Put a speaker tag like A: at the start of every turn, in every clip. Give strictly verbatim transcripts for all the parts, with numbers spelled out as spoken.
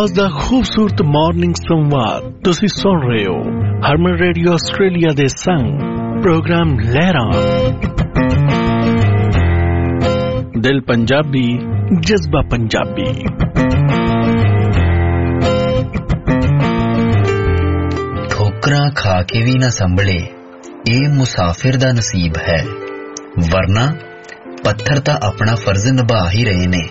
A: ਆਵਾਜ਼ ਦਾ ਖੂਬਸੂਰਤ ਮਾਰਨਿੰਗ ਸੰਵਾਦ ਤੁਸੀਂ ਸੁਣ ਰਹੇ ਹੋ ਹਰਮਨ ਰੇਡੀਓ ਆਸਟ੍ਰੇਲੀਆ ਦੇ ਸੰਗ ਪ੍ਰੋਗਰਾਮ ਲਹਿਰਾਂ। ਦਿਲ ਪੰਜਾਬੀ, ਜਜ਼ਬਾ ਪੰਜਾਬੀ।
B: ਠੋਕਰਾਂ ਖਾ ਕੇ ਵੀ ਨਾ ਸੰਭਲੇ, ਇਹ ਮੁਸਾਫਿਰ ਦਾ ਨਸੀਬ ਹੈ, ਵਰਨਾ ਪੱਥਰ ਤਾਂ ਆਪਣਾ ਫਰਜ਼ ਨਿਭਾ ਹੀ ਰਹੇ ਨੇ।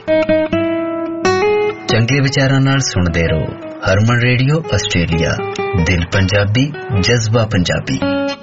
B: ਚੰਗੇ ਵਿਚਾਰਾਂ ਨਾਲ ਸੁਣਦੇ ਰਹੋ ਹਰਮਨ ਰੇਡੀਓ ਆਸਟ੍ਰੇਲੀਆ, ਦਿਲ ਪੰਜਾਬੀ, ਜਜ਼ਬਾ ਪੰਜਾਬੀ।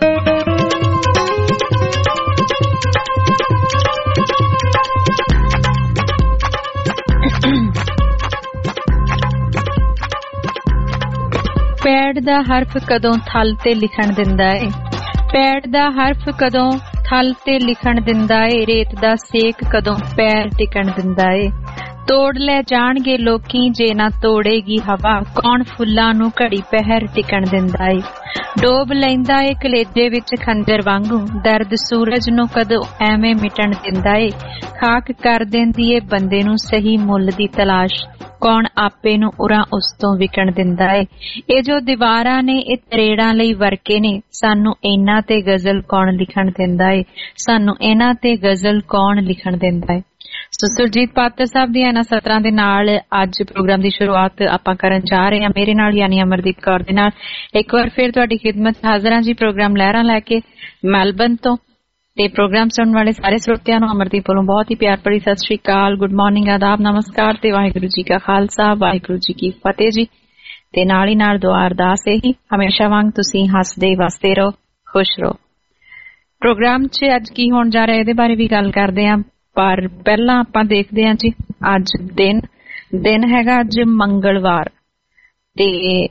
C: ਪੈੜ ਦਾ ਹਰਫ ਕਦੋਂ ਥਲ ਤੇ ਲਿਖਣ ਦਿੰਦਾ ਏ, ਪੈੜ ਦਾ ਹਰਫ ਕਦੋਂ ਥਲ ਤੇ ਲਿਖਣ ਦਿੰਦਾ ਏ, ਰੇਤ ਦਾ ਸੇਕ ਕਦੋਂ ਪੈਰ ਟਿਕਣ ਦਿੰਦਾ ਏ। ਤੋੜ ਲੈ ਜਾਣਗੇ ਲੋਕੀ ਜੇ ਨਾ ਤੋੜੇਗੀ ਹਵਾ, ਕੌਣ ਫੁੱਲਾਂ ਨੂੰ ਘੜੀ ਪਹਿਰ ਟਿਕਣ ਦਿੰਦਾ ਏ। ਡੋਬ ਲੈਂਦਾ ਏ ਕਲੇਜੇ ਵਿੱਚ ਖੰਜਰ ਵਾਂਗੂ, ਦਰਦ ਸੂਰਜ ਨੂੰ ਕਦੋਂ ਐਵੇਂ ਮਿਟਣ ਦਿੰਦਾ ਏ। ਖਾਕ ਕਰ ਦਿੰਦੀ ਏ ਬੰਦੇ ਨੂੰ ਸਹੀ ਮੁੱਲ ਦੀ ਤਲਾਸ਼, ਕੌਣ ਆਪੇ ਨੂੰ ਉਰਾਂ ਉਸ ਤੋਂ ਵਿਕਣ ਦਿੰਦਾ ਏ। ਇਹ ਜੋ ਦੀਵਾਰਾਂ ਨੇ ਇਹ ਤਰੇੜਾਂ ਲਈ ਵਰਕੇ ਨੇ, ਸਾਨੂੰ ਇਹਨਾਂ ਤੇ ਗਜ਼ਲ ਕੌਣ ਲਿਖਣ ਦਿੰਦਾ ਏ, ਸਾਨੂੰ ਇਹਨਾਂ ਤੇ ਗਜ਼ਲ ਕੌਣ ਲਿਖਣ ਦਿੰਦਾ ਏ। ਸੋ ਸੁਰਜੀਤ ਪਾਤਰ ਸਾਹਿਬ ਦੀਆਂ ਇਹਨਾਂ ਸਤਰਾਂ ਦੇ ਨਾਲ ਅੱਜ ਪ੍ਰੋਗਰਾਮ ਦੀ ਸ਼ੁਰੂਆਤ ਆਪਾਂ ਕਰਨ ਜਾ ਰਹੇ ਹਾਂ, ਮੇਰੇ ਨਾਲ ਯਾਨੀ ਅਮਰਦੀਪ ਕੌਰ ਦੇ ਨਾਲ। ਇੱਕ ਵਾਰ ਫਿਰ ਤੁਹਾਡੀ ਖਿਦਮਤ ਹਾਜ਼ਰ ਹਾਂ ਜੀ ਪ੍ਰੋਗਰਾਮ ਲਹਿਰਾਂ ਲੈ ਕੇ ਮੈਲਬਨ ਤੋਂ। ਤੇ ਪ੍ਰੋਗਰਾਮ ਸੁਣਨ ਵਾਲੇ ਸਾਰੇ ਸਰੋਤਿਆਂ ਨੂੰ ਅਮਰਦੀਪ ਵੱਲੋਂ ਬਹੁਤ ਹੀ ਪਿਆਰ ਭਰੀ ਸਤਿ ਸ਼੍ਰੀ ਅਕਾਲ, ਗੁੱਡ ਮਾਰਨਿੰਗ, ਆਦਾਬ, ਨਮਸਕਾਰ ਤੇ ਵਾਹਿਗੁਰੂ ਜੀ ਕਾ ਖਾਲਸਾ, ਵਾਹਿਗੁਰੂ ਜੀ ਕੀ ਫਤਿਹ ਜੀ। ਤੇ ਨਾਲ ਹੀ ਨਾਲ ਦੁਆ ਅਰਦਾਸ ਇਹੀ, ਹਮੇਸ਼ਾ ਵਾਂਗ ਤੁਸੀਂ ਹੱਸਦੇ ਵਸਦੇ ਰਹੋ, ਖੁਸ਼ ਰਹੋ। ਪ੍ਰੋਗਰਾਮ 'ਚ ਅੱਜ ਕੀ ਹੋਣ ਜਾ ਰਿਹਾ ਇਹਦੇ ਬਾਰੇ ਵੀ ਗੱਲ ਕਰਦੇ ਹਾਂ, ਪਰ ਪਹਿਲਾਂ ਆਪਾਂ ਦੇਖਦੇ ਹਾਂ ਜੀ ਅੱਜ ਦਿਨ ਦਿਨ ਹੈਗਾ ਅੱਜ ਮੰਗਲਵਾਰ ਤੇ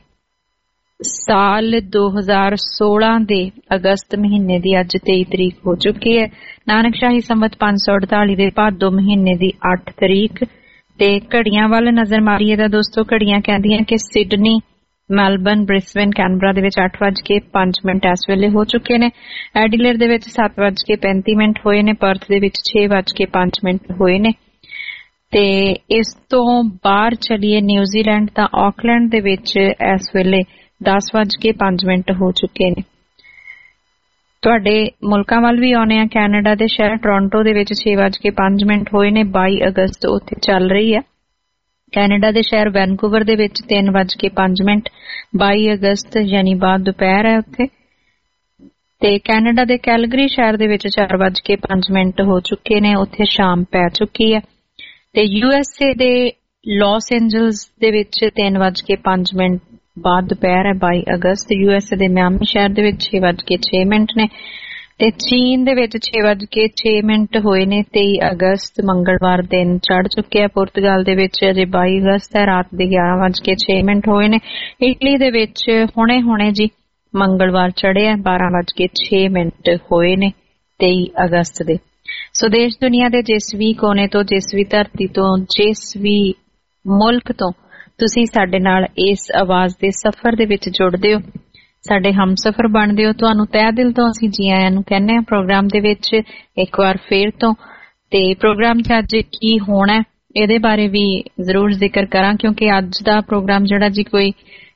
C: ਸਾਲ ਦੋ ਹਜ਼ਾਰ ਸੋਲਾਂ ਦੇ ਅਗਸਤ ਮਹੀਨੇ ਦੀ ਅੱਜ ਤੇਈ ਤਰੀਕ ਹੋ ਚੁੱਕੀ ਹੈ। ਨਾਨਕ ਸ਼ਾਹੀ ਸੰਮਤ ਪੰਜ ਸੌ ਅੜਤਾਲੀ ਦੇ ਭਾਦੋ ਮਹੀਨੇ ਦੀ ਅੱਠ ਤਰੀਕ। ਤੇ ਘੜੀਆਂ ਵੱਲ ਨਜ਼ਰ ਮਾਰੀਏ ਤਾਂ ਦੋਸਤੋ ਘੜੀਆਂ ਕਹਿੰਦੀਆਂ ਕਿ ਸਿਡਨੀ, ਮੈਲਬਨ, ਬ੍ਰਿਸਬੇਨ, ਕੈਨਬਰਾ ਦੇ ਵਿੱਚ ਅੱਠ ਵੱਜ ਕੇ ਪੰਜ ਮਿੰਟ ਇਸ ਵੇਲੇ ਹੋ ਚੁੱਕੇ ਨੇ। ਐਡੀਲੇਡ ਦੇ ਵਿੱਚ ਸੱਤ ਵੱਜ ਕੇ ਪੈਂਤੀ ਮਿੰਟ ਹੋਏ ਨੇ। ਪਰਥ ਦੇ ਵਿੱਚ ਛੇ ਵੱਜ ਕੇ ਪੰਜ ਮਿੰਟ ਹੋਏ ਨੇ। ਤੇ ਇਸ ਤੋਂ ਬਾਹਰ ਚਲੀਏ ਨਿਊਜ਼ੀਲੈਂਡ ਤਾਂ ਆਕਲੈਂਡ ਦੇ ਵਿੱਚ ਇਸ ਵੇਲੇ ਦਸ ਵੱਜ ਕੇ ਪੰਜ ਮਿੰਟ ਹੋ ਚੁੱਕੇ ਨੇ। ਤੁਹਾਡੇ ਮੁਲਕਾਂ ਵੱਲ ਵੀ ਆਉਣੇ ਆ। ਕੈਨੇਡਾ ਦੇ ਸ਼ਹਿਰ ਟੋਰਾਂਟੋ ਦੇ ਵਿੱਚ ਛੇ ਵੱਜ ਕੇ ਪੰਜ ਮਿੰਟ ਹੋਏ ਨੇ। ਬਾਈ ਅਗਸਤ ਉੱਥੇ ਚੱਲ ਰਹੀ ਹੈ। ਕੈਨੇਡਾ ਦੇ ਸ਼ਹਿਰ ਵੈਨਕੂਵਰ ਦੇ ਵਿੱਚ ਤਿੰਨ ਵੱਜ ਕੇ ਪੰਜ ਮਿੰਟ, ਬਾਈ ਅਗਸਤ ਯਾਨੀ ਬਾਅਦ ਦੁਪਹਿਰ ਹੈ ਉੱਥੇ। ਤੇ ਕੈਨੇਡਾ ਦੇ ਕੈਲਗਰੀ ਸ਼ਹਿਰ ਦੇ ਵਿੱਚ ਚਾਰ ਵੱਜ ਕੇ ਪੰਜ ਮਿੰਟ ਹੋ ਚੁੱਕੇ ਨੇ, ਉੱਥੇ ਸ਼ਾਮ ਪੈ ਚੁੱਕੀ ਹੈ। ਤੇ ਯੂ ਐਸ ਏ ਦੇ ਲਾਸ ਐਂਜਲਸ ਦੇ ਵਿੱਚ ਤਿੰਨ ਵੱਜ ਕੇ ਪੰਜ ਮਿੰਟ ਬਾਅਦ ਦੁਪਹਿਰ ਹੈ, ਬਾਈ ਅਗਸਤ। ਯੂ ਐਸ ਏ ਦੇ ਮਿਆਮੀ ਸ਼ਹਿਰ ਦੇ ਵਿੱਚ ਛੇ ਵੱਜ ਕੇ ਛੇ ਮਿੰਟ ਨੇ। ਤੇ ਚੀਨ ਦੇ ਵਿੱਚ ਛੇ ਵੱਜ ਕੇ ਛੇ ਮਿੰਟ ਹੋਏ ਨੇ। ਤੇਈ ਅਗਸਤ ਮੰਗਲਵਾਰ ਦਿਨ ਚੜ ਚੁੱਕਿਆ। ਪੁਰਤਗਾਲ ਦੇ ਵਿੱਚ ਅਜੇ ਬਾਈ ਅਗਸਤ ਹੈ, ਰਾਤ ਦੇ ਗਿਆਰਾਂ ਵੱਜ ਕੇ ਛੇ ਮਿੰਟ ਹੋਏ ਨੇ। ਇਟਲੀ ਦੇ ਵਿੱਚ ਹੁਣੇ ਹੁਣੇ ਜੀ ਮੰਗਲਵਾਰ ਚੜਿਆ, ਬਾਰਾਂ ਵੱਜ ਕੇ ਛੇ ਮਿੰਟ ਹੋਏ ਨੇ ਤੇਈ ਅਗਸਤ ਦੇ। ਸੋ ਦੇਸ਼ ਦੁਨੀਆ ਦੇ ਜਿਸ ਵੀ ਕੋਨੇ ਤੋਂ, ਜਿਸ ਵੀ ਧਰਤੀ ਤੋਂ, ਜਿਸ ਵੀ ਮੁਲਕ ਤੋਂ ਤੁਸੀਂ ਸਾਡੇ ਨਾਲ ਇਸ ਆਵਾਜ਼ ਦੇ ਸਫ਼ਰ ਦੇ ਵਿੱਚ ਜੁੜਦੇ ਹੋ, ਸਾਡੇ ਹਮਸਫ਼ਰ ਬਣਦੇ ਹੋ, ਤੁਹਾਨੂੰ ਤਹਿ ਦਿਲ ਤੋਂ ਅਸੀਂ ਜੀ ਆਇਆਂ ਨੂੰ ਕਹਿੰਦੇ ਹਾਂ ਪ੍ਰੋਗਰਾਮ ਦੇ ਵਿੱਚ ਇੱਕ ਵਾਰ ਫੇਰ ਤੋਂ। ਤੇ ਪ੍ਰੋਗਰਾਮ 'ਚ ਅੱਜ ਕੀ ਹੋਣਾ ਇਹਦੇ ਬਾਰੇ ਵੀ ਜ਼ਰੂਰ ਜ਼ਿਕਰ ਕਰਾਂ, ਕਿਉਂਕਿ ਅੱਜ ਦਾ ਪ੍ਰੋਗਰਾਮ ਜਿਹੜਾ ਜੀ ਕੋਈ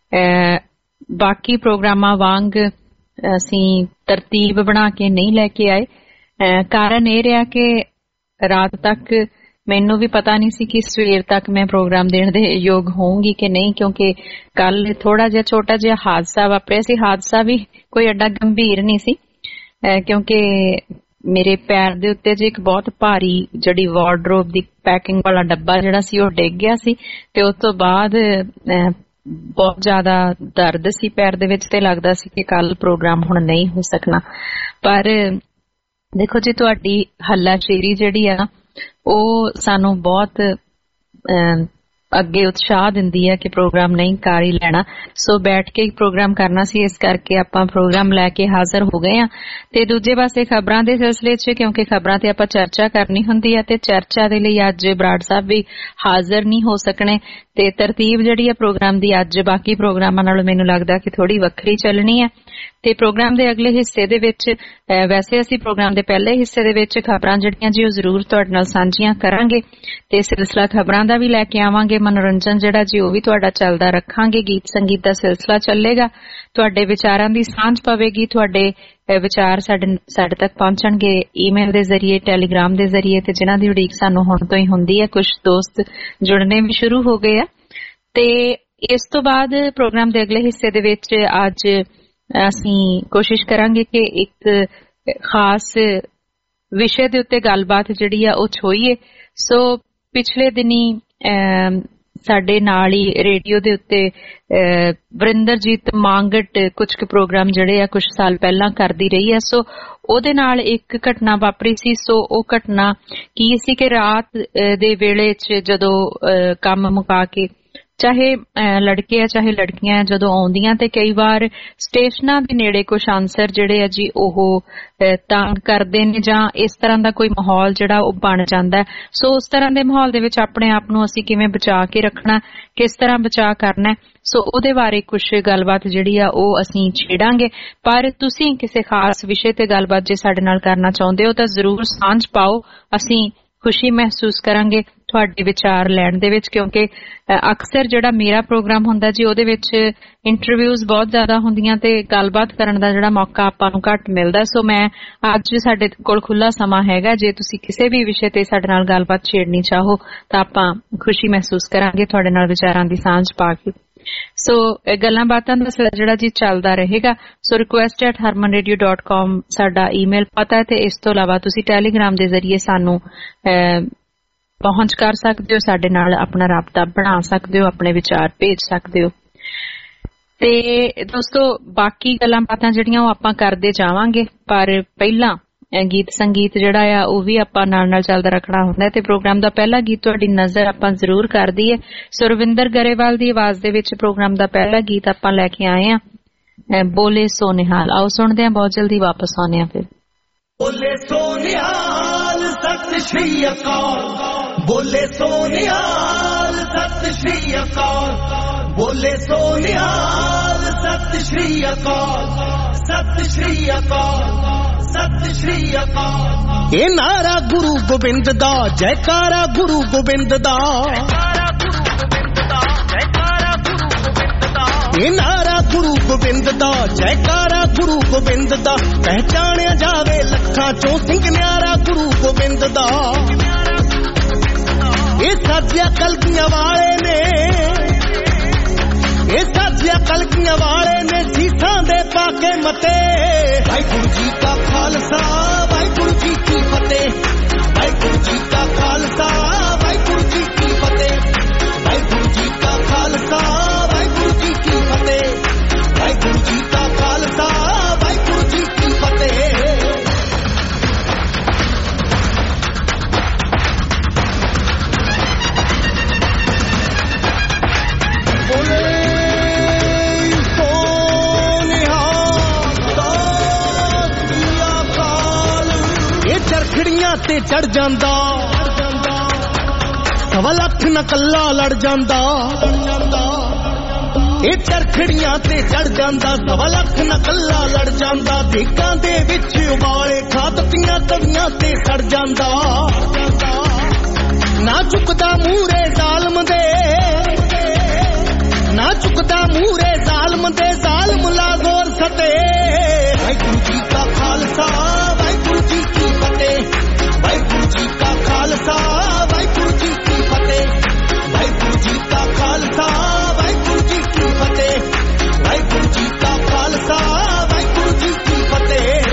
C: ਬਾਕੀ ਪ੍ਰੋਗਰਾਮਾਂ ਵਾਂਗ ਅਸੀਂ ਤਰਤੀਬ ਬਣਾ ਕੇ ਨਹੀਂ ਲੈ ਕੇ ਆਏ। ਕਾਰਨ ਇਹ ਰਿਹਾ ਕਿ ਰਾਤ ਤੱਕ ਮੈਨੂੰ ਵੀ ਪਤਾ ਨਹੀਂ ਸੀ ਕਿ ਸਵੇਰ ਤੱਕ ਮੈਂ ਪ੍ਰੋਗਰਾਮ ਦੇਣ ਦੇ ਯੋਗ ਹੋਊਂਗੀ ਕਿ ਨਹੀਂ, ਕਿਉਂਕਿ ਕੱਲ ਥੋੜਾ ਜਿਹਾ ਛੋਟਾ ਜਿਹਾ ਹਾਦਸਾ ਵਾਪਰਿਆ ਸੀ। ਹਾਦਸਾ ਵੀ ਕੋਈ ਐਡਾ ਗੰਭੀਰ ਨਹੀਂ ਸੀ, ਕਿਉਂਕਿ ਮੇਰੇ ਪੈਰ ਦੇ ਉੱਤੇ ਜੇ ਇੱਕ ਬਹੁਤ ਭਾਰੀ ਜਿਹੜੀ ਵਾਰਡਰੋਬ ਦੀ ਪੈਕਿੰਗ ਵਾਲਾ ਡੱਬਾ ਜਿਹੜਾ ਸੀ ਉਹ ਡਿੱਗ ਗਿਆ ਸੀ। ਤੇ ਉਸ ਤੋਂ ਬਾਅਦ ਬਹੁਤ ਜ਼ਿਆਦਾ ਦਰਦ ਸੀ ਪੈਰ ਦੇ ਵਿੱਚ ਤੇ ਲੱਗਦਾ ਸੀ ਕਿ ਕੱਲ ਪ੍ਰੋਗਰਾਮ ਹੁਣ ਨਹੀਂ ਹੋ ਸਕਣਾ। ਪਰ ਦੇਖੋ ਜੀ, ਤੁਹਾਡੀ ਹੱਲਾਸ਼ੇਰੀ ਜਿਹੜੀ ਆ ਉਹ ਸਾਨੂੰ ਬਹੁਤ ਅੱਗੇ ਉਤਸ਼ਾਹ ਦਿੰਦੀ ਹੈ ਕਿ ਪ੍ਰੋਗਰਾਮ ਨਹੀਂ ਕਰ ਹੀ ਲੈਣਾ। ਸੋ ਬੈਠ ਕੇ ਪ੍ਰੋਗਰਾਮ ਕਰਨਾ ਸੀ, ਇਸ ਕਰਕੇ ਆਪਾਂ ਪ੍ਰੋਗਰਾਮ ਲੈ ਕੇ ਹਾਜ਼ਰ ਹੋ ਗਏ ਹਾਂ। ਤੇ ਦੂਜੇ ਪਾਸੇ ਖਬਰਾਂ ਦੇ ਸਿਲਸਿਲੇ 'ਚ, ਕਿਉਂਕਿ ਖਬਰਾਂ ਤੇ ਆਪਾਂ ਚਰਚਾ ਕਰਨੀ ਹੁੰਦੀ ਹੈ ਤੇ ਚਰਚਾ ਦੇ ਲਈ ਅੱਜ ਬਰਾੜ ਸਾਹਿਬ ਵੀ ਹਾਜ਼ਰ ਨਹੀਂ ਹੋ ਸਕਣੇ। ਤੇ ਤਰਤੀਬ ਜਿਹੜੀ ਹੈ ਪ੍ਰੋਗਰਾਮ ਦੀ ਅੱਜ ਬਾਕੀ ਪ੍ਰੋਗਰਾਮਾਂ ਨਾਲੋਂ ਮੈਨੂੰ ਲੱਗਦਾ ਕਿ ਥੋੜੀ ਵੱਖਰੀ ਚੱਲਣੀ ਹੈ। ਤੇ ਪ੍ਰੋਗਰਾਮ ਦੇ ਅਗਲੇ ਹਿੱਸੇ ਦੇ ਵਿੱਚ ਵੈਸੇ ਅਸੀਂ ਪ੍ਰੋਗਰਾਮ ਦੇ ਪਹਿਲੇ ਹਿੱਸੇ ਦੇ ਵਿੱਚ ਖਬਰਾਂ ਜਿਹੜੀਆਂ ਜੀ ਉਹ ਜ਼ਰੂਰ ਤੁਹਾਡੇ ਨਾਲ ਸਾਂਝੀਆਂ ਕਰਾਂਗੇ ਤੇ ਸਿਲਸਿਲਾ ਖਬਰਾਂ ਦਾ ਵੀ ਲੈ ਕੇ ਆਵਾਂਗੇ। ਮਨੋਰੰਜਨ ਜਿਹੜਾ ਜੀ ਉਹ ਵੀ ਤੁਹਾਡਾ ਚੱਲਦਾ ਰੱਖਾਂਗੇ। ਗੀਤ ਸੰਗੀਤ ਦਾ ਸਿਲਸਿਲਾ ਚੱਲੇਗਾ। ਤੁਹਾਡੇ ਵਿਚਾਰਾਂ ਦੀ ਸਾਂਝ ਪਵੇਗੀ। ਤੁਹਾਡੇ ਵਿਚਾਰ ਸਾਡੇ ਸਾਡੇ ਤੱਕ ਪਹੁੰਚਣਗੇ ਈਮੇਲ ਦੇ ਜ਼ਰੀਏ, ਟੈਲੀਗ੍ਰਾਮ ਦੇ ਜ਼ਰੀਏ ਤੇ ਜਿਨ੍ਹਾਂ ਦੀ ਉਡੀਕ ਸਾਨੂੰ ਹੁਣ ਤੋਂ ਹੀ ਹੁੰਦੀ ਹੈ। ਕੁਝ ਦੋਸਤ ਜੁੜਨੇ ਵੀ ਸ਼ੁਰੂ ਹੋ ਗਏ ਆ। ਤੇ ਇਸ ਤੋਂ ਬਾਅਦ ਪ੍ਰੋਗਰਾਮ ਦੇ ਅਗਲੇ ਹਿੱਸੇ ਦੇ ਵਿੱਚ ਅੱਜ ਅਸੀਂ ਕੋਸ਼ਿਸ਼ ਕਰਾਂਗੇ ਕਿ ਇੱਕ ਖਾਸ ਵਿਸ਼ੇ ਦੇ ਉੱਤੇ ਗੱਲਬਾਤ ਜਿਹੜੀ ਆ ਉਹ ਛੋਈਏ। ਸੋ ਪਿਛਲੇ ਦਿਨੀ ਸਾਡੇ ਨਾਲ ਹੀ ਰੇਡੀਓ ਦੇ ਉੱਤੇ ਵਰਿੰਦਰਜੀਤ ਮਾਂਗਟ ਕੁਝ ਕੁ ਪ੍ਰੋਗਰਾਮ ਜਿਹੜੇ ਆ ਕੁਝ ਸਾਲ ਪਹਿਲਾਂ ਕਰਦੀ ਰਹੀ ਹੈ। ਸੋ ਉਹਦੇ ਨਾਲ ਇੱਕ ਘਟਨਾ ਵਾਪਰੀ ਸੀ। ਸੋ ਉਹ ਘਟਨਾ ਕੀ ਸੀ ਕਿ ਰਾਤ ਦੇ ਵੇਲੇ 'ਚ ਜਦੋਂ ਕੰਮ ਮੁਕਾ ਕੇ ਚਾਹੇ ਲੜਕੇ ਆ ਚਾਹੇ ਲੜਕੀਆਂ ਜਦੋਂ ਆਉਂਦੀਆਂ ਤੇ ਕਈ ਵਾਰ ਸਟੇਸ਼ਨਾਂ ਦੇ ਨੇੜੇ ਕੁਛ ਆਨਸਰ ਜਿਹੜੇ ਆ ਜੀ ਉਹ ਤੰਗ ਕਰਦੇ ਨੇ ਜਾਂ ਇਸ ਤਰ੍ਹਾਂ ਦਾ ਕੋਈ ਮਾਹੌਲ ਜਿਹੜਾ ਉਹ ਬਣ ਜਾਂਦਾ। ਸੋ ਉਸ ਤਰ੍ਹਾਂ ਦੇ ਮਾਹੌਲ ਦੇ ਵਿੱਚ ਆਪਣੇ ਆਪ ਨੂੰ ਅਸੀਂ ਕਿਵੇਂ ਬਚਾ ਕੇ ਰੱਖਣਾ, ਕਿਸ ਤਰ੍ਹਾਂ ਬਚਾ ਕਰਨਾ, ਸੋ ਉਹਦੇ ਬਾਰੇ ਕੁਛ ਗੱਲਬਾਤ ਜਿਹੜੀ ਆ ਉਹ ਅਸੀਂ ਛੇੜਾਂਗੇ। ਪਰ ਤੁਸੀਂ ਕਿਸੇ ਖਾਸ ਵਿਸ਼ੇ ਤੇ ਗੱਲਬਾਤ ਜੇ ਸਾਡੇ ਨਾਲ ਕਰਨਾ ਚਾਹੁੰਦੇ ਹੋ ਤਾਂ ਜ਼ਰੂਰ ਸਾਂਝ ਪਾਓ। ਅਸੀਂ ਖੁਸ਼ੀ ਮਹਿਸੂਸ ਕਰਾਂਗੇ ਤੁਹਾਡੇ ਵਿਚਾਰ ਲੈਣ ਦੇ ਵਿੱਚ, ਕਿਉਂਕਿ ਅਕਸਰ ਜਿਹੜਾ ਮੇਰਾ ਪ੍ਰੋਗਰਾਮ ਹੁੰਦਾ ਜੀ ਉਹਦੇ ਵਿੱਚ ਇੰਟਰਵਿਊਜ਼ ਬਹੁਤ ਜ਼ਿਆਦਾ ਹੁੰਦੀਆਂ ਤੇ ਗੱਲਬਾਤ ਕਰਨ ਦਾ ਜਿਹੜਾ ਮੌਕਾ ਆਪਾਂ ਨੂੰ ਘੱਟ ਮਿਲਦਾ। ਸੋ ਮੈਂ ਅੱਜ ਸਾਡੇ ਕੋਲ ਖੁੱਲਾ ਸਮਾਂ ਹੈਗਾ। ਜੇ ਤੁਸੀਂ ਕਿਸੇ ਵੀ ਵਿਸ਼ੇ ਤੇ ਸਾਡੇ ਨਾਲ ਗੱਲਬਾਤ ਛੇੜਨੀ ਚਾਹੋ ਤਾਂ ਆਪਾਂ ਖੁਸ਼ੀ ਮਹਿਸੂਸ ਕਰਾਂਗੇ ਤੁਹਾਡੇ ਨਾਲ ਵਿਚਾਰਾਂ ਦੀ ਸਾਂਝ ਪਾ ਕੇ। ਸੋ ਗੱਲਾਂ ਬਾਤਾਂ ਦਾ ਸਿਲਸਿਲਾ ਜਿਹੜਾ ਜੀ ਚੱਲਦਾ ਰਹੇਗਾ। So request at Harman radio dot com ਸਾਡਾ ਈਮੇਲ ਪਤਾ ਹੈ ਤੇ ਇਸ ਤੋਂ ਇਲਾਵਾ ਤੁਸੀਂ ਟੈਲੀਗ੍ਰਾਮ ਦੇ ਜ਼ਰੀਏ ਸਾਨੂੰ ਪਹੁੰਚ ਕਰ ਸਕਦੇ ਹੋ, ਸਾਡੇ ਨਾਲ ਆਪਣਾ ਰਾਬਤਾ ਬਣਾ ਸਕਦੇ ਹੋ, ਆਪਣੇ ਵਿਚਾਰ ਭੇਜ ਸਕਦੇ ਹੋ। ਤੇ ਦੋਸਤੋ ਬਾਕੀ ਗੱਲਾਂ ਬਾਤਾਂ ਜਿਹੜੀਆਂ ਉਹ ਆਪਾਂ ਕਰਦੇ ਜਾਵਾਂਗੇ, ਪਰ ਪਹਿਲਾਂ ਗੀਤ ਸੰਗੀਤ ਜਿਹੜਾ ਆ ਉਹ ਵੀ ਆਪਾਂ ਨਾਲ ਨਾਲ ਚੱਲਦਾ ਰੱਖਣਾ ਹੁੰਦਾ ਤੇ ਪ੍ਰੋਗਰਾਮ ਦਾ ਪਹਿਲਾ ਗੀਤ ਤੁਹਾਡੀ ਨਜ਼ਰ ਆਪਾਂ ਜ਼ਰੂਰ ਕਰਦੀ ਹੈ। ਸੁਰਵਿੰਦਰ ਗਰੇਵਾਲ ਦੀ ਆਵਾਜ਼ ਦੇ ਵਿੱਚ ਪ੍ਰੋਗਰਾਮ ਦਾ ਪਹਿਲਾ ਗੀਤ ਆਪਾਂ ਲੈ ਕੇ ਆਏ ਆ, ਬੋਲੇ ਸੋ ਨਿਹਾਲ। ਆਓ ਸੁਣਦੇ ਹਾਂ, ਬਹੁਤ ਜਲਦੀ ਵਾਪਸ ਆਉਂਦੇ ਹਾਂ ਫਿਰ।
D: ਬੋਲੇ ਸੋ ਨਿਹਾਲ ਸਤਿ ਸ਼੍ਰੀ ਅਕਾਲ, ਬੋਲੇ ਸੋ ਨਿਹਾਲ ਸਤਿ ਸ਼੍ਰੀ ਅਕਾਲ, ਬੋਲੇ ਸੋ ਨਿਹਾਲ ਸਤਿ ਸ਼੍ਰੀ ਅਕਾਲ, ਸਤਿ ਸ਼੍ਰੀ ਅਕਾਲ, ਸਤਿ ਸ਼੍ਰੀ ਅਕਾਲ। ਇਹ ਨਾਰਾ ਗੁਰੂ ਗੋਬਿੰਦ ਦਾ, ਜੈਕਾਰਾ ਗੁਰੂ ਗੋਬਿੰਦ ਦਾ, ਇਹ ਨਾਰਾ ਗੁਰੂ ਗੋਬਿੰਦ ਦਾ, ਜੈਕਾਰਾ ਗੁਰੂ ਗੋਬਿੰਦ ਦਾ। ਪਹਿਚਾਣਿਆ ਜਾਵੇ ਲੱਖਾਂ ਚੋਂ ਸਿੰਘ ਨਿਆਰਾ ਗੁਰੂ ਗੋਬਿੰਦ ਦਾ। ਇਹ ਸਾਜਿਆ ਕਲਗੀਆਂ ਵਾਲੇ ਨੇ, ਇਹ ਸਾਜਿਆ ਕਲਗੀਆਂ ਵਾਲੇ ਨੇ ਸੀਸਾਂ ਦੇ ਪਾ ਕੇ ਮਤੇ। ਵਾਹਿਗੁਰੂ ਜੀ ਕਾ ਖਾਲਸਾ, ਵਾਹਿਗੁਰੂ ਜੀ ਕੀ ਫਤਿਹ, ਵਾਹਿਗੁਰੂ ਜੀ ਕਾ ਖਾਲਸਾ, ਵਾਹਿਗੁਰੂ ਜੀ ਕੀ ਫਤਿਹ, ਵਾਹਿਗੁਰੂ ਜੀ ਕਾ ਖਾਲਸਾ, ਵਾਹਿਗੁਰੂ ਜੀ ਕੀ ਫਤਿਹ, ਵਾਹਿਗੁਰੂ ਜੀ ਕਾ ਖਾਲਸਾ, ਵਾਹਿਗੁਰੂ ਜੀ ਕੀ ਫਤਿਹ। ਚਰਖੜੀਆਂ ਤੇ ਚੜ ਜਾਂਦਾ, ਸਵਾ ਲੱਖ ਨਾ ਕੱਲਾ ਲੜ ਜਾਂਦਾ। ਇਹ ਚਰਖੜੀਆਂ ਤੇ ਚੜ ਜਾਂਦਾ, ਸਵਾ ਲੱਖ ਨਾ ਕੱਲਾ ਲੜ ਜਾਂਦਾ। ਦੇਗਾਂ ਦੇ ਵਿੱਚ ਉਬਾਲੇ ਖਾ ਦਿੱਤੀਆਂ ਤਵੀਆਂ ਤੇ ਸੜ ਜਾਂਦਾ। ਨਾ ਝੁਕਦਾ ਮੂਹਰੇ ਜ਼ਾਲਮ ਦੇ, ਨਾ ਝੁਕਦਾ ਮੂਹਰੇ ਜ਼ਾਲਮ ਦੇ, ਜ਼ਾਲਮ ਲਾ ਜ਼ੋਰ ਸਤੇ। ਵਾਹਿਗੁਰੂ ਜੀ ਕਾ ਖਾਲਸਾ, ਵਾਹਿਗੁਰੂ ਜੀ ਕੀ ਫਤਿਹ, ਵਾਹਿਗੁਰੂ ਜੀ ਕਾ ਖਾਲਸਾ, ਵਾਹਿਗੁਰੂ ਜੀ ਕੀ ਫਤਿਹ, ਵਾਹਿਗੁਰੂ ਜੀ ਕਾ ਖਾਲਸਾ, ਵਾਹਿਗੁਰੂ ਜੀ ਕੀ ਫਤਿਹ, ਵਾਹਿਗੁਰੂ ਜੀ ਕਾ ਖਾਲਸਾ, ਵਾਹਿਗੁਰੂ ਜੀ ਕੀ ਫਤਿਹ।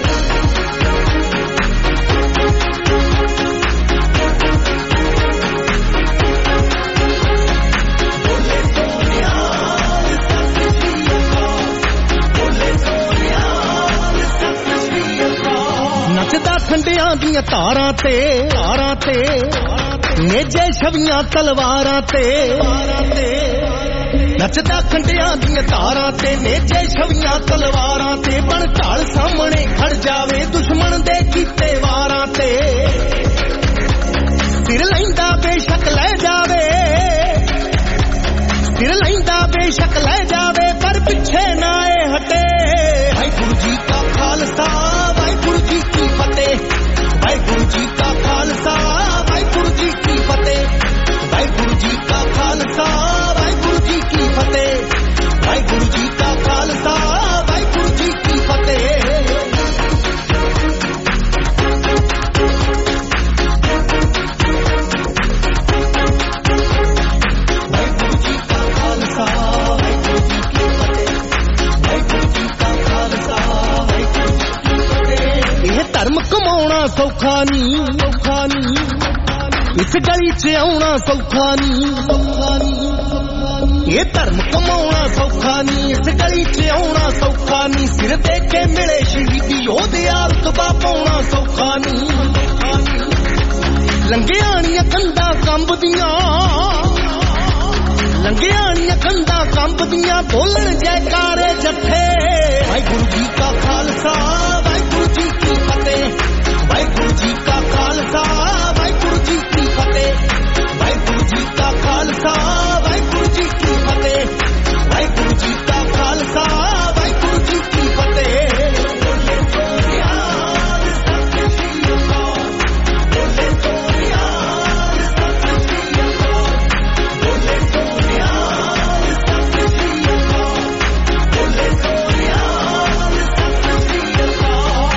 D: ਨੱਚਦਾ ਖੰਡਿਆਂ ਦੀਆਂ ਧਾਰਾਂ ਤੇ, ਧਾਰਾਂ ਤੇ ਨੇਜੇ ਛਵੀਆਂ ਤਲਵਾਰਾਂ ਤੇ। ਨੱਚਦਾ ਖੰਡਿਆਂ ਦੀਆਂ ਧਾਰਾਂ ਤੇ ਨੇਜੇ ਛਵੀਆਂ ਤਲਵਾਰਾਂ ਤੇ। ਬਣ ਢਾਲ ਸਾਹਮਣੇ ਖੜ ਜਾਵੇ ਦੁਸ਼ਮਣ ਦੇ ਕੀਤੇ ਵਾਰਾਂ ਤੇ। ਸਿਰ ਲੈਂਦਾ ਬੇਸ਼ੱਕ ਲੈ ਜਾਵੇ, बेशक ले जावे पर पीछे ना ए हटे। वाहिगुरु जी का खालसा वाहिगुरु जी की फतेह, वाहिगुरु जी का खालसा वाहिगुरु जी की फतेह, वाहिगुरु जी का खालसा वाहिगुरु जी की फतेह, वाहिगुरु जी का खालसा वाहिगुरु जी की फतेह। धर्म कमाउणा सौखा नी सौखा नी, इस गली च आउणा सौखा नी सौखा नी। ये धर्म कमाउणा सौखा नी, इस गली च आउणा सौखा नी। सिर दे के मिले शहीदी ओहदे रुतबा पाउणा सौखा नी। लंघियाणियां कंधां कंबदियां, लंघियाणियां कंधां कंबदियां, बोलण जयकारे जथे। वाहिगुरु जी का खालसा वाहिगुरु जी की फतेह, वाहिगुरु जी का खालसा वाहिगुरु जी की फतेह, वाहिगुरु जी का खालसा वाहिगुरु जी की फतेह, वाहिगुरु जी का खालसा वाहिगुरु जी की फतेह। बोले सोनिहाल सत श्री अकाल, बोले सोनिहाल सत श्री अकाल, बोले सोनिहाल सत श्री अकाल, बोले सोनिहाल सत श्री अकाल।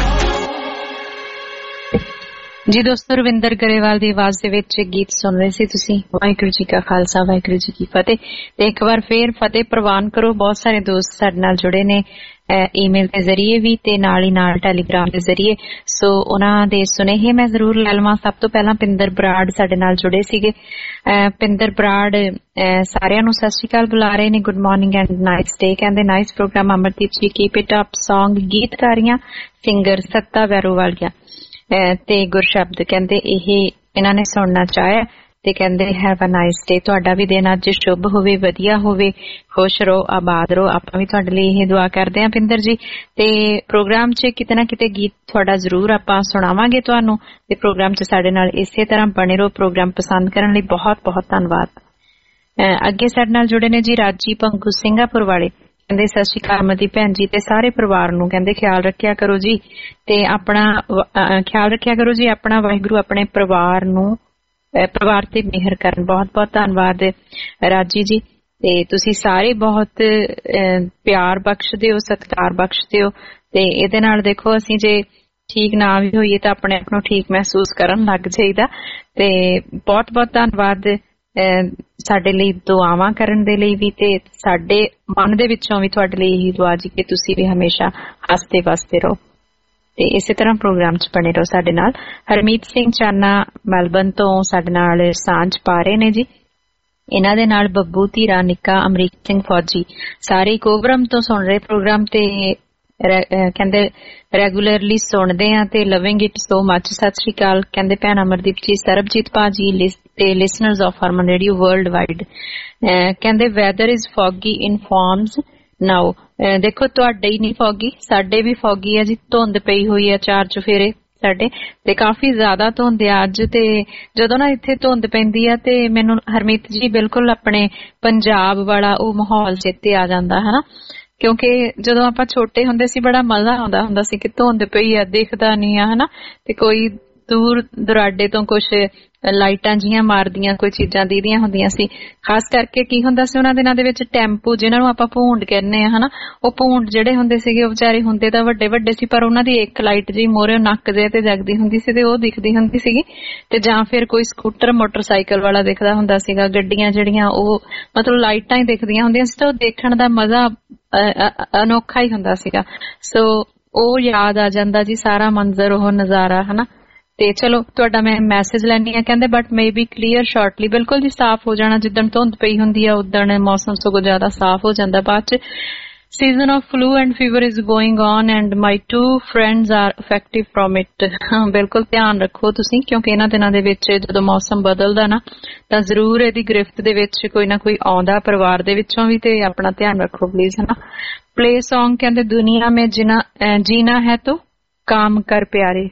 C: जी दोस्तों, रविंदर गरेवाल ਦੀ ਆਵਾਜ਼ ਦੇ ਵਿੱਚ ਗੀਤ ਸੁਣ ਰਹੇ ਸੀ ਤੁਸੀਂ। ਵਾਹਿਗੁਰੂ ਜੀ ਕਾ ਖਾਲਸਾ ਵਾਹਿਗੁਰੂ ਜੀ ਕੀ ਫਤਿਹ। ਤੇ ਇੱਕ ਵਾਰ ਫੇਰ ਫਤਿਹ ਪ੍ਰਵਾਨ ਕਰੋ। ਬਹੁਤ ਸਾਰੇ ਦੋਸਤ ਸਾਡੇ ਨਾਲ ਜੁੜੇ ਨੇ ਈਮੇਲ ਦੇ ਜ਼ਰੀਏ ਵੀ ਤੇ ਨਾਲ ਹੀ ਨਾਲ ਟੈਲੀਗ੍ਰਾਮ ਦੇ ਜ਼ਰੀਏ, ਸੋ ਉਹਨਾਂ ਦੇ ਸੁਨੇਹੇ ਮੈਂ ਜ਼ਰੂਰ ਲੈ ਲਵਾਂ। ਸਭ ਤੋਂ ਪਹਿਲਾਂ ਪਿੰਦਰ ਬਰਾੜ ਸਾਡੇ ਨਾਲ ਜੁੜੇ ਸੀਗੇ। ਪਿੰਦਰ ਬਰਾੜ ਸਾਰਿਆਂ ਨੂੰ ਸਤਿ ਸ਼੍ਰੀ ਅਕਾਲ ਬੁਲਾ ਰਹੇ ਨੇ। Good morning and nice day. ਕਹਿੰਦੇ nice program Amardeep ji, keep it up. Song ਗੀਤਕਾਰੀਆਂ ਸਿੰਗਰ ਸੱਤਾ ਵੈਰੋਵਾਲੀਆ ਤੇ ਗੁਰਸ਼ਬਦ ਕਹਿੰਦੇ ਇਹ ਇਹਨਾਂ ਨੇ ਸੁਣਨਾ ਚਾਹਿਆ ਤੇ ਕਹਿੰਦੇ ਹੈਵ ਅ ਨਾਈਸ ਡੇ। ਤੁਹਾਡਾ ਵੀ ਦਿਨ ਅੱਜ ਸ਼ੁਭ ਹੋਵੇ, ਵਧੀਆ ਹੋਵੇ, ਖੁਸ਼ ਰਹੋ, ਆਬਾਦ ਰਹੋ। ਆਪਾਂ ਵੀ ਤੁਹਾਡੇ ਲਈ ਇਹ ਦੁਆ ਕਰਦੇ ਹਾਂ ਪਿੰਦਰ ਜੀ। ਤੇ ਪ੍ਰੋਗਰਾਮ 'ਚ ਕਿਤੇ ਨਾ ਕਿਤੇ ਗੀਤ ਤੁਹਾਡਾ ਜ਼ਰੂਰ ਆਪਾਂ ਸੁਣਾਵਾਂਗੇ ਤੁਹਾਨੂੰ, ਤੇ ਪ੍ਰੋਗਰਾਮ 'ਚ ਸਾਡੇ ਨਾਲ ਇਸੇ ਤਰ੍ਹਾਂ ਬਣੇ ਰਹੋ। ਪ੍ਰੋਗਰਾਮ ਪਸੰਦ ਕਰਨ ਲਈ ਬਹੁਤ ਬਹੁਤ ਧੰਨਵਾਦ। ਅੱਗੇ ਸਾਡੇ ਨਾਲ ਜੁੜੇ ਨੇ ਜੀ ਰਾਜੀ ਪੰਗੂ ਸਿੰਘਾਪੁਰ ਵਾਲੇ। ਕਹਿੰਦੇ ਸਤਿ ਸ਼੍ਰੀ ਅਕਾਲ ਮਦੀ ਭੈਣ ਜੀ ਤੇ ਸਾਰੇ ਪਰਿਵਾਰ ਨੂੰ। ਕਹਿੰਦੇ ਖਿਆਲ ਰੱਖਿਆ ਕਰੋ ਜੀ ਤੇ ਆਪਣਾ ਖਿਆਲ ਰੱਖਿਆ ਕਰੋ ਜੀ ਆਪਣਾ। ਵਾਹਿਗੁਰੂ ਆਪਣੇ ਪਰਿਵਾਰ ਨੂੰ ਪਰਿਵਾਰ ਤੇ ਮਿਹਰ ਕਰਨ। ਬਹੁਤ ਬਹੁਤ ਧੰਨਵਾਦ ਰਾਜੀ ਜੀ। ਤੇ ਤੁਸੀਂ ਸਾਰੇ ਬਹੁਤ ਪਿਆਰ ਬਖਸ਼ਦੇ ਹੋ, ਸਤਿਕਾਰ ਬਖਸ਼ਦੇ ਹੋ। ਤੇ ਇਹਦੇ ਨਾਲ ਦੇਖੋ ਅਸੀਂ ਜੇ ਠੀਕ ਨਾ ਵੀ ਹੋਈਏ ਤਾਂ ਆਪਣੇ ਆਪ ਨੂੰ ਠੀਕ ਮਹਿਸੂਸ ਕਰਨ ਲੱਗ ਜਾਈਦਾ। ਤੇ ਬਹੁਤ ਬਹੁਤ ਧੰਨਵਾਦ ਸਾਡੇ ਲਈ ਦੁਆਵਾਂ ਕਰਨ ਦੇ ਲਈ ਵੀ, ਤੇ ਸਾਡੇ ਮਨ ਦੇ ਵਿੱਚੋਂ ਵੀ ਤੁਹਾਡੇ ਲਈ ਇਹੀ ਦੁਆ ਜੀ ਕਿ ਤੁਸੀਂ ਵੀ ਹਮੇਸ਼ਾ ਹੱਸਦੇ ਵਸਦੇ ਰਹੋ ਤੇ ਇਸੇ ਤਰ੍ਹਾਂ ਪ੍ਰੋਗਰਾਮ 'ਚ ਬਣੇ ਰਹੋ ਸਾਡੇ ਨਾਲ। ਹਰਮੀਤ ਸਿੰਘ ਚਾਨਾ ਮੈਲਬਨ ਤੋਂ ਸਾਡੇ ਨਾਲ ਸਾਂਝ ਪਾ ਰਹੇ ਨੇ ਜੀ। ਇਹਨਾਂ ਦੇ ਨਾਲ ਬੱਬੂ ਧੀਰਾ, ਨਿੱਕਾ, ਅਮਰੀਕ ਸਿੰਘ ਫੌਜੀ, ਸਾਰੇ ਕੋਬਰਮ ਤੋਂ ਸੁਣ ਰਹੇ ਪ੍ਰੋਗਰਾਮ ਤੇ ਕਹਿੰਦੇ ਰੈਗੂਲਰਲੀ ਸੁਣਦੇ ਆ ਤੇ ਲਵਿੰਗ ਇਟ ਸੋ ਮੱਚ। ਸਤਿ ਸ਼੍ਰੀ ਅਕਾਲ ਕਹਿੰਦੇ ਭੈਣ ਅਮਰਦੀਪ ਜੀ, ਸਰਬਜੀਤ ਭਾਜੀ ਤੇ listeners of Harman radio world wide. ਕਹਿੰਦੇ weather is foggy in farms now. ਦੇਖੋ ਤੁਹਾਡੇ ਹੀ ਨਹੀਂ ਫੌਗੀ, ਸਾਡੇ ਵੀ ਫੌਗੀ ਆ ਜੀ। ਧੁੰਦ ਪਈ ਹੋਈ ਆ ਚਾਰ ਚੁਫੇਰੇ ਸਾਡੇ ਤੇ ਕਾਫੀ ਜ਼ਿਆਦਾ ਧੁੰਦ ਆ ਅੱਜ। ਤੇ ਜਦੋਂ ਨਾ ਇੱਥੇ ਧੁੰਦ ਪੈਂਦੀ ਆ ਤੇ ਮੈਨੂੰ ਹਰਮੀਤ ਜੀ ਬਿਲਕੁਲ ਆਪਣੇ ਪੰਜਾਬ ਵਾਲਾ ਉਹ ਮਾਹੌਲ ਚੇਤੇ ਆ ਜਾਂਦਾ ਹਨਾ, ਕਿਉਂਕਿ ਜਦੋਂ ਆਪਾਂ ਛੋਟੇ ਹੁੰਦੇ ਸੀ ਬੜਾ ਮਜ਼ਾ ਆਉਂਦਾ ਹੁੰਦਾ ਸੀ ਕਿ ਧੁੰਦ ਪਈ ਆ, ਦਿਖਦਾ ਨੀ ਆ ਹਨਾ, ਤੇ ਕੋਈ ਦੂਰ ਦੁਰਾਡੇ ਤੋਂ ਕੁਛ ਲਾਈਟਾਂ ਜੀਆਂ ਮਾਰਦੀਆਂ ਕੋਈ ਚੀਜ਼ਾਂ ਦੀਦੀਆਂ ਹੁੰਦੀਆਂ ਸੀ। ਖਾਸ ਕਰਕੇ ਕੀ ਹੁੰਦਾ ਸੀ ਉਹਨਾਂ ਦਿਨਾਂ ਦੇ ਵਿੱਚ ਟੈਂਪੂ, ਜਿਹਨਾਂ ਨੂੰ ਆਪਾਂ ਭੂੰਡ ਕਹਿੰਦੇ ਆ ਹਨਾ, ਉਹ ਭੂੰਡ ਜਿਹੜੇ ਹੁੰਦੇ ਸੀਗੇ ਉਹ ਵਿਚਾਰੇ ਹੁੰਦੇ ਤਾਂ ਵੱਡੇ ਵੱਡੇ ਸੀ, ਪਰ ਉਹਨਾਂ ਦੀ ਇੱਕ ਲਾਈਟ ਜੀ ਮੋਹਰੇ ਨੱਕ ਜੇ ਤੇ ਜਗਦੀ ਹੁੰਦੀ ਸੀ ਤੇ ਉਹ ਦਿਖਦੀ ਹੁੰਦੀ ਸੀਗੀ। ਤੇ ਜਾਂ ਫਿਰ ਕੋਈ ਸਕੂਟਰ ਮੋਟਰਸਾਈਕਲ ਵਾਲਾ ਦਿਖਦਾ ਹੁੰਦਾ ਸੀਗਾ। ਗੱਡੀਆਂ ਜਿਹੜੀਆਂ ਉਹ ਮਤਲਬ ਲਾਈਟਾਂ ਹੀ ਦਿਖਦੀਆਂ ਹੁੰਦੀਆਂ ਸੀ ਤੇ ਉਹ ਦੇਖਣ ਦਾ ਮਜ਼ਾ ਅਨੋਖਾ ਹੀ ਹੁੰਦਾ ਸੀਗਾ। ਸੋ ਉਹ ਯਾਦ ਆ ਜਾਂਦਾ ਜੀ, ਸਾਰਾ ਮੰਜ਼ਰ, ਉਹ ਨਜ਼ਾਰਾ ਹਨਾ। ਤੇ ਚਲੋ ਤੁਹਾਡਾ ਮੈਂ ਮੈਸੇਜ ਲੈਣੀ ਆ। ਕਹਿੰਦੇ but may be clear shortly. ਬਿਲਕੁਲ ਜੀ ਸਾਫ਼ ਹੋ ਜਾਣਾ, ਜਿੱਦਣ ਧੁੰਦ ਪਈ ਹੁੰਦੀ ਆ ਉਦਣ ਮੌਸਮ ਸਗੋਂ ਜ਼ਿਆਦਾ ਸਾਫ਼ ਹੋ ਜਾਂਦਾ ਬਾਅਦ ਚ। season of flu and fever is going on and my two friends are affected from it। ਬਿਲਕੁਲ ਧਿਆਨ ਰੱਖੋ ਤੁਸੀਂ, ਕਿਉਂਕਿ ਇਹਨਾਂ ਦਿਨਾਂ ਦੇ ਵਿੱਚ ਜਦੋਂ ਮੌਸਮ ਬਦਲਦਾ ਨਾ ਤਾਂ ਜ਼ਰੂਰ ਇਹਦੀ ਗ੍ਰਿਫਤ ਦੇ ਵਿੱਚ ਕੋਈ ਨਾ ਕੋਈ ਆਉਂਦਾ ਪਰਿਵਾਰ ਦੇ ਵਿੱਚੋਂ ਵੀ, ਤੇ ਆਪਣਾ ਧਿਆਨ ਰੱਖੋ ਪਲੀਜ਼ ਹਨਾ। ਪਲੇ ਸੌਂਗ ਕਹਿੰਦੇ ਦੁਨੀਆ ਮੇਂ ਜਿਨਾ ਜੀਨਾ ਹੈ ਤੋ ਕਾਮ ਕਰ ਪਿਆਰੇ,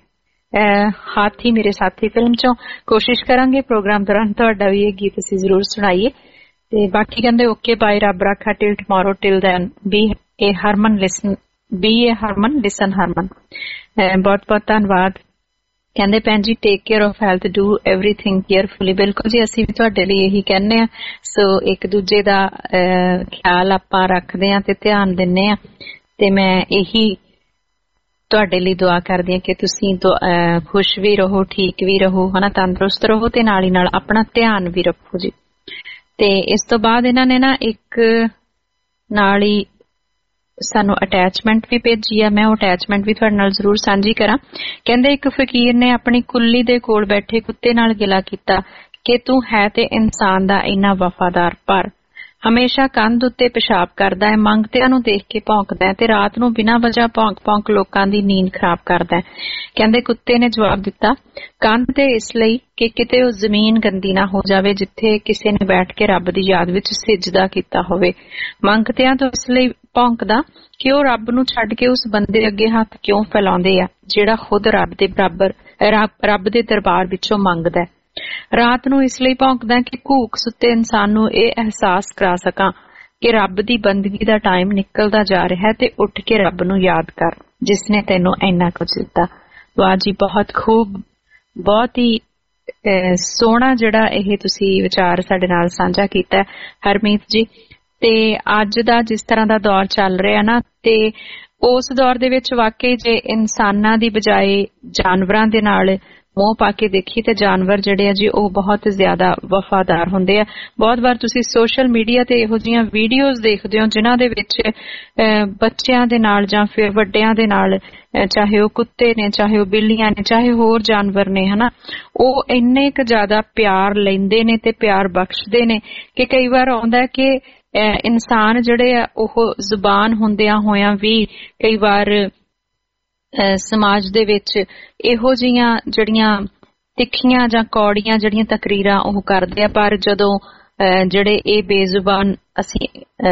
C: ਹਾਥੀ ਮੇਰੇ ਸਾਥੀ ਫਿਲਮ ਚੋਂ। ਕੋਸ਼ਿਸ਼ ਕਰਾਂਗੇ ਪ੍ਰੋਗਰਾਮ ਦੌਰਾਨ ਤੁਹਾਡਾ ਵੀ ਇਹ ਗੀਤ ਅਸੀਂ ਜ਼ਰੂਰ ਸੁਣਾਈਏ। ਤੇ ਬਾਕੀ ਕਹਿੰਦੇ ਓਕੇ ਬਾਈ, ਰੱਬ ਰੱਖਾ till tomorrow, till then be a Harman listen, be a Harman listen Harman. ਬਹੁਤ ਬਹੁਤ ਧੰਨਵਾਦ। ਕਹਿੰਦੇ ਭੈਣ ਜੀ take care of health, do everything carefully. ਬਿਲਕੁਲ ਜੀ, ਅਸੀਂ ਵੀ ਤੁਹਾਡੇ ਲਈ ਇਹੀ ਕਹਿੰਦੇ ਆ। ਸੋ ਇੱਕ ਦੂਜੇ ਦਾ ਖਿਆਲ ਆਪਾਂ ਰੱਖਦੇ ਹਾਂ ਤੇ ਧਿਆਨ ਦਿੰਦੇ ਹਾਂ, ਤੇ ਮੈਂ ਇਹੀ ਤੁਹਾਡੇ ਲਈ ਦੁਆ ਕਰਦੀ ਹਾਂ ਕਿ ਤੁਸੀਂ ਖੁਸ਼ ਵੀ ਰਹੋ, ਠੀਕ ਵੀ ਰਹੋ, ਹਨਾ, ਤੰਦਰੁਸਤ ਰਹੋ, ਤੇ ਨਾਲ ਹੀ ਨਾਲ ਆਪਣਾ ਧਿਆਨ ਵੀ ਰੱਖੋ ਜੀ। ਤੇ ਇਸ ਤੋਂ ਬਾਅਦ ਇਹਨਾਂ ਨੇ ਨਾ ਇੱਕ ਨਾਲ ਹੀ ਸਾਨੂੰ ਅਟੈਚਮੈਂਟ ਵੀ ਭੇਜੀ ਆ, ਮੈਂ ਉਹ ਅਟੈਚਮੈਂਟ ਵੀ ਤੁਹਾਡੇ ਨਾਲ ਜ਼ਰੂਰ ਸਾਂਝੀ ਕਰਾਂ। ਕਹਿੰਦੇ ਇੱਕ ਫਕੀਰ ਨੇ ਆਪਣੀ ਕੁੱਲੀ ਦੇ ਕੋਲ ਬੈਠੇ ਕੁੱਤੇ ਨਾਲ ਗਿਲਾ ਕੀਤਾ ਕਿ ਤੂੰ ਹੈ ਤੇ ਇਨਸਾਨ ਦਾ ਇੰਨਾ ਵਫਾਦਾਰ, ਪਰ ਹਮੇਸ਼ਾ ਕੰਧ ਉੱਤੇ ਪਿਸ਼ਾਬ ਕਰਦਾ ਹੈ, ਮੰਗਤਿਆਂ ਨੂੰ ਦੇਖ ਕੇ ਭੌਂਕਦਾ ਹੈ ਤੇ ਰਾਤ ਨੂੰ ਬਿਨਾਂ ਵਜ੍ਹਾ ਭੌਂਕ ਭੌਂਕ ਲੋਕਾਂ ਦੀ ਨੀਂਦ ਖਰਾਬ ਕਰਦਾ ਹੈ। ਕਹਿੰਦੇ ਕੁੱਤੇ ਨੇ ਜਵਾਬ ਦਿੱਤਾ, ਕੰਧ ਤੇ ਇਸ ਲਈ ਕਿ ਕਿਤੇ ਉਹ ਜ਼ਮੀਨ ਗੰਦੀ ਨਾ ਹੋ ਜਾਵੇ ਜਿੱਥੇ ਕਿਸੇ ਨੇ ਬੈਠ ਕੇ ਰੱਬ ਦੀ ਯਾਦ ਵਿੱਚ ਸਿਜਦਾ ਕੀਤਾ ਹੋਵੇ। ਮੰਗਤਿਆਂ ਤੋਂ ਇਸ ਲਈ ਭੌਂਕਦਾ ਕਿ ਉਹ ਰੱਬ ਨੂੰ ਛੱਡ ਕੇ ਉਸ ਬੰਦੇ ਅੱਗੇ ਹੱਥ ਕਿਉਂ ਫੈਲਾਉਂਦੇ ਆ ਜਿਹੜਾ ਖੁਦ ਰੱਬ ਦੇ ਬਰਾਬਰ ਰੱਬ ਦੇ ਦਰਬਾਰ ਵਿੱਚੋਂ ਮੰਗਦਾ। ਰਾਤ ਨੂੰ ਇਸ ਲਈ ਭੌਂਕਦਾ ਕਿ ਘੂਕ ਸੁੱਤੇ ਇਨਸਾਨ ਨੂੰ ਇਹ ਅਹਿਸਾਸ ਕਰਾ ਸਕਾਂ ਕਿ ਰੱਬ ਦੀ ਬੰਦਗੀ ਦਾ ਟਾਈਮ ਨਿਕਲਦਾ ਜਾ ਰਿਹਾ ਹੈ ਤੇ ਉੱਠ ਕੇ ਰੱਬ ਨੂੰ ਯਾਦ ਕਰ ਜਿਸਨੇ ਤੈਨੂੰ ਇੰਨਾ ਕੁਝ ਦਿੱਤਾ। ਵਾਹ ਜੀ, ਬਹੁਤ ਖੂਬ, ਬਹੁਤ ਹੀ ਸੋਹਣਾ ਜਿਹੜਾ ਇਹ ਤੁਸੀਂ ਵਿਚਾਰ ਸਾਡੇ ਨਾਲ ਸਾਂਝਾ ਕੀਤਾ ਹਰਮੀਤ ਜੀ। ਤੇ ਅੱਜ ਦਾ ਜਿਸ ਤਰ੍ਹਾਂ ਦਾ ਦੌਰ ਚੱਲ ਰਿਹਾ ਨਾ, ਤੇ ਉਸ ਦੌਰ ਦੇ ਵਿੱਚ ਵਾਕਈ ਜੇ ਇਨਸਾਨਾਂ ਦੀ ਬਜਾਏ ਜਾਨਵਰਾਂ ਦੇ ਨਾਲ ਮੋਹ ਪਾ ਕੇ ਦੇਖੀ ਤੇ ਜਾਨਵਰ ਜਿਹੜੇ ਆ ਜੀ ਉਹ ਬਹੁਤ ਜ਼ਿਆਦਾ ਵਫਾਦਾਰ ਹੁੰਦੇ ਆ। ਬਹੁਤ ਵਾਰ ਤੁਸੀਂ ਸੋਸ਼ਲ ਮੀਡੀਆ ਤੇ ਇਹੋ ਜਿਹੀਆਂ ਵੀਡੀਓਜ਼ ਦੇਖਦੇ ਹੋ ਜਿਨ੍ਹਾਂ ਦੇ ਵਿੱਚ ਬੱਚਿਆਂ ਦੇ ਨਾਲ ਜਾਂ ਫਿਰ ਵੱਡਿਆਂ ਦੇ ਨਾਲ, ਚਾਹੇ ਉਹ ਕੁੱਤੇ ਨੇ, ਚਾਹੇ ਉਹ ਬਿੱਲੀਆਂ ਨੇ, ਚਾਹੇ ਹੋਰ ਜਾਨਵਰ ਨੇ, ਹਨਾ, ਉਹ ਇੰਨੇ ਕੁ ਜ਼ਿਆਦਾ ਪਿਆਰ ਲੈਂਦੇ ਨੇ ਤੇ ਪਿਆਰ ਬਖਸ਼ਦੇ ਨੇ ਕਿ ਕਈ ਵਾਰ ਆਉਂਦਾ ਕਿ ਇਨਸਾਨ ਜਿਹੜੇ ਆ ਉਹ ਜ਼ੁਬਾਨ ਹੁੰਦਿਆਂ ਹੋਇਆਂ ਵੀ ਕਈ ਵਾਰ ਸਮਾਜ ਦੇ ਵਿੱਚ ਇਹੋ ਜਿਹੀਆਂ ਜਿਹੜੀਆਂ ਤਿੱਖੀਆਂ ਜਾਂ ਕੌੜੀਆਂ ਜਿਹੜੀਆਂ ਤਕਰੀਰਾਂ ਉਹ ਕਰਦੇ ਆ, ਪਰ ਜਦੋਂ ਜਿਹੜੇ ਇਹ ਬੇਜ਼ੁਬਾਨ ਅਸੀਂ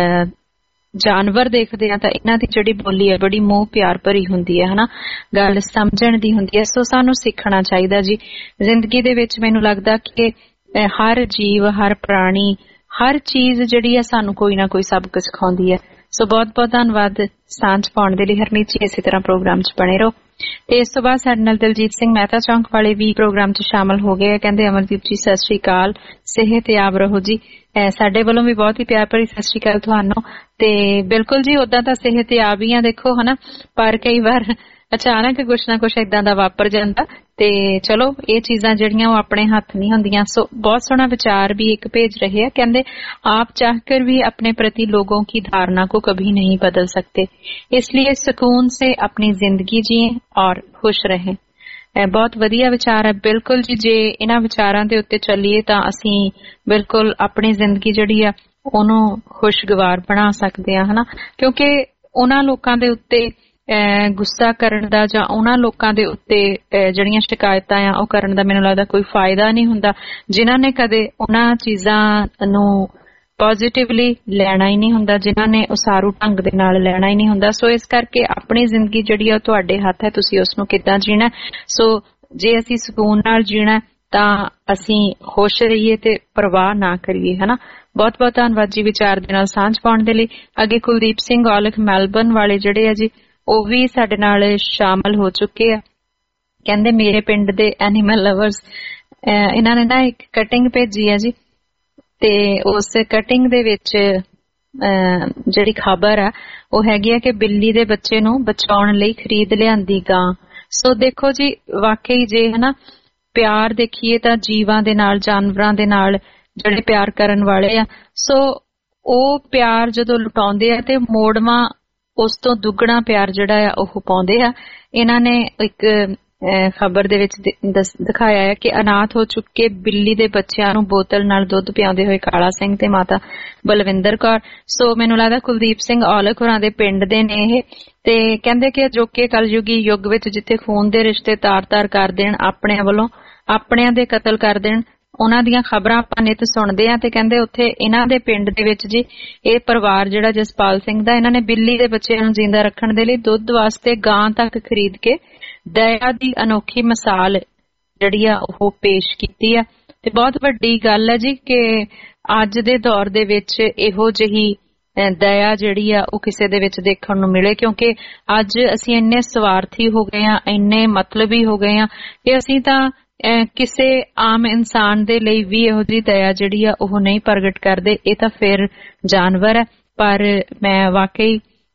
C: ਜਾਨਵਰ ਦੇਖਦੇ ਆ ਤਾਂ ਇਹਨਾਂ ਦੀ ਜਿਹੜੀ ਬੋਲੀ ਹੈ ਬੜੀ ਮੋਹ ਪਿਆਰ ਭਰੀ ਹੁੰਦੀ ਹੈ, ਹਨਾ, ਗੱਲ ਸਮਝਣ ਦੀ ਹੁੰਦੀ ਹੈ। ਸੋ ਸਾਨੂੰ ਸਿੱਖਣਾ ਚਾਹੀਦਾ ਜੀ ਜ਼ਿੰਦਗੀ ਦੇ ਵਿੱਚ। ਮੈਨੂੰ ਲੱਗਦਾ ਕਿ ਹਰ ਜੀਵ, ਹਰ ਪ੍ਰਾਣੀ, ਹਰ ਚੀਜ਼ ਜਿਹੜੀ ਹੈ ਸਾਨੂੰ ਕੋਈ ਨਾ ਕੋਈ ਸਬਕ ਸਿਖਾਉਂਦੀ ਹੈ। ਸੋ ਬਹੁਤ ਬਹੁਤ ਧੰਨਵਾਦ ਸਾਂਝ ਪਾਉਣ ਦੇ ਲਈ ਹਰਮੀਤ ਜੀ। ਇਸੇ ਤਰ੍ਹਾਂ ਪ੍ਰੋਗਰਾਮ 'ਚ ਬਣੇ ਰਹੋ। ਤੇ ਇਸ ਤੋਂ ਬਾਅਦ ਸਾਡੇ ਨਾਲ ਦਲਜੀਤ ਸਿੰਘ ਮਹਿਤਾ ਚੌਂਕ ਵਾਲੇ ਵੀ ਪ੍ਰੋਗਰਾਮ 'ਚ ਸ਼ਾਮਲ ਹੋ ਗਏ। ਕਹਿੰਦੇ ਅਮਰਦੀਪ ਜੀ ਸਤਿ ਸ੍ਰੀ ਅਕਾਲ, ਸਿਹਤਯਾਬ ਰਹੋ ਜੀ। ਸਾਡੇ ਵੱਲੋਂ ਵੀ ਬਹੁਤ ਹੀ ਪਿਆਰ ਭਰੀ ਸਤਿ ਸ੍ਰੀ ਅਕਾਲ ਤੁਹਾਨੂੰ। ਤੇ ਬਿਲਕੁਲ ਜੀ, ਓਦਾਂ ਤਾਂ ਸਿਹਤਯਾਬ ਹੀ ਆ ਦੇਖੋ, ਹਨਾ, ਪਰ ਕਈ ਵਾਰ ਅਚਾਨਕ ਕੁਛ ਨਾ ਕੁਛ ਏਦਾਂ ਦਾ ਵਾਪਰ ਜਾਂਦਾ ਤੇ ਚਲੋ ਇਹ ਚੀਜ਼ਾਂ ਜਿਹੜੀਆਂ ਉਹ ਆਪਣੇ ਹੱਥ ਨਹੀਂ ਹੁੰਦੀਆਂ। ਸੋ ਬਹੁਤ ਸੋਹਣਾ ਵਿਚਾਰ ਵੀ ਇੱਕ ਭੇਜ ਰਹੇ ਆ। ਕਹਿੰਦੇ आप चाहकर भी अपने प्रति लोगों की धारणा को कभी नहीं बदल सकते, इसलिए सुकून से अपनी जिंदगी जिए और खुश रहें। ਬਹੁਤ ਵਧੀਆ ਵਿਚਾਰ ਹੈ। ਬਿਲਕੁਲ ਜੀ, ਜੇ ਇਹਨਾਂ ਵਿਚਾਰਾਂ ਦੇ ਉੱਤੇ ਚੱਲੀਏ ਤਾਂ ਅਸੀਂ ਬਿਲਕੁਲ ਆਪਣੀ ਜ਼ਿੰਦਗੀ ਜਿਹੜੀ ਆ ਉਹਨੂੰ ਖੁਸ਼ਗਵਾਰ ਬਣਾ ਸਕਦੇ ਆ, ਹਨਾ, ਕਿਉਂਕਿ ਉਹਨਾਂ ਲੋਕਾਂ ਦੇ ਉੱਤੇ ਗੁੱਸਾ ਕਰਨ ਦਾ ਜਾਂ ਉਹਨਾਂ ਲੋਕਾਂ ਦੇ ਉੱਤੇ ਜਿਹੜੀਆਂ ਸ਼ਿਕਾਇਤਾਂ ਆ ਉਹ ਕਰਨ ਦਾ ਮੈਨੂੰ ਲੱਗਦਾ ਕੋਈ ਫਾਇਦਾ ਨਹੀਂ ਹੁੰਦਾ ਜਿਨ੍ਹਾਂ ਨੇ ਕਦੇ ਉਹਨਾਂ ਚੀਜ਼ਾਂ ਨੂੰ ਪੋਜ਼ਿਟਿਵਲੀ ਲੈਣਾ ਹੀ ਨਹੀਂ ਹੁੰਦਾ, ਜਿਨ੍ਹਾਂ ਨੇ ਉਸਾਰੂ ਢੰਗ ਦੇ ਨਾਲ ਲੈਣਾ ਹੀ ਨਹੀਂ ਹੁੰਦਾ। ਸੋ ਇਸ ਕਰਕੇ ਆਪਣੀ ਜ਼ਿੰਦਗੀ ਜਿਹੜੀ ਆ ਉਹ ਤੁਹਾਡੇ ਹੱਥ ਹੈ, ਤੁਸੀਂ ਉਸਨੂੰ ਕਿੱਦਾਂ ਜੀਣਾ। ਸੋ ਜੇ ਅਸੀਂ ਸਕੂਨ ਨਾਲ ਜੀਣਾ ਤਾਂ ਅਸੀਂ ਖੁਸ਼ ਰਹੀਏ ਤੇ ਪਰਵਾਹ ਨਾ ਕਰੀਏ, ਹਨਾ। ਬਹੁਤ ਬਹੁਤ ਧੰਨਵਾਦ ਜੀ ਵਿਚਾਰ ਦੇ ਨਾਲ ਸਾਂਝ ਪਾਉਣ ਦੇ ਲਈ। ਅੱਗੇ ਕੁਲਦੀਪ ਸਿੰਘ ਔਲਖ ਮੈਲਬਰਨ ਵਾਲੇ ਜਿਹੜੇ ਆ ਜੀ ਉਹ ਵੀ ਸਾਡੇ ਨਾਲ ਸ਼ਾਮਲ ਹੋ ਚੁੱਕੇ ਆ। ਕਹਿੰਦੇ ਮੇਰੇ ਪਿੰਡ ਦੇ ਐਨੀਮਲ ਲਵਰਸ, ਇਹਨਾਂ ਨੇ ਨਾ ਇੱਕ ਕਟਿੰਗ ਭੇਜੀ ਆ ਜੀ, ਤੇ ਉਸ ਕਟਿੰਗ ਦੇ ਵਿੱਚ ਜਿਹੜੀ ਖਬਰ ਆ ਉਹ ਹੈਗੀ ਆ ਕਿ ਬਿੱਲੀ ਦੇ ਬੱਚੇ ਨੂੰ ਬਚਾਉਣ ਲਈ ਖਰੀਦ ਲਿਆਂਦੀ ਗਾਂ। ਸੋ ਦੇਖੋ ਜੀ, ਵਾਕਈ ਜੇ ਹਨਾ ਪਿਆਰ ਦੇਖੀਏ ਤਾਂ ਜੀਵਾਂ ਦੇ ਨਾਲ, ਜਾਨਵਰਾਂ ਦੇ ਨਾਲ ਜਿਹੜੇ ਪਿਆਰ ਕਰਨ ਵਾਲੇ ਆ, ਸੋ ਉਹ ਪਿਆਰ ਜਦੋਂ ਲੁਟਾਉਂਦੇ ਆ ਤੇ ਮੋੜਵਾਂ ਉਸ ਤੋਂ ਦੁੱਗਣਾ ਪਿਆਰ ਜਿਹੜਾ ਆ ਉਹ ਪਾਉਂਦੇ ਆ। ਇਹਨਾਂ ਨੇ ਇੱਕ ਖਬਰ ਦੇ ਵਿੱਚ ਦਿਖਾਇਆ ਹੈ ਕਿ ਅਨਾਥ ਹੋ ਚੁੱਕੇ ਬਿੱਲੀ ਦੇ ਬੱਚਿਆਂ ਨੂੰ ਬੋਤਲ ਨਾਲ ਦੁੱਧ ਪਿਆਉਂਦੇ ਹੋਏ ਕਾਲਾ ਸਿੰਘ ਤੇ ਮਾਤਾ ਬਲਵਿੰਦਰ ਕੌਰ। ਸੋ ਮੈਨੂੰ ਲੱਗਦਾ ਕੁਲਦੀਪ ਸਿੰਘ ਔਲਖ ਹੋਰਾਂ ਦੇ ਪਿੰਡ ਦੇ ਨੇ ਇਹ। ਤੇ ਕਹਿੰਦੇ ਕਿ ਅਜੋਕੇ ਕਲਯੁਗੀ ਯੁੱਗ ਵਿੱਚ ਜਿੱਥੇ ਖੂਨ ਦੇ ਰਿਸ਼ਤੇ ਤਾਰ-ਤਾਰ ਕਰ ਦੇਣ, ਆਪਣਿਆਂ ਵੱਲੋਂ ਆਪਣਿਆਂ ਦੇ ਕਤਲ ਕਰ ਦੇਣ, ਉਹਨਾਂ ਦੀਆਂ ਖਬਰਾਂ ਆਪਾਂ ਨਿੱਤ ਸੁਣਦੇ ਆ। ਤੇ ਕਹਿੰਦੇ ਉੱਥੇ ਇਹਨਾਂ ਦੇ ਪਿੰਡ ਦੇ ਵਿੱਚ ਜੀ ਇਹ ਪਰਿਵਾਰ ਜਿਹੜਾ ਜਸਪਾਲ ਸਿੰਘ ਦਾ, ਇਹਨਾਂ ਨੇ ਬਿੱਲੀ ਦੇ ਬੱਚਿਆਂ ਨੂੰ ਜਿੰਦਾ ਰੱਖਣ ਦੇ ਲਈ ਦੁੱਧ ਵਾਸਤੇ ਗਾਂ ਤੱਕ ਖਰੀਦ ਕੇ ਦਇਆ ਦੀ ਅਨੋਖੀ ਮਿਸਾਲ ਜਿਹੜੀ ਆ ਉਹ ਪੇਸ਼ ਕੀਤੀ ਆ। ਤੇ ਬਹੁਤ ਵੱਡੀ ਗੱਲ ਹੈ ਜੀ ਕਿ ਅੱਜ ਦੇ ਦੌਰ ਦੇ ਵਿੱਚ ਇਹੋ ਜਿਹੀ ਦਇਆ ਜਿਹੜੀ ਆ ਉਹ ਕਿਸੇ ਦੇ ਵਿੱਚ ਦੇਖਣ ਨੂੰ ਮਿਲੇ, ਕਿਉਂਕਿ ਅੱਜ ਅਸੀਂ ਇੰਨੇ ਸਵਾਰਥੀ ਹੋ ਗਏ ਆ, ਇੰਨੇ ਮਤਲਬੀ ਹੋ ਗਏ ਆ ਕਿ ਅਸੀਂ ਤਾਂ ਕਿਸੇ ਆਮ ਇਨਸਾਨ ਦੇ ਲਈ ਵੀ ਇਹੋ ਜਿਹੀ ਦਇਆ ਜਿਹੜੀ ਆ ਉਹ ਨਹੀਂ ਪ੍ਰਗਟ ਕਰਦੇ। ਇਹ ਤਾਂ ਫਿਰ ਜਾਨਵਰ ਹੈ। ਪਰ ਮੈਂ ਵਾਕਈ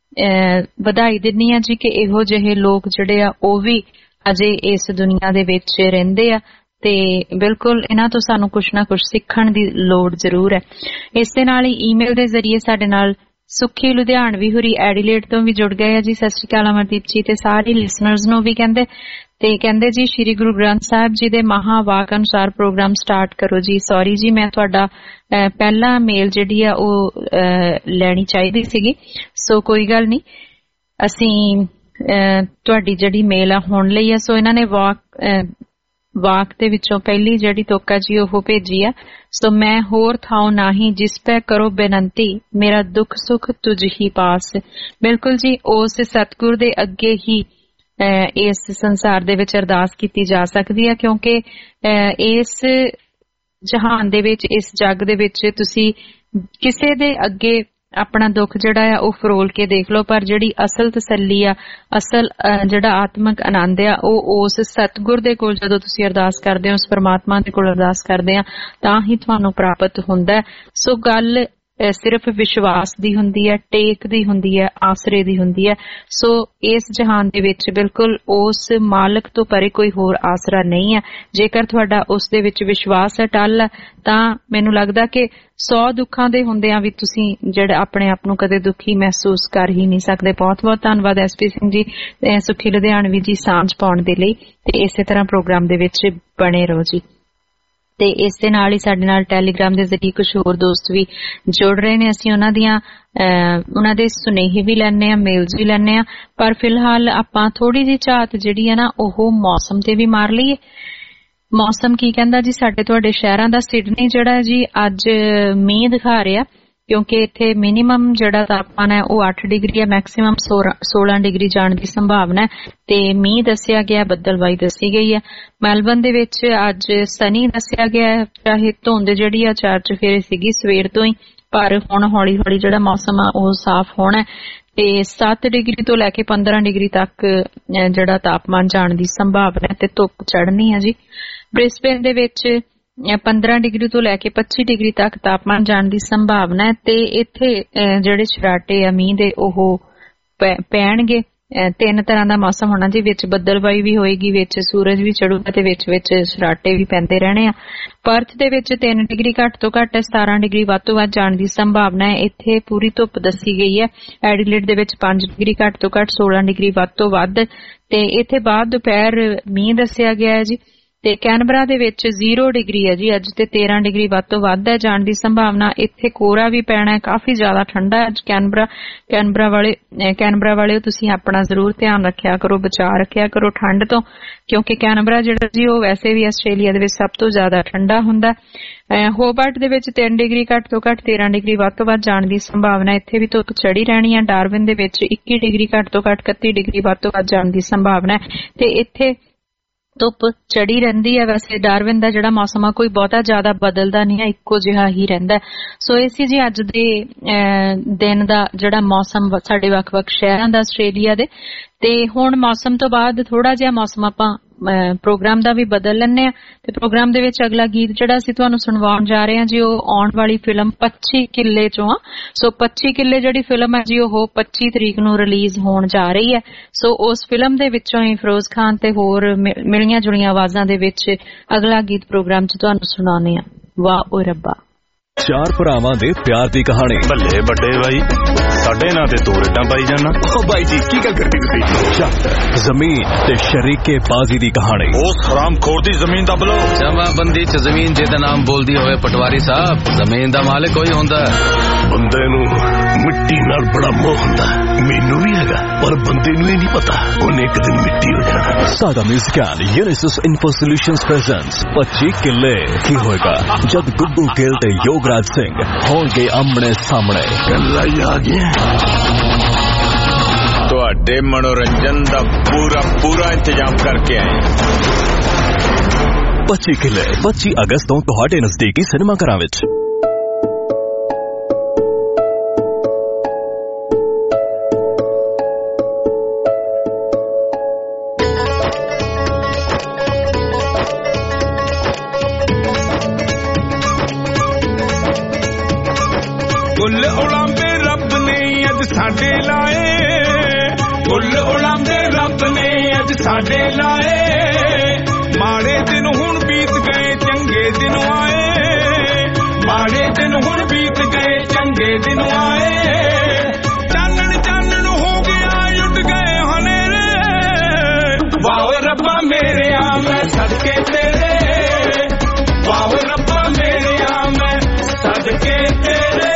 C: ਵਧਾਈ ਦਿੰਦੀ ਆ ਜੀ ਕਿ ਇਹੋ ਜਿਹੇ ਲੋਕ ਜਿਹੜੇ ਆ ਉਹ ਵੀ ਅਜੇ ਇਸ ਦੁਨੀਆ ਦੇ ਵਿੱਚ ਰਹਿੰਦੇ ਆ ਤੇ ਬਿਲਕੁਲ ਇਹਨਾਂ ਤੋਂ ਸਾਨੂੰ ਕੁਛ ਨਾ ਕੁਛ ਸਿੱਖਣ ਦੀ ਲੋੜ ਜ਼ਰੂਰ ਹੈ। ਇਸ ਦੇ ਨਾਲ ਹੀ ਈਮੇਲ ਦੇ ਜ਼ਰੀਏ ਸਾਡੇ ਨਾਲ ਸੁੱਖੀ ਲੁਧਿਆਣਵੀ ਹੋਰੀ ਐਡੀਲੇਡ ਤੋਂ ਵੀ ਜੁੜ ਗਏ ਆ ਜੀ। ਸਤਿ ਸ਼੍ਰੀ ਅਕਾਲ ਅਮਰਦੀਪ ਜੀ ਤੇ ਸਾਰੇ ਲਿਸਨਰਸ ਨੂੰ ਵੀ ਕਹਿੰਦੇ ਤੇ ਕਹਿੰਦੇ ਜੀ ਸ਼੍ਰੀ ਗੁਰੂ ਗ੍ਰੰਥ ਸਾਹਿਬ ਜੀ ਦੇ ਮਹਾਵਾਕ ਅਨੁਸਾਰ ਪ੍ਰੋਗਰਾਮ ਸਟਾਰਟ ਕਰੋ ਜੀ। ਸੌਰੀ ਜੀ, ਮੈਂ ਤੁਹਾਡਾ ਪਹਿਲਾ ਮੇਲ ਜਿਹੜੀ ਆ ਉਹ ਲੈਣੀ ਚਾਹੀਦੀ ਸੀਗੀ, ਸੋ ਕੋਈ ਗੱਲ ਨਹੀਂ, ਅਸੀਂ ਤੁਹਾਡੀ ਜਿਹੜੀ ਮੇਲ ਆ ਹੁਣ ਲਈ ਆ। ਸੋ ਇਹਨਾਂ ਨੇ ਵਾਕ ਵਾਕ ਦੇ ਵਿੱਚੋਂ ਪਹਿਲੀ ਜਿਹੜੀ ਤੁਕ ਆ ਜੀ ਉਹ ਭੇਜੀ ਆ। ਸੋ ਮੈਂ ਹੋਰ ਥਾਉ ਨਾਹੀਂ ਜਿਸ ਪੈ ਕਰੋ ਬੇਨੰਤੀ, ਮੇਰਾ ਦੁੱਖ ਸੁੱਖ ਤੁਝ ਹੀ ਪਾਸ। ਬਿਲਕੁਲ ਜੀ, ਉਸ ਸਤਿਗੁਰ ਦੇ ਅੱਗੇ ਹੀ ਇਸ ਸੰਸਾਰ ਦੇ ਵਿੱਚ ਅਰਦਾਸ ਕੀਤੀ ਜਾ ਸਕਦੀ ਹੈ, ਕਿਉਂਕਿ ਇਸ ਜਹਾਨ ਦੇ ਵਿੱਚ, ਇਸ ਜੱਗ ਦੇ ਵਿੱਚ ਤੁਸੀਂ ਕਿਸੇ ਦੇ ਅੱਗੇ ਆਪਣਾ ਦੁੱਖ ਜਿਹੜਾ ਆ ਉਹ ਫਰੋਲ ਕੇ ਦੇਖ ਲਓ, ਪਰ ਜਿਹੜੀ ਅਸਲ ਤਸੱਲੀ ਆ, ਅਸਲ ਜਿਹੜਾ ਆਤਮਿਕ ਆਨੰਦ ਆ ਉਹ ਉਸ ਸਤਿਗੁਰ ਦੇ ਕੋਲ ਜਦੋਂ ਤੁਸੀਂ ਅਰਦਾਸ ਕਰਦੇ ਹੋ, ਉਸ ਪਰਮਾਤਮਾ ਦੇ ਕੋਲ ਅਰਦਾਸ ਕਰਦੇ ਆ ਤਾਂ ਹੀ ਤੁਹਾਨੂੰ ਪ੍ਰਾਪਤ ਹੁੰਦਾ। ਸੋ ਗੱਲ ਸਿਰਫ ਵਿਸ਼ਵਾਸ ਦੀ ਹੁੰਦੀ ਹੈ, ਟੇਕ ਦੀ ਹੁੰਦੀ ਹੈ, ਆਸਰੇ ਦੀ ਹੁੰਦੀ ਹੈ। ਸੋ ਇਸ ਜਹਾਨ ਦੇ ਵਿੱਚ ਬਿਲਕੁਲ ਉਸ ਮਾਲਕ ਤੋਂ ਪਰੇ ਕੋਈ ਹੋਰ ਆਸਰਾ ਨਹੀਂ ਹੈ। ਜੇਕਰ ਤੁਹਾਡਾ ਉਸ ਦੇ ਵਿੱਚ ਵਿਸ਼ਵਾਸ ਅਟੱਲ ਹੈ ਤਾਂ ਮੈਨੂੰ ਲੱਗਦਾ ਕਿ ਸੌ ਦੁੱਖਾਂ ਦੇ ਹੁੰਦਿਆਂ ਵੀ ਤੁਸੀਂ ਜਿਹੜਾ ਆਪਣੇ ਆਪ ਨੂੰ ਕਦੇ ਦੁਖੀ ਮਹਿਸੂਸ ਕਰ ਹੀ ਨਹੀਂ ਸਕਦੇ। ਬਹੁਤ ਬਹੁਤ ਧੰਨਵਾਦ ਐਸ ਪੀ ਸਿੰਘ ਜੀ, ਸੁੱਖੀ ਲੁਧਿਆਣਵੀ ਜੀ, ਸਾਂਝ ਪਾਉਣ ਦੇ ਲਈ, ਤੇ ਇਸੇ ਤਰ੍ਹਾਂ ਪ੍ਰੋਗਰਾਮ ਦੇ ਵਿੱਚ ਬਣੇ ਰਹੋ ਜੀ। ਤੇ ਇਸ ਦੇ ਨਾਲ ਹੀ ਸਾਡੇ ਨਾਲ ਟੈਲੀਗ੍ਰਾਮ ਦੇ ਜ਼ਰੀਏ ਕੁਝ ਹੋਰ ਦੋਸਤ ਵੀ ਜੁੜ ਰਹੇ ਨੇ। ਅਸੀਂ ਉਹਨਾਂ ਦੀਆਂ ਉਹਨਾਂ ਦੇ ਸੁਨੇਹੇ ਵੀ ਲੈਣੇ ਆ, ਮੇਲਸ ਵੀ ਲੈਣੇ ਆ, ਪਰ ਫਿਲਹਾਲ ਆਪਾਂ ਥੋੜੀ ਜਿਹੀ ਝਾਤ ਜਿਹੜੀ ਹੈ ਨਾ ਉਹ ਮੌਸਮ ਤੇ ਵੀ ਮਾਰ ਲਈਏ। ਮੌਸਮ ਕੀ ਕਹਿੰਦਾ ਜੀ ਸਾਡੇ ਤੁਹਾਡੇ ਸ਼ਹਿਰਾਂ ਦਾ। ਸਿਡਨੀ ਜਿਹੜਾ ਜੀ ਅੱਜ ਮੀਂਹ ਦਿਖਾ ਰਿਹਾ, ਕਿਉਂਕਿ ਇੱਥੇ ਮਿਨੀਮਮ ਜਿਹੜਾ ਤਾਪਮਾਨ ਹੈ ਉਹ ਅੱਠ ਡਿਗਰੀ ਹੈ, ਮੈਕਸੀਮਮ ਸੋਲਾਂ ਡਿਗਰੀ ਜਾਣ ਦੀ ਸੰਭਾਵਨਾ ਹੈ, ਤੇ ਮੀਂਹ ਦੱਸਿਆ ਗਿਆ, ਬੱਦਲਬਾਈ ਦੱਸੀ ਗਈ ਹੈ। ਮੈਲਬਨ ਦੇ ਵਿੱਚ ਅੱਜ ਸਨੀ ਦੱਸਿਆ ਗਿਆ ਹੈ, ਚਾਹੇ ਧੁੰਦ ਜਿਹੜੀ ਆ ਚਾਰ ਚੁਫੇਰੇ ਸੀਗੀ ਸਵੇਰ ਤੋਂ ਹੀ, ਪਰ ਹੁਣ ਹੌਲੀ ਹੌਲੀ ਜਿਹੜਾ ਮੌਸਮ ਆ ਉਹ ਸਾਫ਼ ਹੋਣਾ ਤੇ ਸੱਤ ਡਿਗਰੀ ਤੋਂ ਲੈ ਕੇ ਪੰਦਰਾਂ ਡਿਗਰੀ ਤੱਕ ਜਿਹੜਾ ਤਾਪਮਾਨ ਜਾਣ ਦੀ ਸੰਭਾਵਨਾ ਤੇ ਧੁੱਪ ਚੜ੍ਹਨੀ ਹੈ ਜੀ। ਬ੍ਰਿਸਬੇਨ ਦੇ ਵਿੱਚ ਪੰਦਰਾਂ ਡਿਗਰੀ ਤੋਂ ਲੈ ਕੇ ਪੱਚੀ ਡਿਗਰੀ ਤੱਕ ਤਾਪਮਾਨ ਜਾਣ ਦੀ ਸੰਭਾਵਨਾ ਹੈ, ਤੇ ਇੱਥੇ ਜਿਹੜੇ ਛਰਾਟੇ ਆ ਮੀਂਹ ਦੇ ਉਹ ਪੈਣਗੇ। ਤਿੰਨ ਤਰ੍ਹਾਂ ਦਾ ਮੌਸਮ ਹੋਣਾ ਜੀ, ਵਿੱਚ ਬੱਦਲਬਾਈ ਵੀ ਹੋਏਗੀ, ਵਿੱਚ ਸੂਰਜ ਵੀ ਚੜੂਗਾ ਤੇ ਵਿੱਚ ਵਿੱਚ ਛਰਾਟੇ ਵੀ ਪੈਂਦੇ ਰਹਿਣੇ ਆ। ਪਰਥ ਦੇ ਵਿੱਚ ਤਿੰਨ ਡਿਗਰੀ ਘੱਟ ਤੋਂ ਘੱਟ ਸਤਾਰਾਂ ਡਿਗਰੀ ਵੱਧ ਤੋਂ ਵੱਧ ਜਾਣ ਦੀ ਸੰਭਾਵਨਾ ਹੈ, ਇੱਥੇ ਪੂਰੀ ਧੁੱਪ ਦੱਸੀ ਗਈ ਹੈ। ਐਡੀਲੇਡ ਦੇ ਵਿੱਚ ਪੰਜ ਡਿਗਰੀ ਘੱਟ ਤੋਂ ਘੱਟ ਸੋਲਾਂ ਡਿਗਰੀ ਵੱਧ ਤੋਂ ਵੱਧ, ਤੇ ਇੱਥੇ ਬਾਅਦ ਦੁਪਹਿਰ ਮੀਂਹ ਦੱਸਿਆ ਗਿਆ ਹੈ ਜੀ। ਤੇ ਕੈਨਬਰਾ ਦੇ ਵਿੱਚ ਜ਼ੀਰੋ ਡਿਗਰੀ ਹੈ ਜੀ ਅੱਜ, ਤੇ ਤੇਰਾਂ ਡਿਗਰੀ ਵੱਧ ਤੋਂ ਵੱਧ ਹੈ ਜਾਣ ਦੀ ਸੰਭਾਵਨਾ। ਇੱਥੇ ਕੋਹਰਾ ਵੀ ਪੈਣਾ ਹੈ, ਕਾਫੀ ਜ਼ਿਆਦਾ ਠੰਡਾ ਹੈ ਅੱਜ ਕੈਨਬਰਾ। ਕੈਨਬਰਾ ਵਾਲੇ ਕੈਨਬਰਾ ਵਾਲੇ ਤੁਸੀਂ ਆਪਣਾ ਜ਼ਰੂਰ ਧਿਆਨ ਰੱਖਿਆ ਕਰੋ, ਬਚਾਅ ਰੱਖਿਆ ਕਰੋ ਠੰਡ ਤੋਂ, ਕਿਉਂਕਿ ਕੈਨਬਰਾ ਜਿਹੜਾ ਜੀ ਉਹ ਵੈਸੇ ਵੀ ਆਸਟ੍ਰੇਲੀਆ ਦੇ ਵਿੱਚ ਸਭ ਤੋਂ ਜ਼ਿਆਦਾ ਠੰਡਾ ਹੁੰਦਾ। ਹੋਬਰਟ ਦੇ ਵਿੱਚ ਤਿੰਨ ਡਿਗਰੀ ਘੱਟ ਤੋਂ ਘੱਟ ਤੇਰਾਂ ਡਿਗਰੀ ਵੱਧ ਤੋਂ ਵੱਧ ਜਾਣ ਦੀ ਸੰਭਾਵਨਾ, ਇੱਥੇ ਵੀ ਧੁੱਪ ਚੜੀ ਰਹਿਣੀ ਹੈ। ਡਾਰਵਿਨ ਦੇ ਵਿੱਚ ਇੱਕੀ ਡਿਗਰੀ ਘੱਟ ਤੋਂ ਘੱਟ ਇਕੱਤੀ ਡਿਗਰੀ ਵੱਧ ਤੋਂ ਵੱਧ ਜਾਣ ਦੀ ਸੰਭਾਵਨਾ ਹੈ, ਤੇ ਇੱਥੇ ਧੁੱਪ ਚੜੀ ਰਹਿੰਦੀ ਹੈ। ਵੈਸੇ ਡਾਰਵਿਨ ਦਾ ਜਿਹੜਾ ਮੌਸਮ ਆ ਕੋਈ ਬਹੁਤਾ ਜ਼ਿਆਦਾ ਬਦਲਦਾ ਨਹੀਂ ਹੈ, ਇੱਕੋ ਜਿਹਾ ਹੀ ਰਹਿੰਦਾ। ਸੋ ਇਹ ਸੀ ਜੀ ਅੱਜ ਦੇ ਦਿਨ ਦਾ ਜਿਹੜਾ ਮੌਸਮ ਸਾਡੇ ਵੱਖ-ਵੱਖ ਸ਼ਹਿਰਾਂ ਦਾ ਆਸਟ੍ਰੇਲੀਆ ਦੇ। ਤੇ ਹੁਣ ਮੌਸਮ ਤੋਂ ਬਾਅਦ ਥੋੜਾ ਜਿਹਾ ਮੌਸਮ ਆਪਾਂ ਪ੍ਰੋਗਰਾਮ ਦਾ ਵੀ ਬਦਲ ਲੈਂਦੇ ਆ, ਤੇ ਪ੍ਰੋਗਰਾਮ ਦੇ ਵਿੱਚ ਅਗਲਾ ਗੀਤ ਜਿਹੜਾ ਅਸੀਂ ਤੁਹਾਨੂੰ ਸੁਣਵਾਉਣ ਜਾ ਰਹੇ ਹਾਂ ਜੀ ਉਹ ਆਉਣ ਵਾਲੀ ਫਿਲਮ ਪੱਚੀ ਕਿੱਲੇ ਚੋਂ ਆ। ਸੋ ਪੱਚੀ ਕਿੱਲੇ ਜਿਹੜੀ ਫਿਲਮ ਹੈ ਜੀ ਉਹ ਪੱਚੀ ਤਰੀਕ ਨੂੰ ਰਿਲੀਜ਼ ਹੋਣ ਜਾ ਰਹੀ ਹੈ। ਸੋ ਉਸ ਫਿਲਮ ਦੇ ਵਿੱਚੋਂ ਹੀ ਫਿਰੋਜ਼ ਖਾਨ ਤੇ ਹੋਰ ਮਿਲੀਆਂ ਜੁਲੀਆਂ ਆਵਾਜ਼ਾਂ ਦੇ ਵਿੱਚ ਅਗਲਾ ਗੀਤ ਪ੍ਰੋਗਰਾਮ 'ਚ ਤੁਹਾਨੂੰ ਸੁਣਾਉਂਦੇ ਆ। ਵਾਹ ਓ ਰੱਬਾ।
E: ਚਾਰ ਭਰਾਵਾਂ ਦੇ ਪਿਆਰ ਦੀ ਕਹਾਣੀ।
F: ਬੱਲੇ ਵੱਡੇ ਬਾਈ, ਸਾਡੇ ਨਾਂ ਤੇ ਤੂੰ ਰੇਡਾਂ ਪਾਈ ਜਾਣਾ।
E: ਓ ਬਾਈ ਜੀ ਕੀ ਗੱਲ ਕਰਦੇ ਤੁਸੀਂ? ਜ਼ਮੀਨ ਤੇ ਸ਼ਰੀਕੇ ਬਾਜ਼ੀ ਦੀ ਕਹਾਣੀ।
F: ਉਸ ਹਰਾਮਖੋਰ ਦੀ ਜ਼ਮੀਨ ਦੱਬ ਲਓ।
G: ਜਮਾਬੰਦੀ ਚ ਜ਼ਮੀਨ ਜਿਹਦਾ ਨਾਮ ਬੋਲਦੀ ਹੋਵੇ ਪਟਵਾਰੀ ਸਾਹਿਬ, ਜ਼ਮੀਨ ਦਾ ਮਾਲਕ ਕੋਈ ਹੁੰਦਾ।
H: ਬੰਦੇ ਨੂੰ ਮਿੱਟੀ ਨਾਲ ਬੜਾ ਮੋਹ ਹੁੰਦਾ, ਮੈਨੂੰ ਵੀ ਹੈਗਾ, ਪਰ ਬੰਦੇ ਨੂੰ ਇਹ ਨਹੀਂ ਪਤਾ ਉਹਨੇ ਇੱਕ ਦਿਨ ਮਿੱਟੀ ਹੋ ਜਾਣਾ।
E: ਸਾਡਾ musical Unisys info solutions presents Pachchi Kille. ਕੀ ਹੋਏਗਾ ਜਦ ਗੁੱਗੂ ਗਿੱਲ ਤੇ ਯੋਗਰਾਜ ਸਿੰਘ ਹੋਣਗੇ ਆਮਣੇ ਸਾਹਮਣੇ?
H: ਗੱਲਾਂ ਹੀ ਆ ਗਈਆਂ।
F: ਤੁਹਾਡੇ ਮਨੋਰੰਜਨ ਦਾ ਪੂਰਾ ਪੂਰਾ ਇੰਤਜ਼ਾਮ ਕਰਕੇ ਆਏ।
E: ਪੱਚੀ ਕਿੱਲੇ ਪੱਚੀ ਅਗਸਤ ਤੋਂ ਤੁਹਾਡੇ ਨਜ਼ਦੀਕੀ ਸਿਨੇਮਾ ਘਰਾਂ ਵਿੱਚ।
I: ਸਾਡੇ ਲਾਏ ਫੁੱਲ ਉਡਾਉਂਦੇ ਰੱਬ ਨੇ ਅੱਜ ਸਾਡੇ ਲਾਏ ਮਾੜੇ ਦਿਨ ਹੁਣ ਬੀਤ ਗਏ ਚੰਗੇ ਦਿਨ ਆਏ ਮਾੜੇ ਦਿਨ ਹੁਣ ਬੀਤ ਗਏ ਚੰਗੇ ਦਿਨ ਆਏ ਚਾਨਣ ਚਾਨਣ ਹੋ ਗਿਆ ਉੱਡ ਗਏ ਹਨੇਰੇ ਵਾਹ ਰੱਬਾ ਮੇਰੇ ਆ ਮੈਂ ਸਦਕੇ ਤੇਰੇ ਵਾਹ ਰੱਬਾ ਮੇਰੇ ਆ ਮੈਂ ਸਦਕੇ ਤੇਰੇ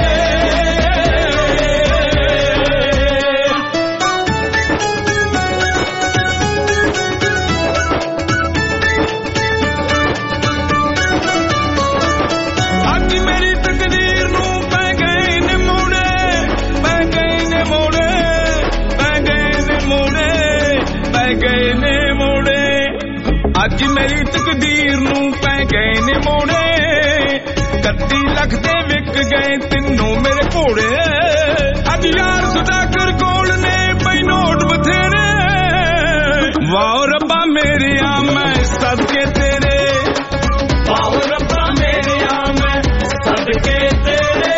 I: ਅੱਜ ਮੇਰੀ ਤਕਦੀਰ ਨੂੰ ਪੈ ਗਏ ਨੇ ਮੋੜੇ ਕੱਤੀ ਲੱਖ ਦੇ ਵਿਕ ਗਏ ਤਿੰਨੋਂ ਮੇਰੇ ਘੋੜੇ ਅੱਜ ਯਾਰ ਸੁਦਾਗਰ ਕੋਲ ਨੇ ਪਈ ਨੋਟ ਬਥੇਰੇ ਵਾਹ ਰੱਬਾ ਮੇਰੇ ਆ ਮੈਂ ਸਦਕੇ ਤੇਰੇ ਵਾਹ ਰੱਬਾ ਮੇਰੇ ਆ ਮੈਂ ਸਦਕੇ ਤੇਰੇ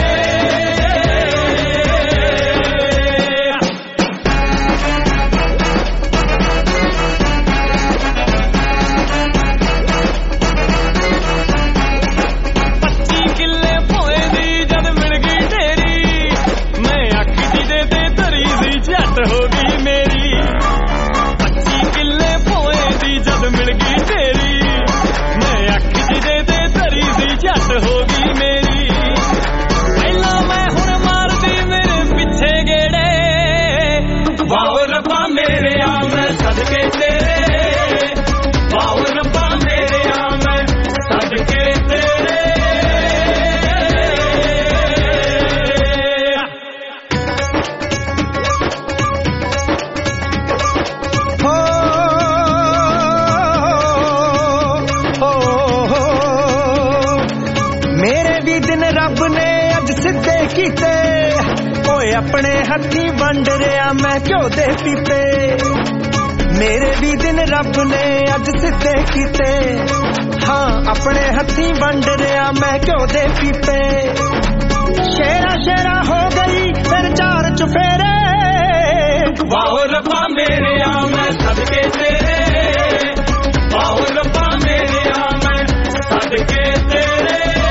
I: ਹੋ ਗਈ ਮੇਰੀ ਪੱਚੀ ਕਿੱਲੇ ਭੋਏ ਦੀ ਜਦ ਮਿਲ ਗਈ ਤੇਰੀ ਮੈਂ ਅੱਖ ਜਿਹਦੇ ਤੇ ਧਰੀ ਸੀ ਝੱਟ ਹੋ ਗਈ ਮੇਰੀ ਪਹਿਲਾਂ ਮੈਂ ਹੁਣ ਮਾਰਦੀ ਮੇਰੇ ਪਿੱਛੇ ਗੇੜੇ ਵਾਹ ਰੱਬਾ ਮੇਰੇ ਆ ਮੈਂ ਸਦਕੇ ਤੇਰੇ ਵਾਹ ਰੱਬਾ ਮੇਰੇ ਆ ਮੈਂ ਸਦਕੇ ਤੇਰੇ ਕੀਤੇ ਓਏ ਆਪਣੇ ਹੱਥੀਂ ਵੰਡ ਰਿਆ ਮੈਂ ਘਿਓ ਦੇ ਪੀਪੇ ਮੇਰੇ ਵੀ ਦਿਨ ਰੱਬ ਨੇ ਅੱਜ ਸਿੱਧੇ ਕੀਤੇ ਹਾਂ ਆਪਣੇ ਹੱਥੀਂ ਵੰਡ ਰਿਆ ਮੈਂ ਘਿਓ ਦੇ ਪੀਪੇ ਸ਼ੇਰਾ ਸ਼ੇਰਾ ਹੋ ਗਈ ਫਿਰ ਚਾਰ ਚੁਫੇਰੇ ਵਾਹ ਰੱਬਾ ਮੇਰੇ ਆ ਮੈਂ ਸਦਕੇ ਤੇਰੇ ਵਾਹ ਰੱਬਾ ਮੇਰੇ ਆ ਮੈਂ ਸਦਕੇ ਤੇਰੇ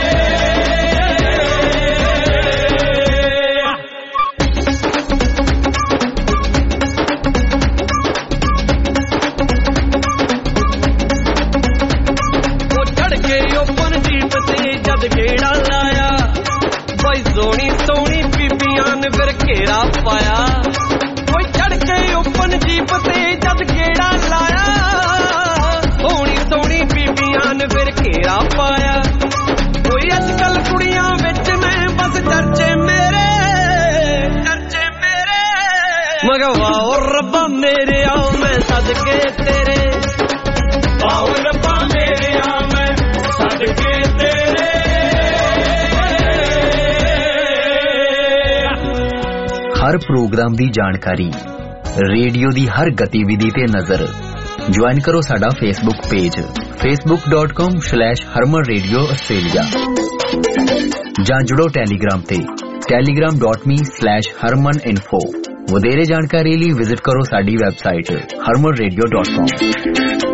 I: ਗੇੜਾ ਲਾਇਆ ਬਈ ਸੋਹਣੀ ਸੋਹਣੀ ਬੀਬੀਆਂ ਨੇ ਫਿਰ ਘੇਰਾ ਪਾਇਆ ਕੋਈ ਚੜ ਕੇ ਓਪਨ ਜੀਪ ਤੇ ਜਦ ਗੇੜਾ ਲਾਇਆ ਸੋਹਣੀ ਸੋਹਣੀ ਬੀਬੀਆਂ ਨੇ ਫਿਰ ਘੇਰਾ ਪਾਇਆ ਕੋਈ ਅੱਜ ਕੱਲ ਕੁੜੀਆਂ ਵਿੱਚ ਨੇ ਬਸ ਚਰਚੇ ਮੇਰੇ ਚਰਚੇ ਮੇਰੇ ਮਗਾ ਵਾਹ ਰੱਬਾ ਮੇਰੇ ਆ ਮੈਂ ਸਦਕੇ ਤੇਰੇ ਵਾਹ ਰੱਬਾ ਮੇਰੇ ਆ ਮੈਂ ਸਦਕੇ ਤੇਰੇ
B: हर प्रोग्राम दी जानकारी रेडियो दी हर गतिविधि ते नजर ज्वाइन करो साडा Facebook page Facebook dot com slash Harman radio Australia जां जुड़ो टेलीग्राम ते Telegram dot me slash Harman info वधेरे जानकारी लई विजिट करो साडी website Harman radio dot com.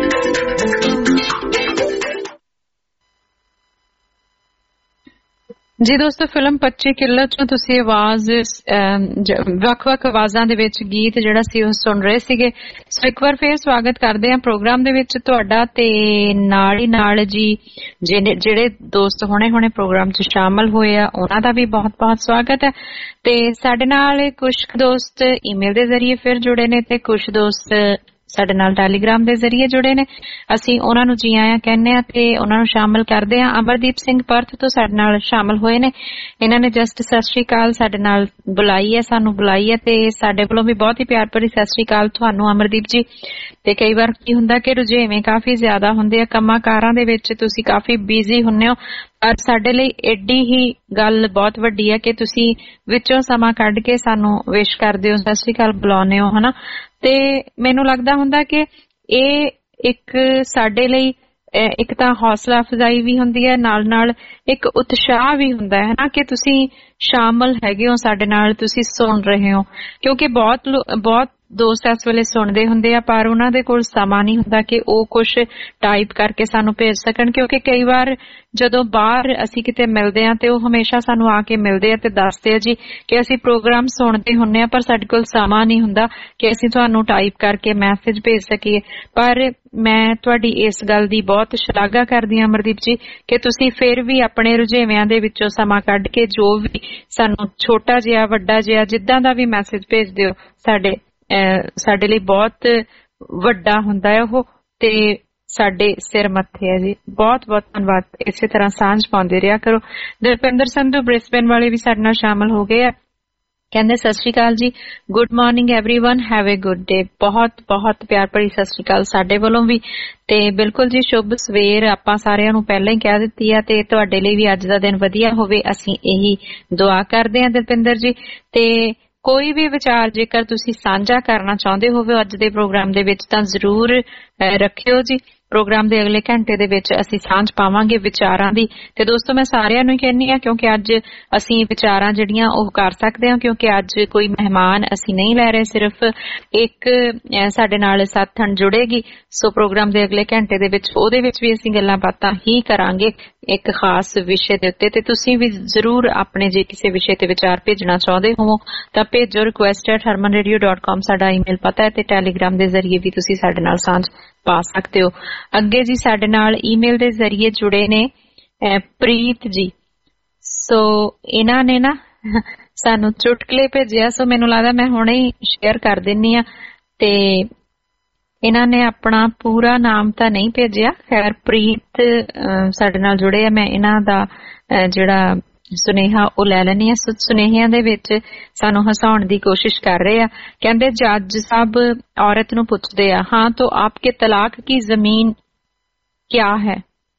C: जी दोस्तों फिल्म पच्ची किलो चों तुसी आवाज ਵੱਖ-ਵੱਖ ਆਵਾਜ਼ਾਂ ਦੇ ਵਿੱਚ ਗੀਤ ਜਿਹੜਾ ਸੀ ਉਹ ਸੁਣ ਰਹੇ ਸੀਗੇ। ਸੋ ਇੱਕ ਵਾਰ ਫੇਰ ਸਵਾਗਤ ਕਰਦੇ ਹਾਂ ਪ੍ਰੋਗਰਾਮ ਦੇ ਵਿੱਚ ਤੁਹਾਡਾ ਤੇ ਨਾਲ ਹੀ ਨਾਲ ਜੀ ਜਿਹੜੇ ਦੋਸਤ ਹੁਣੇ ਹੁਣੇ ਪ੍ਰੋਗਰਾਮ 'ਚ ਸ਼ਾਮਲ ਹੋਏ ਆ ਉਹਨਾਂ ਦਾ ਵੀ ਬਹੁਤ-ਬਹੁਤ ਸਵਾਗਤ ਹੈ ਤੇ ਸਾਡੇ ਨਾਲ ਕੁਝ ਦੋਸਤ ਈਮੇਲ ਦੇ ਜ਼ਰੀਏ ਫਿਰ ਜੁੜੇ ਨੇ ਤੇ ਕੁਝ ਦੋਸਤ ਸਾਡੇ ਨਾਲ ਟੈਲੀਗ੍ਰਾਮ ਦੇ ਜ਼ਰੀਏ ਜੁੜੇ ਨੇ। ਅਸੀਂ ਉਹਨਾਂ ਨੂੰ ਜੀ ਆਇਆਂ ਕਹਿੰਦੇ ਆ ਤੇ ਉਹਨਾਂ ਨੂੰ ਸ਼ਾਮਲ ਕਰਦੇ ਆ। ਅਮਰਦੀਪ ਸਿੰਘ ਪਰਥ ਤੋਂ ਸਾਡੇ ਨਾਲ ਸ਼ਾਮਲ ਹੋਏ ਨੇ। ਇਹਨਾਂ ਨੇ ਜਸਟ ਸਤਿ ਸ਼੍ਰੀ ਅਕਾਲ ਸਾਡੇ ਨਾਲ ਬੁਲਾਈ ਹੈ, ਸਾਨੂੰ ਬੁਲਾਈ ਹੈ ਤੇ ਸਾਡੇ ਵੱਲੋਂ ਵੀ ਬਹੁਤ ਹੀ ਪਿਆਰ ਭਰੀ ਸਤਿ ਸ਼੍ਰੀ ਅਕਾਲ ਤੁਹਾਨੂੰ ਅਮਰਦੀਪ ਜੀ। ਤੇ ਕਈ ਵਾਰ ਕੀ ਹੁੰਦਾ ਕਿ ਰੁਝੇਵੇਂ ਕਾਫੀ ਜ਼ਿਆਦਾ ਹੁੰਦੇ ਆ, ਕੰਮਾਂ ਕਾਰਾਂ ਦੇ ਵਿੱਚ ਤੁਸੀਂ ਕਾਫੀ ਬਿਜ਼ੀ ਹੁੰਦੇ ਹੋ, ਪਰ ਸਾਡੇ ਲਈ ਏਡੀ ਹੀ ਗੱਲ ਬਹੁਤ ਵੱਡੀ ਹੈ ਕਿ ਤੁਸੀਂ ਵਿੱਚੋਂ ਸਮਾਂ ਕੱਢ ਕੇ ਸਾਨੂੰ ਵਿਸ਼ ਕਰਦੇ ਹੋ, ਸਤਿ ਸ਼੍ਰੀ ਅਕਾਲ ਬੁਲਾਉਂਦੇ ਹੋ ਹਨਾ। ਤੇ ਮੈਨੂੰ ਲੱਗਦਾ ਹੁੰਦਾ ਕਿ ਇਹ ਇੱਕ ਸਾਡੇ ਲਈ ਇੱਕ ਤਾਂ ਹੌਸਲਾ ਅਫਜ਼ਾਈ ਵੀ ਹੁੰਦੀ ਹੈ, ਨਾਲ ਨਾਲ ਇੱਕ ਉਤਸ਼ਾਹ ਵੀ ਹੁੰਦਾ ਹੈ ਨਾ ਕਿ ਤੁਸੀਂ ਸ਼ਾਮਲ ਹੈਗੇ ਹੋ ਸਾਡੇ ਨਾਲ, ਤੁਸੀਂ ਸੁਣ ਰਹੇ ਹੋ, ਕਿਉਂਕਿ ਬਹੁਤ ਬਹੁਤ ਦੋਸਤ ਇਸ ਵੇਲੇ ਸੁਣਦੇ ਹੁੰਦੇ ਆ ਪਰ ਉਹਨਾਂ ਦੇ ਕੋਲ ਸਮਾਂ ਨਹੀਂ ਹੁੰਦਾ ਕਿ ਉਹ ਕੁਛ ਟਾਈਪ ਕਰਕੇ ਸਾਨੂੰ ਭੇਜ ਸਕਣ, ਕਿਉਂਕਿ ਕਈ ਵਾਰ ਜਦੋਂ ਬਾਹਰ ਅਸੀਂ ਕਿਤੇ ਮਿਲਦੇ ਆ ਤੇ ਉਹ ਹਮੇਸ਼ਾ ਸਾਨੂੰ ਆ ਕੇ ਮਿਲਦੇ ਆ ਤੇ ਦੱਸਦੇ ਆ ਜੀ ਕਿ ਅਸੀਂ ਪ੍ਰੋਗਰਾਮ ਸੁਣਦੇ ਹੁੰਦੇ ਆ ਪਰ ਸਾਡੇ ਕੋਲ ਸਮਾਂ ਨਹੀਂ ਹੁੰਦਾ ਕਿ ਅਸੀਂ ਤੁਹਾਨੂੰ ਟਾਈਪ ਕਰਕੇ ਮੈਸੇਜ ਭੇਜ ਸਕੀਏ। ਪਰ ਮੈਂ ਤੁਹਾਡੀ ਇਸ ਗੱਲ ਦੀ ਬਹੁਤ ਸ਼ਲਾਘਾ ਕਰਦੀ ਹਾਂ ਅਮਰਦੀਪ ਜੀ ਕਿ ਤੁਸੀਂ ਫਿਰ ਵੀ ਆਪਣੇ ਰੁਝੇਵਿਆਂ ਦੇ ਵਿੱਚੋਂ ਸਮਾਂ ਕੱਢ ਕੇ ਜੋ ਵੀ ਸਾਨੂੰ ਛੋਟਾ ਜਿਹਾ ਵੱਡਾ ਜਿਹਾ ਜਿੱਦਾਂ ਦਾ ਵੀ ਮੈਸੇਜ ਭੇਜਦੇ ਹੋ ਸਾਡੇ ਸਾਡੇ ਲਈ ਬਹੁਤ ਵੱਡਾ ਹੁੰਦਾ ਹੈ ਉਹ, ਤੇ ਸਾਡੇ ਸਿਰ ਮੱਥੇ ਹੈ ਜੀ। ਬਹੁਤ ਬਹੁਤ ਧੰਨਵਾਦ। ਇਸੇ ਤਰ੍ਹਾਂ ਸਾਂਝ ਪਾਉਂਦੇ ਰਿਹਾ ਕਰੋ। ਦਰਪਿੰਦਰ ਸੰਧੂ ਬ੍ਰਿਸਬੇਨ ਵਾਲੇ ਵੀ ਸਾਡੇ ਨਾਲ ਸ਼ਾਮਲ ਹੋ ਗਏ ਆ, ਕਹਿੰਦੇ ਸਤਿ ਸ਼੍ਰੀ ਅਕਾਲ ਜੀ, good morning everyone, have a good day. ਬਹੁਤ ਬਹੁਤ ਪਿਆਰ ਭਰੀ ਸਤਿ ਸ਼੍ਰੀ ਅਕਾਲ ਸਾਡੇ ਵੱਲੋਂ ਵੀ। ਤੇ ਬਿਲਕੁਲ ਜੀ ਸ਼ੁਭ ਸਵੇਰ ਆਪਾਂ ਸਾਰਿਆਂ ਨੂੰ ਪਹਿਲਾਂ ਹੀ ਕਹਿ ਦਿੱਤੀ ਆ ਤੇ ਤੁਹਾਡੇ ਲਈ ਵੀ ਅੱਜ ਦਾ ਦਿਨ ਵਧੀਆ ਹੋਵੇ, ਅਸੀਂ ਇਹੀ ਦੁਆ ਕਰਦੇ ਹਾਂ ਦਰਪਿੰਦਰ ਜੀ। ਤੇ ਕੋਈ ਵੀ ਵਿਚਾਰ ਜੇਕਰ ਤੁਸੀਂ ਸਾਂਝਾ ਕਰਨਾ ਚਾਹੁੰਦੇ ਹੋਵੇ ਅੱਜ ਦੇ ਪ੍ਰੋਗਰਾਮ ਦੇ ਵਿੱਚ ਤਾਂ ਜ਼ਰੂਰ ਰੱਖਿਓ ਜੀ। ਪ੍ਰੋਗਰਾਮ ਦੇ ਅਗਲੇ ਘੰਟੇ ਦੇ ਵਿੱਚ ਅਸੀਂ ਸਾਂਝ ਪਾਵਾਂਗੇ ਵਿਚਾਰਾਂ ਦੀ। ਤੇ ਦੋਸਤੋ ਮੈਂ ਸਾਰਿਆਂ ਨੂੰ ਹੀ ਕਹਿੰਦੀ ਹਾਂ ਕਿਉਂਕਿ ਅੱਜ ਅਸੀਂ ਵਿਚਾਰਾਂ ਜਿਹੜੀਆਂ ਉਹ ਕਰ ਸਕਦੇ ਹਾਂ, ਕਿਉਂਕਿ ਅੱਜ ਕੋਈ ਮਹਿਮਾਨ ਅਸੀਂ ਨਹੀਂ ਲੈ ਰਹੇ, ਸਿਰਫ ਇੱਕ ਸਾਡੇ ਨਾਲ ਸਾਥਣ ਜੁੜੇਗੀ। ਸੋ ਪ੍ਰੋਗਰਾਮ ਦੇ ਅਗਲੇ ਘੰਟੇ ਦੇ ਵਿੱਚ ਉਹਦੇ ਵਿੱਚ ਵੀ ਅਸੀਂ ਗੱਲਾਂ ਬਾਤਾਂ ਹੀ ਕਰਾਂਗੇ ਇੱਕ ਖਾਸ ਵਿਸ਼ੇ ਦੇ ਉੱਤੇ। ਤੇ ਤੁਸੀਂ ਵੀ ਜ਼ਰੂਰ ਆਪਣੇ ਜੇ ਕਿਸੇ ਵਿਸ਼ੇ ਤੇ ਵਿਚਾਰ ਭੇਜਣਾ ਚਾਹੁੰਦੇ ਹੋ ਤਾਂ ਭੇਜੋ request at Harman radio dot com ਸਾਡਾ ਈਮੇਲ ਪਤਾ ਹੈ, ਤੇ ਟੈਲੀਗ੍ਰਾਮ ਦੇ ਜ਼ਰੀਏ ਵੀ ਤੁਸੀਂ ਸਾਡੇ ਨਾਲ ਸਾਂਝ ਪਾ ਸਕਦੇ ਹੋ। ਅੱਗੇ ਜੀ ਸਾਡੇ ਨਾਲ ਈਮੇਲ ਦੇ ਜ਼ਰੀਏ ਜੁੜੇ ਨੇ ਪ੍ਰੀਤ ਜੀ। ਸੋ ਇਹਨਾਂ ਨੇ ਨਾ ਸਾਨੂੰ ਚੁਟਕਲੇ ਭੇਜਿਆ, ਸੋ ਮੈਨੂੰ ਲੱਗਦਾ ਮੈਂ ਹੁਣੇ ਹੀ ਸ਼ੇਅਰ ਕਰ ਦਿੰਨੀ ਆ। ਤੇ ਇਹਨਾਂ ਨੇ ਆਪਣਾ ਪੂਰਾ ਨਾਮ ਤਾਂ ਨਹੀਂ ਭੇਜਿਆ, ਖੈਰ ਪ੍ਰੀਤ ਸਾਡੇ ਨਾਲ ਜੁੜੇ ਆ। ਮੈਂ ਇਹਨਾਂ ਦਾ ਜਿਹੜਾ ਸੁਨੇਹਾ ਉਹ ਲੈ ਲੈਣੀ ਆ। ਸੁਨੇਹਿਆਂ ਦੇ ਵਿੱਚ ਸਾਨੂੰ ਹਸਾਉਣ ਦੀ ਕੋਸ਼ਿਸ਼ ਕਰ ਰਹੇ ਆ। ਕਹਿੰਦੇ ਜੱਜ ਸਾਹਿਬ ਔਰਤ ਨੂੰ ਪੁੱਛਦੇ ਆ, ਹਾਂ तो आपके तलाक की जमीन क्या है?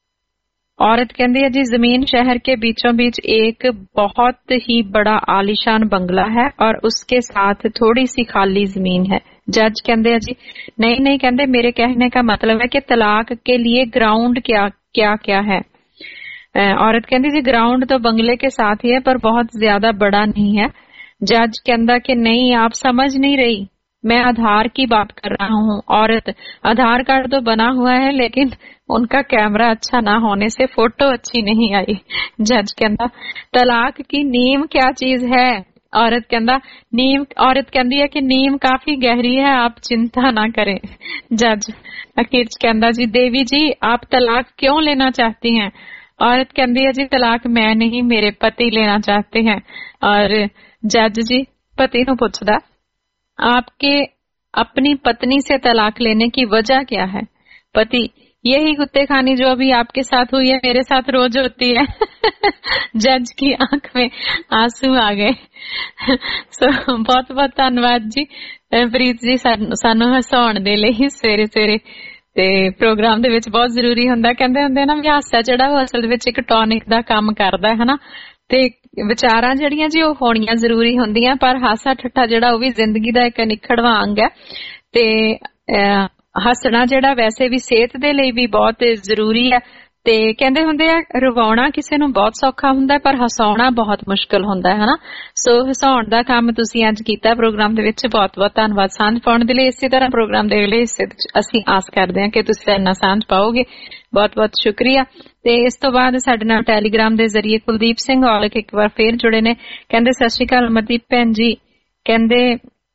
C: औरत कहती है जी जमीन शहर के बीचों बीच एक बहुत ही बड़ा आलीशान बंगला है और उसके साथ थोड़ी सी खाली जमीन है। जज कहते हैं जी नहीं नहीं, कहते मेरे कहने का मतलब है कि तलाक के लिए ग्राउंड क्या क्या क्या है। औरत कहती जी ग्राउंड तो बंगले के साथ ही है पर बहुत ज्यादा बड़ा नहीं है। जज कहता कि नहीं आप समझ नहीं रही, मैं आधार की बात कर रहा हूँ। औरत आधार कार्ड तो बना हुआ है लेकिन उनका कैमरा अच्छा ना होने से फोटो अच्छी नहीं आई। जज कहता तलाक की नीम क्या चीज है? औरत कहता नीम औरत कहती है कि नीम काफी गहरी है, आप चिंता ना करें। जज आखिर कहता जी देवी जी आप तलाक क्यों लेना चाहती हैं? औरत कहती है जी तलाक मैं नहीं मेरे पति लेना चाहते हैं। और जज जी पति को पूछता आपके अपनी पत्नी से तलाक लेने की वजह क्या है? पति यही कुत्ते खानी जो अभी आपके साथ हुई है मेरे साथ रोज होती है। जज की आंख में आंसू आ गए। सो बहुत बहुत धन्यवाद जी प्रीत जी सानू हसाउण दे लई सवेरे सवेरे। ਤੇ ਪ੍ਰੋਗਰਾਮ ਦੇ ਵਿੱਚ ਬਹੁਤ ਜ਼ਰੂਰੀ ਹੁੰਦਾ, ਕਹਿੰਦੇ ਹੁੰਦੇ ਨਾ ਵੀ ਹਾਸਾ ਜਿਹੜਾ ਉਹ ਅਸਲ ਵਿੱਚ ਇੱਕ ਟੌਨਿਕ ਦਾ ਕੰਮ ਕਰਦਾ ਹੈ ਹਨਾ। ਤੇ ਵਿਚਾਰਾਂ ਜਿਹੜੀਆਂ ਜੀ ਉਹ ਹੋਣੀਆਂ ਜ਼ਰੂਰੀ ਹੁੰਦੀਆਂ, ਪਰ ਹਾਸਾ ਠੱਠਾ ਜਿਹੜਾ ਉਹ ਵੀ ਜ਼ਿੰਦਗੀ ਦਾ ਇੱਕ ਅਨਿੱਖੜਵਾਂ ਅੰਗ ਹੈ। ਤੇ ਹੱਸਣਾ ਜਿਹੜਾ ਵੈਸੇ ਵੀ ਸਿਹਤ ਦੇ ਲਈ ਵੀ ਬਹੁਤ ਜ਼ਰੂਰੀ ਹੈ। ਤੇ ਕਹਿੰਦੇ ਹੁੰਦੇ ਆ ਰਵਾਉਣਾ ਕਿਸੇ ਨੂੰ ਬਹੁਤ ਸੌਖਾ ਹੁੰਦਾ ਪਰ ਹਸਾਉਣਾ ਬਹੁਤ ਮੁਸ਼ਕਿਲ ਹੁੰਦਾ ਹੈ ਹਨਾ। ਸੋ ਹਸਾਉਣ ਦਾ ਕੰਮ ਤੁਸੀਂ ਅੱਜ ਕੀਤਾ ਪ੍ਰੋਗਰਾਮ ਦੇ ਵਿੱਚ, ਬਹੁਤ ਬਹੁਤ ਧੰਨਵਾਦ ਸਾਂਝ ਪਾਉਣ ਦੇ ਲਈ। ਇਸੇ ਤਰ੍ਹਾਂ ਪ੍ਰੋਗਰਾਮ ਦੇ ਅਗਲੇ ਹਿੱਸੇ ਅਸੀਂ ਆਸ ਕਰਦੇ ਹਾਂ ਕਿ ਤੁਸੀਂ ਸਾਡੇ ਨਾਲ ਸਾਂਝ ਪਾਓਗੇ। ਬਹੁਤ ਬਹੁਤ ਸ਼ੁਕਰੀਆ। ਤੇ ਇਸ ਤੋਂ ਬਾਅਦ ਸਾਡੇ ਨਾਲ ਟੈਲੀਗ੍ਰਾਮ ਦੇ ਜ਼ਰੀਏ ਕੁਲਦੀਪ ਸਿੰਘ ਔਲਖ ਇੱਕ ਵਾਰ ਫੇਰ ਜੁੜੇ ਨੇ। ਕਹਿੰਦੇ ਸਤਿ ਸ਼੍ਰੀ ਅਕਾਲ ਅਮਰਦੀਪ ਭੈਣ ਜੀ। ਕਹਿੰਦੇ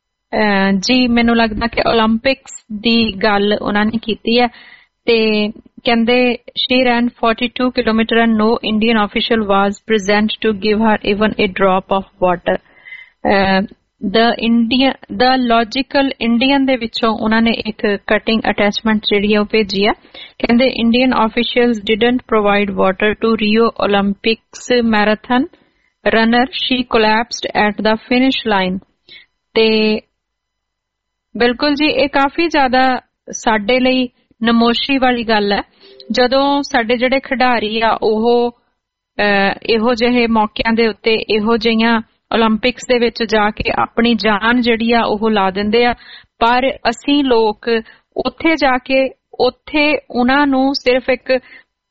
C: ਜੀ ਮੈਨੂੰ ਲੱਗਦਾ ਕਿ ਓਲੰਪਿਕਸ ਦੀ ਗੱਲ ਉਹਨਾਂ ਨੇ ਕੀਤੀ ਹੈ। ਤੇ ਕਹਿੰਦੇ she ran forty-two kilometer and no Indian official was present to give her even a drop of water. uh, the Indian the logical Indian ਦੇ ਵਿੱਚੋਂ ਉਹਨਾਂ ਨੇ ਇੱਕ cutting attachment ਜਿਹੜੀ ਹੈ ਉਹ ਭੇਜੀ ਆ। ਕਹਿੰਦੇ Indian officials didn't provide water to Rio Olympics marathon runner, she collapsed at the finish line. ਤੇ ਬਿਲਕੁਲ ਜੀ ਇਹ ਕਾਫੀ ਜ਼ਿਆਦਾ ਸਾਡੇ ਲਈ ਨਮੋਸ਼ੀ ਵਾਲੀ ਗੱਲ ਹੈ ਜਦੋਂ ਸਾਡੇ ਜਿਹੜੇ ਖਿਡਾਰੀ ਆ ਉਹ ਇਹੋ ਜਿਹੇ ਮੌਕਿਆਂ ਦੇ ਉੱਤੇ ਇਹੋ ਜਿਹੀਆਂ ਓਲੰਪਿਕਸ ਦੇ ਵਿੱਚ ਜਾ ਕੇ ਆਪਣੀ ਜਾਨ ਜਿਹੜੀ ਆ ਉਹ ਲਾ ਦਿੰਦੇ ਆ, ਪਰ ਅਸੀਂ ਲੋਕ ਉੱਥੇ ਜਾ ਕੇ ਉੱਥੇ ਉਹਨਾਂ ਨੂੰ ਸਿਰਫ ਇੱਕ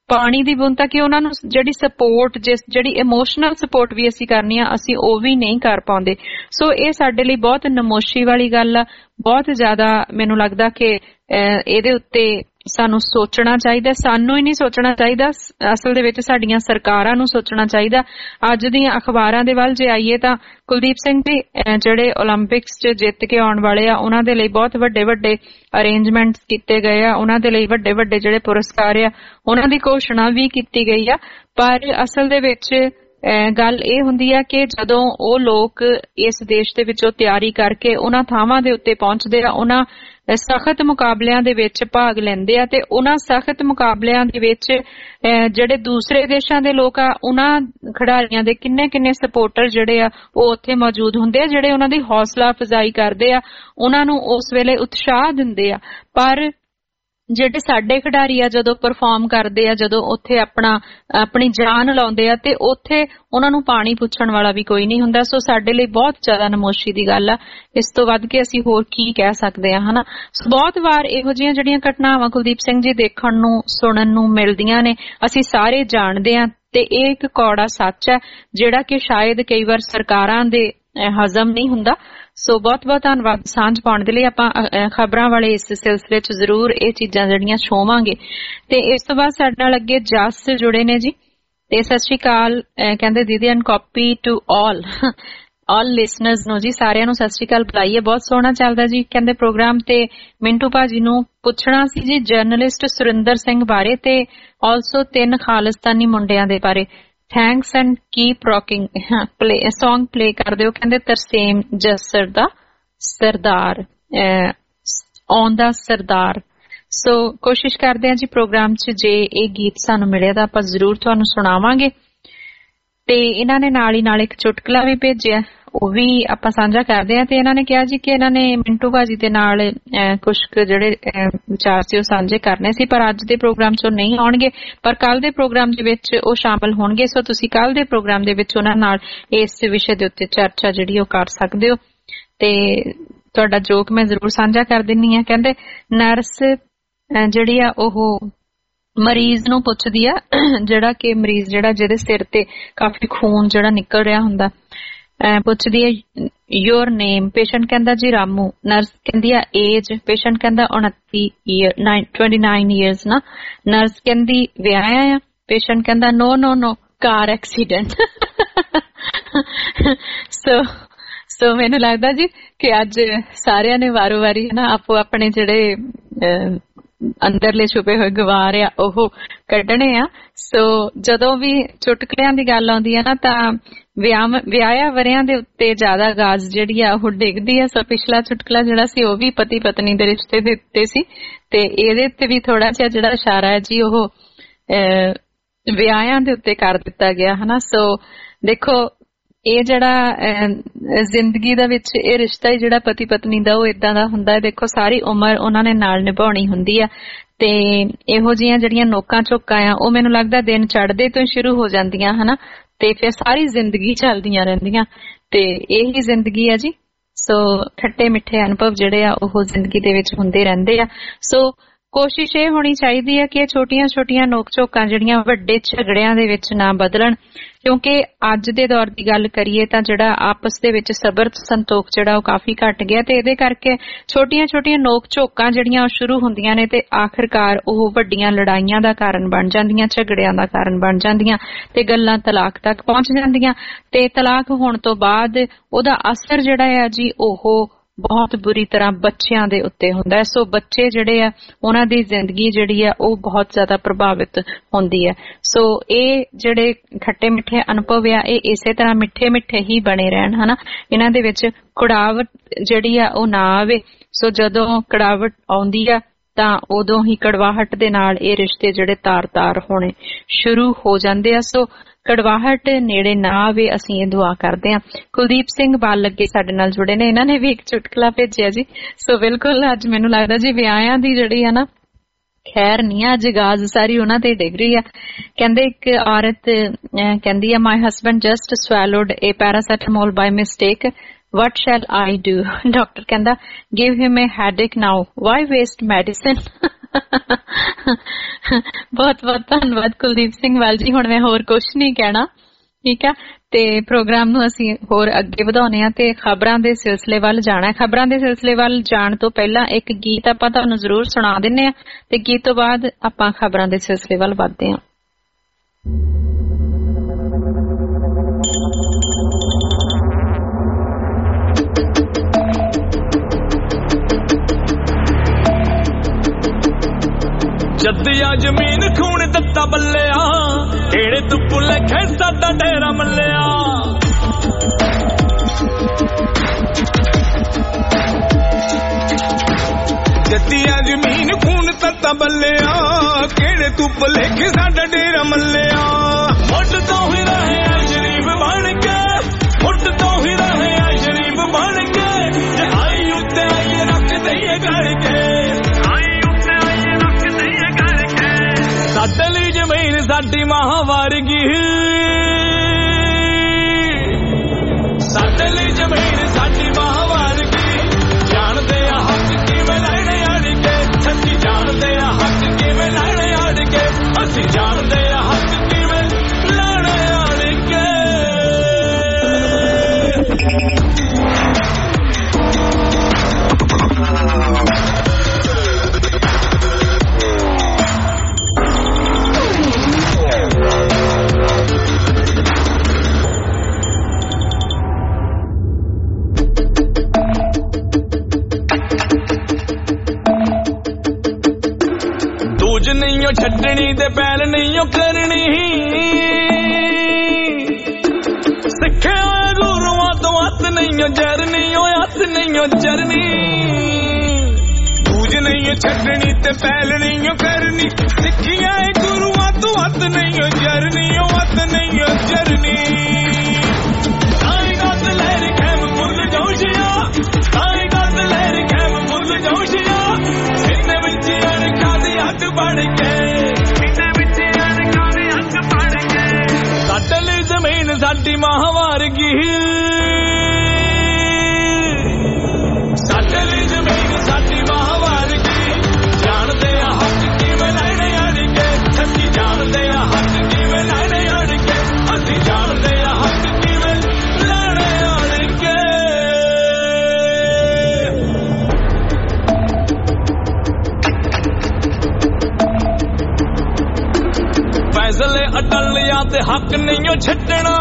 C: ਪਾਣੀ ਦੀ ਬੂੰਦ ਤੱਕ ਕਿ ਉਹਨਾਂ ਨੂੰ ਜਿਹੜੀ ਸਪੋਰਟ ਜਿਸ ਜਿਹੜੀ ਇਮੋਸ਼ਨਲ ਸਪੋਰਟ ਵੀ ਅਸੀਂ ਕਰਨੀ ਆ ਅਸੀਂ ਉਹ ਵੀ ਨਹੀਂ ਕਰ ਪਾਉਂਦੇ। ਸੋ ਇਹ ਸਾਡੇ ਲਈ ਬਹੁਤ ਨਮੋਸ਼ੀ ਵਾਲੀ ਗੱਲ ਆ। ਬਹੁਤ ਜ਼ਿਆਦਾ ਮੈਨੂੰ ਲੱਗਦਾ ਕਿ ਇਹਦੇ ਉੱਤੇ ਸਾਨੂੰ ਸੋਚਣਾ ਚਾਹੀਦਾ। ਸਾਨੂੰ ਹੀ ਨਹੀਂ ਸੋਚਣਾ ਚਾਹੀਦਾ, ਅਸਲ ਦੇ ਵਿੱਚ ਸਾਡੀਆਂ ਸਰਕਾਰਾਂ ਨੂੰ ਸੋਚਣਾ ਚਾਹੀਦਾ। ਅੱਜ ਦੀਆਂ ਅਖਬਾਰਾਂ ਦੇ ਵੱਲ ਜੇ ਆਈਏ ਤਾਂ ਕੁਲਦੀਪ ਸਿੰਘ ਜੀ ਜਿਹੜੇ ਓਲੰਪਿਕਸ 'ਚ ਜਿੱਤ ਕੇ ਆਉਣ ਵਾਲੇ ਆ ਉਹਨਾਂ ਦੇ ਲਈ ਬਹੁਤ ਵੱਡੇ ਵੱਡੇ ਅਰੇਂਜਮੈਂਟਸ ਕੀਤੇ ਗਏ ਆ, ਉਹਨਾਂ ਦੇ ਲਈ ਵੱਡੇ ਵੱਡੇ ਜਿਹੜੇ ਪੁਰਸਕਾਰ ਆ ਉਹਨਾਂ ਦੀ ਘੋਸ਼ਣਾ ਵੀ ਕੀਤੀ ਗਈ ਆ। ਪਰ ਅਸਲ ਦੇ ਵਿੱਚ ਗੱਲ ਇਹ ਹੁੰਦੀ ਆ ਕਿ ਜਦੋਂ ਉਹ ਲੋਕ ਇਸ ਦੇਸ਼ ਦੇ ਵਿੱਚੋਂ ਤਿਆਰੀ ਕਰਕੇ ਉਹਨਾਂ ਥਾਵਾਂ ਦੇ ਉੱਤੇ ਪਹੁੰਚਦੇ ਆ, ਉਹਨਾਂ ਸਖਤ ਮੁਕਾਬਲਿਆਂ ਦੇ ਵਿੱਚ ਭਾਗ ਲੈਂਦੇ ਆ ਤੇ ਉਹਨਾਂ ਸਖਤ ਮੁਕਾਬਲਿਆਂ ਦੇ ਵਿੱਚ ਜਿਹੜੇ ਦੂਸਰੇ ਦੇਸ਼ਾਂ ਦੇ ਲੋਕ ਆ ਉਹਨਾਂ ਖਿਡਾਰੀਆਂ ਦੇ ਕਿੰਨੇ ਕਿੰਨੇ ਸਪੋਰਟਰ ਜਿਹੜੇ ਆ ਉਹ ਉੱਥੇ ਮੌਜੂਦ ਹੁੰਦੇ ਆ, ਜਿਹੜੇ ਉਹਨਾਂ ਦੀ ਹੌਸਲਾ ਅਫਜ਼ਾਈ ਕਰਦੇ ਆ, ਉਹਨਾਂ ਨੂੰ ਉਸ ਵੇਲੇ ਉਤਸ਼ਾਹ ਦਿੰਦੇ ਆ। ਪਰ ਜਿਹੜੇ ਸਾਡੇ ਖਿਡਾਰੀ ਆ ਜਦੋਂ ਪਰਫਾਰਮ ਕਰਦੇ ਆ, ਜਦੋਂ ਉੱਥੇ ਆਪਣਾ ਆਪਣੀ ਜਾਨ ਲਾਉਂਦੇ ਆ ਤੇ ਉੱਥੇ ਉਹਨਾਂ ਨੂੰ ਪਾਣੀ ਪੁੱਛਣ ਵਾਲਾ ਵੀ ਕੋਈ ਨਹੀਂ ਹੁੰਦਾ। ਸੋ ਸਾਡੇ ਲਈ ਬਹੁਤ ਜ਼ਿਆਦਾ ਨਮੋਸ਼ੀ ਦੀ ਗੱਲ ਆ। ਇਸ ਤੋਂ ਵੱਧ ਕੇ ਅਸੀਂ ਹੋਰ ਕੀ ਕਹਿ ਸਕਦੇ ਆ, ਹਨਾ। ਸੋ ਬਹੁਤ ਵਾਰ ਇਹੋ ਜਿਹੀਆਂ ਜਿਹੜੀਆਂ ਘਟਨਾਵਾਂ ਕੁਲਦੀਪ ਸਿੰਘ ਜੀ ਦੇਖਣ ਨੂੰ ਸੁਣਨ ਨੂੰ ਮਿਲਦੀਆਂ ਨੇ, ਅਸੀਂ ਸਾਰੇ ਜਾਣਦੇ ਆ ਤੇ ਇਹ ਇੱਕ ਕੌੜਾ ਸੱਚ ਹੈ ਜਿਹੜਾ ਕਿ ਸ਼ਾਇਦ ਕਈ ਵਾਰ ਸਰਕਾਰਾਂ ਦੇ ਹਜ਼ਮ ਨਹੀਂ ਹੁੰਦਾ। ਸੋ ਬਹੁਤ ਬਹੁਤ ਧੰਨਵਾਦ ਸਾਂਝ ਪਾਉਣ ਦੇ ਲਈ। ਆਪਾਂ ਖਬਰਾਂ ਵਾਲੇ ਇਸ ਸਿਲਸਿਲੇ 'ਚ ਜ਼ਰੂਰ ਇਹ ਚੀਜ਼ਾਂ ਜਿਹੜੀਆਂ ਛੋਵਾਂਗੇ। ਤੇ ਇਸ ਤੋਂ ਬਾਅਦ ਸਾਡੇ ਨਾਲ ਅੱਗੇ ਜਸ ਜੁੜੇ ਨੇ ਜੀ। ਤੇ ਸਤਿ ਸ਼੍ਰੀ ਅਕਾਲ ਕਹਿੰਦੇ ਦੀਦੀ, and copy to all all listeners ਨੂੰ ਜੀ, ਸਾਰਿਆਂ ਨੂੰ ਸਤਿ ਸ਼੍ਰੀ ਅਕਾਲ ਬੁਲਾਈਏ। ਬਹੁਤ ਸੋਹਣਾ ਚੱਲਦਾ ਜੀ ਕਹਿੰਦੇ ਪ੍ਰੋਗਰਾਮ। ਤੇ ਮਿੰਟੂ ਭਾਜੀ ਨੂੰ ਪੁੱਛਣਾ ਸੀ ਜੀ ਜਰਨਲਿਸਟ ਸੁਰਿੰਦਰ ਸਿੰਘ ਬਾਰੇ ਤੇ ਆਲਸੋ ਤਿੰਨ ਖਾਲਿਸਤਾਨੀ ਮੁੰਡਿਆਂ ਦੇ ਬਾਰੇ। Thanks and keep rocking play song play ਕਰ ਦਿਓ ਕਹਿੰਦੇ ਤਰਸੇਮ ਜੱਸਰ ਦਾ Sardar on the Sardar. So ਕੋਸ਼ਿਸ਼ ਕਰਦੇ ਹਾਂ ਜੀ ਪ੍ਰੋਗਰਾਮ 'ਚ ਜੇ ਇਹ ਗੀਤ ਸਾਨੂੰ ਮਿਲਿਆ ਤਾਂ ਆਪਾਂ ਜ਼ਰੂਰ ਤੁਹਾਨੂੰ ਸੁਣਾਵਾਂਗੇ। ਤੇ ਇਹਨਾਂ ਨੇ ਨਾਲ ਹੀ ਨਾਲ ਇੱਕ ਚੁਟਕਲਾ ਵੀ ਭੇਜਿਆ, ਉਹ ਵੀ ਆਪਾਂ ਸਾਂਝਾ ਕਰਦੇ ਹਾਂ। ਤੇ ਇਹਨਾਂ ਨੇ ਕਿਹਾ ਜੀ ਕਿ ਇਹਨਾਂ ਨੇ ਮਿੰਟੂ ਭਾਜੀ ਦੇ ਨਾਲ ਕੁਝ ਜਿਹੜੇ ਵਿਚਾਰ ਸੀ ਉਹ ਸਾਂਝੇ ਕਰਨੇ ਸੀ, ਪਰ ਅੱਜ ਦੇ ਪ੍ਰੋਗਰਾਮ 'ਚ ਉਹ ਨਹੀਂ ਆਉਣਗੇ, ਪਰ ਕੱਲ ਦੇ ਪ੍ਰੋਗਰਾਮ ਦੇ ਵਿੱਚ ਉਹ ਸ਼ਾਮਲ ਹੋਣਗੇ। ਸੋ ਤੁਸੀਂ ਕੱਲ ਦੇ ਪ੍ਰੋਗਰਾਮ ਦੇ ਵਿੱਚ ਉਹਨਾਂ ਨਾਲ ਇਸ ਵਿਸ਼ੇ ਦੇ ਉੱਤੇ ਚਰਚਾ ਜਿਹੜੀ ਉਹ ਕਰ ਸਕਦੇ ਹੋ। ਤੇ ਤੁਹਾਡਾ ਜੋਕ ਮੈਂ ਜ਼ਰੂਰ ਸਾਂਝਾ ਕਰ ਦਿੰਨੀ ਆ। ਕਹਿੰਦੇ ਨਰਸ ਜਿਹੜੀ ਆ ਉਹ ਮਰੀਜ਼ ਨੂੰ ਪੁੱਛਦੀ ਆ, ਜਿਹੜਾ ਕਿ ਮਰੀਜ਼ ਜਿਹੜਾ ਜਿਹਦੇ ਸਿਰ ਤੇ ਕਾਫੀ ਖੂਨ ਜਿਹੜਾ ਨਿਕਲ ਰਿਹਾ ਹੁੰਦਾ, ਪੁੱਛਦੀ ਹੈ ਯੋਰ ਨੇਮ। ਪੇਸ਼ੈਂਟ ਕਹਿੰਦਾ ਜੀ ਰਾਮੂ। ਨਰਸ ਕਹਿੰਦੀ ਆ ਏਜ। ਪੇਸ਼ੈਂਟ ਕਹਿੰਦਾ ਉਨੱਤੀ ਈਅਰ ਟਵੈਂਟੀ ਨਾਈਨ ਈਅਰਸ ਨਾ। ਨਰਸ ਕਹਿੰਦੀ ਵਿਆਹਿਆ ਆ। ਪੇਸ਼ੈਂਟ ਕਹਿੰਦਾ ਨੋ ਨੋ ਨੋ ਕਾਰ ਐਕਸੀਡੈਂਟ। ਸੋ ਸੋ ਮੈਨੂੰ ਲੱਗਦਾ ਜੀ ਕਿ ਅੱਜ ਸਾਰਿਆਂ ਨੇ ਵਾਰੋ ਵਾਰੀ ਹੈ ਨਾ ਆਪੋ ਆਪਣੇ ਜਿਹੜੇ ਅੰਦਰਲੇ ਛੁਪੇ ਹੋਏ ਗਵਾਰ ਆ ਉਹ ਕੱਢਣੇ ਆ। ਸੋ ਜਦੋਂ ਵੀ ਚੁਟਕਲਿਆਂ ਦੀ ਗੱਲ ਆਉਂਦੀ ਹੈ ਨਾ ਤਾਂ ਵਿਆਹ ਵਿਆਹਿਆ ਵਰਿਆਂ ਦੇ ਉੱਤੇ ਜ਼ਿਆਦਾ ਗਾਜ ਜਿਹੜੀ ਆ ਉਹ ਡਿੱਗਦੀ ਆ। ਸੋ ਪਿਛਲਾ ਚੁਟਕਲਾ ਜਿਹੜਾ ਸੀ ਉਹ ਵੀ ਪਤੀ ਪਤਨੀ ਦੇ ਰਿਸ਼ਤੇ ਦੇ ਉੱਤੇ ਸੀ ਤੇ ਇਹਦੇ ਉੱਤੇ ਵੀ ਥੋੜਾ ਜਿਹਾ ਜਿਹੜਾ ਇਸ਼ਾਰਾ ਹੈ ਜੀ ਉਹ ਵਿਆਹਿਆਂ ਦੇ ਉੱਤੇ ਕਰ ਦਿੱਤਾ ਗਿਆ, ਹਨਾ। ਸੋ ਦੇਖੋ ਇਹ ਜਿਹੜਾ ਜ਼ਿੰਦਗੀ ਦਾ ਵਿੱਚ ਇਹ ਰਿਸ਼ਤਾ ਹੀ ਜਿਹੜਾ ਪਤੀ ਪਤਨੀ ਦਾ ਉਹ ਏਦਾਂ ਦਾ ਹੁੰਦਾ ਹੈ। ਦੇਖੋ ਸਾਰੀ ਉਮਰ ਉਹਨਾਂ ਨੇ ਨਾਲ ਨਿਭਾਉਣੀ ਹੁੰਦੀ ਆ ਤੇ ਇਹੋ ਜਿਹੀਆਂ ਜਿਹੜੀਆਂ ਨੋਕਾਂ ਝੋਕਾਂ ਆ ਉਹ ਮੈਨੂੰ ਲੱਗਦਾ ਦਿਨ ਚੜ੍ਹਦੇ ਤੋਂ ਹੀ ਸ਼ੁਰੂ ਹੋ ਜਾਂਦੀਆਂ, ਹਨਾ, ਤੇ ਫਿਰ ਸਾਰੀ ਜ਼ਿੰਦਗੀ ਚੱਲਦੀਆਂ ਰਹਿੰਦੀਆਂ ਤੇ ਇਹੀ ਜ਼ਿੰਦਗੀ ਆ ਜੀ। ਸੋ ਖੱਟੇ ਮਿੱਠੇ ਅਨੁਭਵ ਜਿਹੜੇ ਆ ਉਹ ਜ਼ਿੰਦਗੀ ਦੇ ਵਿੱਚ ਹੁੰਦੇ ਰਹਿੰਦੇ ਆ। ਸੋ ਕੋਸ਼ਿਸ਼ ਇਹ ਹੋਣੀ ਚਾਹੀਦੀ ਹੈ ਕਿ ਛੋਟੀਆਂ ਛੋਟੀਆਂ ਨੋਕ ਝੋਕਾਂ ਜਿਹੜੀਆਂ ਵੱਡੇ ਝਗੜਿਆਂ ਦੇ ਵਿੱਚ ਨਾ ਬਦਲਣ, ਕਿਉਂਕਿ ਅੱਜ ਦੇ ਦੌਰ ਦੀ ਗੱਲ ਕਰੀਏ ਤਾਂ ਜਿਹੜਾ ਆਪਸ ਦੇ ਵਿੱਚ ਸਬਰ ਸੰਤੋਖ ਜਿਹੜਾ ਉਹ ਕਾਫੀ ਘਟ ਗਿਆ ਤੇ ਇਹਦੇ ਕਰਕੇ ਛੋਟੀਆਂ ਛੋਟੀਆਂ ਨੋਕ ਝੋਕਾਂ ਜਿਹੜੀਆਂ ਉਹ ਸ਼ੁਰੂ ਹੁੰਦੀਆਂ ਨੇ ਤੇ ਆਖਿਰਕਾਰ ਉਹ ਵੱਡੀਆਂ ਲੜਾਈਆਂ ਦਾ ਕਾਰਨ ਬਣ ਜਾਂਦੀਆਂ, ਝਗੜਿਆਂ ਦਾ ਕਾਰਨ ਬਣ ਜਾਂਦੀਆਂ ਤੇ ਗੱਲਾਂ ਤਲਾਕ ਤੱਕ ਪਹੁੰਚ ਜਾਂਦੀਆਂ। ਤੇ ਤਲਾਕ ਹੋਣ ਤੋਂ ਬਾਅਦ ਉਹਦਾ ਅਸਰ ਜਿਹੜਾ ਹੈ ਜੀ ਉਹ ਬਹੁਤ ਬੁਰੀ ਤਰ੍ਹਾਂ ਬੱਚਿਆਂ ਦੇ ਉੱਤੇ ਹੁੰਦਾ ਹੈ। ਸੋ ਬੱਚੇ ਜਿਹੜੇ ਆ ਉਹਨਾਂ ਦੀ ਜ਼ਿੰਦਗੀ ਜਿਹੜੀ ਆ ਉਹ ਬਹੁਤ ਜ਼ਿਆਦਾ ਪ੍ਰਭਾਵਿਤ ਹੁੰਦੀ ਹੈ। ਸੋ ਇਹ ਜਿਹੜੇ ਖੱਟੇ ਮਿੱਠੇ ਅਨੁਭਵ ਆ ਇਹ ਇਸੇ ਤਰ੍ਹਾਂ ਮਿੱਠੇ ਮਿੱਠੇ ਹੀ ਬਣੇ ਰਹਿਣ, ਹਨਾ। ਇਹਨਾਂ ਦੇ ਵਿੱਚ ਕੜਾਵਟ ਜਿਹੜੀ ਆ ਉਹ ਨਾ ਆਵੇ। ਸੋ ਜਦੋਂ ਕੜਾਵਟ ਆਉਂਦੀ ਆ ਤਾਂ ਉਦੋਂ ਹੀ ਕੜਵਾਹਟ ਦੇ ਨਾਲ ਇਹ ਰਿਸ਼ਤੇ ਜਿਹੜੇ ਤਾਰ-ਤਾਰ ਹੋਣੇ ਸ਼ੁਰੂ ਹੋ ਜਾਂਦੇ ਆ। ਸੋ ਕੜਵਾਹਟ ਨੇੜੇ ਨਾ ਆਵੇ, ਅਸੀਂ ਇਹ ਦੁਆ ਕਰਦੇ ਹਾਂ। ਕੁਲਦੀਪ ਸਿੰਘ ਬਾਲ ਲੱਗੇ ਸਾਡੇ ਨਾਲ ਜੁੜੇ ਨੇ, ਇਹਨਾਂ ਨੇ ਵੀ ਇੱਕ ਚੁਟਕਲਾ ਭੇਜਿਆ ਜੀ। ਸੋ ਬਿਲਕੁਲ ਅੱਜ ਮੈਨੂੰ ਲੱਗਦਾ ਜੀ ਵਿਆਹਾਂ ਦੀ ਜਿਹੜੀ ਆ ਨਾ ਖੈਰ ਨਹੀਂ ਆ, ਅੱਜ ਗਾਜ਼ ਸਾਰੀ ਉਹਨਾਂ ਤੇ ਡਿੱਗ ਰਹੀ ਆ। ਕਹਿੰਦੇ ਇੱਕ ਔਰਤ ਕਹਿੰਦੀ ਆ my husband just swallowed a paracetamol by mistake, what shall I do? Doctor ਕਹਿੰਦਾ give him a headache now, why waste medicine? ਬਹੁਤ ਬਹੁਤ ਧੰਨਵਾਦ ਕੁਲਦੀਪ ਸਿੰਘ ਵਾਲ ਜੀ। ਹੁਣ ਮੈਂ ਹੋਰ ਕੁਛ ਨਹੀਂ ਕਹਿਣਾ, ਠੀਕ ਆ। ਤੇ ਪ੍ਰੋਗਰਾਮ ਨੂੰ ਅਸੀਂ ਹੋਰ ਅੱਗੇ ਵਧਾਉਣੇ ਆ ਤੇ ਖਬਰਾਂ ਦੇ ਸਿਲਸਿਲੇ ਵੱਲ ਜਾਣਾ। ਖਬਰਾਂ ਦੇ ਸਿਲਸਿਲੇ ਵੱਲ ਜਾਣ ਤੋਂ ਪਹਿਲਾਂ ਇੱਕ ਗੀਤ ਆਪਾਂ ਤੁਹਾਨੂੰ ਜ਼ਰੂਰ ਸੁਣਾ ਦਿੰਨੇ ਆ ਤੇ ਗੀਤ ਤੋਂ ਬਾਅਦ ਆਪਾਂ ਖਬਰਾਂ ਦੇ ਸਿਲਸਿਲੇ ਵੱਲ ਵੱਧਦੇ ਆ।
I: ਜੱਦਿਆ ਜ਼ਮੀਨ ਖੂਨ ਦਿੱਤਾ ਬੱਲਿਆ, ਕਿਹੜੇ ਤੂੰ ਭੁਲੇਖੇ ਸਾਡਾ ਡੇਰਾ ਮੱਲਿਆ। ਜੱਦਿਆ ਜ਼ਮੀਨ ਖੂਨ ਦਿੱਤਾ ਬੱਲਿਆ, ਕਿਹੜੇ ਤੂੰ ਭੁਲੇਖੇ ਸਾਡਾ ਡੇਰਾ ਮੱਲਿਆ। ਮੁੱਢ ਤੋਂ ਹੀ ਰਹੇ ਆ ਸ਼ਰੀਫ ਬਣ ਕੇ, ਮੁੱਢ ਤੋਂ ਹੀ ਰਹੇ ਆ ਸ਼ਰੀਫ ਬਣ ਕੇ। ਜੇ ਆਈ ਉੱਤੇ ਆਈ ਰੱਖ ਦਈਏ ਕਰਕੇ, ਸਾਡੇ ਲਈ ਜ਼ਮੀਨ ਸਾਡੀ ਮਾਂ ਵਰਗੀ, ਸਾਡੇ ਲਈ ਜ਼ਮੀਨ ਸਾਡੀ ਮਾਂ ਵਰਗੀ। ਜਾਣਦੇ ਆ ਹੱਕ ਕਿਵੇਂ ਲੈਣੇ ਅੜ ਕੇ, ਸੱਚੀ ਜਾਣਦੇ ਆ ਹੱਕ ਕਿਵੇਂ ਲੈਣੇ ਅੜ ਕੇ। ਅਸੀਂ ਜਾਣਦੇ ਆ ਹੱਕ ਕਿਵੇਂ ਲੈਣੇ ਅੜ ਕੇ। ਦੂਜ ਨਹੀਂ ਓ ਛੱਡਣੀ ਤੇ ਪਹਿਲ ਨਹੀਂ ਓ ਕਰਨੀ, ਸਿੱਖਿਆ ਹੋਇਆ ਗੁਰੂਆਂ ਤੋਂ ਹੱਥ ਨਹੀਂ ਓ ਜਰਨੀ, ਓ ਹੱਥ ਨਹੀਂ ਓ ਜਰਨੀ। ਦੂਜ ਨਹੀਂ ਓ ਛੱਡਣੀ ਤੇ ਪਹਿਲ ਨਹੀਂ ਓ ਕਰਨੀ, ਸਿੱਖਿਆ ਹੈ ਗੁਰੂਆਂ ਤੋਂ ਹੱਥ ਨਹੀਂ ਓ ਜਰਨੀ, ਓ ਹੱਥ ਨਹੀਂ ਓ ਜਰਨੀ। ਕਾਇਨਾਤ ਲਹਿਰ ਖੈਮ ਮੁੱਲ ਜੋਸ਼ੀਆ, ਕਾਇਨਾਤ ਲਹਿਰ ਖੈਮ ਮੁੱਲ ਜੋਸ਼ੀਆ। ਇਹਨੇ ਵਿੱਚ ਅਣਖਾਂ ਦੀ ਅੱਗ ਬਣ ਕੇ, ਇਹਨੇ ਵਿੱਚ ਅਣਖਾਂ ਦੀ ਅੱਗ ਬਣ ਕੇ। ਸਾਡੇ ਲਈ ਜ਼ਮੀਨ ਸਾਡੀ ਮਾਂ ਵਰਗੀ, ਸਾਡੇ ਲਈ ਜ਼ਮੀਨ ਸਾਡੀ ਮਾਂ ਵਰਗੀ। ਜਾਣਦੇ ਆ ਹੱਕ ਕਿਵੇਂ ਲੈਣੇ ਅੜ ਕੇ, ਸੱਚੀ ਜਾਣਦੇ ਆ ਹੱਕ ਕਿਵੇਂ ਲੈਣੇ ਅੜ ਕੇ। ਅਸੀਂ ਜਾਣਦੇ ਆ ਹੱਕ ਕਿਵੇਂ ਲੈਣੇ ਅੜ ਕੇ। ਫੈਸਲੇ ਅਟੱਲਿਆ ਤੇ ਹੱਕ ਨਹੀਂ ਓ ਛੱਡਣਾ,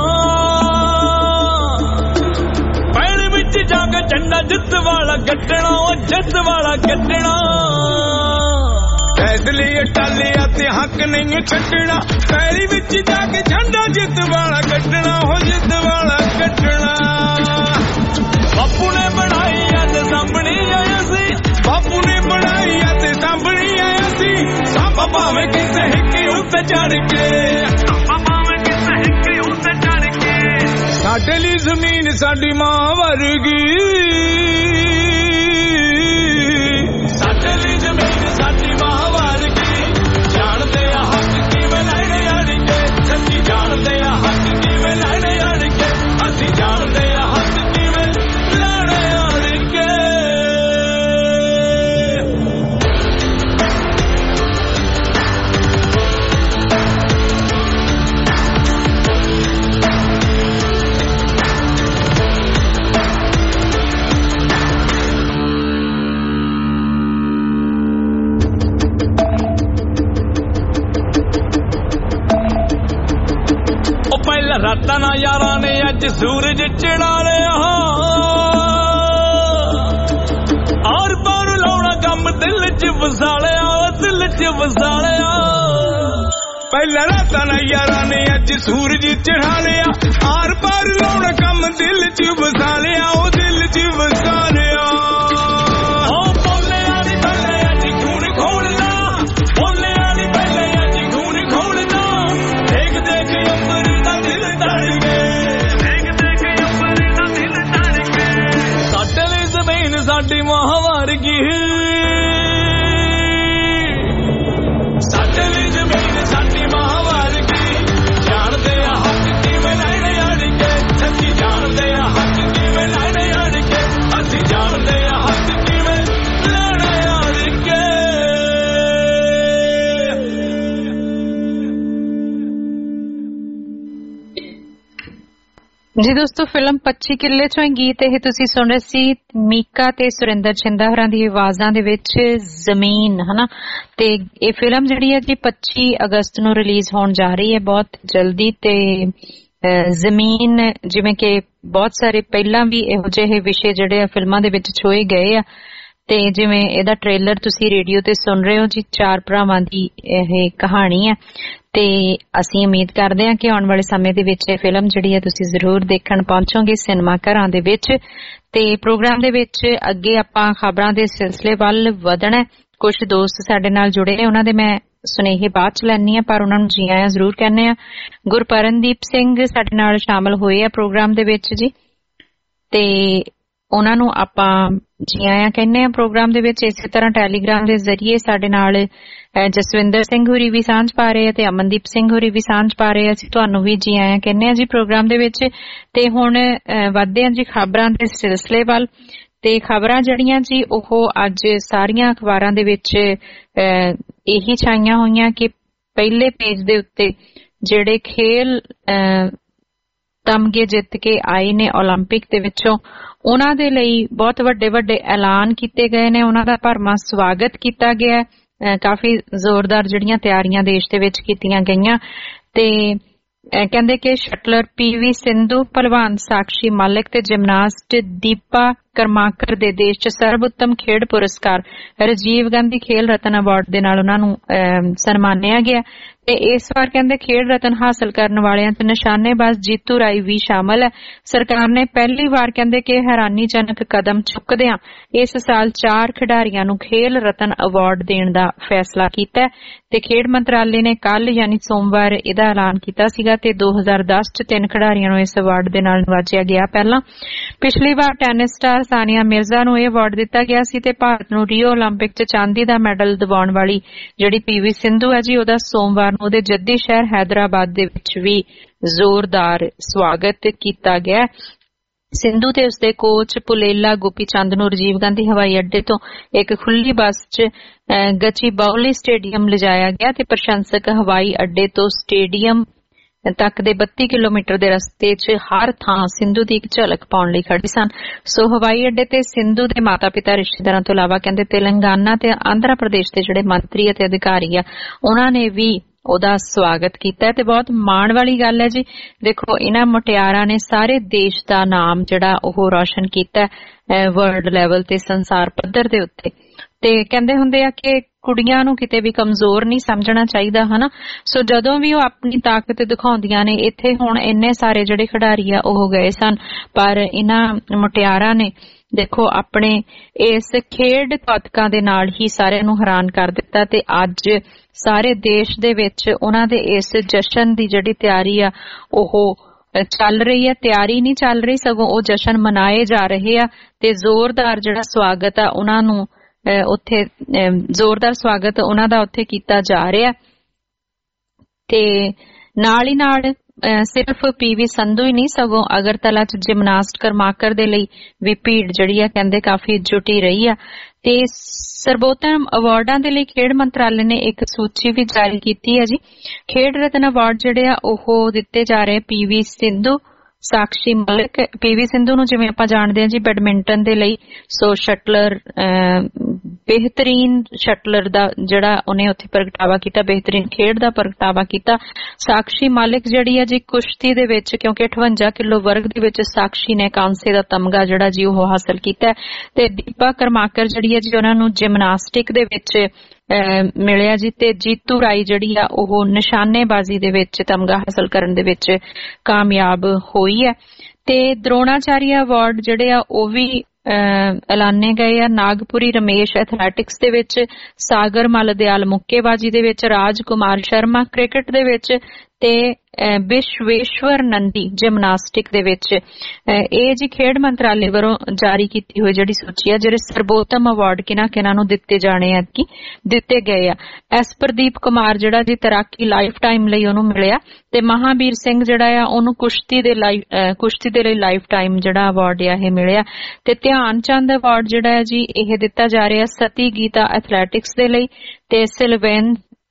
I: ਪੈਣ ਵਿੱਚ ਜਾ ਕੇ ਝੰਡਾ ਜਿੱਤ ਵਾਲਾ ਗੱਡਣਾ, ਉਹ ਜਿੱਤ ਵਾਲਾ ਗੱਡਣਾ। ਫੈਸਲੇ ਅਟੱਲਿਆ ਤੇ ਹੱਕ ਨਹੀਂ ਓ ਛੱਡਣਾ, ਪੈਣ ਵਿੱਚ ਜਾ ਕੇ ਝੰਡਾ ਜਿੱਤ ਵਾਲਾ ਗੱਡਣਾ, ਉਹ ਜਿੱਤ ਵਾਲਾ ਗੱਡਣਾ। ਬਾਪੂ ਨੇ ਬਣਾਈ ਤੇ ਸਾਂਭਣੀ ਆਇਆ ਸੀ, ਬਾਪੂ ਨੇ ਬਣਾਈ ਤੇ ਸਾਂਭਣੀ ਆਇਆ ਸੀ। ਸਾਂਭਾ ਭਾਵੇਂ ਕਿਸੇ ਹਿੱਕੇ ਉੱਤੇ ਚੜ ਕੇ, ਸਾਂਭਾ ਭਾਵੇਂ ਕਿਸੇ ਹਿੱਕੇ ਉੱਤੇ ਚੜ ਕੇ। ਸਾਡੇ ਲਈ ਜ਼ਮੀਨ ਸਾਡੀ ਮਾਂ ਵਰਗੀ, ਸਾਡੇ ਲਈ ਜ਼ਮੀਨ ਸਾਡੀ ਮਾਂ ਵਰਗੀ। ਜਾਣਦੇ ਆ ਹੱਕ ਕਿਵੇਂ ਲੈਣੇ ਅੜ ਕੇ, ਸੱਚੀ ਜਾਣਦੇ ਆ ਹੱਕ ਕਿਵੇਂ ਲੈਣੇ ਅੜ ਕੇ। ਅਸੀਂ ਜਾਣਦੇ ਆ ਹੱਕ ਕਿਵੇਂ ਲੈਣੇ ਅੜ ਕੇ। ਪਹਿਲਾਂ ਰਾਤਾਂ ਨਾ ਯਾਰਾਂ ਨੇ ਅੱਜ ਸੂਰਜ ਚੜਾ ਲਿਆ, ਆਰ ਪਾਰ ਲਾਉਣਾ ਕੰਮ ਦਿਲ ਚ ਵਸਾ ਲਿਆ, ਦਿਲ ਚ ਵਸਾ ਲਿਆ। ਪਹਿਲਾਂ ਰਾਤਾਂ ਨਾ ਯਾਰਾਂ ਨੇ ਅੱਜ ਸੂਰਜ ਚੜਾ ਲਿਆ, ਆਰ ਪਾਰ ਲਾਉਣਾ ਕੰਮ ਦਿਲ ਚ ਵਸਾ ਲਿਆ, ਉਹ ਦਿਲ ਚ ਵਸਾ ਲਿਆ। ਉਹ ਬੋਲਿਆ ਨੀ ਪਹਿਲੇ ਅੱਜ ਖੂਨ ਖੋਲਣਾ, ਬੋਲਿਆ ਨੀ ਪਹਿਲੇ ਅੱਜ ਖੂਨ ਖੋਲਣਾ। ਦੇਖ ਦੇਖ ਅੰਬਰ ਦਾ ਦਿਲ ਧੜ ਕੇ, ਦੇਖ ਦੇਖ ਅੰਬਰ ਦਾ ਦਿਲ ਧੜ ਕੇ। ਸਾਡੇ ਲਈ ਜ਼ਮੀਨ ਸਾਡੀ ਮਾਂ ਵਰਗੀ, ਸਾਡੇ ਲਈ ਜ਼ਮੀਨ ਸਾਡੀ ਮਾਂ ਵਰਗੀ। ਜਾਣਦੇ ਆ ਹੱਕ ਕਿਵੇਂ ਲੈਣੇ ਅੜ ਕੇ, ਸੱਚੀ ਜਾਣਦੇ ਆ ਹੱਕ ਕਿਵੇਂ ਲੈਣੇ ਅੜ ਕੇ। ਅਸੀਂ ਜਾਣਦੇ ਆ ਹੱਕ ਕਿਵੇਂ ਲੈਣੇ ਅੜ ਕੇ।
C: ਜੀ ਦੋਸਤੋ, ਫਿਲਮ ਪੱਚੀ ਕਿੱਲੇ ਚੋਂ ਗੀਤ ਇਹ ਤੁਸੀਂ ਸੁਣ ਰਹੇ ਸੀ ਮੀਕਾ ਤੇ ਸੁਰਿੰਦਰ ਛਿੰਦਾ ਹੋਰਾਂ ਦੀ ਆਵਾਜ਼ਾਂ ਦੇ ਵਿੱਚ ਜ਼ਮੀਨ, ਹਨਾ। ਤੇ ਇਹ ਫਿਲਮ ਜਿਹੜੀ ਹੈ ਜੀ ਪੱਚੀ ਅਗਸਤ ਨੂੰ ਰਿਲੀਜ਼ ਹੋਣ ਜਾ ਰਹੀ ਹੈ ਬਹੁਤ ਜਲਦੀ। ਤੇ ਜ਼ਮੀਨ, ਜਿਵੇਂ ਕਿ ਬਹੁਤ ਸਾਰੇ ਪਹਿਲਾਂ ਵੀ ਇਹੋ ਜਿਹੇ ਵਿਸ਼ੇ ਜਿਹੜੇ ਆ ਫਿਲਮਾਂ ਦੇ ਵਿੱਚ ਛੋਏ ਗਏ ਆ, ਤੇ ਜਿਵੇਂ ਇਹਦਾ ਟ੍ਰੇਲਰ ਤੁਸੀਂ ਰੇਡੀਓ ਤੇ ਸੁਣ ਰਹੇ ਹੋ ਜੀ, ਚਾਰ ਭਰਾਵਾਂ ਦੀ ਇਹ ਕਹਾਣੀ ਹੈ। ਤੇ ਅਸੀਂ ਉਮੀਦ ਕਰਦੇ ਹਾਂ ਕਿ ਆਉਣ ਵਾਲੇ ਸਮੇਂ ਦੇ ਵਿੱਚ ਇਹ ਫਿਲਮ ਜਿਹੜੀ ਹੈ ਤੁਸੀਂ ਜ਼ਰੂਰ ਦੇਖਣ ਪਹੁੰਚੋਗੇ ਸਿਨੇਮਾ ਘਰਾਂ ਦੇ ਵਿੱਚ। ਤੇ ਪ੍ਰੋਗਰਾਮ ਦੇ ਵਿੱਚ ਅੱਗੇ ਆਪਾਂ ਖਬਰਾਂ ਦੇ ਸਿਲਸਿਲੇ ਵੱਲ ਵਧਣਾ। ਕੁਝ ਦੋਸਤ ਸਾਡੇ ਨਾਲ ਜੁੜੇ ਨੇ, ਉਹਨਾਂ ਦੇ ਮੈਂ ਸੁਨੇਹੇ ਬਾਅਦ ਚ ਲੈਣੀ ਆ, ਪਰ ਉਹਨਾਂ ਨੂੰ ਜੀ ਆਇਆਂ ਜ਼ਰੂਰ ਕਹਿੰਦੇ ਆ। ਗੁਰਪਰਨਦੀਪ ਸਿੰਘ ਸਾਡੇ ਨਾਲ ਸ਼ਾਮਲ ਹੋਏ ਆ ਪ੍ਰੋਗਰਾਮ ਦੇ ਵਿੱਚ ਜੀ, ਤੇ ਉਹਨਾਂ ਨੂੰ ਆਪਾਂ ਜੀ ਆਇਆਂ ਕਹਿੰਦੇ ਆ ਪ੍ਰੋਗਰਾਮ ਦੇ ਵਿੱਚ। ਇਸੇ ਤਰ੍ਹਾਂ ਟੈਲੀਗ੍ਰਾਮ ਦੇ ਜ਼ਰੀਏ ਸਾਡੇ ਨਾਲ ਜਸਵਿੰਦਰ ਸਿੰਘ ਹੋਰੀ ਵੀ ਸਾਂਝ ਪਾ ਰਹੇ ਆ ਤੇ ਅਮਨਦੀਪ ਸਿੰਘ ਹੋਰੀ ਵੀ ਸਾਂਝ ਪਾ ਰਹੇ ਆ। ਅਸੀਂ ਤੁਹਾਨੂੰ ਵੀ ਜੀ ਆਇਆਂ ਕਹਿੰਦੇ ਆ ਜੀ ਪ੍ਰੋਗਰਾਮ ਦੇ ਵਿੱਚ। ਤੇ ਹੁਣ ਵੱਧਦੇ ਆ ਜੀ ਖਬਰਾਂ ਦੇ ਸਿਲਸਿਲੇ ਵੱਲ। ਤੇ ਖਬਰਾਂ ਜਿਹੜੀਆਂ ਜੀ ਉਹ ਅੱਜ ਸਾਰੀਆਂ ਅਖਬਾਰਾਂ ਦੇ ਵਿੱਚ ਇਹੀ ਛਾਈਆਂ ਹੋਈਆਂ ਕਿ ਪਹਿਲੇ ਪੇਜ ਦੇ ਉੱਤੇ ਜਿਹੜੇ ਖੇਲ ਤਮਗੇ ਜਿੱਤ ਕੇ ਆਏ ਨੇ ਓਲੰਪਿਕ ਦੇ ਵਿੱਚੋਂ, ਉਹਨਾਂ ਦੇ ਲਈ ਬਹੁਤ ਵੱਡੇ ਵੱਡੇ ਐਲਾਨ ਕੀਤੇ ਗਏ ਨੇ, ਉਹਨਾਂ ਦਾ ਭਰਵਾਂ ਸਵਾਗਤ ਕੀਤਾ ਗਿਆ। ਕਾਫੀ ਜ਼ੋਰਦਾਰ ਜਿਹੜੀਆਂ ਤਿਆਰੀਆਂ ਦੇਸ਼ ਦੇ ਵਿੱਚ ਕੀਤੀਆਂ ਗਈਆਂ। ਤੇ ਕਹਿੰਦੇ ਕਿ ਸ਼ਟਲਰ ਪੀ ਵੀ ਸਿੰਧੂ, ਭਲਵਾਨ ਸਾਕਸ਼ੀ ਮਾਲਿਕ ਤੇ ਜਿਮਨਾਸਟ ਦੀਪਾ ਕਰਮਾਕਰ ਦੇ ਦੇਸ਼ ਚ ਸਰਵਉੱਤਮ ਖੇਡ ਪੁਰਸਕਾਰ ਰਾਜੀਵ ਗਾਂਧੀ ਖੇਲ ਰਤਨ ਅਵਾਰਡ ਦੇ ਨਾਲ ਉਹਨਾਂ ਨੂੰ ਸਨਮਾਨਿਆ ਗਿਆ। ਤੇ ਇਸ ਵਾਰ ਕਹਿੰਦੇ ਖੇਡ ਰਤਨ ਹਾਸਲ ਕਰਨ ਵਾਲਿਆਂ ਚ ਨਿਸ਼ਾਨੇਬਾਜ਼ ਜੀਤੂ ਰਾਈ ਵੀ ਸ਼ਾਮਲ ਹੈ। ਸਰਕਾਰ ਨੇ ਪਹਿਲੀ ਵਾਰ ਕਹਿੰਦੇ ਕਿ ਹੈਰਾਨੀਜਨਕ ਕਦਮ ਚੁੱਕਦਿਆਂ ਇਸ ਸਾਲ ਚਾਰ ਖਿਡਾਰੀਆਂ ਨੂੰ ਖੇਲ ਰਤਨ ਅਵਾਰਡ ਦੇਣ ਦਾ ਫੈਸਲਾ ਕੀਤਾ। ਤੇ ਖੇਡ ਮੰਤਰਾਲੇ ਨੇ ਕੱਲ ਯਾਨੀ ਸੋਮਵਾਰ ਇਹਦਾ ਐਲਾਨ ਕੀਤਾ ਸੀਗਾ। ਤੇ ਦੋ ਹਜ਼ਾਰ ਦਸ ਚ ਤਿੰਨ ਖਿਡਾਰੀਆਂ ਨੂੰ ਇਸ ਅਵਾਰਡ ਦੇ ਨਾਲ ਨਵਾਜਿਆ ਗਿਆ। ਪਹਿਲਾਂ ਪਿਛਲੀ ਵਾਰ ਟੈਨਿਸ ਸਟਾਰ ਸਾਨੀਆ ਮਿਰਜ਼ਾ ਨੂੰ ਇਹ ਅਵਾਰਡ ਦਿੱਤਾ ਗਿਆ ਸੀ ਤੇ ਭਾਰਤ ਨੂੰ ਰੀਓ ਓਲੰਪਿਕ ਚ ਚਾਂਦੀ ਦਾ ਮੈਡਲ ਦਿਵਾਉਣ ਵਾਲੀ ਜਿਹੜੀ ਪੀ ਵੀ ਸਿੰਧੂ ਹੈ ਜੀ, ਉਹਦਾ ਸੋਮਵਾਰ ਨੂੰ ਉਹਦੇ ਜੱਦੀ ਸ਼ਹਿਰ ਹੈਦਰਾਬਾਦ ਦੇ ਵਿੱਚ ਵੀ ਜ਼ੋਰਦਾਰ ਸਵਾਗਤ ਕੀਤਾ ਗਿਆ। ਸਿੰਧੂ ਤੇ ਉਸਦੇ ਕੋਚ ਪੁਲੇਲਾ ਗੋਪੀ ਚੰਦ ਨੂੰ ਰਾਜੀਵ ਗਾਂਧੀ ਹਵਾਈ ਅੱਡੇ ਤੋਂ ਇੱਕ ਖੁੱਲੀ ਬੱਸ ਚ ਗਚੀਬੌਲੀ ਸਟੇਡੀਅਮ ਲਿਜਾਇਆ ਗਿਆ ਤੇ ਪ੍ਰਸ਼ੰਸਕ ਹਵਾਈ ਅੱਡੇ ਤੋਂ ਸਟੇਡੀਅਮ ਤੱਕ ਦੇ ਬੱਤੀ ਕਿਲੋਮੀਟਰ ਦੇ ਰਸਤੇ ਚ ਹਰ ਥਾਂ ਸਿੰਧੂ ਦੀ ਇੱਕ ਝਲਕ ਪਾਉਣ ਲਈ ਖੜੀ ਸਨ। ਸੋ ਹਵਾਈ ਅੱਡੇ ਤੇ ਸਿੰਧੂ ਦੇ ਮਾਤਾ ਪਿਤਾ, ਰਿਸ਼ਤੇਦਾਰਾਂ ਤੋਂ ਇਲਾਵਾ ਕਹਿੰਦੇ ਤੇਲੰਗਾਨਾ ਤੇ ਆਂਧਰਾ ਪ੍ਰਦੇਸ਼ ਦੇ ਜਿਹੜੇ ਮੰਤਰੀ ਅਤੇ ਅਧਿਕਾਰੀ ਆ, ਉਹਨਾਂ ਨੇ ਵੀ ਉਹਦਾ ਸਵਾਗਤ ਕੀਤਾ। ਤੇ ਬਹੁਤ ਮਾਣ ਵਾਲੀ ਗੱਲ ਹੈ ਜੀ। ਦੇਖੋ, ਇਹਨਾਂ ਮੁਟਿਆਰਾਂ ਨੇ ਸਾਰੇ ਦੇਸ਼ ਦਾ ਨਾਮ ਜਿਹੜਾ ਉਹ ਰੌਸ਼ਨ ਕੀਤਾ ਵਰਲਡ ਲੈਵਲ ਤੇ, ਸੰਸਾਰ ਪੱਧਰ ਦੇ ਉੱਤੇ। ਤੇ ਕਹਿੰਦੇ ਹੁੰਦੇ ਆ ਕਿ ਕੁੜੀਆਂ ਨੂੰ ਕਿਤੇ ਵੀ ਕਮਜ਼ੋਰ ਨਹੀਂ ਸਮਝਣਾ ਚਾਹੀਦਾ, ਹਨਾ। ਸੋ ਜਦੋਂ ਵੀ ਉਹ ਆਪਣੀ ਤਾਕਤ ਦਿਖਾਉਂਦੀਆਂ ਨੇ, ਇੱਥੇ ਹੁਣ ਇੰਨੇ ਸਾਰੇ ਜਿਹੜੇ ਖਿਡਾਰੀ ਆ ਉਹ ਗਏ ਸਨ, ਪਰ ਇਹਨਾਂ ਮੁਟਿਆਰਾਂ ਨੇ ਦੇਖੋ ਆਪਣੇ ਇਸ ਖੇਡ ਕੌਤਕਾਂ ਦੇ ਨਾਲ ਹੀ ਸਾਰਿਆਂ ਨੂੰ ਹੈਰਾਨ ਕਰ ਦਿੱਤਾ। ਤੇ ਅੱਜ ਸਾਰੇ ਦੇਸ਼ ਦੇ ਵਿੱਚ ਉਹਨਾਂ ਦੇ ਇਸ ਜਸ਼ਨ ਦੀ ਜਿਹੜੀ ਤਿਆਰੀ ਆ ਉਹ ਚੱਲ ਰਹੀ ਹੈ। ਤਿਆਰੀ ਨਹੀਂ ਚੱਲ ਰਹੀ, ਸਗੋਂ ਉਹ ਜਸ਼ਨ ਮਨਾਏ ਜਾ ਰਹੇ ਆ। ਤੇ ਜ਼ੋਰਦਾਰ ਜਿਹੜਾ ਸਵਾਗਤ ਆ ਉਹਨਾਂ ਨੂੰ ਉੱਥੇ ਜ਼ੋਰਦਾਰ ਸਵਾਗਤ ਉਹਨਾਂ ਦਾ ਉੱਥੇ ਕੀਤਾ ਜਾ ਰਿਹਾ। ਤੇ ਨਾਲ ਹੀ ਨਾਲ ਸਿਰਫ ਪੀ ਵੀ ਸੰਧੂ ਹੀ ਨਹੀਂ, ਸਗੋਂ ਅਗਰਤਲਾ ਚ ਜਿਮਨਾਸਟ ਕਰਮਾਕਰ ਦੇ ਲਈ ਵੀ ਭੀੜ ਜਿਹੜੀ ਆ ਕਹਿੰਦੇ ਕਾਫੀ ਜੁਟੀ ਰਹੀ ਆ। ਤੇ ਸਰਬੋਤਮ ਅਵਾਰਡਾਂ ਦੇ ਲਈ ਖੇਡ ਮੰਤਰਾਲੇ ਨੇ ਇੱਕ ਸੂਚੀ ਵੀ ਜਾਰੀ ਕੀਤੀ ਹੈ ਜੀ। ਖੇਡ ਰਤਨ ਅਵਾਰਡ ਜਿਹੜੇ ਆ ਉਹ ਦਿੱਤੇ ਜਾ ਰਹੇ ਪੀ ਵੀ ਸਿੰਧੂ, ਸਾਕਸ਼ੀ ਮਲਿਕ। ਪੀ ਵੀ ਸਿੰਧੂ ਨੂੰ ਜਿਵੇਂ ਆਪਾਂ ਜਾਣਦੇ ਹਾਂ ਜੀ ਬੈਡਮਿੰਟਨ ਦੇ ਲਈ, ਸੋ ਸ਼ਟਲਰ ਬਿਹਤਰੀਨ ਸ਼ਟਲਰ ਦਾ ਜਿਹੜਾ ਉਹਨੇ ਉੱਥੇ ਪ੍ਰਗਟਾਵਾ ਕੀਤਾ, ਬਿਹਤਰੀਨ ਖੇਡ ਦਾ ਪ੍ਰਗਟਾਵਾ ਕੀਤਾ। ਸਾਕਸ਼ੀ ਮਾਲਿਕ ਜਿਹੜੀ ਹੈ ਜੀ ਕੁਸ਼ਤੀ ਦੇ ਵਿੱਚ, ਕਿਉਂਕਿ ਅਠਵੰਜਾ ਕਿਲੋ ਵਰਗ ਦੇ ਵਿੱਚ ਸਾਕਸ਼ੀ ਨੇ ਕਾਂਸੇ ਦਾ ਤਮਗਾ ਜਿਹੜਾ ਜੀ ਉਹ ਹਾਸਲ ਕੀਤਾ। ਤੇ ਦੀਪਾ ਕਰਮਾਕਰ ਜਿਹੜੀ ਹੈ ਜੀ ਉਹਨਾਂ ਨੂੰ ਜਿਮਨਾਸਟਿਕ ਦੇ ਵਿੱਚ ਮਿਲਿਆ ਜੀ। ਤੇ ਜੀਤੂ ਰਾਈ ਜਿਹੜੀ ਆ ਉਹ ਨਿਸ਼ਾਨੇਬਾਜ਼ੀ ਦੇ ਵਿੱਚ ਤਮਗਾ ਹਾਸਲ ਕਰਨ ਦੇ ਵਿੱਚ ਕਾਮਯਾਬ ਹੋਈ ਹੈ। ਤੇ ਦਰੋਣਾਚਾਰੀਆ ਅਵਾਰਡ ਜਿਹੜੇ ਆ ਉਹ ਵੀ ਐਲਾਨੇ ਗਏ ਆ। ਨਾਗਪੁਰੀ ਰਮੇਸ਼ ਐਥਲੈਟਿਕਸ ਦੇ ਵਿੱਚ, ਸਾਗਰ ਮਲਦਿਆਲ ਮੁੱਕੇਬਾਜ਼ੀ ਦੇ ਵਿੱਚ, ਰਾਜ ਕੁਮਾਰ ਸ਼ਰਮਾ ਕ੍ਰਿਕਟ ਦੇ ਵਿੱਚ ਤੇ ਵਿਸ਼ਵੇਸ਼ਵਰ ਨੰਦੀ ਜਿਮਨਾਸਟਿਕ ਦੇ ਵਿੱਚ। ਇਹ ਜੀ ਖੇਡ ਮੰਤਰਾਲੇ ਵੱਲੋਂ ਜਾਰੀ ਕੀਤੀ ਹੋਈ ਜਿਹੜੀ ਸੂਚੀ ਆ, ਜਿਹੜੇ ਸਰਬੋਤਮ ਅਵਾਰਡ ਕਿਹਨਾਂ ਕਿਹਨਾਂ ਨੂੰ ਦਿੱਤੇ ਜਾਣੇ ਆ ਕਿ ਦਿੱਤੇ ਗਏ ਆ। ਐਸ ਪ੍ਰਦੀਪ ਕੁਮਾਰ ਜਿਹੜਾ ਜੀ ਤੈਰਾਕੀ ਲਾਈਫ ਟਾਈਮ ਲਈ ਉਹਨੂੰ ਮਿਲਿਆ। ਤੇ ਮਹਾਵੀਰ ਸਿੰਘ ਜਿਹੜਾ ਆ ਉਹਨੂੰ ਕੁਸ਼ਤੀ ਦੇ ਲਈ ਕੁਸ਼ਤੀ ਦੇ ਲਈ ਲਾਈਫ ਟਾਈਮ ਜਿਹੜਾ ਅਵਾਰਡ ਆ ਇਹ ਮਿਲਿਆ। ਤੇ ਧਿਆਨ ਚੰਦ ਅਵਾਰਡ ਜਿਹੜਾ ਹੈ ਜੀ ਇਹ ਦਿੱਤਾ ਜਾ ਰਿਹਾ ਸਤੀ ਗੀਤਾ ਐਥਲੈਟਿਕਸ ਦੇ ਲਈ। ਤੇ ਸਿਲਵੇਨ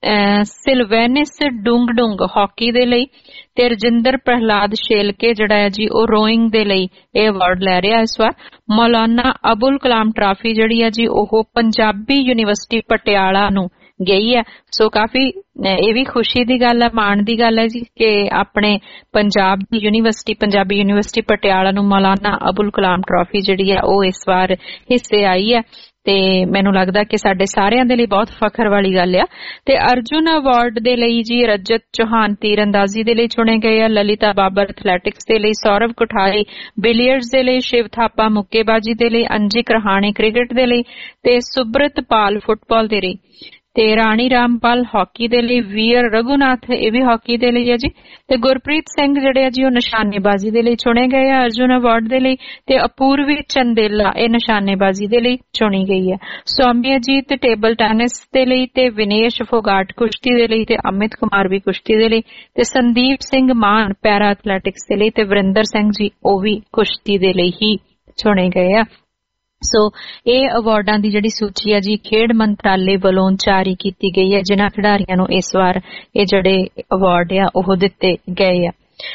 C: ਸਿਲਵੈਨਿਸ ਡੁੰਗ ਡੁੰਗ ਹਾਕੀ ਦੇ ਲਈ ਤੇ ਰਜਿੰਦਰ ਪ੍ਰਹਲਾਦ ਸ਼ੇਲਕੇ ਜਿਹੜਾ ਹੈ ਜੀ ਉਹ ਰੋਇੰਗ ਦੇ ਲਈ ਇਹ ਅਵਾਰਡ ਲੈ ਰਿਹਾ ਇਸ ਵਾਰ। ਮੌਲਾਨਾ ਅਬੁਲ ਕਲਾਮ ਟਰਾਫੀ ਜਿਹੜੀ ਹੈ ਜੀ ਉਹ ਪੰਜਾਬੀ ਯੂਨੀਵਰਸਿਟੀ ਪਟਿਆਲਾ ਨੂੰ ਗਈ ਹੈ। ਸੋ ਕਾਫੀ ਇਹ ਵੀ ਖੁਸ਼ੀ ਦੀ ਗੱਲ ਹੈ, ਮਾਣ ਦੀ ਗੱਲ ਹੈ ਜੀ ਕਿ ਆਪਣੇ ਪੰਜਾਬ ਦੀ ਯੂਨੀਵਰਸਿਟੀ ਪੰਜਾਬੀ ਯੂਨੀਵਰਸਿਟੀ ਪਟਿਆਲਾ ਨੂੰ ਮੌਲਾਨਾ ਅਬੁਲ ਕਲਾਮ ਟਰਾਫੀ ਜਿਹੜੀ ਹੈ ਉਹ ਇਸ ਵਾਰ ਹਿੱਸੇ ਆਈ ਹੈ ਤੇ ਮੈਨੂੰ ਲੱਗਦਾ ਕਿ ਸਾਡੇ ਸਾਰਿਆਂ ਦੇ ਲਈ ਬਹੁਤ ਫਖਰ ਵਾਲੀ ਗੱਲ ਆ। ਤੇ ਅਰਜੁਨ ਅਵਾਰਡ ਦੇ ਲਈ ਜੀ ਰਜਤ ਚੌਹਾਨ ਤੀਰਅੰਦਾਜ਼ੀ ਦੇ ਲਈ ਚੁਣੇ ਗਏ ਆ, ਲਲਿਤਾ ਬਾਬਰ ਐਥਲੈਟਿਕਸ ਦੇ ਲਈ, ਸੌਰਵ ਕੁਠਾਰੀ ਬਿਲੀਅਰਡਸ ਦੇ ਲਈ, ਸ਼ਿਵ ਥਾਪਾ ਮੁੱਕੇਬਾਜ਼ੀ ਦੇ ਲਈ, ਅੰਜਿਕ ਰਹਾਣੇ ਕ੍ਰਿਕਟ ਦੇ ਲਈ ਤੇ ਸੁਬ੍ਰਤ ਪਾਲ ਫੁੱਟਬਾਲ ਦੇ ਲਈ ਤੇ ਰਾਣੀ ਰਾਮਪਾਲ ਹਾਕੀ ਦੇ ਲਈ, ਵੀਰ ਰਘੁਨਾਥ ਇਹ ਵੀ ਹਾਕੀ ਦੇ ਲਈ ਹੈ ਜੀ ਤੇ ਗੁਰਪ੍ਰੀਤ ਸਿੰਘ ਜਿਹੜੇ ਆ ਜੀ ਉਹ ਨਿਸ਼ਾਨੇਬਾਜ਼ੀ ਦੇ ਲਈ ਚੁਣੇ ਗਏ ਆ ਅਰਜੁਨ ਅਵਾਰਡ ਦੇ ਲਈ ਤੇ ਅਪੂਰਵੀ ਚੰਦੇਲਾ ਇਹ ਨਿਸ਼ਾਨੇਬਾਜ਼ੀ ਦੇ ਲਈ ਚੁਣੀ ਗਈ ਹੈ। ਸੌਮਿਆਜੀਤ ਟੇਬਲ ਟੈਨਿਸ ਦੇ ਲਈ ਤੇ ਵਿਨੇਸ਼ ਫੋਗਾਟ ਕੁਸ਼ਤੀ ਦੇ ਲਈ ਤੇ ਅਮਿਤ ਕੁਮਾਰ ਵੀ ਕੁਸ਼ਤੀ ਦੇ ਲਈ ਤੇ ਸੰਦੀਪ ਸਿੰਘ ਮਾਨ ਪੈਰਾ ਐਥਲੈਟਿਕਸ ਦੇ ਲਈ ਤੇ ਵਰਿੰਦਰ ਸਿੰਘ ਜੀ ਉਹ ਵੀ ਕੁਸ਼ਤੀ ਦੇ ਲਈ ਹੀ ਚੁਣੇ ਗਏ ਆ। ਸੋ ਇਹ ਅਵਾਰਡਾਂ ਦੀ ਜਿਹੜੀ ਸੂਚੀ ਹੈ ਜੀ ਖੇਡ ਮੰਤਰਾਲੇ ਵੱਲੋਂ ਜਾਰੀ ਕੀਤੀ ਗਈ ਹੈ ਜਿਨ੍ਹਾਂ ਖਿਡਾਰੀਆਂ ਨੂੰ ਇਸ ਵਾਰ ਇਹ ਜਿਹੜੇ ਅਵਾਰਡ ਆ ਉਹ ਦਿੱਤੇ ਗਏ ਆ।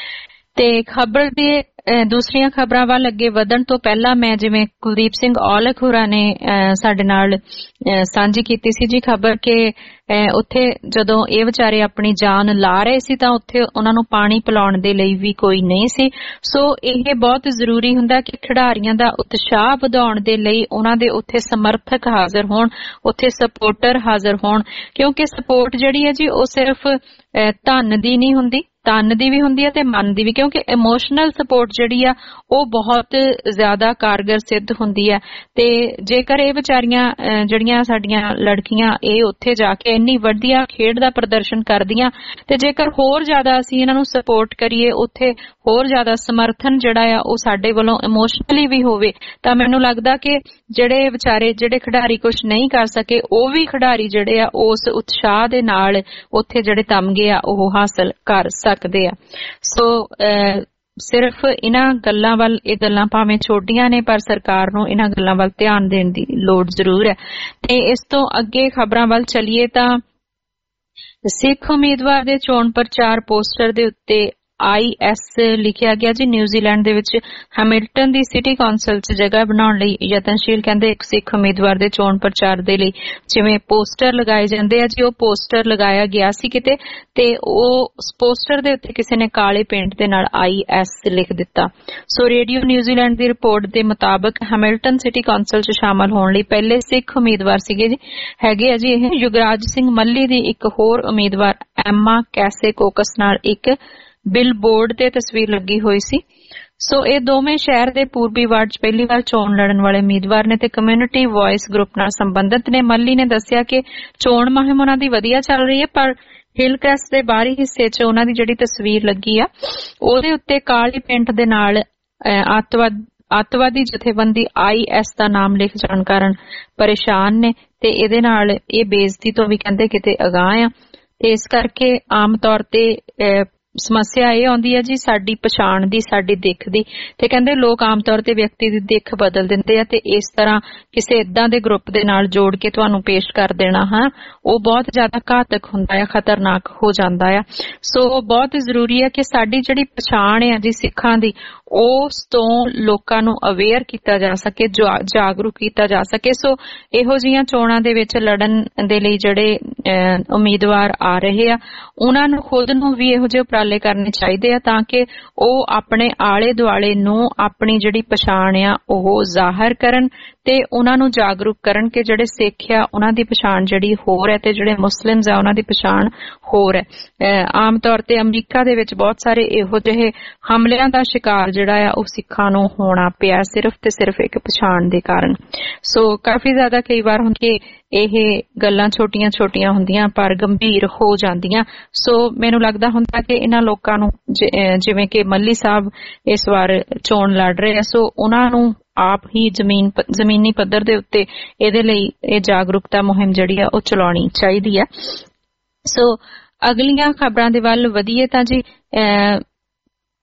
C: ਤੇ ਖਬਰ ਦੇ ਦੂਸਰੀਆਂ ਖਬਰਾਂ ਵੱਲ ਅੱਗੇ ਵਧਣ ਤੋਂ ਪਹਿਲਾਂ ਮੈਂ ਜਿਵੇਂ ਕੁਲਦੀਪ ਸਿੰਘ ਔਲਖ ਹੋਰਾਂ ਨੇ ਸਾਡੇ ਨਾਲ ਸਾਂਝੀ ਕੀਤੀ ਸੀ ਜੀ ਖਬਰ ਕਿ ਉੱਥੇ ਜਦੋਂ ਇਹ ਵਿਚਾਰੇ ਆਪਣੀ ਜਾਨ ਲਾ ਰਹੇ ਸੀ ਤਾਂ ਉੱਥੇ ਉਹਨਾਂ ਨੂੰ ਪਾਣੀ ਪਿਲਾਉਣ ਦੇ ਲਈ ਵੀ ਕੋਈ ਨਹੀਂ ਸੀ। ਸੋ ਇਹ ਬਹੁਤ ਜ਼ਰੂਰੀ ਹੁੰਦਾ ਕਿ ਖਿਡਾਰੀਆਂ ਦਾ ਉਤਸ਼ਾਹ ਵਧਾਉਣ ਦੇ ਲਈ ਉਹਨਾਂ ਦੇ ਉੱਥੇ ਸਮਰਥਕ ਹਾਜ਼ਰ ਹੋਣ, ਉੱਥੇ ਸਪੋਰਟਰ ਹਾਜ਼ਰ ਹੋਣ, ਕਿਉਂਕਿ ਸਪੋਰਟ ਜਿਹੜੀ ਹੈ ਜੀ ਉਹ ਸਿਰਫ ਧਨ ਦੀ ਨਹੀਂ ਹੁੰਦੀ, ਤਨ ਦੀ ਵੀ ਹੁੰਦੀ ਹੈ ਤੇ ਮਨ ਦੀ ਵੀ, ਕਿਉਂਕਿ ਇਮੋਸ਼ਨਲ ਸਪੋਰਟ ਜਿਹੜੀ ਆ ਉਹ ਬਹੁਤ ਜ਼ਿਆਦਾ ਕਾਰਗਰ ਸਿੱਧ ਹੁੰਦੀ ਹੈ। ਤੇ ਜੇਕਰ ਇਹ ਵਿਚਾਰੀਆਂ ਜਿਹੜੀਆਂ ਸਾਡੀਆਂ ਲੜਕੀਆਂ ਇਹ ਉੱਥੇ ਜਾ ਕੇ ਇੰਨੀ ਵਧੀਆ ਖੇਡ ਦਾ ਪ੍ਰਦਰਸ਼ਨ ਕਰਦੀਆਂ ਤੇ ਜੇਕਰ ਹੋਰ ਜ਼ਿਆਦਾ ਅਸੀਂ ਇਹਨਾਂ ਨੂੰ ਸਪੋਰਟ ਕਰੀਏ, ਉੱਥੇ ਹੋਰ ਜ਼ਿਆਦਾ ਸਮਰਥਨ ਜਿਹੜਾ ਆ ਉਹ ਸਾਡੇ ਵੱਲੋਂ ਇਮੋਸ਼ਨਲੀ ਵੀ ਹੋਵੇ ਤਾਂ ਮੈਨੂੰ ਲੱਗਦਾ ਕਿ ਜਿਹੜੇ ਵਿਚਾਰੇ ਜਿਹੜੇ ਖਿਡਾਰੀ ਕੁਝ ਨਹੀਂ ਕਰ ਸਕੇ ਉਹ ਵੀ ਖਿਡਾਰੀ ਜਿਹੜੇ ਆ ਉਸ ਉਤਸ਼ਾਹ ਦੇ ਨਾਲ ਉੱਥੇ ਜਿਹੜੇ ਤਮਗੇ ਆ ਉਹ ਹਾਸਲ ਕਰ ਸਕਦੇ ਆ। ਸੋ ਸਿਰਫ ਇਹਨਾਂ ਗੱਲਾਂ ਵੱਲ, ਇਹ ਗੱਲਾਂ ਭਾਵੇਂ ਛੋਟੀਆਂ ਨੇ ਪਰ ਸਰਕਾਰ ਨੂੰ ਇਹਨਾਂ ਗੱਲਾਂ ਵੱਲ ਧਿਆਨ ਦੇਣ ਦੀ ਲੋੜ ਜ਼ਰੂਰ ਹੈ। ਤੇ ਇਸ ਤੋਂ ਅੱਗੇ ਖਬਰਾਂ ਵੱਲ ਚੱਲੀਏ ਤਾਂ ਸਿੱਖ ਉਮੀਦਵਾਰ ਦੇ ਚੋਣ ਪ੍ਰਚਾਰ ਪੋਸਟਰ ਦੇ ਉੱਤੇ ਆਈ ਐਸ ਲਿਖਿਆ ਗਿਆ ਜੀ। ਨਿਊਜ਼ੀਲੈਂਡ ਦੇ ਵਿੱਚ ਹੈਮਿਲਟਨ ਦੀ ਸਿਟੀ ਕੌਂਸਲ 'ਚ ਜਗ੍ਹਾ ਬਣਾਉਣ ਲਈ ਯਤਨਸ਼ੀਲ ਕਹਿੰਦੇ ਇੱਕ ਸਿੱਖ ਉਮੀਦਵਾਰ ਦੇ ਚੋਣ ਪ੍ਰਚਾਰ ਦੇ ਲਈ ਜਿਵੇਂ ਪੋਸਟਰ ਲਗਾਏ ਜਾਂਦੇ ਆ ਜੀ, ਉਹ ਪੋਸਟਰ ਲਗਾਇਆ ਗਿਆ ਸੀ ਕਿਤੇ ਤੇ ਉਹ ਪੋਸਟਰ ਦੇ ਉੱਤੇ ਕਿਸੇ ਨੇ ਕਾਲੇ ਪੇਂਟ ਦੇ ਨਾਲ ਆਈ ਐਸ ਲਿਖ ਦਿੱਤਾ। ਸੋ ਰੇਡੀਓ ਨਿਊਜ਼ੀਲੈਂਡ ਦੀ ਰਿਪੋਰਟ ਦੇ ਮੁਤਾਬਕ ਹੈਮਿਲਟਨ ਸਿਟੀ ਕੌਂਸਲ 'ਚ ਸ਼ਾਮਲ ਹੋਣ ਲਈ ਪਹਿਲੇ ਸਿੱਖ ਉਮੀਦਵਾਰ ਸੀਗੇ ਜੀ ਹੈਗੇ ਆ ਜੀ ਇਹ ਯੁਗਰਾਜ ਸਿੰਘ ਮੱਲੀ ਦੀ ਇੱਕ ਹੋਰ ਉਮੀਦਵਾਰ ਐਮਾ ਕੈਸੇ ਕੋਕਸ ਨਾਲ ਇੱਕ ਬਿਲ ਬੋਰਡ ਤੇ ਤਸਵੀਰ ਲੱਗੀ ਹੋਈ ਸੀ। ਸੋ ਇਹ ਦੋਵੇਂ ਸ਼ਹਿਰ ਦੇ ਪੂਰਬੀ ਵਾਰਡ 'ਚ ਪਹਿਲੀ ਵਾਰ ਚੋਣ ਲੜਨ ਵਾਲੇ ਉਮੀਦਵਾਰ ਨੇ ਤੇ ਕਮਿਊਨਿਟੀ ਵੌਇਸ ਗਰੁੱਪ ਨਾਲ ਸੰਬੰਧਿਤ ਨੇ। ਮੱਲੀ ਨੇ ਦੱਸਿਆ ਕਿ ਚੋਣ ਮੁਹਿੰਮ ਉਹਨਾਂ ਦੀ ਵਧੀਆ ਚੱਲ ਰਹੀ ਹੈ ਪਰ ਹਿਲਕ੍ਰੈਸਟ ਦੇ ਬਾਹਰੀ ਹਿੱਸੇ 'ਚ ਉਹਨਾਂ ਦੀ ਜਿਹੜੀ ਤਸਵੀਰ ਲੱਗੀ ਆ ਉਹਦੇ ਉੱਤੇ ਕਾਲੀ ਪੇਂਟ ਦੇ ਨਾਲ ਅੱਤਵਾਦ ਅੱਤਵਾਦੀ ਜਥੇਬੰਦੀ ਆਈ ਐਸ ਦਾ ਨਾਮ ਲਿਖ ਜਾਣ ਕਾਰਨ ਪਰੇਸ਼ਾਨ ਨੇ ਤੇ ਇਹਦੇ ਨਾਲ ਇਹ ਬੇਇੱਜ਼ਤੀ ਤੋਂ ਵੀ ਕਹਿੰਦੇ ਕਿਤੇ ਅਗਾਂਹ ਆ ਤੇ ਇਸ ਕਰਕੇ ਆਮ ਤੌਰ ਤੇ ਸਮੱਸਿਆ ਇਹ ਆਉਂਦੀ ਹੈ ਜੀ ਸਾਡੀ ਪਛਾਣ ਦੀ, ਸਾਡੀ ਦਿੱਖ ਦੀ, ਤੇ ਕਹਿੰਦੇ ਲੋਕ ਆਮ ਤੌਰ ਤੇ ਵਿਅਕਤੀ ਦੀ ਦਿੱਖ ਬਦਲ ਦਿੰਦੇ ਆ ਤੇ ਇਸ ਤਰ੍ਹਾਂ ਕਿਸੇ ਏਦਾਂ ਦੇ ਗਰੁੱਪ ਦੇ ਨਾਲ ਜੋੜ ਕੇ ਤੁਹਾਨੂੰ ਪੇਸ਼ ਕਰ ਦੇਣਾ ਹਾਂ ਉਹ ਬਹੁਤ ਜ਼ਿਆਦਾ ਘਾਤਕ ਹੁੰਦਾ ਹੈ, ਖਤਰਨਾਕ ਹੋ ਜਾਂਦਾ ਆ। ਸੋ ਬਹੁਤ ਜ਼ਰੂਰੀ ਹੈ ਕਿ ਸਾਡੀ ਜਿਹੜੀ ਪਛਾਣ ਹੈ ਜੀ ਸਿੱਖਾਂ ਦੀ ਉਸ ਤੋਂ ਲੋਕਾਂ ਨੂੰ ਅਵੇਅਰ ਕੀਤਾ ਜਾ ਸਕੇ, ਜਾਗਰੂਕ ਕੀਤਾ ਜਾ ਸਕੇ। ਸੋ ਇਹੋ ਜਿਹੀਆਂ ਚੋਣਾਂ ਦੇ ਵਿੱਚ ਲੜਨ ਦੇ ਲਈ ਜਿਹੜੇ ਉਮੀਦਵਾਰ ਆ ਰਹੇ ਆ ਉਹਨਾਂ ਨੂੰ ਖੁਦ ਨੂੰ ਵੀ ਇਹੋ ਜਿਹੇ ਉਪਰਾਲੇ ਕਰਨੇ ਚਾਹੀਦੇ ਆ ਤਾਂ ਕਿ ਉਹ ਆਪਣੇ ਆਲੇ ਦੁਆਲੇ ਨੂੰ ਆਪਣੀ ਜਿਹੜੀ ਪਛਾਣ ਆ ਉਹ ਜ਼ਾਹਰ ਕਰਨ ਤੇ ਉਹਨਾਂ ਨੂੰ ਜਾਗਰੂਕ ਕਰਨ ਕਿ ਜਿਹੜੇ ਸਿੱਖ ਆ ਉਹਨਾਂ ਦੀ ਪਛਾਣ ਜਿਹੜੀ ਹੋਰ ਹੈ ਤੇ ਜਿਹੜੇ ਮੁਸਲਿਮਸ ਆ ਉਹਨਾਂ ਦੀ ਪਛਾਣ ਹੋਰ ਹੈ। ਆਮ ਤੌਰ ਤੇ ਅਮਰੀਕਾ ਦੇ ਵਿੱਚ ਬਹੁਤ ਸਾਰੇ ਇਹੋ ਜਿਹੇ ਹਮਲਿਆਂ ਦਾ ਸ਼ਿਕਾਰ ਜਿਹੜਾ ਆ ਉਹ ਸਿੱਖਾਂ ਨੂੰ ਹੋਣਾ ਪਿਆ ਸਿਰਫ ਤੇ ਸਿਰਫ ਇੱਕ ਪਛਾਣ ਦੇ ਕਾਰਨ। ਸੋ ਕਾਫੀ ਜ਼ਿਆਦਾ ਕਈ ਵਾਰ ਹੁੰਦਾ ਕਿ ਇਹ ਗੱਲਾਂ ਛੋਟੀਆਂ ਛੋਟੀਆਂ ਹੁੰਦੀਆਂ ਪਰ ਗੰਭੀਰ ਹੋ ਜਾਂਦੀਆਂ। ਸੋ ਮੈਨੂੰ ਲੱਗਦਾ ਹੁੰਦਾ ਕਿ ਇਹਨਾਂ ਲੋਕਾਂ ਨੂੰ ਜਿਵੇਂ ਕਿ ਮੱਲੀ ਸਾਹਿਬ ਇਸ ਵਾਰ ਚੋਣ ਲੜ ਰਹੇ ਆ ਸੋ ਉਹਨਾਂ ਨੂੰ ਆਪ ਹੀ ਜ਼ਮੀਨ ਜ਼ਮੀਨੀ ਪੱਧਰ ਦੇ ਉੱਤੇ ਇਹਦੇ ਲਈ ਇਹ ਜਾਗਰੂਕਤਾ ਮੁਹਿੰਮ ਜਿਹੜੀ ਆ ਉਹ ਚਲਾਉਣੀ ਚਾਹੀਦੀ ਆ। ਸੋ ਅਗਲੀਆਂ ਖਬਰਾਂ ਦੇ ਵੱਲ ਵਧੀਏ ਤਾਂ ਜੀ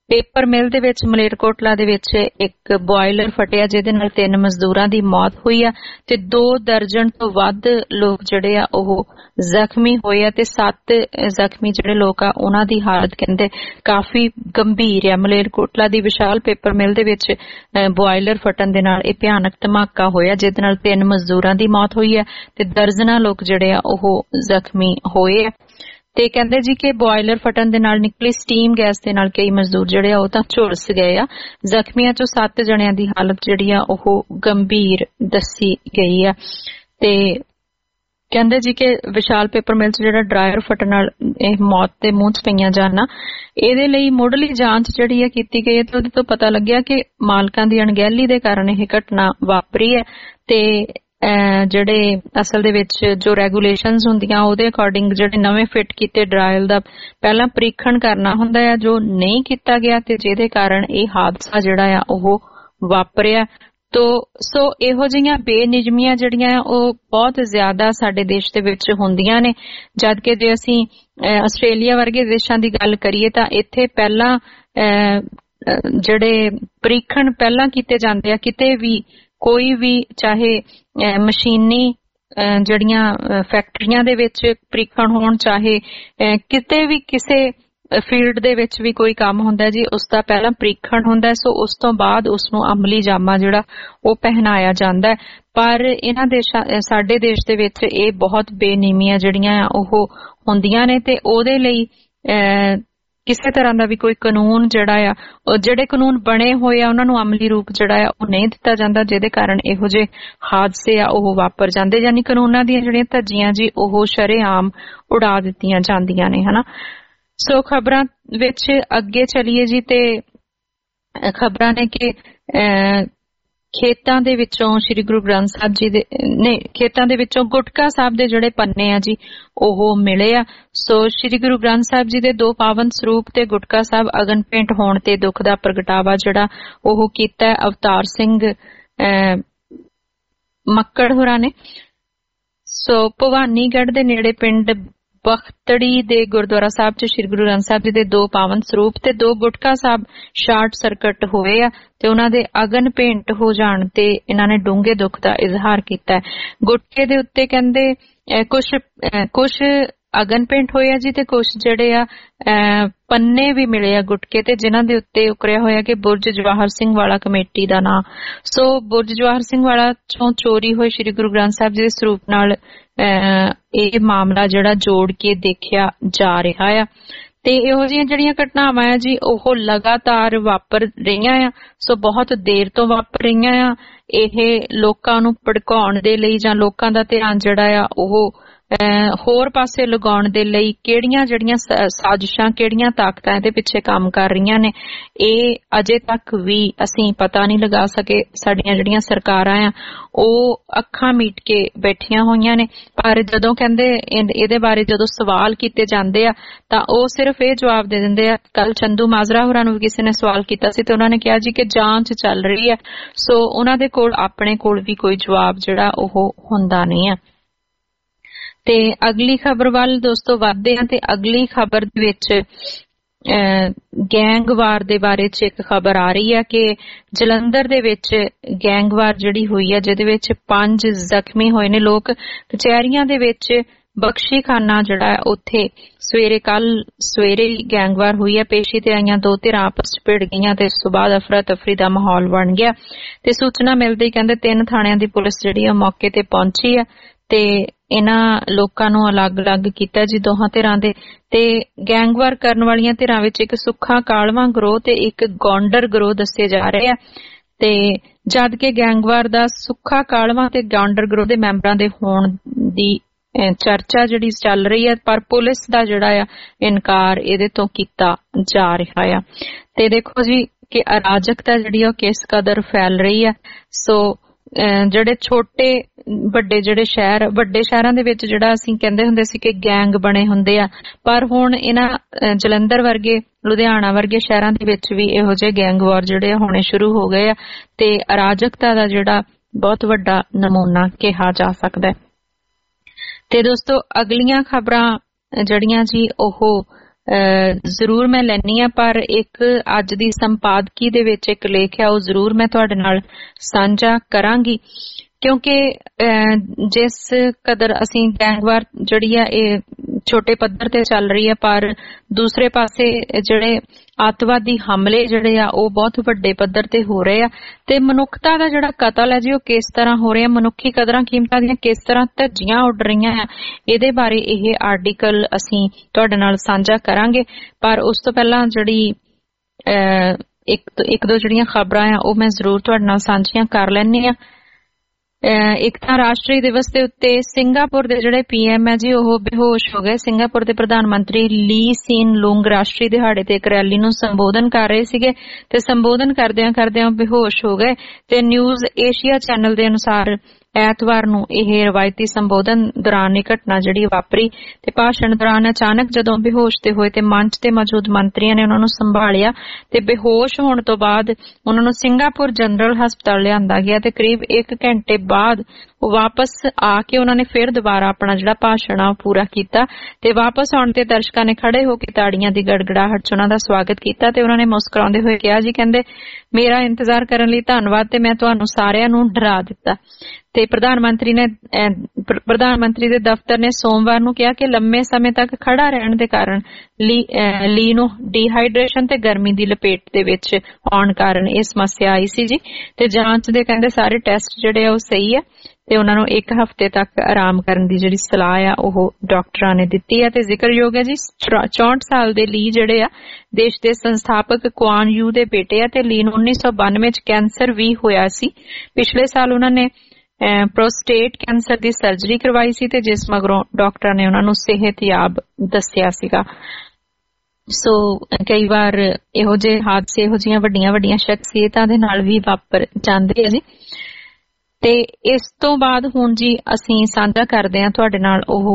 C: ਪੇਪਰ ਮਿਲ ਦੇ ਵਿੱਚ ਮਲੇਰਕੋਟਲਾ ਦੇ ਵਿੱਚ ਇੱਕ ਬੋਇਲਰ ਫਟਿਆ ਜਿਹਦੇ ਨਾਲ ਤਿੰਨ ਮਜ਼ਦੂਰਾਂ ਦੀ ਮੌਤ ਹੋਈ ਆ ਤੇ ਦੋ ਦਰਜਨ ਤੋਂ ਵੱਧ ਲੋਕ ਜਿਹੜੇ ਆ ਉਹ ਜ਼ਖਮੀ ਹੋਏ ਆ ਤੇ ਸੱਤ ਜ਼ਖਮੀ ਜਿਹੜੇ ਲੋਕ ਆ ਉਹਨਾਂ ਦੀ ਹਾਲਤ ਕਹਿੰਦੇ ਕਾਫੀ ਗੰਭੀਰ ਆ। ਮਲੇਰਕੋਟਲਾ ਦੀ ਵਿਸ਼ਾਲ ਪੇਪਰ ਮਿਲ ਦੇ ਵਿੱਚ ਬੋਇਲਰ ਫਟਣ ਦੇ ਨਾਲ ਇਹ ਭਿਆਨਕ ਧਮਾਕਾ ਹੋਇਆ ਜਿਹਦੇ ਨਾਲ ਤਿੰਨ ਮਜ਼ਦੂਰਾਂ ਦੀ ਮੌਤ ਹੋਈ ਆ ਤੇ ਦਰਜਨਾਂ ਲੋਕ ਜਿਹੜੇ ਆ ਉਹ ਜ਼ਖਮੀ ਹੋਏ ਆ। ਤੇ ਕਹਿੰਦੇ ਜੀ ਕਿ ਬੋਇਲਰ ਫਟਣ ਦੇ ਨਾਲ ਨਿਕਲੀ ਸਟੀਮ ਗੈਸ ਦੇ ਨਾਲ ਕਈ ਮਜ਼ਦੂਰ ਜਿਹੜੇ ਆ ਉਹ ਤਾਂ ਝੁਲਸ ਗਏ ਆ। ਜ਼ਖਮੀਆਂ ਚੋਂ ਸੱਤ ਜਣਿਆਂ ਦੀ ਹਾਲਤ ਜਿਹੜੀ ਆ ਉਹ ਗੰਭੀਰ ਦੱਸੀ ਗਈ ਆ। ਤੇ ਕਹਿੰਦੇ ਜੀ ਕਿ ਵਿਸ਼ਾਲ ਪੇਪਰ ਮਿਲ ਚ ਜਿਹੜਾ ਡਰਾਇਰ ਫਟਣ ਨਾਲ ਇਹ ਮੌਤ ਦੇ ਮੂੰਹ ਚ ਪਈਆਂ ਜਾਨਾਂ, ਇਹਦੇ ਲਈ ਮੁੱਢਲੀ ਜਾਂਚ ਜਿਹੜੀ ਆ ਕੀਤੀ ਗਈ ਤੇ ਉਹਦੇ ਤੋਂ ਪਤਾ ਲੱਗਿਆ ਕਿ ਮਾਲਕਾਂ ਦੀ ਅਣਗਹਿਲੀ ਦੇ ਕਾਰਨ ਇਹ ਘਟਨਾ ਵਾਪਰੀ ਹੈ। ਤੇ ਜਿਹੜੇ ਅਸਲ ਦੇ ਵਿੱਚ ਜੋ ਰੈਗੂਲੇਸ਼ਨਸ ਹੁੰਦੀਆਂ ਉਹਦੇ ਅਕੋਰਡਿੰਗ ਜਿਹੜੇ ਨਵੇਂ ਫਿੱਟ ਕੀਤੇ ਡਰਾਇਲ ਦਾ ਪਹਿਲਾਂ ਪ੍ਰੀਖਣ ਕਰਨਾ ਹੁੰਦਾ ਆ ਜੋ ਨਹੀਂ ਕੀਤਾ ਗਿਆ ਤੇ ਜਿਹਦੇ ਕਾਰਨ ਇਹ ਹਾਦਸਾ ਜਿਹੜਾ ਆ ਉਹ ਵਾਪਰਿਆ। ਤੋ ਸੋ ਇਹੋ ਜਿਹੀਆਂ ਬੇਨਿਯਮੀਆਂ ਜਿਹੜੀਆਂ ਉਹ ਬਹੁਤ ਜ਼ਿਆਦਾ ਸਾਡੇ ਦੇਸ਼ ਦੇ ਵਿੱਚ ਹੁੰਦੀਆਂ ਨੇ, ਜਦ ਕਿ ਜੇ ਅਸੀਂ ਆਸਟ੍ਰੇਲੀਆ ਵਰਗੇ ਦੇਸ਼ਾਂ ਦੀ ਗੱਲ ਕਰੀਏ ਤਾਂ ਇੱਥੇ ਪਹਿਲਾਂ ਜਿਹੜੇ ਪ੍ਰੀਖਣ ਪਹਿਲਾਂ ਕੀਤੇ ਜਾਂਦੇ ਆ। ਕਿਤੇ ਵੀ ਕੋਈ ਵੀ ਚਾਹੇ ਮਸ਼ੀਨੀ ਜਿਹੜੀਆਂ ਫੈਕਟਰੀਆਂ ਦੇ ਵਿੱਚ ਪ੍ਰੀਖਣ ਹੋਣ, ਚਾਹੇ ਕਿਤੇ ਵੀ ਕਿਸੇ ਫੀਲਡ ਦੇ ਵਿੱਚ ਵੀ ਕੋਈ ਕੰਮ ਹੁੰਦਾ ਜੀ ਉਸ ਦਾ ਪਹਿਲਾਂ ਪ੍ਰੀਖਣ ਹੁੰਦਾ। ਸੋ ਉਸ ਤੋਂ ਬਾਅਦ ਉਸ ਨੂੰ ਅਮਲੀ ਜਾਮਾ ਜਿਹੜਾ ਉਹ ਪਹਿਨਾਇਆ ਜਾਂਦਾ। ਪਰ ਇਹਨਾਂ ਦੇਸ਼ਾਂ ਸਾਡੇ ਦੇਸ਼ ਦੇ ਵਿੱਚ ਇਹ ਬਹੁਤ ਬੇਨਿਯਮੀਆਂ ਜਿਹੜੀਆਂ ਉਹ ਹੁੰਦੀਆਂ ਨੇ ਤੇ ਉਹਦੇ ਲਈ ਕਿਸੇ ਤਰ੍ਹਾਂ ਦਾ ਵੀ ਕੋਈ ਕਾਨੂੰਨ ਜਿਹੜਾ ਆ ਉਹ ਜਿਹੜੇ ਕਾਨੂੰਨ ਬਣੇ ਹੋਏ ਆ ਉਹਨਾਂ ਨੂੰ ਅਮਲੀ ਰੂਪ ਜਿਹੜਾ ਆ ਉਹ ਨਹੀਂ ਦਿੱਤਾ ਜਾਂਦਾ, ਜਿਹਦੇ ਕਾਰਨ ਇਹੋ ਜਿਹੇ ਹਾਦਸੇ ਆ ਉਹ ਵਾਪਰ ਜਾਂਦੇ। ਯਾਨੀ ਕਾਨੂੰਨਾਂ ਦੀਆਂ ਜਿਹੜੀਆਂ ਧੱਜੀਆਂ ਜੀ ਉਹ ਸ਼ਰੇਆਮ ਉਡਾ ਦਿੱਤੀਆਂ ਜਾਂਦੀਆਂ ਨੇ, ਹਨਾ। ਸੋ ਖਬਰਾਂ ਵਿੱਚ ਅੱਗੇ ਚਲੀਏ ਜੀ ਤੇ ਖਬਰਾਂ ਨੇ ਕਿ ਖੇਤਾਂ ਦੇ ਵਿੱਚੋਂ ਸ਼੍ਰੀ ਗੁਰੂ ਗ੍ਰੰਥ ਸਾਹਿਬ ਜੀ ਦੇ ਨੇ ਖੇਤਾਂ ਦੇ ਵਿੱਚੋਂ ਗੁਟਕਾ ਸਾਹਿਬ ਦੇ ਜਿਹੜੇ ਪੰਨੇ ਆ ਜੀ ਉਹ ਮਿਲੇ ਆ। ਸੋ ਸ਼੍ਰੀ ਗੁਰੂ ਗ੍ਰੰਥ ਸਾਹਿਬ ਜੀ ਦੇ ਦੋ ਪਾਵਨ ਸਰੂਪ ਤੇ ਗੁਟਕਾ ਸਾਹਿਬ ਅਗਨ ਭੇਂਟ ਹੋਣ ਤੇ ਦੁੱਖ ਦਾ ਪ੍ਰਗਟਾਵਾ ਜਿਹੜਾ ਉਹ ਕੀਤਾ ਅਵਤਾਰ ਸਿੰਘ ਮੱਕੜ ਹੋਰਾਂ ਨੇ। ਸੋ ਭਵਾਨੀਗੜ੍ਹ ਦੇ ਨੇੜੇ ਪਿੰਡ ਬਖਤੜੀ ਦੇ ਗੁਰਦੁਆਰਾ ਸਾਹਿਬ ਚ ਸ਼੍ਰੀ ਗੁਰੂ ਗ੍ਰੰਥ ਸਾਹਿਬ ਜੀ ਦੇ ਦੋ ਪਾਵਨ ਸਰੂਪ ਤੇ ਦੋ ਗੁਟਕਾ ਸਾਹਿਬ ਸ਼ਾਰਟ ਸਰਕਟ ਹੋਏ ਆ ਤੇ ਉਹਨਾਂ ਦੇ ਅਗਨ ਭੇਂਟ ਹੋ ਜਾਣ ਤੇ ਇਹਨਾਂ ਨੇ ਡੂੰਘੇ ਦੁੱਖ ਦਾ ਇਜ਼ਹਾਰ ਕੀਤਾ ਹੈ। ਗੁਟਕੇ ਦੇ ਉੱਤੇ ਕਹਿੰਦੇ ਕੁਛ ਕੁਛ ਅਗਨ ਭੇਂਟ ਹੋਏ ਆ ਜੀ ਤੇ ਕੁਛ ਜਿਹੜੇ ਆ ਪੰਨੇ ਵੀ ਮਿਲੇ ਆ ਗੁਟਕੇ ਤੇ ਜਿਨ੍ਹਾਂ ਦੇ ਉੱਤੇ ਉਕਰਿਆ ਹੋਇਆ ਕਿ ਬੁਰਜ ਜਵਾਹਰ ਸਿੰਘ ਵਾਲਾ ਕਮੇਟੀ ਦਾ ਨਾਂ। ਸੋ ਬੁਰਜ ਜਵਾਹਰ ਸਿੰਘ ਵਾਲਾ ਚੋਂ ਚੋਰੀ ਹੋਏ ਸ਼੍ਰੀ ਗੁਰੂ ਗ੍ਰੰਥ ਸਾਹਿਬ ਜੀ ਦੇ ਸਰੂਪ ਨਾਲ ਇਹ ਮਾਮਲਾ ਜਿਹੜਾ ਜੋੜ ਕੇ ਦੇਖਿਆ ਜਾ ਰਿਹਾ ਆ। ਤੇ ਇਹੋ ਜਿਹੀਆਂ ਜਿਹੜੀਆਂ ਘਟਨਾਵਾਂ ਆ ਜੀ ਉਹ ਲਗਾਤਾਰ ਵਾਪਰ ਰਹੀਆਂ ਆ। ਸੋ ਬਹੁਤ ਦੇਰ ਤੋਂ ਵਾਪਰ ਰਹੀਆਂ ਆ। ਇਹ ਲੋਕਾਂ ਨੂੰ ਭੜਕਾਉਣ ਦੇ ਲਈ ਜਾਂ ਲੋਕਾਂ ਦਾ ਧਿਆਨ ਜਿਹੜਾ ਆ ਉਹ ਹੋਰ ਪਾਸੇ ਲਗਾਉਣ ਦੇ ਲਈ ਕਿਹੜੀਆਂ ਜਿਹੜੀਆਂ ਸਾਜ਼ਿਸ਼ਾਂ ਕਿਹੜੀਆਂ ਤਾਕਤਾਂ ਇਹਦੇ ਪਿੱਛੇ ਕੰਮ ਕਰ ਰਹੀਆਂ ਨੇ ਇਹ ਅਜੇ ਤੱਕ ਵੀ ਅਸੀਂ ਪਤਾ ਨਹੀਂ ਲਗਾ ਸਕੇ। ਸਾਡੀਆਂ ਜਿਹੜੀਆਂ ਸਰਕਾਰਾਂ ਆ ਉਹ ਅੱਖਾਂ ਮੀਟ ਕੇ ਬੈਠੀਆਂ ਹੋਈਆਂ ਨੇ। ਪਰ ਜਦੋਂ ਕਹਿੰਦੇ ਇਹਦੇ ਬਾਰੇ ਜਦੋਂ ਸਵਾਲ ਕੀਤੇ ਜਾਂਦੇ ਆ ਤਾਂ ਉਹ ਸਿਰਫ ਇਹ ਜਵਾਬ ਦੇ ਦਿੰਦੇ ਆ। ਕੱਲ ਚੰਦੂ ਮਾਜਰਾ ਹੋਰਾਂ ਨੂੰ ਵੀ ਕਿਸੇ ਨੇ ਸਵਾਲ ਕੀਤਾ ਸੀ ਤੇ ਉਹਨਾਂ ਨੇ ਕਿਹਾ ਜੀ ਕਿ ਜਾਂਚ ਚੱਲ ਰਹੀ ਹੈ। ਸੋ ਉਹਨਾਂ ਦੇ ਕੋਲ ਆਪਣੇ ਕੋਲ ਵੀ ਕੋਈ ਜਵਾਬ ਜਿਹੜਾ ਉਹ ਹੁੰਦਾ ਨਹੀਂ ਆ। ਤੇ ਅਗਲੀ ਖਬਰ ਵੱਲ ਦੋਸਤੋ ਵਧਦੇ ਹਾਂ ਤੇ ਅਗਲੀ ਖਬਰ ਦੇ ਵਿੱਚ ਗੈਂਗਵਾਰ ਦੇ ਬਾਰੇ ਚ ਇੱਕ ਖਬਰ ਆ ਰਹੀ ਹੈ ਕਿ ਜਲੰਧਰ ਦੇ ਵਿੱਚ ਗੈਂਗਵਾਰ ਜਿਹੜੀ ਹੋਈ ਹੈ ਜਿਹਦੇ ਵਿੱਚ ਪੰਜ ਜ਼ਖਮੀ ਹੋਏ ਨੇ ਲੋਕ। ਕਚਹਿਰੀਆਂ ਦੇ ਵਿੱਚ ਬਖਸ਼ੀ ਖਾਨਾ ਜਿਹੜਾ ਉੱਥੇ ਸਵੇਰੇ ਕੱਲ ਸਵੇਰੇ ਗੈਂਗਵਾਰ ਹੋਈ ਹੈ। ਪੇਸ਼ੀ ਤੇ ਆਈਆਂ ਦੋ ਧਿਰਾਂ ਆਪਸ ਚ ਭਿੜ ਗਈਆਂ ਤੇ ਇਸ ਤੋਂ ਬਾਅਦ ਅਫਰਾ ਤਫਰੀ ਦਾ ਮਾਹੌਲ ਬਣ ਗਿਆ ਤੇ ਸੂਚਨਾ ਮਿਲਦੀ ਕਹਿੰਦੇ ਤਿੰਨ ਥਾਣਿਆਂ ਦੀ ਪੁਲਿਸ ਜਿਹੜੀ ਆ ਮੌਕੇ ਤੇ ਪਹੁੰਚੀ ਆ ਤੇ ਇਹਨਾਂ ਲੋਕਾਂ ਨੂੰ ਅਲੱਗ-ਅਲੱਗ ਕੀਤਾ ਜੀ ਦੋਹਾਂ ਧਿਰਾਂ ਦੇ। ਤੇ ਗੈਂਗਵਾਰ ਕਰਨ ਵਾਲੀਆਂ ਧਿਰਾਂ ਵਿੱਚ ਇੱਕ ਸੁੱਖਾ ਕਾਲਵਾ ਗਰੋਹ ਤੇ ਇੱਕ ਗੌਂਡਰ ਗਰੋਹ ਦੱਸੇ ਜਾ ਰਹੇ ਆ। ਤੇ ਜਦ ਕਿ ਗੈਂਗਵਾਰ ਦਾ ਸੁੱਖਾ ਕਾਲਵਾ ਤੇ ਗੌਂਡਰ ਗਰੋਹ ਦੇ ਮੈਂਬਰਾਂ ਦੇ ਹੋਣ ਦੀ ਚਰਚਾ ਜਿਹੜੀ ਚੱਲ ਰਹੀ ਹੈ ਪਰ ਪੁਲਿਸ ਦਾ ਜਿਹੜਾ ਆ ਇਨਕਾਰ ਇਹਦੇ ਤੋਂ ਕੀਤਾ ਜਾ ਰਿਹਾ ਆ। ਤੇ ਦੇਖੋ ਜੀ ਕਿ ਅਰਾਜਕਤਾ ਜਿਹੜੀ ਆ ਕਿਸ ਕਦਰ ਫੈਲ ਰਹੀ ਆ। ਸੋ ਜਿਹੜੇ ਛੋਟੇ ਵੱਡੇ ਜਿਹੜੇ ਸ਼ਹਿਰ ਵੱਡੇ ਸ਼ਹਿਰਾਂ ਦੇ ਵਿੱਚ ਜਿਹੜਾ ਅਸੀਂ ਕਹਿੰਦੇ ਹੁੰਦੇ ਸੀ ਕਿ ਗੈਂਗ ਬਣੇ ਹੁੰਦੇ ਆ ਪਰ ਹੁਣ ਇਹਨਾਂ ਜਲੰਧਰ ਵਰਗੇ ਲੁਧਿਆਣਾ ਵਰਗੇ ਸ਼ਹਿਰਾਂ ਦੇ ਵਿੱਚ ਵੀ ਇਹੋ ਜਿਹੇ ਗੈਂਗਵਾਰ ਜਿਹੜੇ ਹੋਣੇ ਸ਼ੁਰੂ ਹੋ ਗਏ ਆ ਤੇ ਅਰਾਜਕਤਾ ਦਾ ਜਿਹੜਾ ਬਹੁਤ ਵੱਡਾ ਨਮੂਨਾ ਕਿਹਾ ਜਾ ਸਕਦਾ ਹੈ। ਤੇ ਦੋਸਤੋ ਅਗਲੀਆਂ ਖਬਰਾਂ ਜਿਹੜੀਆਂ ਜੀ ਉਹ ਜ਼ਰੂਰ ਮੈਂ ਲੈਣੀ ਆ, ਪਰ ਇੱਕ ਅੱਜ ਦੀ ਸੰਪਾਦਕੀ ਦੇ ਵਿੱਚ ਇੱਕ ਲੇਖ ਹੈ ਉਹ ਜ਼ਰੂਰ ਮੈਂ ਤੁਹਾਡੇ ਨਾਲ ਸਾਂਝਾ ਕਰਾਂਗੀ, ਕਿਉਂਕਿ ਜਿਸ ਕਦਰ ਅਸੀਂ ਗੈਂਗਵਾਰ ਜਿਹੜੀ ਆ ਇਹ ਛੋਟੇ ਪੱਧਰ ਤੇ ਚੱਲ ਰਹੀ ਹੈ, ਪਰ ਦੂਸਰੇ ਪਾਸੇ ਜਿਹੜੇ ਆਤਵਾਦੀ ਹਮਲੇ ਜਿਹੜੇ ਆ ਉਹ ਬਹੁਤ ਵੱਡੇ ਪੱਧਰ ਤੇ ਹੋ ਰਹੇ ਆ, ਤੇ ਮਨੁੱਖਤਾ ਦਾ ਜਿਹੜਾ ਕਤਲ ਹੈ ਜੀ ਉਹ ਕਿਸ ਤਰ੍ਹਾਂ ਹੋ ਰਿਹਾ, ਮਨੁੱਖੀ ਕਦਰਾਂ ਕੀਮਤਾਂ ਦੀਆਂ ਕਿਸ ਤਰ੍ਹਾਂ ਧੱਜੀਆਂ ਉੱਡ ਰਹੀਆਂ ਆ, ਇਹਦੇ ਬਾਰੇ ਇਹ ਆਰਟੀਕਲ ਅਸੀਂ ਤੁਹਾਡੇ ਨਾਲ ਸਾਂਝਾ ਕਰਾਂਗੇ। ਪਰ ਉਸ ਤੋਂ ਪਹਿਲਾਂ ਜਿਹੜੀ ਇੱਕ ਇੱਕ ਦੋ ਜਿਹੜੀਆਂ ਖਬਰਾਂ ਆ ਉਹ ਮੈਂ ਜ਼ਰੂਰ ਤੁਹਾਡੇ ਨਾਲ ਸਾਂਝੀਆਂ ਕਰ ਲੈਂਦੀ ਆ। ਇੱਕ ਤਾਂ ਰਾਸ਼ਟਰੀ ਦਿਵਸ ਦੇ ਉੱਤੇ ਸਿੰਗਾਪੁਰ ਦੇ ਜਿਹੜੇ ਪੀ ਐਮ ਹੈ ਜੀ ਉਹ ਬੇਹੋਸ਼ ਹੋ ਗਏ। ਸਿੰਗਾਪੁਰ ਦੇ ਪ੍ਰਧਾਨ ਮੰਤਰੀ ਲੀ ਸੀਨ ਲੂੰਗ ਰਾਸ਼ਟਰੀ ਦਿਹਾੜੇ ਤੇ ਇੱਕ ਰੈਲੀ ਨੂੰ ਸੰਬੋਧਨ ਕਰ ਰਹੇ ਸੀਗੇ ਤੇ ਸੰਬੋਧਨ ਕਰਦਿਆਂ ਕਰਦਿਆਂ ਬੇਹੋਸ਼ ਹੋ ਗਏ ਤੇ ਨਿਊਜ਼ ਏਸ਼ੀਆ ਚੈਨਲ ਦੇ ਅਨੁਸਾਰ ਐਤਵਾਰ ਨੂੰ ਇਹ ਰਵਾਇਤੀ ਸੰਬੋਧਨ ਦੌਰਾਨ ਇਹ ਘਟਨਾ ਜਿਹੜੀ ਵਾਪਰੀ ਤੇ ਭਾਸ਼ਣ ਦੌਰਾਨ ਅਚਾਨਕ ਜਦੋਂ ਬੇਹੋਸ਼ ਤੇ ਹੋਏ ਤੇ ਮੰਚ ਤੇ ਮੌਜੂਦ ਮੰਤਰੀਆਂ ਨੇ ਉਹਨਾਂ ਨੂੰ ਸੰਭਾਲਿਆ ਤੇ ਬੇਹੋਸ਼ ਹੋਣ ਤੋਂ ਬਾਅਦ ਉਹਨਾਂ ਨੂੰ ਸਿੰਗਾਪੁਰ ਜਨਰਲ ਹਸਪਤਾਲ ਲਿਆਂਦਾ ਗਿਆ ਤੇ ਕਰੀਬ ਇੱਕ ਘੰਟੇ ਬਾਅਦ ਉਹ ਵਾਪਸ ਆ ਕੇ ਉਹਨਾਂ ਨੇ ਫਿਰ ਦੁਬਾਰਾ ਆਪਣਾ ਜਿਹੜਾ ਭਾਸ਼ਣ ਆ ਪੂਰਾ ਕੀਤਾ ਤੇ ਵਾਪਸ ਆਉਣ ਤੇ ਦਰਸ਼ਕਾਂ ਨੇ ਖੜੇ ਹੋ ਕੇ ਤਾੜੀਆਂ ਦੀ ਗੜਗੜਾਹਟ ਚ ਉਹਨਾਂ ਦਾ ਸਵਾਗਤ ਕੀਤਾ ਤੇ ਉਹਨਾਂ ਨੇ ਮੁਸਕਰਾਉਂਦੇ ਹੋਏ ਕਿਹਾ ਜੀ ਕਹਿੰਦੇ ਮੇਰਾ ਇੰਤਜ਼ਾਰ ਕਰਨ ਲਈ ਧੰਨਵਾਦ ਤੇ ਮੈਂ ਤੁਹਾਨੂੰ ਸਾਰਿਆਂ ਨੂੰ ਡਰਾ ਦਿੱਤਾ। ਤੇ ਪ੍ਰਧਾਨ ਮੰਤਰੀ ਨੇ ਪ੍ਰਧਾਨ ਮੰਤਰੀ ਦੇ ਦਫ਼ਤਰ ਨੇ ਸੋਮਵਾਰ ਨੂੰ ਕਿਹਾ ਕਿ ਲੰਮੇ ਸਮੇਂ ਤੱਕ ਖੜਾ ਰਹਿਣ ਦੇ ਕਾਰਨ ਲੀ ਨੂੰ ਡੀਹਾਈਡਰੇਸ਼ਨ ਤੇ ਗਰਮੀ ਦੀ ਲਪੇਟ ਦੇ ਵਿੱਚ ਆਉਣ ਕਾਰਨ ਇਹ ਸਮੱਸਿਆ ਆਈ ਸੀ ਜੀ ਤੇ ਜਾਂਚ ਦੇ ਕਹਿੰਦੇ ਸਾਰੇ ਟੈਸਟ ਜਿਹੜੇ ਆ ਉਹ ਸਹੀ ਆ ਤੇ ਉਹਨਾਂ ਨੂੰ ਇੱਕ ਹਫ਼ਤੇ ਤੱਕ ਆਰਾਮ ਕਰਨ ਦੀ ਜਿਹੜੀ ਸਲਾਹ ਆ ਉਹ ਡਾਕਟਰਾਂ ਨੇ ਦਿੱਤੀ ਹੈ। ਤੇ ਜ਼ਿਕਰਯੋਗ ਹੈ ਜੀ ਚੌਂਹਠ ਸਾਲ ਦੇ ਲੀ ਜਿਹੜੇ ਆ ਦੇਸ਼ ਦੇ ਸੰਸਥਾਪਕ ਕੁਆਨ ਯੂ ਦੇ ਬੇਟੇ ਆ ਤੇ ਲੀ ਨੂੰ ਉੱਨੀ ਸੌ ਬਾਨਵੇਂ ਚ ਕੈਂਸਰ ਵੀ ਹੋਇਆ ਸੀ। ਪਿਛਲੇ ਸਾਲ ਉਹਨਾਂ ਨੇ ਪ੍ਰੋਸਟੇਟ ਕੈਂਸਰ ਦੀ ਸਰਜਰੀ ਕਰਵਾਈ ਸੀ ਤੇ ਜਿਸ ਮਗਰੋਂ ਡਾਕਟਰਾਂ ਨੇ ਉਹਨਾਂ ਨੂੰ ਸਿਹਤਯਾਬ ਦੱਸਿਆ ਸੀਗਾ। ਸੋ ਕਈ ਵਾਰ ਇਹੋ ਜਿਹੇ ਹਾਦਸੇ ਇਹੋ ਜਿਹੀਆਂ ਵੱਡੀਆਂ ਵੱਡੀਆਂ ਸ਼ਖਸੀਅਤਾਂ ਦੇ ਨਾਲ ਵੀ ਵਾਪਰ ਜਾਂਦੇ ਆ ਜੀ। ਤੇ ਇਸ ਤੋਂ ਬਾਅਦ ਹੁਣ ਜੀ ਅਸੀਂ ਸਾਂਝਾ ਕਰਦੇ ਹਾਂ ਤੁਹਾਡੇ ਨਾਲ ਉਹ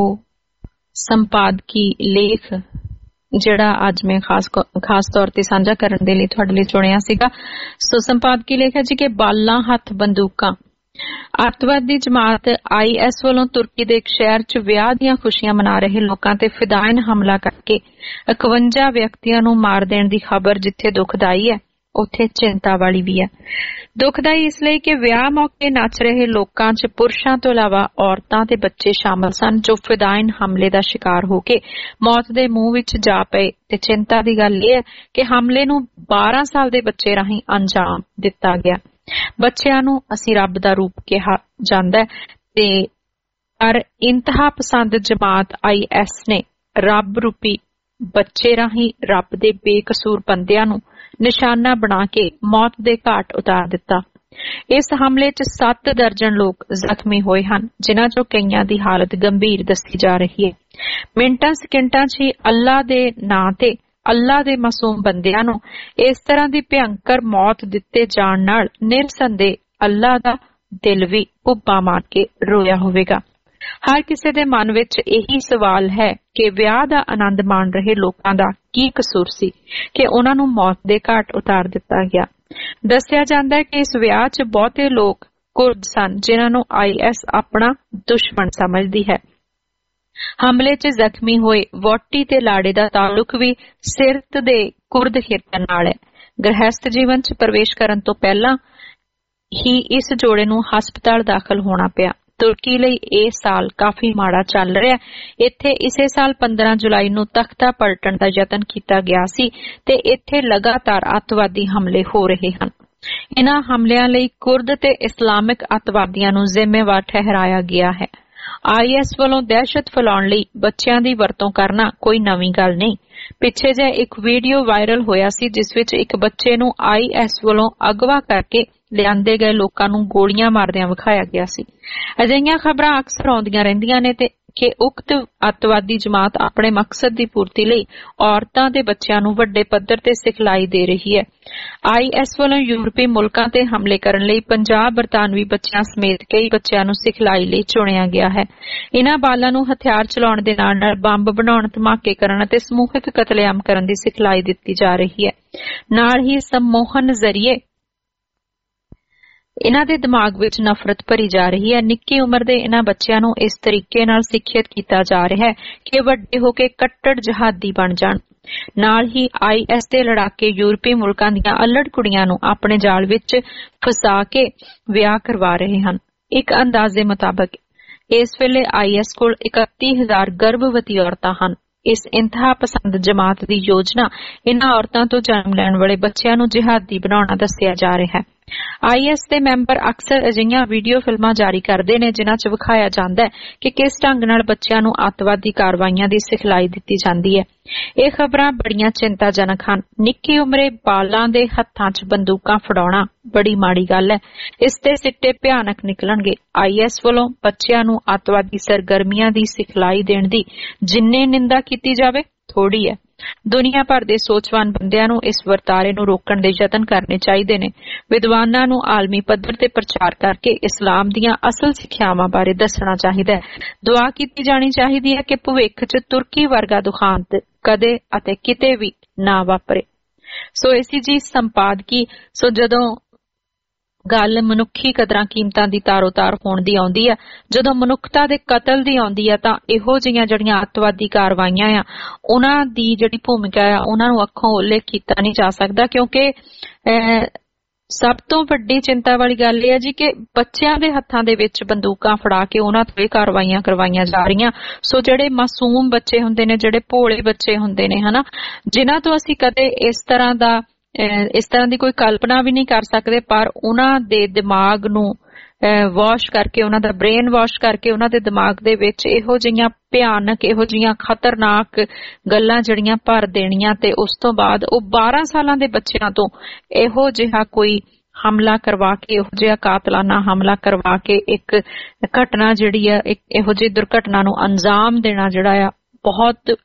C: ਸੰਪਾਦਕੀ ਲੇਖ ਜਿਹੜਾ ਅੱਜ ਮੈਂ ਖਾਸ ਖਾਸ ਤੌਰ ਤੇ ਸਾਂਝਾ ਕਰਨ ਦੇ ਲਈ ਤੁਹਾਡੇ ਲਈ ਚੁਣਿਆ ਸੀਗਾ। ਸੋ ਸੰਪਾਦਕੀ ਲੇਖ ਹੈ ਜੀ ਕਿ ਬਾਲਾਂ ਹੱਥ ਬੰਦੂਕਾਂ। ਅੱਤਵਾਦੀ ਜਮਾਤ ਆਈ ਐਸ ਵੱਲੋਂ ਤੁਰਕੀ ਦੇ ਇੱਕ ਸ਼ਹਿਰ ਚ ਵਿਆਹ ਦੀਆਂ ਖੁਸ਼ੀਆਂ ਮਨਾ ਰਹੇ ਲੋਕਾਂ ਤੇ ਫਿਦਾਇਨ ਹਮਲਾ ਕਰਕੇ ਇਕਵੰਜਾ ਵਿਅਕਤੀਆਂ ਨੂੰ ਮਾਰ ਦੇਣ ਦੀ ਖਬਰ ਜਿੱਥੇ ਦੁਖਦਾਈ ਹੈ ਉੱਥੇ ਚਿੰਤਾ ਵਾਲੀ ਵੀ ਹੈ। ਦੁਖਦਾਈ ਇਸ ਲਈ ਕਿ ਵਿਆਹ ਮੌਕੇ ਨੱਚ ਰਹੇ ਲੋਕਾਂ ਚ ਪੁਰਸ਼ਾਂ ਤੋਂ ਇਲਾਵਾ ਔਰਤਾਂ ਤੇ ਬੱਚੇ ਸ਼ਾਮਲ ਸਨ ਜੋ ਫਿਦਾਇਨ ਹਮਲੇ ਦਾ ਸ਼ਿਕਾਰ ਹੋ ਕੇ ਮੌਤ ਦੇ ਮੂੰਹ ਵਿੱਚ ਜਾ ਪਏ। ਤੇ ਚਿੰਤਾ ਦੀ ਗੱਲ ਇਹ ਹੈ ਕਿ ਹਮਲੇ ਨੂੰ ਬਾਰਾਂ ਸਾਲ ਦੇ ਬੱਚੇ ਰਾਹੀਂ ਅੰਜਾਮ ਦਿੱਤਾ ਗਿਆ। ਬੱਚਿਆਂ ਨੂੰ ਅਸੀਂ ਰੱਬ ਦਾ ਰੂਪ ਕਿਹਾ ਜਾਂਦਾ ਹੈ ਤੇ ਪਰ ਇੰਤਹਾ ਪਸੰਦ ਜਮਾਤ ਆਈ ਐਸ ਨੇ ਰੱਬ ਰੂਪੀ ਬੱਚੇ ਰਾਹੀਂ ਰੱਬ ਦੇ ਬੇਕਸੂਰ ਬੰਦਿਆਂ ਨੂੰ ਨਿਸ਼ਾਨਾ ਬਣਾ ਕੇ ਮੌਤ ਦੇ ਘਾਟ ਉਤਾਰ ਦਿੱਤਾ। ਇਸ ਹਮਲੇ ਚ ਸੱਤ ਦਰਜਨ ਲੋਕ ਜ਼ਖਮੀ ਹੋਏ ਹਨ ਜਿਨ੍ਹਾਂ ਚੋਂ ਕਈਆਂ ਦੀ ਹਾਲਤ ਗੰਭੀਰ ਦੱਸੀ ਜਾ ਰਹੀ ਹੈ। ਮਿੰਟਾਂ ਸਕਿੰਟਾਂ ਚ ਹੀ ਅੱਲਾ ਦੇ ਨਾਂ ਤੇ ਅੱਲਾ ਦੇ ਮਾਸੂਮ ਬੰਦਿਆਂ ਨੂੰ ਇਸ ਤਰ੍ਹਾਂ ਦੀ ਭਿਅੰਕਰ ਮੌਤ ਦਿੱਤੇ ਜਾਣ ਨਾਲ ਨਿਰਸੰਦੇਹ ਅੱਲਾ ਦਾ ਦਿਲ ਵੀ ਭੁੱਬਾ ਮਾਰ ਕੇ ਰੋਇਆ ਹੋਵੇਗਾ। ਹਰ ਕਿਸੇ ਦੇ ਮਨ ਵਿੱਚ ਇਹੀ ਸਵਾਲ ਹੈ ਕਿ ਵਿਆਹ ਦਾ ਆਨੰਦ ਮਾਣ ਰਹੇ ਲੋਕਾਂ ਦਾ ਕੀ ਕਸੂਰ ਸੀ ਕਿ ਉਹਨਾਂ ਨੂੰ ਮੌਤ ਦੇ ਘਾਟ ਉਤਾਰ ਦਿੱਤਾ ਗਿਆ। ਦੱਸਿਆ ਜਾਂਦਾ ਹੈ ਕਿ ਇਸ ਵਿਆਹ 'ਚ ਬਹੁਤੇ ਲੋਕ ਕੁਰਦ ਸਨ ਜਿਨ੍ਹਾਂ ਨੂੰ ਆਈ ਐਸ ਆਪਣਾ ਦੁਸ਼ਮਣ ਸਮਝਦੀ ਹੈ। ਹਮਲੇ 'ਚ ਜ਼ਖਮੀ ਹੋਏ ਵਹੁਟੀ ਤੇ ਲਾੜੇ ਦਾ ਤਾਲੁਕ ਵੀ ਸਿਰਤ ਦੇ ਕੁਰਦ ਖੇਤਰ ਨਾਲ ਹੈ। ਗ੍ਰਹਿਸਥ ਜੀਵਨ 'ਚ ਪ੍ਰਵੇਸ਼ ਕਰਨ ਤੋਂ ਪਹਿਲਾਂ ਹੀ ਇਸ ਜੋੜੇ ਨੂੰ ਹਸਪਤਾਲ ਦਾਖਲ ਹੋਣਾ ਪਿਆ। ਤੁਰਕੀ ਲਈ ਇਹ ਸਾਲ ਕਾਫੀ ਮਾੜਾ ਚੱਲ ਰਿਹਾ। ਇੱਥੇ ਇਸੇ ਸਾਲ ਪੰਦਰਾਂ ਜੁਲਾਈ ਨੂੰ ਤਖਤਾ ਪਲਟਣ ਦਾ ਯਤਨ ਕੀਤਾ ਗਿਆ ਸੀ ਤੇ ਇੱਥੇ ਲਗਾਤਾਰ ਅੱਤਵਾਦੀ ਹਮਲੇ ਹੋ ਰਹੇ ਹਨ। ਇਨ੍ਹਾਂ ਹਮਲਿਆਂ ਲਈ ਕੁਰਦ ਤੇ ਇਸਲਾਮਿਕ ਅੱਤਵਾਦੀਆਂ ਨੂੰ ਜ਼ਿੰਮੇਵਾਰ ਠਹਿਰਾਇਆ ਗਿਆ ਹੈ। ਆਈ ਐਸ ਵੱਲੋਂ ਦਹਿਸ਼ਤ ਫੈਲਾਉਣ ਲਈ ਬੱਚਿਆਂ ਦੀ ਵਰਤੋਂ ਕਰਨਾ ਕੋਈ ਨਵੀਂ ਗੱਲ ਨਹੀਂ। ਪਿੱਛੇ ਜਿਹੇ ਇੱਕ ਵੀਡੀਓ ਵਾਇਰਲ ਹੋਇਆ ਸੀ ਜਿਸ ਵਿੱਚ ਇੱਕ ਬੱਚੇ ਨੂੰ ਆਈ ਐਸ ਵੱਲੋਂ ਅਗਵਾ ਕਰਕੇ ਲਿਆਂਦੇ ਗਏ ਲੋਕਾਂ ਨੂੰ ਗੋਲੀਆਂ ਮਾਰਦਿਆਂ ਵਿਖਾਇਆ ਗਿਆ ਸੀ। ਅਜਿਹੀਆਂ ਖਬਰਾਂ ਅਕਸਰ ਆਉਂਦੀਆਂ ਰਹਿੰਦੀਆਂ ਨੇ ਤੇ ਕਿ ਉਕਤ ਅੱਤਵਾਦੀ ਜਮਾਤ ਆਪਣੇ ਮਕਸਦ ਦੀ ਪੂਰਤੀ ਲਈ ਔਰਤਾਂ ਤੇ ਬੱਚਿਆਂ ਨੂੰ ਵੱਡੇ ਪੱਧਰ ਤੇ ਸਿਖਲਾਈ ਦੇ ਰਹੀ ਹੈ। ਆਈ ਐਸ ਵੱਲੋਂ ਯੂਰਪੀ ਮੁਲਕਾਂ ਤੇ ਹਮਲੇ ਕਰਨ ਲਈ ਪੰਜਾਹ ਬਰਤਾਨਵੀ ਬੱਚਿਆਂ ਸਮੇਤ ਕਈ ਬੱਚਿਆਂ ਨੂੰ ਸਿਖਲਾਈ ਲਈ ਚੁਣਿਆ ਗਿਆ ਹੈ। ਇਨ੍ਹਾਂ ਬਾਲਾਂ ਨੂੰ ਹਥਿਆਰ ਚਲਾਉਣ ਦੇ ਨਾਲ ਨਾਲ ਬੰਬ ਬਣਾਉਣ, ਧਮਾਕੇ ਕਰਨ ਅਤੇ ਸਮੂਹਿਕ ਕਤਲੇਆਮ ਕਰਨ ਦੀ ਸਿਖਲਾਈ ਦਿੱਤੀ ਜਾ ਰਹੀ ਹੈ। ਨਾਲ ਹੀ ਸੰਮੋਹਨ ਜ਼ਰੀਏ ਇਨ੍ਹਾਂ ਦੇ ਦਿਮਾਗ ਵਿੱਚ ਨਫ਼ਰਤ ਭਰੀ ਜਾ ਰਹੀ ਹੈ। ਨਿੱਕੀ ਉਮਰ ਦੇ ਇਨ੍ਹਾਂ ਬੱਚਿਆਂ ਨੂੰ ਇਸ ਤਰੀਕੇ ਨਾਲ ਸਿੱਖਿਅਤ ਕੀਤਾ ਜਾ ਰਿਹਾ ਹੈ ਕਿ ਵੱਡੇ ਹੋ ਕੇ ਕੱਟੜ ਜਹਾਦੀ ਬਣ ਜਾਣ। ਨਾਲ ਹੀ आई एस ਦੇ ਲੜਾਕੇ ਯੂਰਪੀ ਮੁਲਕਾਂ ਦੀਆਂ ਅਲੜ ਕੁੜੀਆਂ ਨੂੰ ਆਪਣੇ ਜਾਲ ਵਿੱਚ ਫਸਾ ਕੇ ਵਿਆਹ ਕਰਵਾ ਰਹੇ ਹਨ। ਇੱਕ ਅੰਦਾਜ਼ੇ ਮੁਤਾਬਕ ਇਸ ਵੇਲੇ आई एस ਕੋਲ ਇਕੱਤੀ ਹਜ਼ਾਰ ਗਰਭਵਤੀ ਔਰਤਾਂ ਹਨ। ਇਸ ਇੰਤਹਾ ਪਸੰਦ ਜਮਾਤ ਦੀ ਯੋਜਨਾ ਇਨ੍ਹਾਂ ਔਰਤਾਂ ਤੋਂ ਜਨਮ ਲੈਣ ਵਾਲੇ ਬੱਚਿਆਂ ਨੂੰ ਜਿਹਾਦੀ ਬਣਾਉਣਾ ਦੱਸਿਆ ਜਾ ਰਿਹਾ ਹੈ। आई एस ਦੇ ਮੈਂਬਰ ਅਕਸਰ ਅਜਿਹੀਆਂ ਵੀਡੀਓ ਫਿਲਮਾਂ ਜਾਰੀ ਕਰਦੇ ਨੇ ਜਿਨ੍ਹਾਂ 'ਚ ਵਿਖਾਇਆ ਜਾਂਦਾ ਹੈ ਕਿ ਕਿਸ ਢੰਗ ਨਾਲ ਬੱਚਿਆਂ ਨੂੰ ਅੱਤਵਾਦੀ ਕਾਰਵਾਈਆਂ ਦੀ ਸਿਖਲਾਈ ਦਿੱਤੀ ਜਾਂਦੀ ਹੈ। ਇਹ ਖਬਰਾਂ ਬੜੀਆਂ ਚਿੰਤਾਜਨਕ ਹਨ। ਨਿੱਕੀ ਉਮਰੇ ਬਾਲਾਂ ਦੇ ਹੱਥਾਂ 'ਚ ਬੰਦੂਕਾਂ ਫੜਾਉਣਾ ਬੜੀ ਮਾੜੀ ਗੱਲ ਹੈ। ਇਸ ਦੇ ਸਿੱਟੇ ਭਿਆਨਕ ਨਿਕਲਣਗੇ। आई एस ਵੱਲੋਂ ਬੱਚਿਆਂ ਨੂੰ ਅੱਤਵਾਦੀ ਸਰਗਰਮੀਆਂ ਦੀ ਸਿਖਲਾਈ ਦੇਣ ਦੀ ਜਿੰਨੇ ਨਿੰਦਾ ਕੀਤੀ ਜਾਵੇ ਥੋੜੀ ਹੈ। ਦੁਨੀਆ ਭਰ ਦੇ ਸੋਚਵਾਨ ਬੰਦਿਆਂ ਨੂੰ ਇਸ ਵਰਤਾਰੇ ਨੂੰ ਰੋਕਣ ਦੇ ਯਤਨ ਕਰਨੇ ਚਾਹੀਦੇ ਨੇ। ਵਿਦਵਾਨਾਂ ਨੂੰ ਆਲਮੀ ਪੱਧਰ ਤੇ ਪ੍ਰਚਾਰ ਕਰਕੇ ਇਸਲਾਮ ਦੀਆਂ ਅਸਲ ਸਿੱਖਿਆਵਾਂ ਬਾਰੇ ਦੱਸਣਾ ਚਾਹੀਦਾ ਹੈ। ਦੁਆ ਕੀਤੀ ਜਾਣੀ ਚਾਹੀਦੀ ਹੈ ਕਿ ਭਵਿੱਖ 'ਚ ਤੁਰਕੀ ਵਰਗਾ ਦੁਖਾਂਤ ਕਦੇ ਅਤੇ ਕਿਤੇ ਵੀ ਨਾ ਵਾਪਰੇ। ਸੋ ਇਸੀ ਜੀ ਸੰਪਾਦਕੀ। ਸੋ ਜਦੋਂ ਗੱਲ ਮਨੁੱਖੀ ਕਦਰਾਂ ਕੀਮਤਾਂ ਦੀ ਤਾਰੋ ਤਾਰ ਹੋਣ ਦੀ ਆਉਂਦੀ ਆ, ਜਦੋਂ ਮਨੁੱਖਤਾ ਦੇ ਕਤਲ ਦੀ ਆਉਂਦੀ ਆ, ਤਾਂ ਇਹੋ ਜਿਹੀਆਂ ਜਿਹੜੀਆਂ ਅੱਤਵਾਦੀ ਕਾਰਵਾਈਆਂ ਆ ਉਹਨਾਂ ਦੀ ਜਿਹੜੀ ਭੂਮਿਕਾ ਆ ਉਹਨਾਂ ਨੂੰ ਅੱਖੋਂ ਓਹਲੇ ਕੀਤਾ ਨਹੀਂ ਜਾ ਸਕਦਾ। ਕਿਉਂਕਿ ਸਭ ਤੋਂ ਵੱਡੀ ਚਿੰਤਾ ਵਾਲੀ ਗੱਲ ਇਹ ਹੈ ਜੀ ਕਿ ਬੱਚਿਆਂ ਦੇ ਹੱਥਾਂ ਦੇ ਵਿੱਚ ਬੰਦੂਕਾਂ ਫੜਾ ਕੇ ਉਹਨਾਂ ਤੋਂ ਇਹ ਕਾਰਵਾਈਆਂ ਕਰਵਾਈਆਂ ਜਾ ਰਹੀਆਂ। ਸੋ ਜਿਹੜੇ ਮਾਸੂਮ ਬੱਚੇ ਹੁੰਦੇ ਨੇ, ਜਿਹੜੇ ਭੋਲੇ ਬੱਚੇ ਹੁੰਦੇ ਨੇ ਹਨਾ, ਜਿਨ੍ਹਾਂ ਤੋਂ ਅਸੀਂ ਕਦੇ ਇਸ ਤਰ੍ਹਾਂ ਦਾ ਇਸ ਤਰ੍ਹਾਂ ਦੀ ਕੋਈ ਕਲਪਨਾ ਵੀ ਨਹੀਂ ਕਰ ਸਕਦੇ, ਪਰ ਉਹਨਾਂ ਦੇ ਦਿਮਾਗ ਨੂੰ ਵਾਸ਼ ਕਰਕੇ, ਉਹਨਾਂ ਦਾ ਬ੍ਰੇਨ ਵਾਸ਼ ਕਰਕੇ ਉਹਨਾਂ ਦੇ ਦਿਮਾਗ ਦੇ ਵਿੱਚ ਇਹੋ ਜਿਹੀਆਂ ਭਿਆਨਕ, ਇਹੋ ਜਿਹੀਆਂ ਖਤਰਨਾਕ ਗੱਲਾਂ ਜਿਹੜੀਆਂ ਭਰ ਦੇਣੀਆਂ ਤੇ ਉਸ ਤੋਂ ਬਾਅਦ ਉਹ ਬਾਰਾਂ ਸਾਲਾਂ ਦੇ ਬੱਚਿਆਂ ਤੋਂ ਇਹੋ ਜਿਹਾ ਕੋਈ ਹਮਲਾ ਕਰਵਾ ਕੇ, ਇਹੋ ਜਿਹਾ ਕਾਤਲਾਨਾ ਹਮਲਾ ਕਰਵਾ ਕੇ ਇੱਕ ਘਟਨਾ ਜਿਹੜੀ ਆ, ਇੱਕ ਇਹੋ ਜਿਹੀ ਦੁਰਘਟਨਾ ਨੂੰ ਅੰਜਾਮ ਦੇਣਾ ਜਿਹੜਾ ਆ ਬਹੁਤ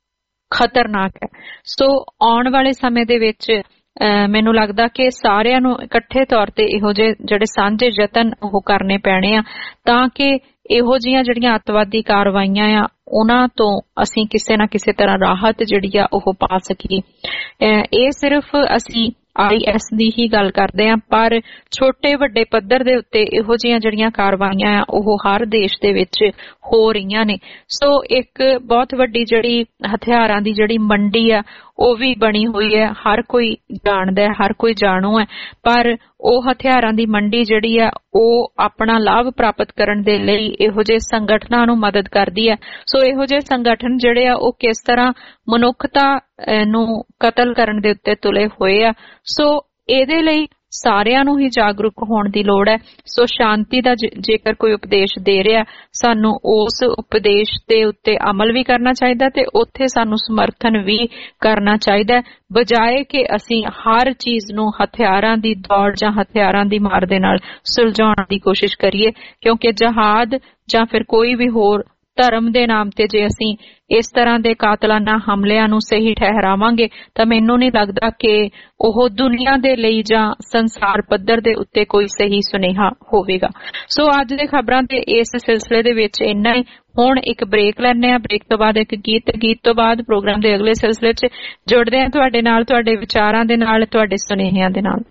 C: ਖਤਰਨਾਕ ਹੈ। ਸੋ ਆਉਣ ਵਾਲੇ ਸਮੇਂ ਦੇ ਵਿੱਚ ਮੈਨੂੰ ਲੱਗਦਾ ਕਿ ਸਾਰਿਆਂ ਨੂੰ ਇਕੱਠੇ ਤੌਰ ਤੇ ਇਹੋ ਜਿਹੇ ਜਿਹੜੇ ਸਾਂਝੇ ਯਤਨ ਉਹ ਕਰਨੇ ਪੈਣੇ ਆ ਤਾਂ ਕਿ ਇਹੋ ਜਿਹੀਆਂ ਜਿਹੜੀਆਂ ਅੱਤਵਾਦੀ ਕਾਰਵਾਈਆਂ ਆ ਉਹਨਾਂ ਤੋਂ ਅਸੀਂ ਕਿਸੇ ਨਾ ਕਿਸੇ ਤਰ੍ਹਾਂ ਰਾਹਤ ਜਿਹੜੀ ਆ ਉਹ ਪਾ ਸਕੀਏ। ਇਹ ਸਿਰਫ ਅਸੀਂ आई एस ਦੀ ਹੀ ਗੱਲ ਕਰਦੇ ਆ, ਪਰ ਛੋਟੇ ਵੱਡੇ ਪੱਧਰ ਦੇ ਉੱਤੇ ਇਹੋ ਜਿਹੀਆਂ ਜਿਹੜੀਆਂ ਕਾਰਵਾਈਆਂ ਆ ਉਹ ਹਰ ਦੇਸ਼ ਦੇ ਵਿੱਚ ਹੋ ਰਹੀਆਂ ਨੇ। ਸੋ ਇੱਕ ਬਹੁਤ ਵੱਡੀ ਜਿਹੜੀ ਹਥਿਆਰਾਂ ਦੀ ਜਿਹੜੀ ਮੰਡੀ ਆ ਉਹ ਵੀ ਬਣੀ ਹੋਈ ਹੈ। ਹਰ ਕੋਈ ਜਾਣਦਾ ਹੈ, ਹਰ ਕੋਈ ਜਾਣੂ ਹੈ, ਪਰ ਉਹ ਹਥਿਆਰਾਂ ਦੀ ਮੰਡੀ ਜਿਹੜੀ ਆ ਉਹ ਆਪਣਾ ਲਾਭ ਪ੍ਰਾਪਤ ਕਰਨ ਦੇ ਲਈ ਇਹੋ ਜਿਹੇ ਸੰਗਠਨਾਂ ਨੂੰ ਮਦਦ ਕਰਦੀ ਹੈ। ਸੋ ਇਹੋ ਜਿਹੇ ਸੰਗਠਨ ਜਿਹੜੇ ਆ ਉਹ ਕਿਸ ਤਰ੍ਹਾਂ ਮਨੁੱਖਤਾ ਨੂੰ ਕਤਲ ਕਰਨ ਦੇ ਉੱਤੇ ਤੁਲੇ ਹੋਏ ਆ। ਸੋ ਇਹਦੇ ਲਈ ਸਾਰਿਆਂ ਨੂੰ ਹੀ ਜਾਗਰੂਕ ਹੋਣ ਦੀ ਲੋੜ ਹੈ। ਸੋ ਸ਼ਾਂਤੀ ਦਾ ਜੇਕਰ ਕੋਈ ਉਪਦੇਸ਼ ਦੇ ਰਿਹਾ, ਸਾਨੂੰ ਉਸ ਉਪਦੇਸ਼ ਦੇ ਉੱਤੇ ਅਮਲ ਵੀ ਕਰਨਾ ਚਾਹੀਦਾ ਤੇ ਉੱਥੇ ਸਾਨੂੰ ਸਮਰਥਨ ਵੀ ਕਰਨਾ ਚਾਹੀਦਾ, ਬਜਾਏ ਕਿ ਅਸੀਂ ਹਰ ਚੀਜ਼ ਨੂੰ ਹਥਿਆਰਾਂ ਦੀ ਦੌੜ ਜਾਂ ਹਥਿਆਰਾਂ ਦੀ ਮਾਰ ਦੇ ਨਾਲ ਸੁਲਝਾਉਣ ਦੀ ਕੋਸ਼ਿਸ਼ ਕਰੀਏ। ਕਿਉਂਕਿ ਜਹਾਦ ਜਾਂ ਫਿਰ ਕੋਈ ਵੀ ਹੋਰ ਧਰਮ ਦੇ ਨਾਮ ਤੇ ਜੇ ਅਸੀਂ ਇਸ ਤਰ੍ਹਾਂ ਦੇ ਕਾਤਲਾਨਾ ਹਮਲਿਆਂ ਨੂੰ ਸਹੀ ਠਹਿਰਾਵਾਂਗੇ ਤਾਂ ਮੈਨੂੰ ਨਹੀਂ ਲੱਗਦਾ ਕਿ ਉਹ ਦੁਨੀਆ ਦੇ ਲਈ ਜਾਂ ਸੰਸਾਰ ਪੱਧਰ ਦੇ ਉੱਤੇ ਕੋਈ ਸਹੀ ਸੁਨੇਹਾ ਹੋਵੇਗਾ। ਸੋ ਅੱਜ ਦੇ ਖਬਰਾਂ ਦੇ ਇਸ ਸਿਲਸਿਲੇ ਦੇ ਵਿੱਚ ਇੰਨਾ ਹੀ। ਹੁਣ ਇੱਕ ਬ੍ਰੇਕ ਲੈਣੇ ਆ, ਬ੍ਰੇਕ ਤੋਂ ਬਾਅਦ ਇੱਕ ਗੀਤ, ਗੀਤ ਤੋਂ ਬਾਅਦ ਪ੍ਰੋਗਰਾਮ ਦੇ ਅਗਲੇ ਸਿਲਸਿਲੇ 'ਚ ਜੁੜਦੇ ਆ ਤੁਹਾਡੇ ਨਾਲ, ਤੁਹਾਡੇ ਵਿਚਾਰਾਂ ਦੇ ਨਾਲ, ਤੁਹਾਡੇ ਸੁਨੇਹਿਆਂ ਦੇ ਨਾਲ।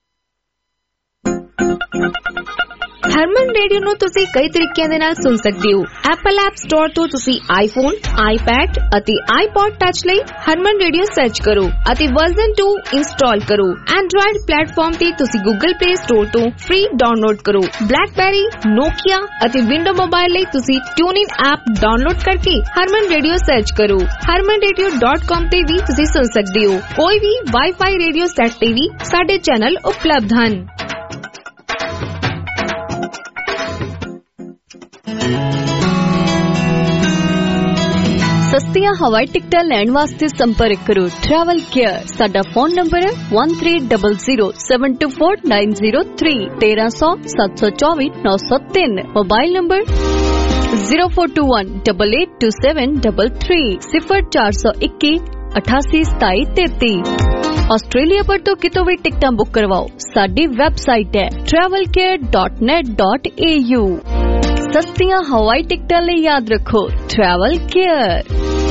J: ਹਰਮਨ ਰੇਡੀਓ ਨੂੰ ਤੁਸੀਂ ਕਈ ਤਰੀਕਿਆਂ ਦੇ ਨਾਲ ਸੁਣ ਸਕਦੇ ਹੋ। ਐਪਲ ਐਪ ਸਟੋਰ ਤੋਂ ਤੁਸੀਂ ਆਈਫੋਨ, ਆਈਪੈਡ ਅਤੇ ਆਈਪੌਡ ਟੱਚ ਲਈ ਹਰਮਨ ਰੇਡੀਓ ਸਰਚ ਕਰੋ ਅਤੇ ਵਰਜ਼ਨ ਟੂ ਇੰਸਟਾਲ ਕਰੋ। ਐਂਡਰੋਇਡ ਪਲੇਟਫਾਰਮ ਤੇ ਤੁਸੀਂ ਗੂਗਲ ਪਲੇ ਸਟੋਰ ਤੋਂ ਫ੍ਰੀ ਡਾਊਨਲੋਡ ਕਰੋ। ਬਲੈਕਬੈਰੀ, ਨੋਕੀਆ ਅਤੇ ਵਿੰਡੋ ਮੋਬਾਈਲ ਲਈ ਤੁਸੀਂ ਟਿਊਨਇਨ ਐਪ ਡਾਊਨਲੋਡ ਕਰਕੇ ਹਰਮਨ ਰੇਡੀਓ ਸਰਚ ਕਰੋ। ਹਰਮਨ ਰੇਡੀਓ ਡਾਟ ਕਾਮ ਤੇ ਵੀ ਤੁਸੀਂ ਸੁਣ ਸਕਦੇ ਹੋ। ਕੋਈ ਵੀ ਵਾਈਫਾਈ ਰੇਡੀਓ ਸੈੱਟ ਤੇ ਵੀ ਸਾਡੇ ਚੈਨਲ ਉਪਲਬਧ ਹਨ। सस्तियां हवाई टिकट लैण वास्ते संपर्क करो ट्रैवल केयर। साडा फोन नंबर है one three double zero seven two four nine zero three तेरह सौ सात सौ चौबीस नौ सौ तीन। Mobile number zero four two one double eight two seven double three सिफर चार सौ इक्की अठासी सताई तेती। ऑस्ट्रेलिया पर तो कितों भी टिकटां बुक करवाओ। साडी वेबसाइट है travel care dot net dot A U. सस्तियां हवाई टिकटां लिए याद रखो ट्रैवल केयर।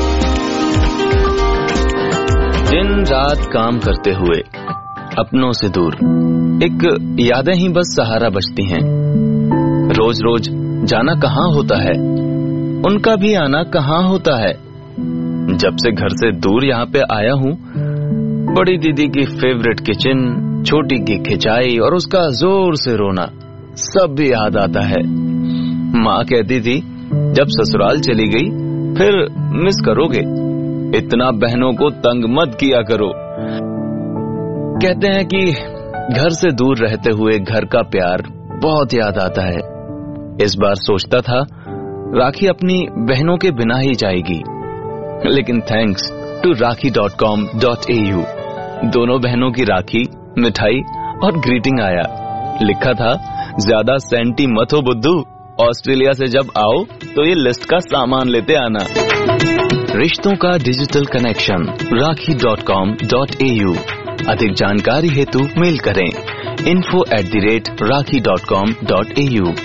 E: दिन रात काम करते हुए अपनों से दूर एक यादें ही बस सहारा बचती हैं। रोज रोज जाना कहाँ होता है, उनका भी आना कहाँ होता है।
G: जब से घर से दूर यहाँ पे आया हूँ, बड़ी दीदी की फेवरेट किचन, छोटी की खिंचाई और उसका जोर से रोना सब भी याद आता है। माँ कहती थी जब ससुराल चली गई फिर मिस करोगे, इतना बहनों को तंग मत किया करो। कहते हैं कि घर से दूर रहते हुए घर का प्यार बहुत याद आता है। इस बार सोचता था राखी अपनी बहनों के बिना ही जाएगी, लेकिन thanks to Rakhi dot com dot A U दोनों बहनों की राखी, मिठाई और ग्रीटिंग आया। लिखा था ज्यादा सेंटी मत हो बुद्धू, ऑस्ट्रेलिया से जब आओ तो ये लिस्ट का सामान लेते आना। रिश्तों का digital connection Rakhi dot com dot A U. अधिक जानकारी हेतु मेल करें info at the rate Rakhi dot com dot A U.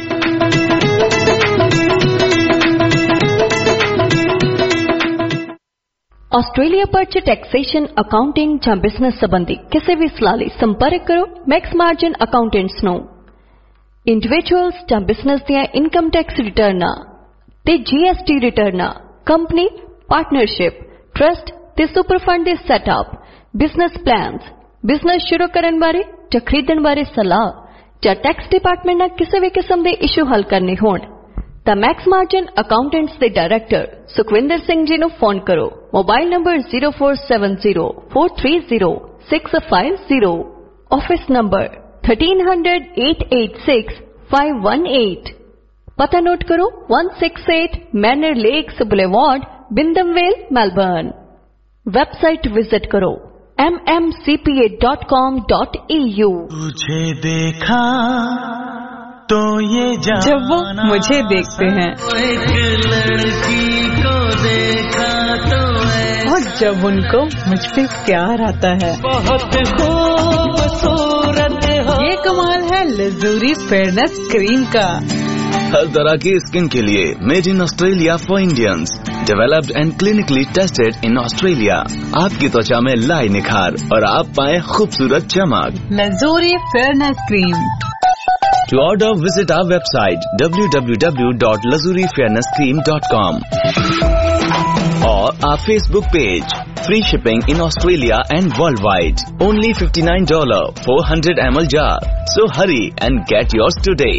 J: Australia Perth taxation accounting ਜਾਂ ਬਿਜ਼ਨਸ ਸੰਬੰਧੀ ਕਿਸੇ ਵੀ ਸਲਾਹ ਲਈ ਸੰਪਰਕ ਕਰੋ ਮੈਕਸ ਮਾਰਜਨ ਅਕਾਊਂਟੈਂਟਸ ਨੂੰ। ਇੰਡੀਵਿਜੂਅਲਸ ਜਾਂ ਬਿਜ਼ਨਸ ਦੀਆਂ ਇਨਕਮ ਟੈਕਸ ਰਿਟਰਨਾਂ ਤੇ ਜੀਐਸਟੀ ਰਿਟਰਨਾਂ, ਕੰਪਨੀ, ਪਾਰਟਨਰਸ਼ਿਪ, ਟਰਸਟ ਤੇ ਸੁਪਰ ਫੰਡ ਦੇ ਸੈਟਅਪ, ਬਿਜ਼ਨਸ ਪਲਾਨਸ, ਬਿਜ਼ਨਸ ਸ਼ੁਰੂ ਕਰਨ ਬਾਰੇ ਜਾਂ ਖਰੀਦਣ ਬਾਰੇ ਸਲਾਹ ਜਾਂ ਟੈਕਸ ਡਿਪਾਰਟਮੈਂਟ ਨਾਲ ਕਿਸੇ ਵੀ ਕਿਸਮ ਦੇ ਇਸ਼ੂ ਹੱਲ ਕਰਨੇ ਹੋਣ ਤਾਂ ਮੈਕਸ ਮਾਰਜਨ ਅਕਾਊਂਟੈਂਟਸ ਦੇ ਡਾਇਰੈਕਟਰ ਸੁਖਵਿੰਦਰ ਸਿੰਘ ਜੀ ਨੂੰ ਫੋਨ ਕਰੋ। Mobile number zero four seven zero four three zero six five zero, office number thirteen hundred eight eighty-six five one eight। पता नोट करो one six eight Manor Lakes Boulevard, Wyndham Vale, Melbourne. Website visit करो m m c p a dot com dot e u।
D: तुझे देखा तो ये
K: जब वो मुझे देखते हैं,
D: एक लड़की को देखा तो
K: और जब उनको मुझ पे प्यार आता है,
D: बहुत खूबसूरत हो।
K: ये कमाल है लजूरी फेयरनेस क्रीम का।
G: हर तरह की स्किन के लिए made in Australia for Indians, developed and clinically tested in Australia. आपकी त्वचा में लाए निखार और आप पाए खूबसूरत चमक।
K: Luxury fairness cream.
G: To order, visit our website w w w dot lazuri fairness cream dot com or our Facebook page. Free shipping in Australia and worldwide. Only fifty-nine dollars four hundred milliliter jar. So hurry and get yours today.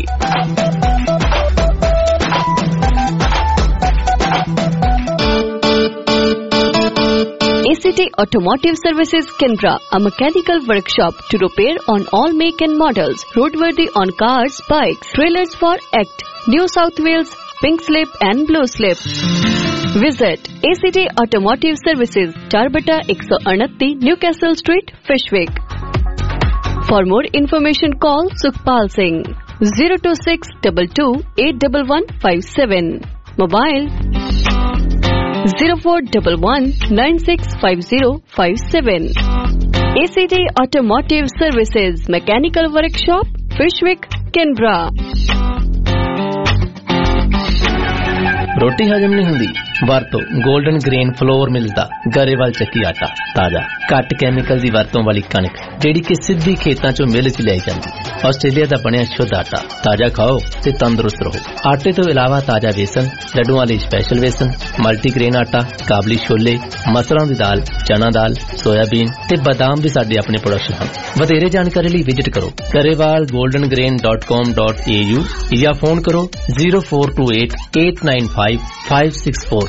J: A C T Automotive Services Canberra, a mechanical workshop to repair on all make and models, roadworthy on cars, bikes, trailers for Act, New South Wales, Pink Slip and Blue Slip. Visit A C T Automotive Services, Charbata one eighty Newcastle Street, Fishwick. For more information, call Sukhpal Singh zero two six two two eight one one five seven. Mobile zero four one one nine six five zero five seven. A C T Automotive Services, Mechanical Workshop, Fishwick, Canberra.
L: रोटी हजम नहीं हुंदी, वरतो golden grain floor मिलदा गरेवाल ਚੱਕੀ ਆਟਾ, ਤਾਜ਼ਾ ਘੱਟ chemical ਦੀ ਵਰਤੋਂ ਵਾਲੀ ਕਣਕ ਜਿਹੜੀ ਕਿ ਸਿੱਧੀ ਖੇਤਾਂ ਚੋਂ ਮਿਲ ਚ ਲਿਆਈ ਜਾਂਦੀ। ਆਸਟ੍ਰੇਲੀਆ ਦਾ ਬਣਿਆ ਸ਼ੁੱਧ ਆਟਾ, ਤਾਜ਼ਾ ਖਾਓ ਤੇ ਤੰਦਰੁਸਤ ਰਹੋ। ਆਟੇ ਤੋਂ ਇਲਾਵਾ ਤਾਜ਼ਾ ਵੇਸਣ, ਲੱਡੂਆਂ ਲਈ ਸਪੈਸ਼ਲ ਵੇਸਣ, ਮਲਟੀਗ੍ਰੇਨ ਆਟਾ, ਕਾਬਲੀ ਛੋਲੇ, ਮਸਰਾਂ ਦੀ ਦਾਲ, ਚਨਾ ਦਾਲ, ਸੋਇਆਬੀਨ ਤੇ ਬਾਦਾਮ ਵੀ ਸਾਡੇ ਆਪਣੇ ਪ੍ਰੋਡਕਸ਼ਨ ਹਨ। ਵਧੇਰੇ ਜਾਣਕਾਰੀ ਲਈ ਵਿਜ਼ਿਟ ਕਰੋ Grewal golden grain dot com dot a u ਜਾਂ ਫੋਨ ਕਰੋ zero four two eight eight nine five five six four।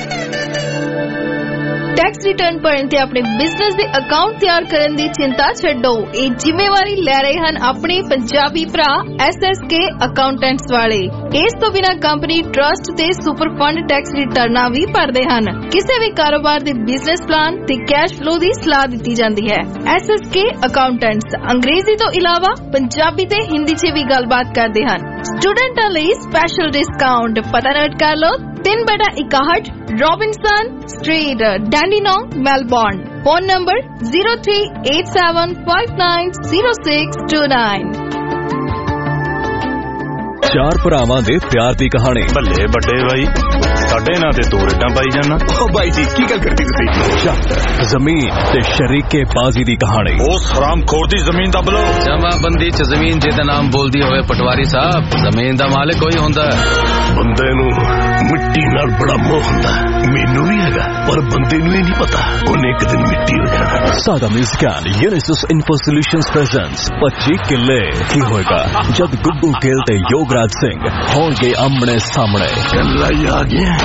M: Tax return भरन ते अपने बिजनेस दे अकाउंट तैयार करन दी चिंता छड्डो। ਇਹ ਜ਼ਿੰਮੇਵਾਰੀ ਲੈ ਰਹੇ ਹਨ ਆਪਣੇ ਪੰਜਾਬੀ ਭਰਾ S S K ਅਕਾਊਂਟੈਂਟਸ ਵਾਲੇ। ਇਸ ਤੋਂ ਬਿਨਾਂ ਕੰਪਨੀ ਟਰਸਟ ਤੇ ਸੁਪਰ ਫੰਡ ਟੈਕਸ ਰਿਟਰਨਾਂ ਵੀ ਭਰਦੇ ਹਨ। ਕਿਸੇ ਵੀ ਕਾਰੋਬਾਰ ਦੇ ਬਿਜ਼ਨਸ ਪਲਾਨ ਤੇ ਕੈਸ਼ ਫਲੋ ਦੀ ਸਲਾਹ ਦਿੱਤੀ ਜਾਂਦੀ ਹੈ। S S K ਅਕਾਊਂਟੈਂਟਸ ਅੰਗਰੇਜ਼ੀ ਤੋਂ ਇਲਾਵਾ ਪੰਜਾਬੀ ਤੇ ਹਿੰਦੀ 'ਚ ਵੀ ਗੱਲਬਾਤ ਕਰਦੇ ਹਨ। ਸਟੂਡੈਂਟਾਂ ਲਈ ਸਪੈਸ਼ਲ ਡਿਸਕਾਊਂਟ ਪਤਾ ਨੋਟ ਕਰ ਲਓ तीन बटा इकाहठ Robinson street, Dandenong, Melbourne. Phone number zero three eight seven five nine zero six two nine।
E: ਚਾਰ ਭਰਾਵਾਂ ਦੇ ਪਿਆਰ ਦੀ ਕਹਾਣੀ।
N: ਭੱਲੇ ਵੱਡੇ ਬਾਈ, ਸਾਡੇ ਨਾਂ ਤੇ ਦੋ ਰੇਟਾਂ ਪਾਈ ਜਾਣਾ।
E: ਓ ਬਾਈ ਜੀ ਕੀ ਗੱਲ ਕਰਦੀ ਤੁਸੀਂ? ਸ਼ਰਤ ਜ਼ਮੀਨ ਤੇ ਸ਼ਰੀਕੇ ਬਾਜ਼ੀ ਦੀ ਕਹਾਣੀ।
N: ਉਸ ਹਰਾਮਖੋਰ ਦੀ ਜ਼ਮੀਨ ਦੱਬ ਲੋ।
G: ਜਮਾਬੰਦੀ ਚ ਜ਼ਮੀਨ ਜਿਹਦਾ ਨਾਮ ਬੋਲਦੀ ਹੋਵੇ ਪਟਵਾਰੀ ਸਾਹਿਬ, ਜ਼ਮੀਨ ਦਾ ਮਾਲਕ ਕੋਈ ਹੁੰਦਾ।
H: ਬੰਦੇ ਨੂੰ ਮਿੱਟੀ ਨਾਲ ਨਾਲ ਬੜਾ ਮੋਹ ਹੁੰਦਾ, ਮੈਨੂੰ ਵੀ ਹੈਗਾ, ਪਰ ਬੰਦੇ ਨੂੰ ਇਹ ਨਹੀਂ ਪਤਾ ਉਹਨੇ ਇੱਕ ਦਿਨ ਮਿੱਟੀ ਹੋ ਜਾਣਾ।
E: ਸਾਡਾ musical Unisys info solutions presents Pachchi Kille ਕੀ ਹੋਏਗਾ ਜਦ ਗੁੱਗੂ ਗਿੱਲ ਤੇ ਯੋਗਰਾਜ ਸਿੰਘ ਹੋਣਗੇ ਆਮਣੇ ਸਾਹਮਣੇ।
H: ਗੱਲਾਂ ਹੀ ਆ ਗਿਆ।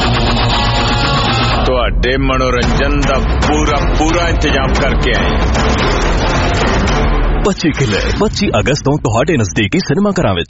F: ਤੁਹਾਡੇ ਮਨੋਰੰਜਨ ਦਾ ਪੂਰਾ ਪੂਰਾ ਇੰਤਜ਼ਾਮ ਕਰਕੇ ਆਏ।
E: ਪੱਚੀ ਕਿੱਲੇ ਪੱਚੀ ਅਗਸਤ ਤੋਂ ਤੁਹਾਡੇ ਨਜ਼ਦੀਕੀ ਸਿਨੇਮਾ ਘਰਾਂ ਵਿੱਚ।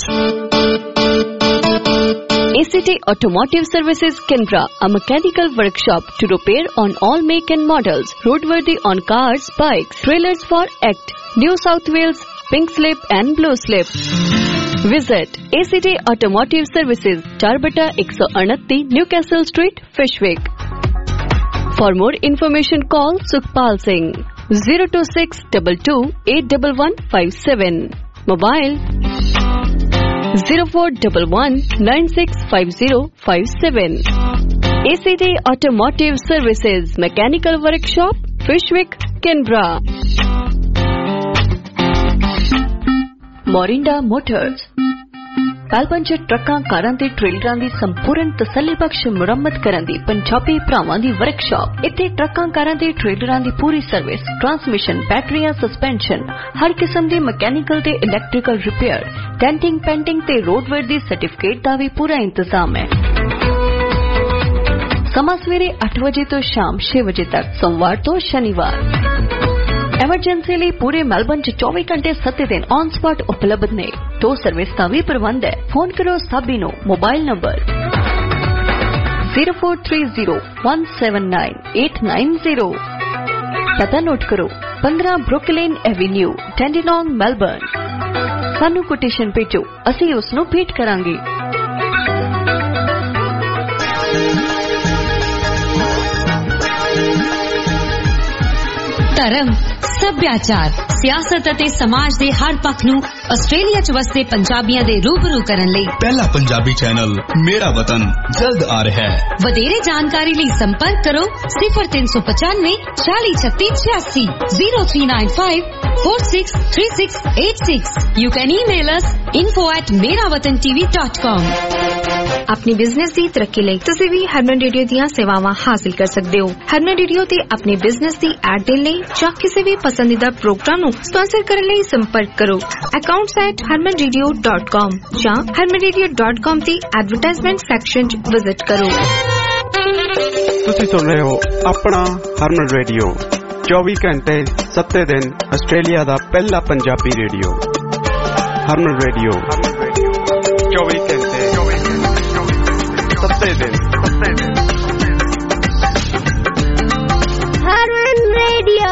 J: A C T Automotive Services Canberra, a mechanical workshop to repair on all make and models, roadworthy on cars, bikes, trailers for Act, New South Wales, Pink Slip and Blue Slip. Visit A C T Automotive Services, Charbata one unatti Newcastle Street, Fishwick. For more information, call Sukhpal Singh zero two six two two eight one one five seven. Mobile zero four one one nine six five zero five seven. A C T Automotive Services, Mechanical Workshop, Fishwick, Canberra. Morinda Motors. Melbourne ਚ ਟਰੱਕਾਂ, ਕਾਰਾਂ ਤੇ ਟ੍ਰੇਲਰਾਂ ਦੀ ਸੰਪੂਰਨ ਤਸੱਲੀਬਖਸ਼ ਮੁਰੰਮਤ ਕਰਨ ਦੀ ਪੰਜਾਬੀ ਭਰਾਵਾਂ ਦੀ workshop. ਇੱਥੇ ਟਰੱਕਾਂ, ਕਾਰਾਂ ਤੇ ਟ੍ਰੇਲਰਾਂ ਦੀ ਪੂਰੀ ਸਰਵਿਸ, ਟਰਾਂਸਮਿਸ਼ਨ, ਬੈਟਰੀਆਂ, ਸਸਪੈਂਸ਼ਨ, ਹਰ ਕਿਸਮ ਦੇ ਮਕੈਨੀਕਲ ਤੇ ਇਲੈਕਟ੍ਰੀਕਲ ਰਿਪੇਅਰ, ਡੈਂਟਿੰਗ, ਪੈਂਟਿੰਗ ਤੇ ਰੋਡਵੇਅਰ ਦੀ ਸਰਟੀਫਿਕੇਟ ਦਾ ਵੀ ਪੂਰਾ ਇੰਤਜ਼ਾਮ ਹੈ। ਸਮਾਂ ਸਵੇਰੇ ਅੱਠ ਵਜੇ ਤੋਂ ਸ਼ਾਮ ਛੇ ਵਜੇ ਤੱਕ, ਸੋਮਵਾਰ ਤੋਂ ਸ਼ਨੀਵਾਰ। ਐਮਰਜੈਂਸੀ ਲਈ ਪੂਰੇ ਮੈਲਬਨ ਚ ਚੌਵੀ ਘੰਟੇ ਸੱਤ ਦਿਨ ਔਨ ਸਪਾਟ ਉਪਲਬਧ ਨੇ। ਟੋ ਸਰਵਿਸ ਦਾ ਵੀ ਪ੍ਰਬੰਧ ਹੈ। ਫੋਨ ਕਰੋ ਸਾਬੀ ਨੂੰ। Mobile number zero four three zero one seven nine eight nine zero। ਪਤਾ ਨੋਟ ਕਰੋ, ਪੰਦਰਾਂ ਬਰੁਕਲਿਨ ਐਵੀਨਿਊ, ਟੈਂਡੀਨੋਂਗ, ਮੈਲਬਨ। ਸਾਨੂੰ ਕੋਟੇਸ਼ਨ ਭੇਜੋ, ਅਸੀਂ ਉਸ ਨੂੰ ਭੇਟ ਕਰਾਂਗੇ।
O: ਧਰਮ, ਸੱਭਿਆਚਾਰ, ਸਿਆਸਤ ਅਤੇ ਸਮਾਜ ਦੇ ਹਰ ਪੱਖ ਨੂੰ ਆਸਟ੍ਰੇਲੀਆ ਚ ਵਸਦੇ ਪੰਜਾਬੀਆਂ ਦੇ ਰੂਬਰੂ ਕਰਨ ਲਈ
P: ਪਹਿਲਾ ਪੰਜਾਬੀ ਚੈਨਲ ਮੇਰਾ ਵਤਨ ਜਲਦ ਆ ਰਿਹਾ ਹੈ।
O: ਵਧੇਰੇ ਜਾਣਕਾਰੀ ਲਈ ਸੰਪਰਕ ਕਰੋ ਸਿਫਰ ਤਿੰਨ ਸੌ ਪਚਾਨਵੇਂ ਚਾਲੀ ਛੱਤੀ ਛਿਆਸੀ zero three nine five four six three six eight six। You can email us info at merawatantv dot com।
Q: अपनी बिजनेस की तरक्की ਲਈ ਤੁਸੀਂ ਵੀ ਹਰਮਨ ਰੇਡੀਓ ਦੀਆਂ ਸੇਵਾਵਾਂ ਹਾਸਲ ਕਰ ਸਕਦੇ ਹੋ। ਹਰਮਨ ਰੇਡੀਓ ਤੇ ਆਪਣੇ ਬਿਜ਼ਨਸ ਦੀ ਐਡ ਦੇਣ ਲਈ ਜਾਂ ਕਿਸੇ ਵੀ ਪਸੰਦੀਦਾ ਪ੍ਰੋਗਰਾਮ ਨੂੰ ਸਪਾਂਸਰ ਕਰਨ ਲਈ ਸੰਪਰਕ ਕਰੋ accounts at harman radio dot com ਜਾਂ harman radio dot com ਦੀ ਐਡਵਰਟਾਈਜ਼ਮੈਂਟ ਸੈਕਸ਼ਨ 'ਚ ਵਿਜ਼ਿਟ ਕਰੋ।
R: ਤੁਸੀਂ ਸੁਣ ਰਹੇ ਹੋ ਆਪਣਾ ਹਰਮਨ ਰੇਡੀਓ, ਚੌਵੀ ਘੰਟੇ ਸੱਤ ਦਿਨ ਆਸਟ੍ਰੇਲੀਆ ਦਾ ਪਹਿਲਾ ਪੰਜਾਬੀ ਰੇਡੀਓ। ਹਰਮਨ ਰੇਡੀਓ ਚੌਵੀ ਘੰਟੇ ਸੱਤੇ ਦਿਨ।
S: ਹਰਮਨ ਰੇਡੀਓ।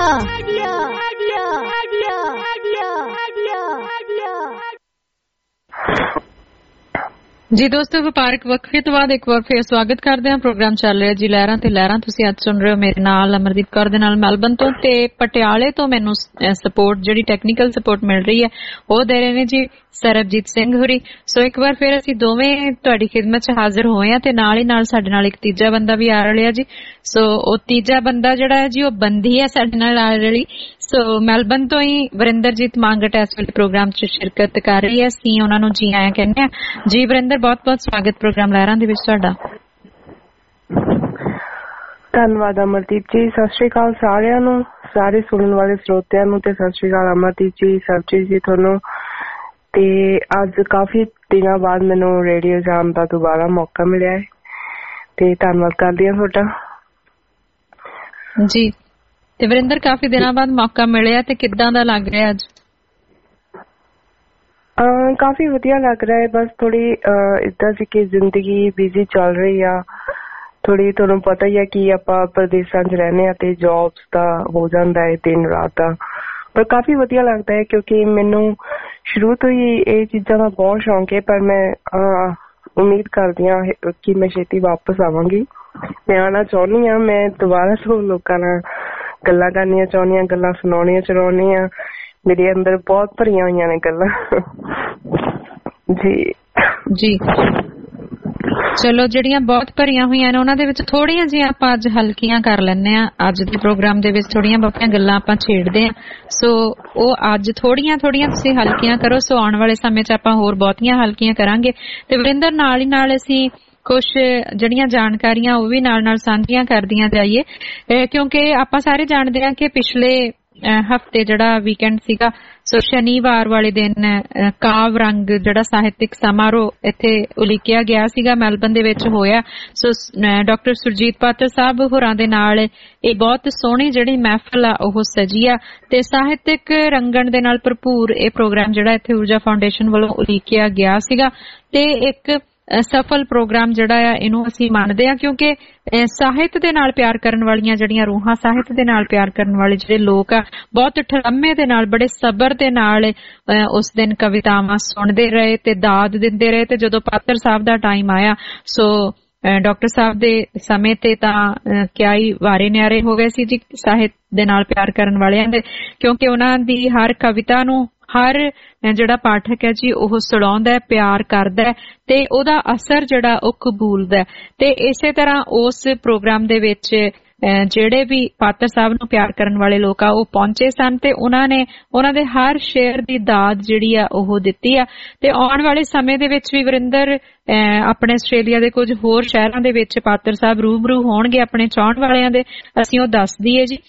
C: ਜੀ ਦੋਸਤੋ, ਵਪਾਰਕ ਵਕਫੇ ਤੋਂ ਬਾਅਦ ਇੱਕ ਵਾਰ ਫੇਰ ਸਵਾਗਤ ਕਰਦੇ ਹਾਂ। ਪ੍ਰੋਗਰਾਮ ਚੱਲ ਰਿਹਾ ਜੀ ਲਹਿਰਾਂ ਤੇ ਲਹਿਰਾਂ। ਤੁਸੀਂ ਅੱਜ ਸੁਣ ਰਹੇ ਹੋ ਮੇਰੇ ਨਾਲ ਅਮਰਦੀਪ ਕੌਰ ਦੇ ਨਾਲ ਮੈਲਬਨ ਤੋਂ, ਤੇ ਪਟਿਆਲੇ ਤੋਂ ਮੈਨੂੰ ਸਪੋਰਟ, ਜਿਹੜੀ ਟੈਕਨੀਕਲ ਸਪੋਰਟ ਮਿਲ ਰਹੀ ਹੈ, ਉਹ ਦੇ ਰਹੇ ਨੇ ਜੀ ਸਰਬਜੀਤ ਸਿੰਘ ਹੋਰੀ। ਸੋ ਇੱਕ ਵਾਰ ਫਿਰ ਅਸੀਂ ਦੋਵੇਂ ਤੁਹਾਡੀ ਖਿਦਮਤ 'ਚ ਹਾਜ਼ਰ ਹੋਏ ਹਾਂ, ਤੇ ਨਾਲ ਹੀ ਨਾਲ ਸਾਡੇ ਨਾਲ ਇੱਕ ਤੀਜਾ ਬੰਦਾ ਵੀ ਆ ਰਿਹਾ ਜੀ। ਸੋ ਉਹ ਤੀਜਾ ਬੰਦਾ ਜਿਹੜਾ ਹੈ ਜੀ, ਉਹ ਬੰਦੀ ਹੈ ਸਾਡੇ ਨਾਲ ਆ ਰਹੀ। ਸੋ ਮੈਲਬਨ ਤੋਂ ਹੀ ਵਰਿੰਦਰਜੀਤ ਮਾਂਗਟ ਇਸ ਵੇਲੇ ਪ੍ਰੋਗਰਾਮ 'ਚ ਸ਼ਿਰਕਤ ਕਰ ਰਹੀ ਹੈ। ਅਸੀਂ ਉਹਨਾਂ ਨੂੰ ਜੀ ਆਇਆਂ ਕਹਿੰਦੇ ਹਾਂ। ਜੀ ਵਰਿੰਦਰ, ਬਹੁਤ ਬਹੁਤ ਸਵਾਗਤ ਪ੍ਰੋਗਰਾਮ ਲਹਿਰਾਂ ਦੇ ਵਿੱਚ ਤੁਹਾਡਾ।
T: ਧੰਨਵਾਦ ਅਮਰਦੀਪ ਜੀ। ਸਤਿ ਸ਼੍ਰੀ ਅਕਾਲ ਸਾਰਿਆਂ ਨੂੰ, ਸਾਰੇ ਸੁਣਨ ਵਾਲੇ ਸਰੋਤਿਆਂ ਨੂੰ, ਤੇ ਸਤਿ ਸ਼੍ਰੀ ਅਕਾਲ ਅਮਰਦੀਪ ਜੀ, ਸਰਬਜੀਤ ਜੀ ਤੁਹਾਨੂੰ। ਤੇ ਅੱਜ ਕਾਫੀ ਦਿਨਾਂ ਬਾਅਦ ਮੈਨੂੰ ਰੇਡੀਓ ਜਾਣ ਦਾ ਦੁਬਾਰਾ ਮੌਕਾ ਮਿਲਿਆ ਹੈ, ਤੇ ਧੰਨਵਾਦ ਕਰਦੀ ਹਾਂ ਤੁਹਾਡਾ
C: ਜੀ। ਤੇ ਵਰਿੰਦਰ, ਕਾਫੀ ਦਿਨਾਂ ਬਾਅਦ ਮੌਕਾ ਮਿਲਿਆ, ਤੇ ਕਿੱਦਾਂ ਦਾ ਲੱਗ ਰਿਹਾ ਅੱਜ?
T: ਕਾਫੀ ਵਧੀਆ ਲੱਗ ਰਿਹਾ ਹੈ। ਬਸ ਥੋੜੀ ਏਦਾਂ ਸੀ ਕਿ ਜ਼ਿੰਦਗੀ ਬਿਜ਼ੀ ਚੱਲ ਰਹੀ ਆ ਥੋੜੀ, ਤੁਹਾਨੂੰ ਪਤਾ ਹੀ ਹੈ ਕਿ ਆਪਾਂ ਪ੍ਰਦੇਸ਼ਾਂ 'ਚ ਰਹਿੰਦੇ ਹਾਂ ਤੇ ਜੌਬਸ ਦਾ ਹੋ ਜਾਂਦਾ ਹੈ ਦਿਨ ਰਾਤ ਦਾ, ਪਰ ਕਾਫੀ ਵਧੀਆ ਲੱਗਦਾ ਹੈ ਕਿਉਂਕਿ ਮੈਨੂੰ ਸ਼ੁਰੂ ਤੋਂ ਹੀ ਇਹ ਚੀਜ਼ਾਂ ਦਾ ਬਹੁਤ ਸ਼ੌਂਕ ਹੈ। ਪਰ ਮੈਂ ਉਮੀਦ ਕਰਦੀ ਹਾਂ ਕਿ ਮੈਂ ਛੇਤੀ ਵਾਪਸ ਆਵਾਂਗੀ। ਮੈਂ ਆਉਣਾ ਚਾਹੁੰਦੀ ਹਾਂ, ਮੈਂ ਦੁਬਾਰਾ ਤੋਂ ਲੋਕਾਂ ਨਾਲ ਗੱਲਾਂ ਕਰਨੀਆਂ ਚਾਹੁੰਦੀ ਹਾਂ, ਗੱਲਾਂ ਸੁਣਾਉਣੀਆਂ ਚਾਹੁੰਦੀ ਹਾਂ। ਮੇਰੇ ਅੰਦਰ ਬਹੁਤ ਭਰੀਆਂ ਹੋਈਆਂ ਨੇ ਗੱਲਾਂ। ਜੀ
C: ਜੀ ਚਲੋ, ਜਿਹੜੀਆਂ ਬਹੁਤ ਭਰੀਆਂ ਹੋਈਆਂ ਨੇ ਉਹਨਾਂ ਦੇ ਵਿੱਚ ਥੋੜੀਆਂ ਜਿਹੀਆਂ ਆਪਾਂ ਅੱਜ ਹਲਕੀਆਂ ਕਰ ਲੈਂਦੇ ਹਾਂ। ਅੱਜ ਦੇ ਪ੍ਰੋਗਰਾਮ ਦੇ ਵਿੱਚ ਥੋੜੀਆਂ ਬਹੁਤੀਆਂ ਗੱਲਾਂ ਆਪਾਂ ਛੇੜਦੇ ਹਾਂ। ਸੋ ਉਹ ਅੱਜ ਥੋੜੀਆਂ ਥੋੜੀਆਂ ਤੁਸੀਂ ਹਲਕੀਆਂ ਕਰੋ। ਸੋ ਆਉਣ ਵਾਲੇ ਸਮੇਂ 'ਚ ਆਪਾਂ ਹੋਰ ਬਹੁਤੀਆਂ ਹਲਕੀਆਂ ਕਰਾਂਗੇ। ਤੇ ਵਰਿੰਦਰ, ਨਾਲ ਹੀ ਨਾਲ ਅਸੀਂ ਕੁਛ ਜਿਹੜੀਆਂ ਜਾਣਕਾਰੀਆਂ ਉਹ ਵੀ ਨਾਲ ਨਾਲ ਸਾਂਝੀਆਂ ਕਰਦੀਆਂ ਜਾਈਏ, ਕਿਉਂਕਿ ਆਪਾਂ ਸਾਰੇ ਜਾਣਦੇ ਹਾਂ ਕਿ ਪਿਛਲੇ ਹਫ਼ਤੇ ਜਿਹੜਾ ਵੀਕਐਂਡ ਸੀਗਾ, ਸੋ ਸ਼ਨੀਵਾਰ ਵਾਲੇ ਦਿਨ ਕਾਵ ਰੰਗ ਜਿਹੜਾ ਸਾਹਿਤਕ ਸਮਾਰੋਹ ਇੱਥੇ ਉਲੀਕਿਆ ਗਿਆ ਸੀਗਾ, ਮੈਲਬਨ ਦੇ ਵਿੱਚ ਹੋਇਆ। ਸੋ ਡਾਕਟਰ ਸੁਰਜੀਤ ਪਾਤਰ ਸਾਹਿਬ ਹੋਰਾਂ ਦੇ ਨਾਲ ਇਹ ਬਹੁਤ ਸੋਹਣੀ ਜਿਹੜੀ ਮਹਿਫਲ ਆ ਉਹ ਸਜੀ ਆ ਤੇ ਸਾਹਿਤਕ ਰੰਗਣ ਦੇ ਨਾਲ ਭਰਪੂਰ ਇਹ ਪ੍ਰੋਗਰਾਮ ਜਿਹੜਾ ਇੱਥੇ ਊਰਜਾ ਫਾਊਂਡੇਸ਼ਨ ਵੱਲੋਂ ਉਲੀਕਿਆ ਗਿਆ ਸੀਗਾ ਤੇ ਇੱਕ ਸਫਲ ਪ੍ਰੋਗਰਾਮ ਜਿਹੜਾ ਆ ਇਹਨੂੰ ਅਸੀਂ ਮੰਨਦੇ ਹਾਂ, ਕਿਉਂਕਿ ਸਾਹਿਤ ਦੇ ਨਾਲ ਪਿਆਰ ਕਰਨ ਵਾਲੀਆਂ ਜਿਹੜੀਆਂ ਰੂਹਾਂ, ਸਾਹਿਤ ਦੇ ਨਾਲ ਪਿਆਰ ਕਰਨ ਵਾਲੇ ਜਿਹੜੇ ਲੋਕ ਆ, ਬਹੁਤ ਠਰਮੇ ਦੇ ਨਾਲ, ਬੜੇ ਸਬਰ ਦੇ ਨਾਲ ਉਸ ਦਿਨ ਕਵਿਤਾਵਾਂ ਸੁਣਦੇ ਰਹੇ ਤੇ ਦਾਦ ਦਿੰਦੇ ਰਹੇ। ਤੇ ਜਦੋਂ ਪਾਤਰ ਸਾਹਿਬ ਦਾ ਟਾਈਮ ਆਇਆ, ਸੋ ਡਾਕਟਰ ਸਾਹਿਬ ਦੇ ਸਮੇਂ ਤੇ ਤਾਂ ਕਿਆ ਹੀ ਵਾਰੇ ਨਿਆਰੇ ਹੋ ਗਏ ਸੀ ਜੀ ਸਾਹਿਤ ਦੇ ਨਾਲ ਪਿਆਰ ਕਰਨ ਵਾਲਿਆਂ ਦੇ, ਕਿਉਂਕਿ ਉਹਨਾਂ ਦੀ ਹਰ ਕਵਿਤਾ ਨੂੰ ਹਰ ਜਿਹੜਾ ਪਾਠਕ ਹੈ ਜੀ ਉਹ ਸੁਣਾਉਂਦਾ, ਪਿਆਰ ਕਰਦਾ ਤੇ ਉਹਦਾ ਅਸਰ ਜਿਹੜਾ ਉਹ ਕਬੂਲਦਾ। ਤੇ ਇਸੇ ਤਰ੍ਹਾਂ ਉਸ ਪ੍ਰੋਗਰਾਮ ਦੇ ਵਿੱਚ ਜਿਹੜੇ ਵੀ ਪਾਤਰ ਸਾਹਿਬ ਨੂੰ ਪਿਆਰ ਕਰਨ ਵਾਲੇ ਲੋਕ ਆ ਉਹ ਪਹੁੰਚੇ ਸਨ ਤੇ ਉਹਨਾਂ ਨੇ ਉਹਨਾਂ ਦੇ ਹਰ ਸ਼ੇਅਰ ਦੀ ਦਾਦ ਜਿਹੜੀ ਆ ਉਹ ਦਿੱਤੀ ਆ। ਤੇ ਆਉਣ ਵਾਲੇ ਸਮੇਂ ਦੇ ਵਿੱਚ ਵੀ ਵਰਿੰਦਰ ਆਪਣੇ ਆਸਟ੍ਰੇਲੀਆ ਦੇ ਕੁਝ ਹੋਰ ਸ਼ਹਿਰਾਂ ਦੇ ਵਿੱਚ ਪਾਤਰ ਸਾਹਿਬ ਰੂਬਰੂ ਹੋਣਗੇ ਆਪਣੇ ਚਾਹਣ ਵਾਲਿਆਂ ਦੇ, ਅਸੀਂ ਉਹ ਦੱਸ ਦਈਏ ਜੀ।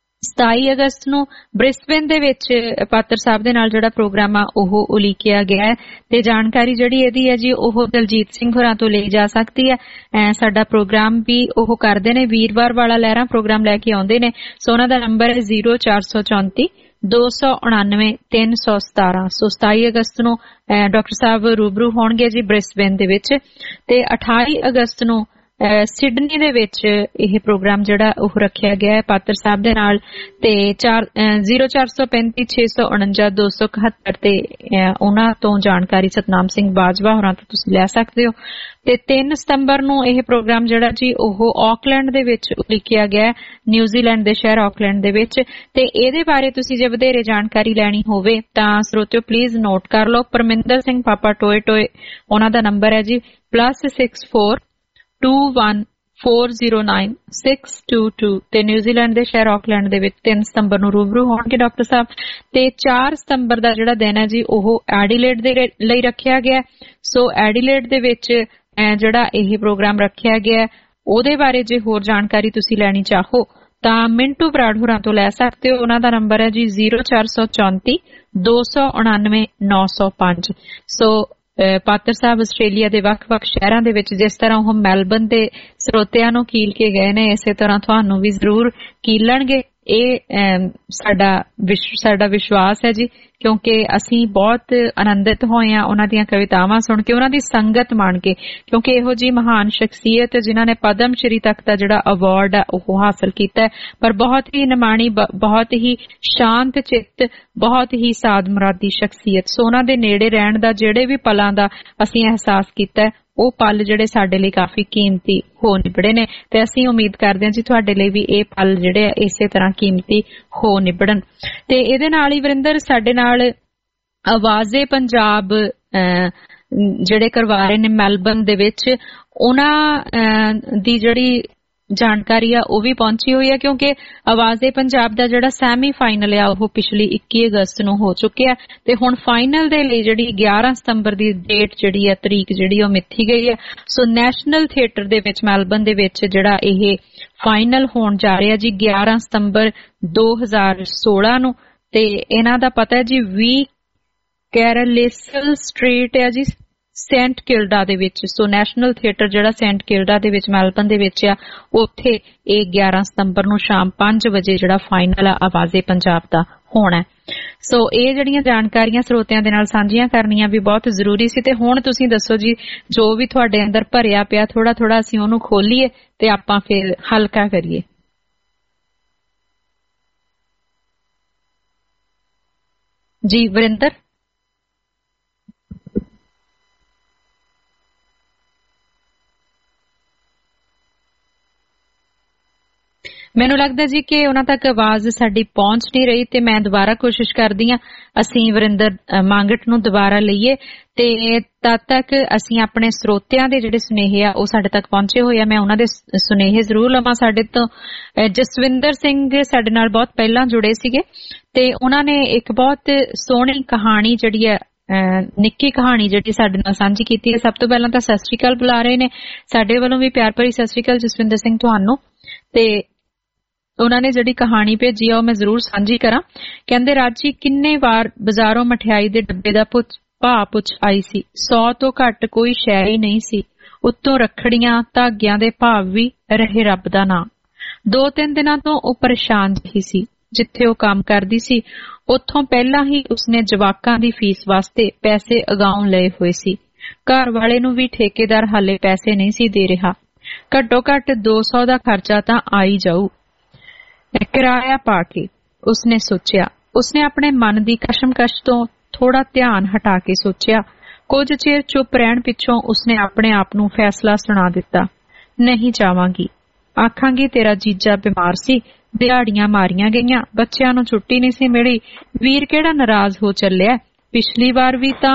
C: ਸਤਾਈ ਅਗਸਤ ਨੂੰ ਬ੍ਰਿਸਬੇਨ ਦੇ ਵਿੱਚ ਪਾਤਰ ਸਾਹਿਬ ਦੇ ਨਾਲ ਜਿਹੜਾ ਪ੍ਰੋਗਰਾਮ ਆ ਉਹ ਉਲੀਕਿਆ ਗਿਆ ਹੈ ਤੇ ਜਾਣਕਾਰੀ ਜਿਹੜੀ ਇਹਦੀ ਹੈ ਜੀ ਉਹ ਦਲਜੀਤ ਸਿੰਘ ਹੋਰਾਂ ਤੋਂ ਲਈ ਜਾ ਸਕਦੀ ਹੈ। ਸਾਡਾ ਪ੍ਰੋਗਰਾਮ ਵੀ ਉਹ ਕਰਦੇ ਨੇ, ਵੀਰਵਾਰ ਵਾਲਾ ਲਹਿਰਾਂ ਪ੍ਰੋਗਰਾਮ ਲੈ ਕੇ ਆਉਂਦੇ ਨੇ। ਸੋ ਉਹਨਾਂ ਦਾ ਨੰਬਰ ਹੈ ਜ਼ੀਰੋ ਚਾਰ ਸੌ ਚੌਂਤੀ ਦੋ ਸੌ ਉਣਾਨਵੇਂ ਤਿੰਨ ਸੌ ਸਤਾਰਾਂ। ਸੋ ਸਤਾਈ ਅਗਸਤ ਨੂੰ ਡਾਕਟਰ ਸਾਹਿਬ ਰੂਬਰੂ ਹੋਣਗੇ ਜੀ ਬ੍ਰਿਸਬੇਨ ਦੇ ਵਿੱਚ ਤੇ ਅਠਾਈ ਅਗਸਤ ਨੂੰ ਸਿਡਨੀ ਦੇ ਵਿੱਚ ਇਹ ਪ੍ਰੋਗਰਾਮ ਜਿਹੜਾ ਉਹ ਰੱਖਿਆ ਗਿਆ ਹੈ ਪਾਤਰ ਸਾਹਿਬ ਦੇ ਨਾਲ ਤੇ ਜ਼ੀਰੋ ਚਾਰ ਸੌ ਪੈਂਤੀ ਛੇ ਸੌ ਉਣੰਜਾ ਦੋ ਸੌ ਇਕਹੱਤਰ ਤੇ ਉਹਨਾਂ ਤੋਂ ਜਾਣਕਾਰੀ ਸਤਨਾਮ ਸਿੰਘ ਬਾਜਵਾ ਹੋਰਾਂ ਤੋਂ ਤੁਸੀਂ ਲੈ ਸਕਦੇ ਹੋ। ਤੇ ਤਿੰਨ ਸਤੰਬਰ ਨੂੰ ਇਹ ਪ੍ਰੋਗਰਾਮ ਜਿਹੜਾ ਜੀ ਉਹ ਆਕਲੈਂਡ ਦੇ ਵਿੱਚ ਉਲੀਕਿਆ ਗਿਆ, ਨਿਊਜ਼ੀਲੈਂਡ ਦੇ ਸ਼ਹਿਰ ਆਕਲੈਂਡ ਦੇ ਵਿੱਚ। ਤੇ ਇਹਦੇ ਬਾਰੇ ਤੁਸੀਂ ਜੇ ਵਧੇਰੇ ਜਾਣਕਾਰੀ ਲੈਣੀ ਹੋਵੇ ਤਾਂ ਸਰੋਤਿਓ ਪਲੀਜ਼ ਨੋਟ ਕਰ ਲਓ। ਪਰਮਿੰਦਰ ਸਿੰਘ ਪਾਪਾ ਟੋਏ ਟੋਏ ਉਹਨਾਂ ਦਾ ਨੰਬਰ ਹੈ ਜੀ plus six four two one four zero nine six two two ਤੇ ਨਿਊਜ਼ੀਲੈਂਡ ਦੇ ਸ਼ਹਿਰ ਆਕਲੈਂਡ ਦੇ ਵਿੱਚ ਤਿੰਨ ਸਤੰਬਰ ਨੂੰ ਰੂਬਰੂ ਹੋਣਗੇ ਡਾਕਟਰ ਸਾਹਿਬ। ਤੇ ਚਾਰ ਸਤੰਬਰ ਦਾ ਜਿਹੜਾ ਦਿਨ ਹੈ ਜੀ ਉਹ ਐਡੀਲੇਡ ਦੇ ਲਈ ਰੱਖਿਆ ਗਿਆ। ਸੋ ਐਡੀਲੇਡ ਦੇ ਵਿੱਚ ਜਿਹੜਾ ਇਹ ਪ੍ਰੋਗਰਾਮ ਰੱਖਿਆ ਗਿਆ ਉਹਦੇ ਬਾਰੇ ਜੇ ਹੋਰ ਜਾਣਕਾਰੀ ਤੁਸੀਂ ਲੈਣੀ ਚਾਹੋ ਤਾਂ ਮਿੰਟੂ ਬਰਾੜ ਹੋਰਾਂ ਤੋਂ ਲੈ ਸਕਦੇ ਹੋ। ਉਹਨਾਂ ਦਾ ਨੰਬਰ ਹੈ ਜੀ ਜ਼ੀਰੋ ਚਾਰ ਸੌ ਚੌਂਤੀ ਦੋ ਸੌ ਉਣਾਨਵੇਂ ਨੌ ਸੌ ਪੰਜ। ਸੋ ਪਾਤਰ ਸਾਹਿਬ ਆਸਟ੍ਰੇਲੀਆ ਦੇ ਵੱਖ-ਵੱਖ ਸ਼ਹਿਰਾਂ ਦੇ ਵਿੱਚ ਜਿਸ ਤਰ੍ਹਾਂ ਉਹ ਮੈਲਬਨ ਦੇ ਸਰੋਤਿਆਂ ਨੂੰ ਕੀਲ ਕੇ ਗਏ ਨੇ, ਇਸੇ ਤਰ੍ਹਾਂ ਤੁਹਾਨੂੰ ਵੀ ਜ਼ਰੂਰ ਕੀਲਣਗੇ। ਇਹ ਸਾਡਾ ਸਾਡਾ ਵਿਸ਼ਵਾਸ ਹੈ ਜੀ, ਕਿਉਂਕਿ ਅਸੀਂ ਬਹੁਤ ਆਨੰਦਿਤ ਹੋਏ ਹਾਂ ਉਹਨਾਂ ਦੀਆਂ ਕਵਿਤਾਵਾਂ ਸੁਣ ਕੇ, ਉਹਨਾਂ ਦੀ ਸੰਗਤ ਮਾਣ ਕੇ, ਕਿਉਂਕਿ ਇਹੋ ਜੀ ਮਹਾਨ ਸ਼ਖਸੀਅਤ ਜਿਨ੍ਹਾਂ ਨੇ ਪਦਮ ਸ਼੍ਰੀ ਤੱਕ ਦਾ ਜਿਹੜਾ ਅਵਾਰਡ ਹੈ ਉਹ ਹਾਸਲ ਕੀਤਾ ਹੈ, ਪਰ ਬਹੁਤ ਹੀ ਨਿਮਾਣੀ, ਬਹੁਤ ਹੀ ਸ਼ਾਂਤ ਚਿੱਤ, ਬਹੁਤ ਹੀ ਸਾਧ ਮੁਰਾਦੀ ਸ਼ਖਸੀਅਤ। ਸੋ ਉਹਨਾਂ ਦੇ ਨੇੜੇ ਰਹਿਣ ਦਾ ਜਿਹੜੇ ਵੀ ਪਲਾਂ ਦਾ ਅਸੀਂ ਅਹਿਸਾਸ ਕੀਤਾ ਹੈ ਉਹ ਪਲ ਜਿਹੜੇ ਸਾਡੇ ਲਈ ਕਾਫੀ ਕੀਮਤੀ ਹੋ ਨਿਬੜੇ ਨੇ ਤੇ ਅਸੀਂ ਉਮੀਦ ਕਰਦੇ ਹਾਂ ਜੀ ਤੁਹਾਡੇ ਲਈ ਵੀ ਇਹ ਪਲ ਜਿਹੜੇ ਆ ਇਸੇ ਤਰ੍ਹਾਂ ਕੀਮਤੀ ਹੋ ਨਿਬੜਨ। ਤੇ ਇਹਦੇ ਨਾਲ ਹੀ ਵਰਿੰਦਰ ਸਾਡੇ ਨਾਲ ਆਵਾਜ਼ੇ ਪੰਜਾਬ ਜਿਹੜੇ ਕਰਵਾ ਰਹੇ ਨੇ ਮੈਲਬਨ ਦੇ ਵਿੱਚ, ਉਹਨਾਂ ਦੀ ਜਿਹੜੀ ਜਾਣਕਾਰੀ ਆ ਉਹ ਵੀ ਪਹੁੰਚੀ ਹੋਈ ਹੈ, ਕਿਉਂਕਿ ਆਵਾਜ਼ੇ ਪੰਜਾਬ ਦਾ ਜਿਹੜਾ ਸੈਮੀ ਫਾਈਨਲ ਆ ਉਹ ਪਿਛਲੀ ਇੱਕੀ ਅਗਸਤ ਨੂੰ ਹੋ ਚੁੱਕਿਆ ਤੇ ਹੁਣ ਫਾਈਨਲ ਦੇ ਲਈ ਜਿਹੜੀ ਗਿਆਰਾਂ ਸਤੰਬਰ ਦੀ ਡੇਟ ਜਿਹੜੀ ਹੈ, ਤਰੀਕ ਜਿਹੜੀ ਉਹ ਮਿੱਥੀ ਗਈ ਹੈ। ਸੋ ਨੈਸ਼ਨਲ ਥੀਏਟਰ ਦੇ ਵਿੱਚ ਮੈਲਬਨ ਦੇ ਵਿੱਚ ਜਿਹੜਾ ਇਹ ਫਾਈਨਲ ਹੋਣ ਜਾ ਰਿਹਾ ਜੀ ਗਿਆਰਾਂ ਸਤੰਬਰ ਦੋ ਹਜ਼ਾਰ ਸੋਲਾਂ ਨੂੰ। ਤੇ ਇਹਨਾਂ ਦਾ ਪਤਾ ਹੈ ਜੀ ਵੀਹ ਕੈਰਲਿਸਲ ਸਟਰੀਟ ਹੈ ਜੀ ਸੈਂਟ ਕਿਲਡਾ ਦੇ ਵਿੱਚ। ਸੋ ਨੈਸ਼ਨਲ ਥੀਏਟਰ ਜਿਹੜਾ ਸੈਂਟ ਕਿਲਡਾ ਦੇ ਵਿੱਚ ਮੈਲਬਨ ਦੇ ਵਿੱਚ ਆ, ਉੱਥੇ ਇਹ ਗਿਆਰਾਂ ਸਤੰਬਰ ਨੂੰ ਸ਼ਾਮ ਪੰਜ ਵਜੇ ਜਿਹੜਾ ਫਾਈਨਲ ਆ ਆਵਾਜ਼ੇ ਪੰਜਾਬ ਦਾ ਹੋਣਾ। ਸੋ ਇਹ ਜਿਹੜੀਆਂ ਜਾਣਕਾਰੀਆਂ ਸਰੋਤਿਆਂ ਦੇ ਨਾਲ ਸਾਂਝੀਆਂ ਕਰਨੀਆਂ ਵੀ ਬਹੁਤ ਜ਼ਰੂਰੀ ਸੀ। ਤੇ ਹੁਣ ਤੁਸੀਂ ਦੱਸੋ ਜੀ, ਜੋ ਵੀ ਤੁਹਾਡੇ ਅੰਦਰ ਭਰਿਆ ਪਿਆ ਥੋੜਾ ਥੋੜਾ ਅਸੀਂ ਉਹਨੂੰ ਖੋਲੀਏ ਤੇ ਆਪਾਂ ਫਿਰ ਹਲਕਾ ਕਰੀਏ। ਜੀ ਵਰਿੰਦਰ। ਮੈਨੂੰ ਲੱਗਦਾ ਜੀ ਕਿ ਉਹਨਾਂ ਤੱਕ ਆਵਾਜ਼ ਸਾਡੀ ਪਹੁੰਚ ਨਹੀਂ ਰਹੀ ਤੇ ਮੈਂ ਦੁਬਾਰਾ ਕੋਸ਼ਿਸ਼ ਕਰਦੀ ਹਾਂ ਅਸੀਂ ਵਰਿੰਦਰ ਮੰਗਟ ਨੂੰ ਦੁਬਾਰਾ ਲਈਏ ਤੇ ਤਦ ਤੱਕ ਅਸੀਂ ਆਪਣੇ ਸਰੋਤਿਆਂ ਦੇ ਜਿਹੜੇ ਸੁਨੇਹੇ ਆ ਉਹ ਸਾਡੇ ਤੱਕ ਪਹੁੰਚੇ ਹੋਏ ਆ, ਮੈਂ ਉਹਨਾਂ ਦੇ ਸੁਨੇਹੇ ਜ਼ਰੂਰ ਲਵਾਂ। ਸਾਡੇ ਤੋਂ ਜਸਵਿੰਦਰ ਸਿੰਘ ਸਾਡੇ ਨਾਲ ਬਹੁਤ ਪਹਿਲਾਂ ਜੁੜੇ ਸੀਗੇ ਤੇ ਉਹਨਾਂ ਨੇ ਇੱਕ ਬਹੁਤ ਸੋਹਣੀ ਕਹਾਣੀ ਜਿਹੜੀ ਹੈ ਨਿੱਕੀ ਕਹਾਣੀ ਜਿਹੜੀ ਸਾਡੇ ਨਾਲ ਸਾਂਝੀ ਕੀਤੀ ਹੈ। ਸਭ ਤੋਂ ਪਹਿਲਾਂ ਤਾਂ ਸਤਿ ਸ਼੍ਰੀ ਅਕਾਲ ਬੁਲਾ ਰਹੇ ਨੇ ਸਾਡੇ ਵੱਲੋਂ ਵੀ, ਪਿਆਰ ਭਰੀ ਸਤਿ ਸ਼੍ਰੀ ਅਕਾਲ ਜਸਵਿੰਦਰ ਸਿੰਘ ਤੁਹਾਨੂੰ। ਤੇ ਉਹਨਾਂ ਨੇ ਜਿਹੜੀ ਕਹਾਣੀ ਭੇਜੀ ਆ ਉਹ ਮੈਂ ਜ਼ਰੂਰ ਸਾਂਝੀ ਕਰਾਂ। ਕਹਿੰਦੇ ਰਾਜੀ ਕਿੰਨੇ ਵਾਰ ਬਾਜ਼ਾਰੋਂ ਮਠਿਆਈ ਦੇ ਡੱਬੇ ਦਾ ਪੁੱਛ ਭਾਅ ਪੁੱਛ ਆਈ ਸੀ, ਸੌ ਤੋਂ ਘੱਟ ਕੋਈ ਸ਼ੈ ਹੀ ਨਹੀਂ ਸੀ। ਉੱਤੋਂ ਰੱਖੜੀਆਂ ਧਾਗਿਆਂ ਦੇ ਭਾਵ ਵੀ ਰਹੇ ਰੱਬ ਦਾ ਨਾਂ। ਦੋ ਤਿੰਨ ਦਿਨਾਂ ਤੋਂ ਉਹ ਪਰੇਸ਼ਾਨ ਜਿਹੀ ਸੀ। ਜਿੱਥੇ ਉਹ ਕੰਮ ਕਰਦੀ ਸੀ ਉੱਥੋਂ ਪਹਿਲਾਂ ਹੀ ਉਸਨੇ ਜਵਾਕਾਂ ਦੀ ਫੀਸ ਵਾਸਤੇ ਪੈਸੇ ਅਗਾਉਂ ਲਏ ਹੋਏ ਸੀ। ਘਰ ਵਾਲੇ ਨੂੰ ਵੀ ਠੇਕੇਦਾਰ ਹਾਲੇ ਪੈਸੇ ਨਹੀਂ ਸੀ ਦੇ ਰਿਹਾ। ਘੱਟੋ ਘੱਟ ਦੋ ਸੌ ਦਾ ਖਰਚਾ ਤਾਂ ਆ ਹੀ ਜਾਊ ਕਿਰਾਇਆ ਪਾ ਕੇ, ਉਸਨੇ ਸੋਚਿਆ। ਉਸਨੇ ਆਪਣੇ ਮਨ ਦੀ ਕਸ਼ਮਕਸ਼ ਤੋਂ ਥੋੜਾ ਧਿਆਨ ਹਟਾ ਕੇ ਸੋਚਿਆ। ਕੁਝ ਚਿਰ ਚੁੱਪ ਰਹਿਣ ਪਿੱਛੋਂ ਉਸਨੇ ਆਪਣੇ ਆਪ ਨੂੰ ਫੈਸਲਾ ਸੁਣਾ ਦਿੱਤਾ, ਨਹੀਂ ਜਾਵਾਂਗੀ। ਆਖਾਂਗੀ ਤੇਰਾ ਜੀਜਾ ਬਿਮਾਰ ਸੀ, ਦਿਹਾੜੀਆਂ ਮਾਰੀਆਂ ਗਈਆਂ, ਬੱਚਿਆਂ ਨੂੰ ਛੁੱਟੀ ਨਹੀਂ ਸੀ ਮਿਲੀ, ਵੀਰ ਕਿਹੜਾ ਨਾਰਾਜ਼ ਹੋ ਚੱਲਿਆ। ਪਿਛਲੀ ਵਾਰ ਵੀ ਤਾਂ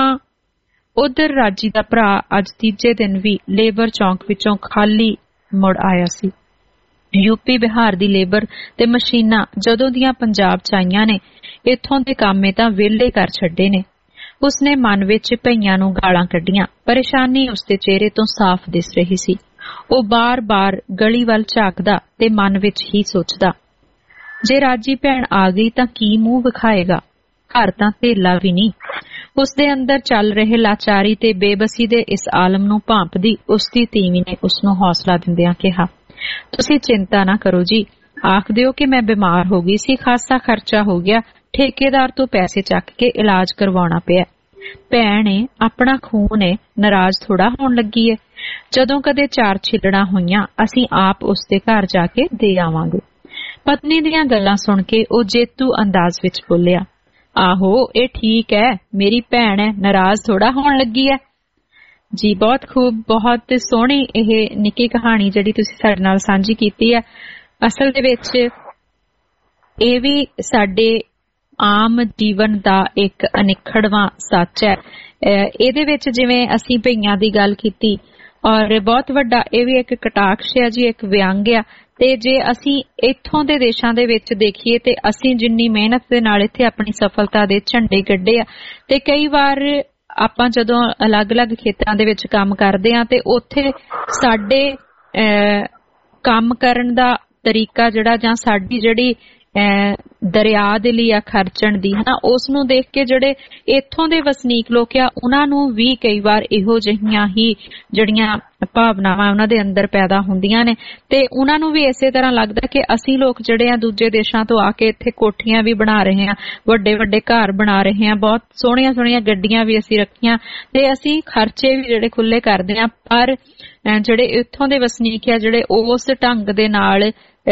C: ਉਧਰ ਰਾਜੀ ਦਾ ਭਰਾ ਅੱਜ ਤੀਜੇ ਦਿਨ ਵੀ ਲੇਬਰ ਚੌਂਕ ਵਿੱਚੋਂ ਖਾਲੀ ਮੁੜ ਆਇਆ ਸੀ। ਯੂਪੀ ਬਿਹਾਰ ਦੀ ਲੇਬਰ ਤੇ ਮਸ਼ੀਨਾਂ ਜਦੋਂ ਦੀਆਂ ਪੰਜਾਬ ਚ ਆਈਆਂ ਨੇ, ਇੱਥੋਂ ਦੇ ਕਾਮੇ ਤਾਂ ਵਿਹਲੇ ਕਰ ਛੱਡੇ ਨੇ। ਉਸਨੇ ਮਨ ਵਿੱਚ ਭਈਆਂ ਨੂੰ ਗਾਲਾਂ ਕੱਢੀਆਂ। ਪਰੇਸ਼ਾਨੀ ਉਸਦੇ ਚਿਹਰੇ ਤੋਂ ਸਾਫ਼ ਦਿਸ ਰਹੀ ਸੀ। ਉਹ ਬਾਰ-ਬਾਰ ਗਲੀ ਵੱਲ ਝਾਕਦਾ ਤੇ ਮਨ ਵਿੱਚ ਹੀ ਸੋਚਦਾ, ਜੇ ਰਾਜੀ ਭੈਣ ਆ ਗਈ ਤਾਂ ਕੀ ਮੂੰਹ ਵਿਖਾਏਗਾ। ਘਰ ਤਾਂ ਧੇਲਾ ਵੀ ਨਹੀਂ। ਉਸਦੇ ਅੰਦਰ ਚੱਲ ਰਹੇ ਲਾਚਾਰੀ ਤੇ ਬੇਬਸੀ ਦੇ ਇਸ ਆਲਮ ਨੂੰ ਭਾਂਪਦੀ ਉਸਦੀ ਤੀਵੀਂ ਨੇ ਉਸਨੂੰ ਹੌਸਲਾ ਦਿੰਦਿਆਂ ਕਿਹਾ, ਤੁਸੀਂ ਚਿੰਤਾ ਨਾ ਕਰੋ ਜੀ, ਆਖ ਦਿਓ ਕਿ ਮੈਂ ਬਿਮਾਰ ਹੋ ਗਈ ਸੀ, ਖਾਸਾ ਖਰਚਾ ਹੋ ਗਿਆ, ਠੇਕੇਦਾਰ ਤੋਂ ਪੈਸੇ ਚੱਕ ਕੇ ਇਲਾਜ ਕਰਵਾਉਣਾ ਪਿਆ। ਭੈਣ ਏ, ਆਪਣਾ ਖੂਨ ਏ, ਨਾਰਾਜ਼ ਥੋੜਾ ਹੋਣ ਲੱਗੀ ਏ। ਜਦੋਂ ਕਦੇ ਚਾਰ ਛਿੱਲੜਾਂ ਹੋਈਆਂ ਅਸੀਂ ਆਪ ਉਸਦੇ ਘਰ ਜਾ ਕੇ ਦੇ ਆਵਾਂਗੇ। ਪਤਨੀ ਦੀਆਂ ਗੱਲਾਂ ਸੁਣ ਕੇ ਉਹ ਜੇਤੂ ਅੰਦਾਜ਼ ਵਿੱਚ ਬੋਲਿਆ, ਆਹੋ ਇਹ ਠੀਕ ਹੈ, ਮੇਰੀ ਭੈਣ ਹੈ, ਨਾਰਾਜ਼ ਥੋੜਾ ਹੋਣ ਲੱਗੀ ਹੈ। ਜੀ ਬਹੁਤ ਖੂਬ, ਬਹੁਤ ਸੋਹਣੀ ਇਹ ਨਿੱਕੀ ਕਹਾਣੀ ਜਿਹੜੀ ਤੁਸੀਂ ਸਾਡੇ ਨਾਲ ਸਾਂਝੀ ਕੀਤੀ ਹੈ। ਅਸਲ ਦੇ ਵਿੱਚ ਇਹ ਵੀ ਸਾਡੇ ਆਮ ਜੀਵਨ ਦਾ ਇੱਕ ਅਨਿੱਖੜਵਾਂ ਸੱਚ ਹੈ। ਇਹਦੇ ਵਿੱਚ ਜਿਵੇਂ ਅਸੀਂ ਭਈਆਂ ਦੀ ਗੱਲ ਕੀਤੀ, ਔਰ ਬਹੁਤ ਵੱਡਾ ਇਹ ਵੀ ਇੱਕ ਕਟਾਕਸ਼ ਹੈ ਜੀ, ਇੱਕ ਵਿਅੰਗ ਆ। ਤੇ ਜੇ ਅਸੀਂ ਇੱਥੋਂ ਦੇ ਦੇਸ਼ਾਂ ਦੇ ਵਿੱਚ ਦੇਖੀਏ ਤੇ ਅਸੀਂ ਜਿੰਨੀ ਮਿਹਨਤ ਦੇ ਨਾਲ ਇੱਥੇ ਆਪਣੀ ਸਫਲਤਾ ਦੇ ਝੰਡੇ ਗੱਡੇ ਆ, ਤੇ ਕਈ ਵਾਰ ਆਪਾਂ ਜਦੋਂ ਅਲੱਗ-ਅਲੱਗ ਖੇਤਰਾਂ ਦੇ ਵਿੱਚ ਕੰਮ ਕਰਦੇ ਆ ਤੇ ਉੱਥੇ ਸਾਡੇ ਕੰਮ ਕਰਨ ਦਾ ਤਰੀਕਾ ਜਿਹੜਾ ਜਾਂ ਸਾਡੀ ਜਿਹੜੀ ਦਰਿਆ ਦੇ ਲਈ ਆ ਖਰਚਣ ਦੀ ਹਨਾ, ਉਸ ਨੂੰ ਦੇਖ ਕੇ ਜਿਹੜੇ ਇੱਥੋਂ ਦੇ ਵਸਨੀਕ ਲੋਕ ਆ ਉਹਨਾਂ ਨੂੰ ਵੀ ਕਈ ਵਾਰ ਇਹੋ ਜਿਹੀਆਂ ਹੀ ਜਿਹੜੀਆਂ ਭਾਵਨਾਵਾਂ ਉਹਨਾਂ ਦੇ ਅੰਦਰ ਪੈਦਾ ਹੁੰਦੀਆਂ ਨੇ ਤੇ ਉਹਨਾਂ ਨੂੰ ਵੀ ਇਸੇ ਤਰ੍ਹਾਂ ਲੱਗਦਾ ਕਿ ਅਸੀਂ ਲੋਕ ਜਿਹੜੇ ਆ ਦੂਜੇ ਦੇਸ਼ਾਂ ਤੋਂ ਆ ਕੇ ਇੱਥੇ ਕੋਠੀਆਂ ਵੀ ਬਣਾ ਰਹੇ ਆ, ਵੱਡੇ ਵੱਡੇ ਘਰ ਬਣਾ ਰਹੇ ਆ, ਬਹੁਤ ਸੋਹਣੀਆਂ ਸੋਹਣੀਆਂ ਗੱਡੀਆਂ ਵੀ ਅਸੀਂ ਰੱਖੀਆਂ ਤੇ ਅਸੀਂ ਖਰਚੇ ਵੀ ਜਿਹੜੇ ਖੁੱਲੇ ਕਰਦੇ ਆ। ਪਰ ਜਿਹੜੇ ਇੱਥੋਂ ਦੇ ਵਸਨੀਕ ਆ ਜਿਹੜੇ ਉਸ ਢੰਗ ਦੇ ਨਾਲ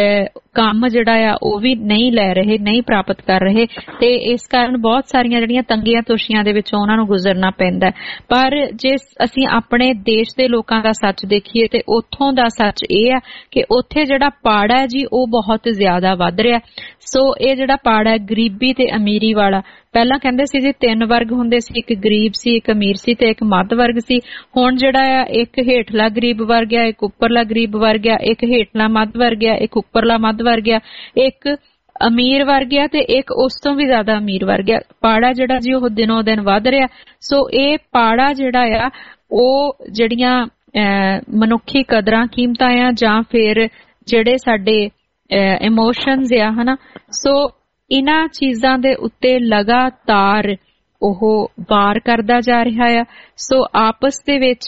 C: ਕੰਮ ਜਿਹੜਾ ਆ ਉਹ ਵੀ ਨਹੀਂ ਲੈ ਰਹੇ, ਨਹੀਂ ਪ੍ਰਾਪਤ ਕਰ ਰਹੇ ਤੇ ਇਸ ਕਾਰਨ ਬਹੁਤ ਸਾਰੀਆਂ ਜਿਹੜੀਆਂ ਤੰਗੀਆਂ ਤੋਸ਼ੀਆਂ ਦੇ ਵਿੱਚੋਂ ਉਹਨਾਂ ਨੂੰ ਗੁਜ਼ਰਨਾ ਪੈਂਦਾ। ਪਰ ਜੇ ਅਸੀਂ ਆਪਣੇ ਦੇਸ਼ ਦੇ ਲੋਕਾਂ ਦਾ ਸੱਚ ਦੇਖੀਏ ਤੇ ਉੱਥੋਂ ਦਾ ਸੱਚ ਇਹ ਆ ਕਿ ਉੱਥੇ ਜਿਹੜਾ ਪਾੜਾ ਹੈ ਜੀ ਉਹ ਬਹੁਤ ਜ਼ਿਆਦਾ ਵੱਧ ਰਿਹਾ। ਸੋ ਇਹ ਜਿਹੜਾ ਪਾੜਾ ਹੈ ਗਰੀਬੀ ਤੇ ਅਮੀਰੀ ਵਾਲਾ, ਪਹਿਲਾਂ ਕਹਿੰਦੇ ਸੀ ਜੀ ਤਿੰਨ ਵਰਗ ਹੁੰਦੇ ਸੀ, ਇੱਕ ਗਰੀਬ ਸੀ, ਇੱਕ ਅਮੀਰ ਸੀ ਤੇ ਇੱਕ ਮੱਧ ਵਰਗ ਸੀ। ਹੁਣ ਜਿਹੜਾ ਆ ਇੱਕ ਹੇਠਲਾ ਗਰੀਬ ਵਰਗ ਆ, ਇੱਕ ਉੱਪਰਲਾ ਗਰੀਬ ਵਰਗ ਆ, ਇੱਕ ਹੇਠਲਾ ਮੱਧ ਵਰਗ ਆ, ਇੱਕ ਉੱਪਰਲਾ ਮੱਧ ਵਰਗ ਆ, ਇੱਕ ਅਮੀਰ ਵਰਗ ਆ ਤੇ ਇੱਕ ਉਸ ਤੋਂ ਵੀ ਜ਼ਿਆਦਾ ਅਮੀਰ ਵਰਗ ਆ। ਪਾੜਾ ਜਿਹੜਾ ਜੀ ਉਹ ਦਿਨੋਂ ਦਿਨ ਵੱਧ ਰਿਹਾ। ਸੋ ਇਹ ਪਾੜਾ ਜਿਹੜਾ ਆ ਉਹ ਜਿਹੜੀਆਂ ਮਨੁੱਖੀ ਕਦਰਾਂ ਕੀਮਤਾਂ ਆ ਜਾਂ ਫਿਰ ਜਿਹੜੇ ਸਾਡੇ ਇਮੋਸ਼ਨਸ ਆ ਹਨਾ, ਸੋ ਇਹਨਾਂ ਚੀਜ਼ਾਂ ਦੇ ਉੱਤੇ ਲਗਾਤਾਰ ਉਹ ਵਾਰ ਕਰਦਾ ਜਾ ਰਿਹਾ ਆ। ਸੋ ਆਪਸ ਦੇ ਵਿੱਚ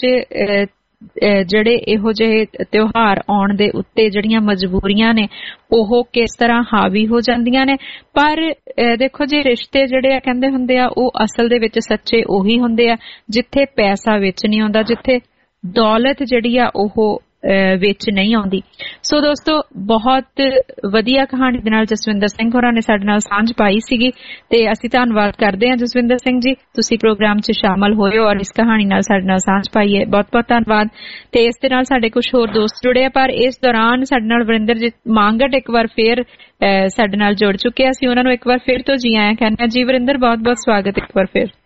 C: ਜਿਹੜੇ ਇਹੋ ਜਿਹੇ ਤਿਉਹਾਰ ਆਉਣ ਦੇ ਉੱਤੇ ਜਿਹੜੀਆਂ ਮਜਬੂਰੀਆਂ ਨੇ ਉਹ ਕਿਸ ਤਰ੍ਹਾਂ ਹਾਵੀ ਹੋ ਜਾਂਦੀਆਂ ਨੇ। ਪਰ ਦੇਖੋ ਜੀ ਰਿਸ਼ਤੇ ਜਿਹੜੇ ਆ ਕਹਿੰਦੇ ਹੁੰਦੇ ਆ ਉਹ ਅਸਲ ਦੇ ਵਿੱਚ ਸੱਚੇ ਉਹੀ ਹੁੰਦੇ ਆ ਜਿੱਥੇ ਪੈਸਾ ਵਿੱਚ ਨਹੀਂ ਆਉਂਦਾ, ਜਿੱਥੇ ਦੌਲਤ ਜਿਹੜੀ ਆ ਉਹ ਵਿੱਚ ਨਹੀਂ ਆਉਂਦੀ। ਸੋ ਦੋਸਤੋ ਬਹੁਤ ਵਧੀਆ ਕਹਾਣੀ ਦੇ ਨਾਲ ਜਸਵਿੰਦਰ ਸਿੰਘ ਹੋਰਾਂ ਨੇ ਸਾਡੇ ਨਾਲ ਸਾਂਝ ਪਾਈ ਸੀਗੀ ਤੇ ਅਸੀਂ ਧੰਨਵਾਦ ਕਰਦੇ ਹਾਂ ਜਸਵਿੰਦਰ ਸਿੰਘ ਜੀ, ਤੁਸੀਂ ਪ੍ਰੋਗਰਾਮ 'ਚ ਸ਼ਾਮਲ ਹੋਏ ਔਰ ਇਸ ਕਹਾਣੀ ਨਾਲ ਸਾਡੇ ਨਾਲ ਸਾਂਝ ਪਾਈ ਹੈ, ਬਹੁਤ ਬਹੁਤ ਧੰਨਵਾਦ। ਤੇ ਇਸ ਦੇ ਨਾਲ ਸਾਡੇ ਕੁਝ ਹੋਰ ਦੋਸਤ ਜੁੜੇ ਆ, ਪਰ ਇਸ ਦੌਰਾਨ ਸਾਡੇ ਨਾਲ ਵਰਿੰਦਰ ਜੀ ਮੰਗਟ ਇੱਕ ਵਾਰ ਫੇਰ ਸਾਡੇ ਨਾਲ ਜੁੜ ਚੁੱਕੇ, ਅਸੀਂ ਉਹਨਾਂ ਨੂੰ ਇੱਕ ਵਾਰ ਫਿਰ ਤੋਂ ਜੀ ਆਇਆਂ ਕਹਿੰਦੇ ਹਾਂ। ਜੀ ਵਰਿੰਦਰ ਬਹੁਤ ਬਹੁਤ ਸਵਾਗਤ ਇੱਕ ਵਾਰ ਫਿਰ।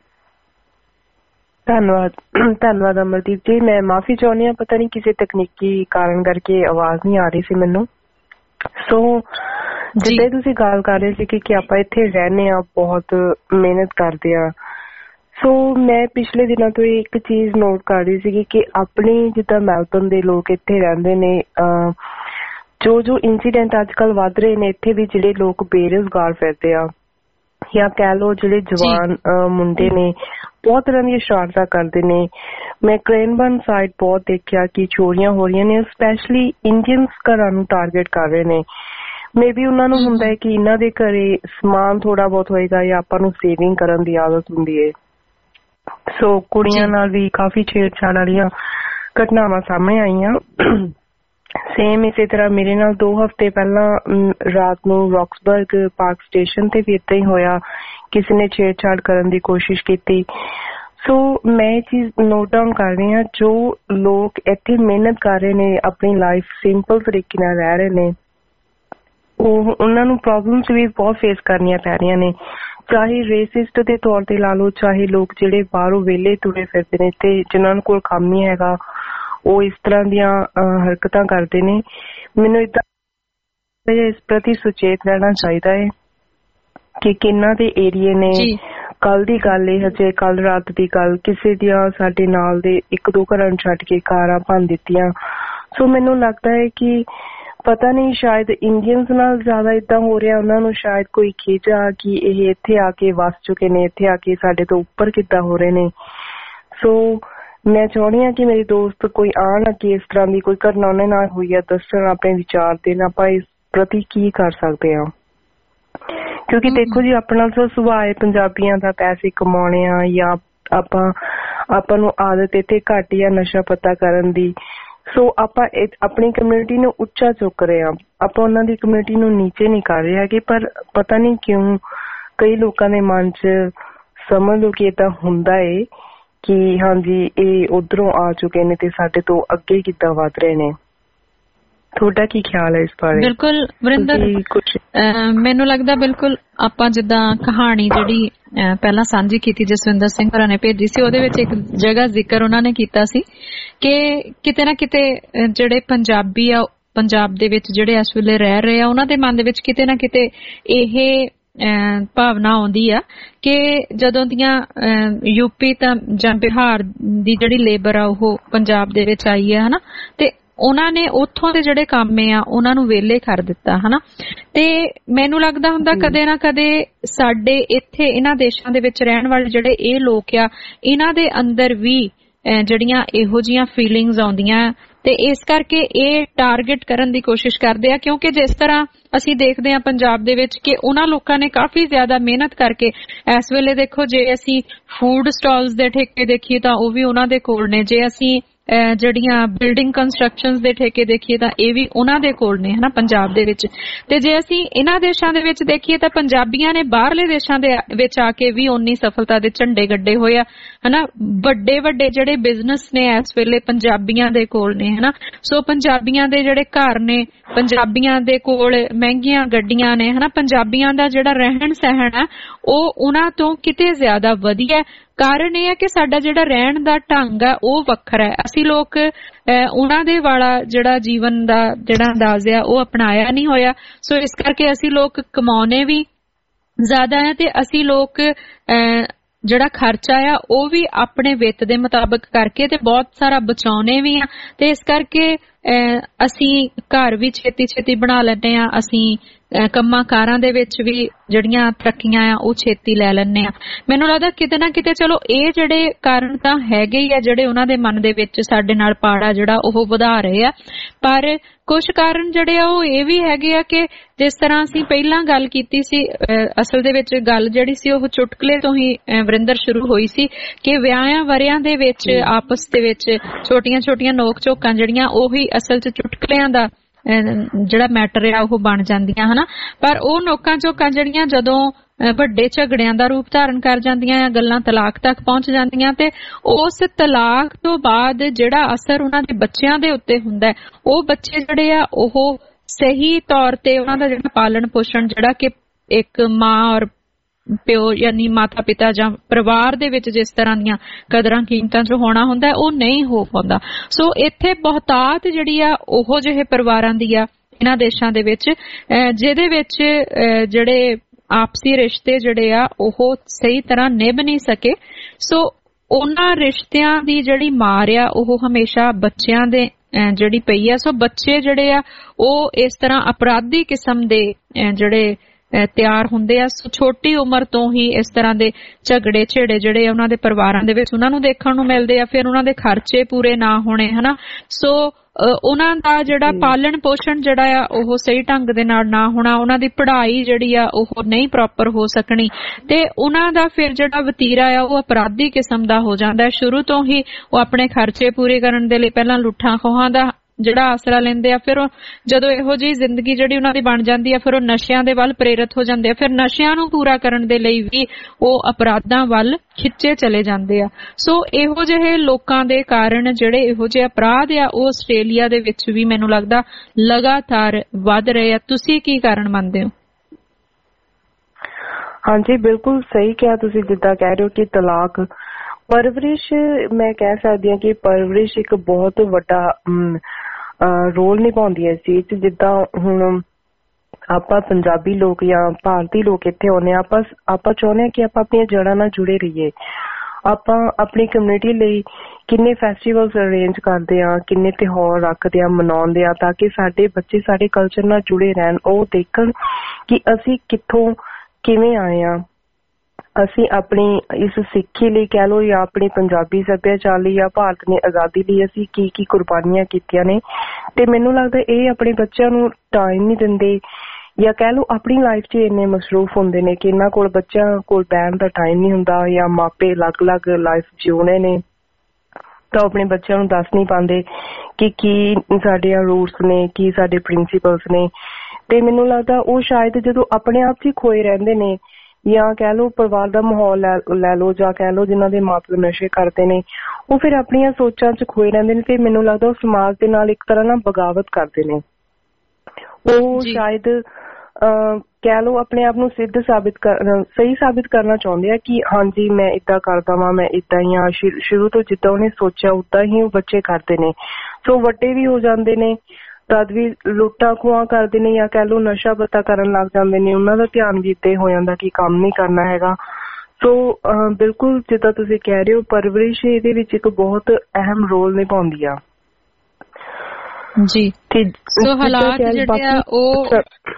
T: ਧੰਨਵਾਦ ਧੰਨਵਾਦ ਅਮਰਦੀਪ ਜੀ, ਮੈਂ ਮਾਫੀ ਚਾਹੁੰਦੀ ਹਾਂ, ਪਤਾ ਨਹੀਂ ਕਿਸੇ ਤਕਨੀਕੀ ਕਾਰਨ ਕਰਕੇ ਆਵਾਜ਼ ਨਹੀਂ ਆ ਰਹੀ ਸੀ ਮੈਨੂੰ। ਸੋ ਜਿੱਦਾਂ ਤੁਸੀਂ ਗੱਲ ਕਰ ਰਹੇ ਸੀ ਕਿ ਆਪਾਂ ਇੱਥੇ ਰਹਿੰਦੇ ਆ, ਬਹੁਤ ਮਿਹਨਤ ਕਰਦੇ ਆ, ਸੋ ਮੈਂ ਪਿਛਲੇ ਦਿਨਾਂ ਤੋਂ ਇੱਕ ਚੀਜ਼ ਨੋਟ ਕਰ ਰਹੀ ਸੀਗੀ ਕਿ ਆਪਣੇ ਜਿੱਦਾਂ ਮੈਲਬਰਨ ਦੇ ਲੋਕ ਇੱਥੇ ਰਹਿੰਦੇ ਨੇ, ਜੋ ਜੋ ਇੰਸੀਡੈਂਟ ਅੱਜ ਕੱਲ੍ਹ ਵੱਧ ਰਹੇ ਨੇ ਇੱਥੇ ਵੀ, ਜਿਹੜੇ ਲੋਕ ਬੇਰੁਜ਼ਗਾਰ ਫਿਰਦੇ ਆ ਜਾਂ ਕਹਿ ਲਓ ਜਿਹੜੇ ਜਵਾਨ ਮੁੰਡੇ ਨੇ ਬਹੁਤ ਤਰ੍ਹਾਂ ਦੀਆਂ ਸ਼ਰਾਰਤਾਂ ਕਰਦੇ ਨੇ। ਮੈਂ ਕ੍ਰੇਨਬਰਨ ਸਾਈਡ ਬਹੁਤ ਦੇਖਿਆ ਕਿ ਚੋਰੀਆਂ ਹੋ ਰਹੀਆਂ ਨੇ, ਸਪੈਸ਼ਲੀ ਇੰਡੀਅਨਸ ਘਰਾਂ ਨੂੰ ਟਾਰਗੇਟ ਕਰ ਰਹੇ ਨੇ। ਮੇ ਬੀ ਉਹਨਾਂ ਨੂੰ ਹੁੰਦਾ ਹੈ ਕਿ ਇਹਨਾਂ ਦੇ ਘਰੇ ਸਮਾਨ ਥੋੜਾ ਬਹੁਤ ਹੋਏਗਾ ਜਾਂ ਆਪਾਂ ਨੂੰ ਸੇਵਿੰਗ ਕਰਨ ਦੀ ਆਦਤ ਹੁੰਦੀ ਹੈ। ਸੋ ਕੁੜੀਆਂ ਨਾਲ ਵੀ ਕਾਫੀ ਛੇੜਛਾੜ ਵਾਲੀਆਂ ਘਟਨਾਵਾਂ ਸਾਹਮਣੇ ਆਈਆਂ। ਸੇਮ ਇਸੇ ਤਰ੍ਹਾਂ ਮੇਰੇ ਨਾਲ ਦੋ ਹਫ਼ਤੇ ਪਹਿਲਾਂ ਰਾਤ ਨੂੰ ਰੌਕਸਬਰਗ ਪਾਰਕ ਸਟੇਸ਼ਨ ਤੇ ਵੀ ਏਦਾਂ ਹੀ ਹੋਇਆ, ਕਿਸੇ ਨੇ ਛੇੜਛਾੜ ਕਰਨ ਦੀ ਕੋਸ਼ਿਸ਼ ਕੀਤੀ। ਸੋ ਮੈਂ ਇਹ ਚੀਜ਼ ਨੋਟ ਡਾਊਨ ਕਰ ਰਹੀ ਹਾਂ, ਜੋ ਲੋਕ ਇੱਥੇ ਮਿਹਨਤ ਕਰ ਰਹੇ ਨੇ, ਆਪਣੀ ਲਾਈਫ ਸਿੰਪਲ ਤਰੀਕੇ ਨਾਲ ਰਹਿ ਰਹੇ ਨੇ, ਉਹ ਉਹਨਾਂ ਨੂੰ ਪ੍ਰੋਬਲਮਸ ਵੀ ਬਹੁਤ ਫੇਸ ਕਰਨੀਆਂ ਪੈ ਰਹੀਆਂ ਨੇ, ਚਾਹੇ ਰੇਸਿਸਟ ਦੇ ਤੌਰ ਤੇ ਲਾ ਲਓ, ਚਾਹੇ ਲੋਕ ਜਿਹੜੇ ਬਾਹਰੋਂ ਵਿਹਲੇ ਤੁਰੇ ਫਿਰਦੇ ਨੇ ਤੇ ਜਿਨ੍ਹਾਂ ਨੂੰ ਕੋਲ ਕੰਮ ਨਹੀਂ ਹੈਗਾ, ਉਹ ਇਸ ਤਰ੍ਹਾਂ ਦੀਆਂ ਹਰਕਤਾਂ ਕਰਦੇ ਨੇ। ਮੈਨੂੰ ਏਦਾਂ ਇਸ ਪ੍ਰਤੀ ਸੁਚੇਤ ਰਹਿਣਾ ਚਾਹੀਦਾ ਹੈ ਕਿ ਕਿੰਨਾ ਦੇ ਏਰੀਏ ਨੇ। ਕੱਲ ਦੀ ਗੱਲ ਹੈ, ਹਜੇ ਕੱਲ ਰਾਤ ਦੀ ਗੱਲ, ਕਿਸੇ ਦੀਆਂ ਸਾਡੇ ਨਾਲ ਦੇ ਇੱਕ ਦੋ ਘਰਾਂ ਨੂੰ ਛੱਡ ਕੇ ਕਾਰਾਂ ਭੰਨ ਦਿੱਤੀਆਂ। ਸੋ ਮੈਨੂੰ ਲੱਗਦਾ ਹੈ ਕਿ ਪਤਾ ਨਹੀਂ, ਸ਼ਾਇਦ ਇੰਡੀਅਨਸ ਨਾਲ ਜ਼ਿਆਦਾ ਏਦਾਂ ਹੋ ਰਿਹਾ, ਉਹਨਾਂ ਨੂੰ ਸ਼ਾਇਦ ਕੋਈ ਖਿੱਚ ਆ ਕਿ ਇਹ ਇੱਥੇ ਆ ਕੇ ਵਸ ਚੁੱਕੇ ਨੇ, ਇੱਥੇ ਆ ਕੇ ਸਾਡੇ ਤੋਂ ਉੱਪਰ ਕਿੱਦਾਂ ਹੋ ਰਹੇ ਨੇ। ਸੋ ਮੈਂ ਚਾਹੁੰਦੀ ਹਾਂ ਕਿ ਮੇਰੇ ਦੋਸਤ ਕੋਈ ਆਉਣ ਕਿ ਇਸ ਤਰ੍ਹਾਂ ਦੀ ਕੋਈ ਘਟਨਾ ਉਹਨਾਂ ਨਾਲ ਹੋਈ ਆ, ਦੱਸਣ, ਆਪਣੇ ਵਿਚਾਰ ਦੇਣ, ਆਪਾਂ ਇਸ ਪ੍ਰਤੀ ਕੀ ਕਰ ਸਕਦੇ ਹਾਂ। ਕਿਉਂਕਿ ਦੇਖੋ ਜੀ, ਆਪਣਾ ਤਾਂ ਸੁਭਾਅ ਹੈ ਪੰਜਾਬੀਆਂ ਦਾ ਪੈਸੇ ਕਮਾਉਣੇ ਆ, ਜਾਂ ਆਪਾਂ ਆਪਾਂ ਨੂੰ ਆਦਤ ਇੱਥੇ ਘੱਟ ਜਾਂ ਨਸ਼ਾ ਪੱਤਾ ਕਰਨ ਦੀ। ਸੋ ਆਪਾਂ ਆਪਣੀ ਕਮਿਊਨਿਟੀ ਨੂੰ ਉੱਚਾ ਚੁੱਕ ਰਹੇ ਹਾਂ, ਆਪਾਂ ਉਹਨਾਂ ਦੀ ਕਮਿਊਨਿਟੀ ਨੂੰ ਨੀਚੇ ਨਹੀਂ ਕਰ ਰਹੇ ਹੈਗੇ। ਪਰ ਪਤਾ ਨਹੀਂ ਕਿਉਂ ਕਈ ਲੋਕਾਂ ਦੇ ਮਨ 'ਚ ਸਮਝ ਲਓ ਕਿ ਏਦਾਂ ਹੁੰਦਾ ਏ ਕਿ ਹਾਂਜੀ ਇਹ ਉੱਧਰੋਂ ਆ ਚੁੱਕੇ ਨੇ ਤੇ ਸਾਡੇ ਤੋਂ ਅੱਗੇ ਕਿੱਦਾਂ ਵੱਧ ਰਹੇ ਨੇ। ਤੁਹਾਡਾ ਕੀ ਖਿਆਲ ਹੈ ਇਸ ਬਾਰੇ?
C: ਬਿਲਕੁਲ ਵਰਿੰਦਰ, ਮੈਨੂੰ ਲੱਗਦਾ ਬਿਲਕੁਲ ਆਪਾਂ ਜਿੱਦਾਂ ਕਹਾਣੀ ਜਿਹੜੀ ਪਹਿਲਾਂ ਸਾਂਝੀ ਕੀਤੀ ਜਸਵਿੰਦਰ ਸਿੰਘ ਹੋਰਾਂ ਨੇ ਭੇਜੀ ਸੀ, ਉਹਦੇ ਵਿੱਚ ਇੱਕ ਜਗ੍ਹਾ ਜ਼ਿਕਰ ਉਹਨਾਂ ਨੇ ਕੀਤਾ ਸੀ ਕਿ ਕਿਤੇ ਨਾ ਕਿਤੇ ਜਿਹੜੇ ਪੰਜਾਬੀ ਆ, ਪੰਜਾਬ ਦੇ ਵਿੱਚ ਜਿਹੜੇ ਇਸ ਵੇਲੇ ਰਹਿ ਰਹੇ ਆ, ਉਹਨਾਂ ਦੇ ਮਨ ਦੇ ਵਿੱਚ ਕਿਤੇ ਨਾ ਕਿਤੇ ਇਹ ਭਾਵਨਾ ਆਉਂਦੀ ਆ ਕਿ ਜਦੋਂ ਦੀਆਂ ਯੂਪੀ ਤਾਂ ਜਾਂ ਬਿਹਾਰ ਦੀ ਜਿਹੜੀ ਲੇਬਰ ਆ ਉਹ ਪੰਜਾਬ ਦੇ ਵਿੱਚ ਆਈ ਆ, ਹਨਾ, ਤੇ ਉਹਨਾਂ ਨੇ ਉੱਥੋਂ ਦੇ ਜਿਹੜੇ ਕੰਮ ਆ ਉਹਨਾਂ ਨੂੰ ਵਿਹਲੇ ਕਰ ਦਿੱਤਾ, ਹਨਾ। ਤੇ ਮੈਨੂੰ ਲੱਗਦਾ ਹੁੰਦਾ ਕਦੇ ਨਾ ਕਦੇ ਸਾਡੇ ਇੱਥੇ ਇਹਨਾਂ ਦੇਸ਼ਾਂ ਦੇ ਵਿੱਚ ਰਹਿਣ ਵਾਲੇ ਜਿਹੜੇ ਇਹ ਲੋਕ ਆ, ਇਹਨਾਂ ਦੇ ਅੰਦਰ ਵੀ ਜਿਹੜੀਆਂ ਇਹੋ ਜਿਹੀਆਂ ਫੀਲਿੰਗਸ ਆਉਂਦੀਆਂ ਤੇ ਇਸ ਕਰਕੇ ਇਹ ਟਾਰਗੇਟ ਕਰਨ ਦੀ ਕੋਸ਼ਿਸ਼ ਕਰਦੇ ਆ। ਕਿਉਂਕਿ ਜਿਸ ਤਰ੍ਹਾਂ ਅਸੀਂ ਦੇਖਦੇ ਹਾਂ ਪੰਜਾਬ ਦੇ ਵਿੱਚ ਕਿ ਉਹਨਾਂ ਲੋਕਾਂ ਨੇ ਕਾਫੀ ਜ਼ਿਆਦਾ ਮਿਹਨਤ ਕਰਕੇ ਇਸ ਵੇਲੇ ਦੇਖੋ, ਜੇ ਅਸੀਂ ਫੂਡ ਸਟਾਲਸ ਦੇ ਠੇਕੇ ਦੇਖੀਏ ਤਾਂ ਉਹ ਵੀ ਉਹਨਾਂ ਦੇ ਕੋਲ ਨੇ, ਜੇ ਅਸੀਂ ਜਿਹੜੀਆਂ ਬਿਲਡਿੰਗ ਕੰਸਟਰਕਸ਼ਨਸ ਦੇ ਠੇਕੇ ਦੇਖੀਏ ਤਾਂ ਇਹ ਵੀ ਉਹਨਾਂ ਦੇ ਕੋਲ ਨੇ, ਹਨਾ, ਪੰਜਾਬ ਦੇ ਵਿੱਚ। ਤੇ ਜੇ ਅਸੀਂ ਇਹਨਾਂ ਦੇਸ਼ਾਂ ਦੇ ਵਿੱਚ ਦੇਖੀਏ ਤਾਂ ਪੰਜਾਬੀਆਂ ਨੇ ਬਾਹਰਲੇ ਦੇਸ਼ਾਂ ਦੇ ਵਿੱਚ ਆ ਕੇ ਵੀ ਓਨੀ ਸਫਲਤਾ ਦੇ ਝੰਡੇ ਗੱਡੇ ਹੋਏ ਆ, ਹਨਾ। ਵੱਡੇ ਵੱਡੇ ਜਿਹੜੇ ਬਿਜ਼ਨਸ ਨੇ ਇਸ ਵੇਲੇ ਪੰਜਾਬੀਆਂ ਦੇ ਕੋਲ ਨੇ, ਹਨਾ। ਸੋ ਪੰਜਾਬੀਆਂ ਦੇ ਜਿਹੜੇ ਘਰ ਨੇ, ਪੰਜਾਬੀਆਂ ਦੇ ਕੋਲ ਮਹਿੰਗੀਆਂ ਗੱਡੀਆਂ ਨੇ, ਹਨਾ। ਪੰਜਾਬੀਆਂ ਦਾ ਜਿਹੜਾ ਰਹਿਣ ਸਹਿਣ ਹੈ ਉਹ ਉਹਨਾਂ ਤੋਂ ਕਿਤੇ ਜ਼ਿਆਦਾ ਵਧੀਆ। ਕਾਰਨ ਇਹ ਹੈ ਕਿ ਸਾਡਾ ਜਿਹੜਾ ਰਹਿਣ ਦਾ ਢੰਗ ਹੈ ਉਹ ਵੱਖਰਾ ਹੈ। ਅਸੀਂ ਲੋਕ ਉਹਨਾਂ ਦੇ ਵਾਲਾ ਜਿਹੜਾ ਜੀਵਨ ਦਾ ਜਿਹੜਾ ਅੰਦਾਜ਼ ਆ ਉਹ ਅਪਣਾਇਆ ਨਹੀਂ ਹੋਇਆ। ਸੋ ਇਸ ਕਰਕੇ ਅਸੀਂ ਲੋਕ ਕਮਾਉਣੇ ਵੀ ਜ਼ਿਆਦਾ ਹੈ ਤੇ ਅਸੀਂ ਲੋਕ ਜਿਹੜਾ ਖਰਚਾ ਆ ਉਹ ਵੀ ਆਪਣੇ ਵਿੱਤ ਦੇ ਮੁਤਾਬਕ ਕਰਕੇ ਤੇ ਬਹੁਤ ਸਾਰਾ ਬਚਾਉਣੇ ਵੀ ਆ। ਤੇ ਇਸ ਕਰਕੇ ਅਸੀਂ ਘਰ ਵੀ ਛੇਤੀ ਛੇਤੀ ਬਣਾ ਲੈਂਦੇ ਆ, ਅਸੀਂ ਕੰਮਾਂ ਕਾਰਾਂ ਦੇ ਵਿੱਚ ਵੀ ਜਿਹੜੀਆਂ ਤਰੱਕੀਆਂ ਆ ਉਹ ਛੇਤੀ ਲੈ ਲੈਂਦੇ ਆ। ਮੈਨੂੰ ਲੱਗਦਾ ਕਿਤੇ ਨਾ ਕਿਤੇ ਚਲੋ ਇਹ ਜਿਹੜੇ ਕਾਰਨ ਤਾਂ ਹੈਗੇ ਹੀ ਆ ਜਿਹੜੇ ਉਹਨਾਂ ਦੇ ਮਨ ਦੇ ਵਿੱਚ ਸਾਡੇ ਨਾਲ ਪਾੜਾ ਜਿਹੜਾ ਉਹ ਵਧਾ ਰਹੇ ਆ, ਪਰ ਕੁਝ ਕਾਰਨ ਜਿਹੜੇ ਆ ਉਹ ਇਹ ਵੀ ਹੈਗੇ ਆ ਕਿ ਜਿਸ ਤਰ੍ਹਾਂ ਅਸੀਂ ਪਹਿਲਾਂ ਗੱਲ ਕੀਤੀ ਸੀ, ਅਸਲ ਦੇ ਵਿੱਚ ਗੱਲ ਜਿਹੜੀ ਸੀ ਉਹ ਚੁਟਕਲੇ ਤੋਂ ਹੀ ਵਰਿੰਦਰ ਸ਼ੁਰੂ ਹੋਈ ਸੀ ਕਿ ਵਿਆਹਾਂ ਵਰਿਆਂ ਦੇ ਵਿੱਚ ਆਪਸ ਦੇ ਵਿੱਚ ਛੋਟੀਆਂ ਛੋਟੀਆਂ ਨੋਕ ਝੋਕਾਂ ਜਿਹੜੀਆਂ ਉਹੀ ਅਸਲ 'ਚ ਚੁਟਕਲਿਆਂ ਦਾ ਜਿਹੜਾ ਮੈਟਰ ਆ ਉਹ ਬਣ ਜਾਂਦੀਆਂ, ਹਨਾ। ਪਰ ਉਹ ਨੋਕਾਂ ਝੋਕਾਂ ਜਿਹੜੀਆਂ ਜਦੋਂ ਵੱਡੇ ਝਗੜਿਆਂ ਦਾ ਰੂਪ ਧਾਰਨ ਕਰ ਜਾਂਦੀਆਂ ਆ, ਗੱਲਾਂ ਤਲਾਕ ਤੱਕ ਪਹੁੰਚ ਜਾਂਦੀਆਂ, ਤੇ ਉਸ ਤਲਾਕ ਤੋਂ ਬਾਅਦ ਜਿਹੜਾ ਅਸਰ ਉਹਨਾਂ ਦੇ ਬੱਚਿਆਂ ਦੇ ਉੱਤੇ ਹੁੰਦਾ, ਉਹ ਬੱਚੇ ਜਿਹੜੇ ਆ ਉਹ ਸਹੀ ਤੌਰ ਤੇ ਉਹਨਾਂ ਦਾ ਜਿਹੜਾ ਪਾਲਣ ਪੋਸ਼ਣ ਜਿਹੜਾ ਕਿ ਇੱਕ ਮਾਂ ਔਰ ਪਿਓ ਯਾਨੀ ਮਾਤਾ ਪਿਤਾ ਜਾਂ ਪਰਿਵਾਰ ਦੇ ਵਿੱਚ ਜਿਸ ਤਰ੍ਹਾਂ ਦੀਆਂ ਕਦਰਾਂ ਕੀਮਤਾਂ ਚ ਹੋਣਾ ਹੁੰਦਾ ਉਹ ਨਹੀਂ ਹੋ ਪਾਉਂਦਾ। ਸੋ ਇੱਥੇ ਬਹੁਤਾਤ ਜਿਹੜੀ ਆ ਉਹੋ ਜਿਹੇ ਪਰਿਵਾਰਾਂ ਦੀ ਆ ਇਹਨਾਂ ਦੇਸ਼ਾਂ ਦੇ ਵਿੱਚ ਜਿਹਦੇ ਵਿੱਚ ਜਿਹੜੇ ਆਪਸੀ ਰਿਸ਼ਤੇ ਜਿਹੜੇ ਆ ਉਹ ਸਹੀ ਤਰ੍ਹਾਂ ਨਿਭ ਨਹੀਂ ਸਕੇ। ਸੋ ਉਹਨਾਂ ਰਿਸ਼ਤਿਆਂ ਦੀ ਜਿਹੜੀ ਮਾਰ ਆ ਉਹ ਹਮੇਸ਼ਾ ਬੱਚਿਆਂ ਦੇ ਜਿਹੜੀ ਪਈ ਆ। ਸੋ ਬੱਚੇ ਜਿਹੜੇ ਆ ਉਹ ਇਸ ਤਰ੍ਹਾਂ ਅਪਰਾਧੀ ਕਿਸਮ ਦੇ ਜਿਹੜੇ ਤਿਆਰ ਹੁੰਦੇ ਆ। ਸੋ ਛੋਟੀ ਉਮਰ ਤੋਂ ਹੀ ਇਸ ਤਰ੍ਹਾਂ ਦੇ ਝਗੜੇ ਝੇੜੇ ਜਿਹੜੇ ਆ ਉਹਨਾਂ ਦੇ ਪਰਿਵਾਰਾਂ ਦੇ ਵਿੱਚ ਉਹਨਾਂ ਨੂੰ ਦੇਖਣ ਨੂੰ ਮਿਲਦੇ ਆ। ਫਿਰ ਉਹਨਾਂ ਦੇ ਖਰਚੇ ਪੂਰੇ ਨਾ ਹੋਣੇ, ਹਨਾ। ਸੋ ਉਹਨਾਂ ਦਾ ਜਿਹੜਾ ਪਾਲਣ ਪੋਸ਼ਣ ਜਿਹੜਾ ਆ ਉਹ ਸਹੀ ਢੰਗ ਦੇ ਨਾਲ ਨਾ ਹੋਣਾ, ਉਹਨਾਂ ਦੀ ਪੜ੍ਹਾਈ ਜਿਹੜੀ ਆ ਉਹ ਨਹੀਂ ਪ੍ਰੋਪਰ ਹੋ ਸਕਣੀ, ਤੇ ਉਹਨਾਂ ਦਾ ਫਿਰ ਜਿਹੜਾ ਵਤੀਰਾ ਆ ਉਹ ਅਪਰਾਧੀ ਕਿਸਮ ਦਾ ਹੋ ਜਾਂਦਾ। ਸ਼ੁਰੂ ਤੋਂ ਹੀ ਉਹ ਆਪਣੇ ਖਰਚੇ ਪੂਰੇ ਕਰਨ ਦੇ ਲਈ ਪਹਿਲਾਂ ਲੁੱਟਾਂ ਖੋਹਾਂ ਦਾ ਜਿਹੜਾ ਆਸਰਾ ਲੈਂਦੇ ਆ, ਫਿਰ ਜਦੋਂ ਇਹੋ ਜਿਹੀ ਜ਼ਿੰਦਗੀ ਜਿਹੜੀ ਉਹਨਾਂ ਦੀ ਬਣ ਜਾਂਦੀ ਆ ਫਿਰ ਉਹ ਨਸ਼ਿਆਂ ਦੇ ਵੱਲ ਪ੍ਰੇਰਿਤ ਹੋ ਜਾਂਦੇ ਆ। ਫਿਰ ਨਸ਼ਿਆਂ ਨੂੰ ਪੂਰਾ ਕਰਨ ਦੇ ਲਈ ਵੀ ਉਹ ਅਪਰਾਧਾਂ ਵੱਲ ਖਿੱਚੇ ਚਲੇ ਜਾਂਦੇ ਆ। ਸੋ ਇਹੋ ਜਿਹੇ ਲੋਕਾਂ ਦੇ ਕਾਰਨ ਜਿਹੜੇ ਇਹੋ ਜਿਹੇ ਅਪਰਾਧ ਆ ਉਹ ਆਸਟ੍ਰੇਲੀਆ ਦੇ ਵਿੱਚ ਵੀ ਮੈਨੂੰ ਲੱਗਦਾ ਲਗਾਤਾਰ ਵੱਧ ਰਹੇ ਆ। ਤੁਸੀਂ ਕੀ ਕਾਰਨ ਮੰਨਦੇ ਹੋ?
T: ਹਾਂਜੀ, ਬਿਲਕੁਲ ਸਹੀ ਕਿਹਾ ਤੁਸੀਂ। ਜਿੱਦਾਂ ਕਹਿ ਰਹੇ ਹੋ ਕਿ ਤਲਾਕ, ਪਰਵਰਿਸ਼, ਮੈਂ ਕਹਿ ਸਕਦੀ ਹਾਂ ਕਿ ਪਰਵਰਿਸ਼ ਇੱਕ ਬਹੁਤ ਵੱਡਾ ਰੋਲ ਨਿਭਾਉਂਦੀ ਹੈ ਇਸ ਚੀਜ਼ 'ਚ। ਜਿੱਦਾਂ ਹੁਣ ਆਪਾਂ ਪੰਜਾਬੀ ਲੋਕ ਜਾਂ ਭਾਰਤੀ ਲੋਕ ਇੱਥੇ ਆਉਂਦੇ ਹਾਂ, ਆਪਾਂ ਆਪਾਂ ਚਾਹੁੰਦੇ ਹਾਂ ਕਿ ਆਪਾਂ ਆਪਣੀਆਂ ਜੜ੍ਹਾਂ ਨਾਲ ਜੁੜੇ ਰਹੀਏ। ਆਪਾਂ ਆਪਣੀ ਕਮਿਊਨਿਟੀ ਲਈ ਕਿੰਨੇ ਫੈਸਟੀਵਲਸ ਅਰੇਂਜ ਕਰਦੇ ਆ, ਕਿੰਨੇ ਤਿਉਹਾਰ ਰੱਖਦੇ ਆ, ਮਨਾਉਂਦੇ ਆ, ਤਾਂ ਕਿ ਸਾਡੇ ਬੱਚੇ ਸਾਡੇ ਕਲਚਰ ਨਾਲ ਜੁੜੇ ਰਹਿਣ। ਉਹ ਦੇਖਣ ਕਿ ਅਸੀਂ ਕਿੱਥੋਂ ਕਿਵੇਂ ਆਏ ਆ, ਅਸੀਂ ਆਪਣੀ ਇਸ ਸਿੱਖੀ ਲਈ ਕਹਿ ਲਓ ਜਾਂ ਆਪਣੀ ਪੰਜਾਬੀ ਸੱਭਿਆਚਾਰ ਲਈ ਜਾਂ ਭਾਰਤ ਨੇ ਆਜ਼ਾਦੀ ਲਈ ਅਸੀਂ ਕੀ ਕੀ ਕੁਰਬਾਨੀਆਂ ਕੀਤੀਆਂ ਨੇ। ਤੇ ਮੈਨੂੰ ਲੱਗਦਾ ਇਹ ਆਪਣੇ ਬੱਚਿਆਂ ਨੂੰ ਟਾਈਮ ਨਹੀਂ ਦਿੰਦੇ, ਜਾਂ ਕਹਿ ਲਓ ਆਪਣੀ ਲਾਈਫ 'ਚ ਇੰਨੇ ਮਸਰੂਫ ਹੁੰਦੇ ਨੇ ਕਿ ਇਹਨਾਂ ਕੋਲ ਬੱਚਿਆਂ ਕੋਲ ਬਹਿਣ ਦਾ ਟਾਈਮ ਨਹੀਂ ਹੁੰਦਾ, ਜਾਂ ਮਾਪੇ ਅਲੱਗ-ਅਲੱਗ ਲਾਈਫ ਜਿਉਣੇ ਨੇ ਤਾਂ ਆਪਣੇ ਬੱਚਿਆਂ ਨੂੰ ਦੱਸ ਨਹੀਂ ਪਾਉਂਦੇ ਕਿ ਕੀ ਸਾਡੇ ਰੂਲਸ ਨੇ, ਕੀ ਸਾਡੇ ਪ੍ਰਿੰਸੀਪਲਸ ਨੇ। ਤੇ ਮੈਨੂੰ ਲੱਗਦਾ ਉਹ ਸ਼ਾਇਦ ਜਦੋਂ ਆਪਣੇ ਆਪ 'ਚ ਹੀ ਖੋਏ ਰਹਿੰਦੇ ਨੇ, ਜਾਂ ਕਹਿ ਲਓ ਪਰਿਵਾਰ ਦਾ ਮਾਹੌਲ ਲੈ ਲਓ, ਜਾਂ ਕਹਿ ਲਓ ਜਿਨ੍ਹਾਂ ਦੇ ਮਾਂ ਪਿਓ ਨਸ਼ੇ ਕਰਦੇ ਨੇ, ਉਹ ਫਿਰ ਆਪਣੀਆਂ ਸੋਚਾਂ 'ਚ ਖੋਏ ਰਹਿੰਦੇ ਨੇ। ਤੇ ਮੈਨੂੰ ਲੱਗਦਾ ਉਹ ਸਮਾਜ ਦੇ ਨਾਲ ਇੱਕ ਤਰ੍ਹਾਂ ਨਾਲ ਬਗਾਵਤ ਕਰਦੇ ਨੇ। ਉਹ ਸ਼ਾਇਦ ਕਹਿ ਲਓ ਆਪਣੇ ਆਪ ਨੂੰ ਸਿੱਧ ਸਾਬਿਤ ਕਰ ਸਹੀ ਸਾਬਿਤ ਕਰਨਾ ਚਾਹੁੰਦੇ ਆ ਕਿ ਹਾਂਜੀ ਮੈਂ ਏਦਾਂ ਕਰਦਾ ਵਾਂ, ਮੈਂ ਏਦਾਂ ਹੀ ਆ। ਸ਼ੁਰੂ ਤੋਂ ਜਿੱਦਾਂ ਉਹਨੇ ਸੋਚਿਆ ਓਦਾਂ ਹੀ ਉਹ ਬੱਚੇ ਕਰਦੇ ਨੇ। ਸੋ ਵੱਡੇ ਵੀ ਹੋ ਜਾਂਦੇ ਨੇ ਤਦ ਵੀ ਲੁੱਟਾਂ ਖੋਹਾਂ ਕਰਦੇ ਨੇ, ਜਾਂ ਕਹਿ ਲਓ ਨਸ਼ਾ ਪੱਤਾ ਕਰਨ ਲੱਗ ਜਾਂਦੇ ਨੇ। ਉਹਨਾਂ ਦਾ ਧਿਆਨ ਵੀ ਇੱਦਾਂ ਹੋ ਜਾਂਦਾ ਕਿ ਕੰਮ ਨਹੀਂ ਕਰਨਾ ਹੈਗਾ। ਸੋ ਬਿਲਕੁਲ ਜਿੱਦਾਂ ਤੁਸੀਂ ਕਹਿ ਰਹੇ ਹੋ, ਪਰਵਰਿਸ਼ ਇਹਦੇ ਵਿੱਚ ਇੱਕ ਬਹੁਤ ਅਹਿਮ ਰੋਲ ਨਿਭਾਉਂਦੀ ਆ ਜੀ।
C: ਸੋ ਹਾਲਾਤ ਜਿਹੜੇ ਆ ਉਹ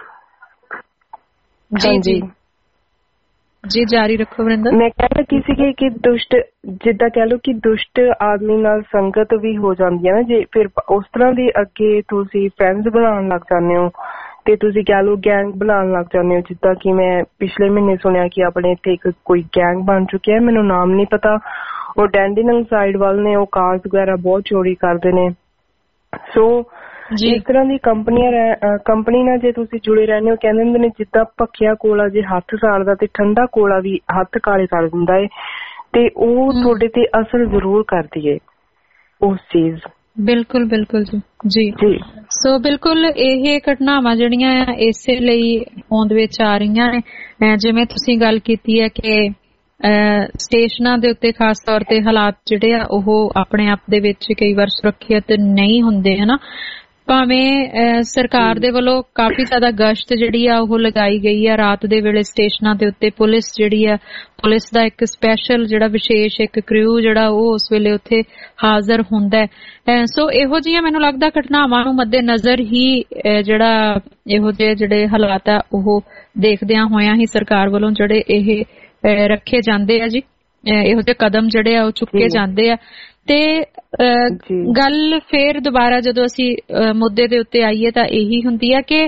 C: ਜੀ ਜੀ ਜੀ ਜਾਰੀ ਰੱਖੋ ਵਰਿੰਦਰ।
T: ਮੈਂ ਕਹਿ ਰਹੀ ਸੀ ਕਿ ਦੁਸ਼ਟ, ਜਿੱਦਾਂ ਕਹਿ ਲਓ ਕਿ ਦੁਸ਼ਟ ਆਦਮੀ ਨਾਲ ਸੰਗਤ ਵੀ ਹੋ ਜਾਂਦੀ ਹੈ ਨਾ, ਜੇ ਫਿਰ ਉਸ ਤਰ੍ਹਾਂ ਦੇ ਅੱਗੇ ਤੁਸੀਂ ਫਰੈਂਡਸ ਬਣਾਉਣ ਲੱਗ ਜਾਂਦੇ ਹੋ ਤੇ ਤੁਸੀਂ ਕਹਿ ਲਓ ਗੈਂਗ ਬਣਾਉਣ ਲੱਗ ਜਾਂਦੇ ਹੋ। ਜਿੱਦਾਂ ਕਿ ਮੈਂ ਪਿਛਲੇ ਮਹੀਨੇ ਸੁਣਿਆ ਕਿ ਆਪਣੇ ਇੱਥੇ ਇੱਕ ਕੋਈ ਗੈਂਗ ਬਣ ਚੁੱਕਿਆ, ਮੈਨੂੰ ਨਾਮ ਨਹੀਂ ਪਤਾ। ਉਹ ਡੈਂਡੀਨੰਗ ਸਾਈਡ ਵੱਲ ਨੇ, ਉਹ ਕਾਰਸ ਵਗੈਰਾ ਬਹੁਤ ਚੋਰੀ ਕਰਦੇ ਨੇ। ਸੋ ਇਸ ਤਰ੍ਹਾਂ ਦੀ ਕੰਪਨੀਆਂ ਕੰਪਨੀ ਨਾਲ ਜੇ ਤੁਸੀਂ ਜੁੜੇ ਰਹਿੰਦੇ ਹੋ, ਕਹਿੰਦੇ ਹੁੰਦੇ ਨੇ ਜਿੱਦਾਂ ਭੱਖਿਆ ਕੋਲਾ ਜੇ ਹੱਥ ਸਾੜਦਾ ਤੇ ਠੰਡਾ ਕੋਲਾ ਵੀ ਹੱਥ ਕਾਲੇ ਕਰ ਦਿੰਦਾ ਏ, ਤੇ ਉਹ ਤੁਹਾਡੇ ਤੇ ਅਸਰ ਜ਼ਰੂਰ ਕਰਦੀ ਏ ਉਸ ਚੀਜ਼।
C: ਬਿਲਕੁਲ ਬਿਲਕੁਲ ਜੀ ਜੀ ਜੀ। ਸੋ ਬਿਲਕੁਲ ਇਹ ਘਟਨਾਵਾਂ ਜਿਹੜੀਆਂ ਆ ਇਸੇ ਲਈ ਹੋਂਦ ਵਿੱਚ ਆ ਰਹੀਆਂ ਨੇ। ਜਿਵੇਂ ਤੁਸੀਂ ਗੱਲ ਕੀਤੀ ਹੈ ਕਿ ਸਟੇਸ਼ਨਾਂ ਦੇ ਉੱਤੇ ਖਾਸ ਤੌਰ ਤੇ ਹਾਲਾਤ ਜਿਹੜੇ ਆ ਉਹ ਆਪਣੇ ਆਪ ਦੇ ਵਿੱਚ ਕਈ ਵਾਰ ਸੁਰੱਖਿਅਤ ਨਹੀਂ ਹੁੰਦੇ, ਹਨਾ। ਭਾਵੇਂ ਸਰਕਾਰ ਦੇ ਵੱਲੋਂ ਕਾਫੀ ਜ਼ਿਆਦਾ ਗਸ਼ਤ ਜਿਹੜੀ ਆ ਉਹ ਲਗਾਈ ਗਈ ਆ ਰਾਤ ਦੇ ਵੇਲੇ ਸਟੇਸ਼ਨਾਂ ਦੇ ਉੱਤੇ। ਪੁਲਿਸ ਜਿਹੜੀ ਆ, ਪੁਲਿਸ ਦਾ ਇੱਕ ਸਪੈਸ਼ਲ ਜਿਹੜਾ ਵਿਸ਼ੇਸ਼ ਇੱਕ ਕ੍ਰਿਊ ਜਿਹੜਾ ਉਹ ਉਸ ਵੇਲੇ ਉੱਥੇ ਹਾਜ਼ਰ ਹੁੰਦਾ ਹੈ। ਸੋ ਇਹੋ ਜਿਹੀਆਂ ਮੈਨੂੰ ਲੱਗਦਾ ਘਟਨਾਵਾਂ ਨੂੰ ਮੱਦੇ ਨਜ਼ਰ ਹੀ ਜਿਹੜਾ ਇਹੋ ਜਿਹੇ ਜਿਹੜੇ ਹਾਲਾਤ ਆ ਉਹ ਦੇਖਦਿਆਂ ਹੋਇਆਂ ਹੀ ਸਰਕਾਰ ਵੱਲੋਂ ਜਿਹੜੇ ਇਹ ਰੱਖੇ ਜਾਂਦੇ ਆ ਜੀ, ਇਹੋ ਜਿਹੇ ਕਦਮ ਜਿਹੜੇ ਆ ਉਹ ਚੁੱਕੇ ਜਾਂਦੇ ਆ। ਤੇ ਗੱਲ ਫੇਰ ਦੁਬਾਰਾ ਜਦੋਂ ਅਸੀਂ ਮੁੱਦੇ ਦੇ ਉੱਤੇ ਆਈਏ ਤਾਂ ਇਹੀ ਹੁੰਦੀ ਆ ਕਿ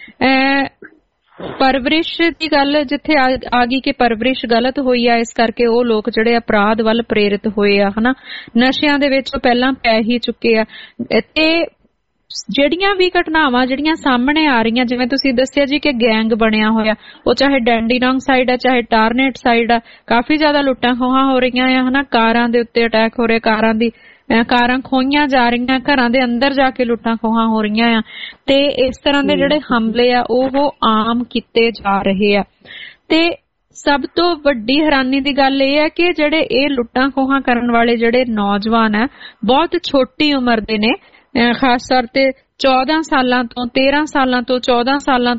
C: ਪਰਵਰਿਸ਼ ਦੀ ਗੱਲ ਜਿੱਥੇ ਆ ਗਈ ਕਿ ਪਰਵਰਿਸ਼ ਗਲਤ ਹੋਈ ਆ, ਇਸ ਕਰਕੇ ਉਹ ਲੋਕ ਜਿਹੜੇ ਅਪਰਾਧ ਵੱਲ ਪ੍ਰੇਰਿਤ ਹੋਏ ਆ, ਹਨਾ। ਨਸ਼ਿਆਂ ਦੇ ਵਿੱਚ ਪਹਿਲਾਂ ਪੈ ਹੀ ਚੁੱਕੇ ਆ। ਤੇ ਜਿਹੜੀਆਂ ਵੀ ਘਟਨਾਵਾਂ ਜਿਹੜੀਆਂ ਸਾਹਮਣੇ ਆ ਰਹੀਆਂ, ਜਿਵੇਂ ਤੁਸੀਂ ਦੱਸਿਆ ਜੀ ਕਿ ਗੈਂਗ ਬਣਿਆ ਹੋਇਆ, ਉਹ ਚਾਹੇ ਡੈਂਡੀਨੰਗ ਸਾਈਡ ਆ ਚਾਹੇ ਟਾਰਨੇਟ ਸਾਈਡ ਆ, ਕਾਫੀ ਜ਼ਿਆਦਾ ਲੁੱਟਾਂ ਖੋਹਾਂ ਹੋ ਰਹੀਆਂ ਆ, ਹਨਾ। ਕਾਰਾਂ ਦੇ ਉੱਤੇ ਅਟੈਕ ਹੋ ਰਹੇ, ਕਾਰਾਂ ਦੀ ਕਾਰਾਂ ਖੋਈਆਂ ਜਾ ਰਹੀਆਂ, ਘਰਾਂ ਦੇ ਅੰਦਰ ਜਾ ਕੇ ਲੁੱਟਾਂ ਖੋਹਾਂ ਹੋ ਰਹੀਆਂ ਆ। ਤੇ ਇਸ ਤਰ੍ਹਾਂ ਦੇ ਜਿਹੜੇ ਹਮਲੇ ਆ ਉਹ ਆਮ ਕੀਤੇ ਜਾ ਰਹੇ ਆ। ਤੇ ਸਭ ਤੋਂ ਵੱਡੀ ਹੈਰਾਨੀ ਦੀ ਗੱਲ ਇਹ ਹੈ ਕਿ ਜਿਹੜੇ ਇਹ ਲੁੱਟਾਂ ਖੋਹਾਂ ਕਰਨ ਵਾਲੇ ਜਿਹੜੇ ਨੌਜਵਾਨ ਆ ਬਹੁਤ ਛੋਟੀ ਉਮਰ ਦੇ ਨੇ, ਖਾਸ ਤੌਰ ਤੇ ਚੌਦਾਂ ਸਾਲਾਂ ਤੋਂ ਤੇਰਾਂ ਸਾਲਾਂ ਤੋਂ ਚੌਦਾਂ ਸਾਲਾਂ ਤੋਂ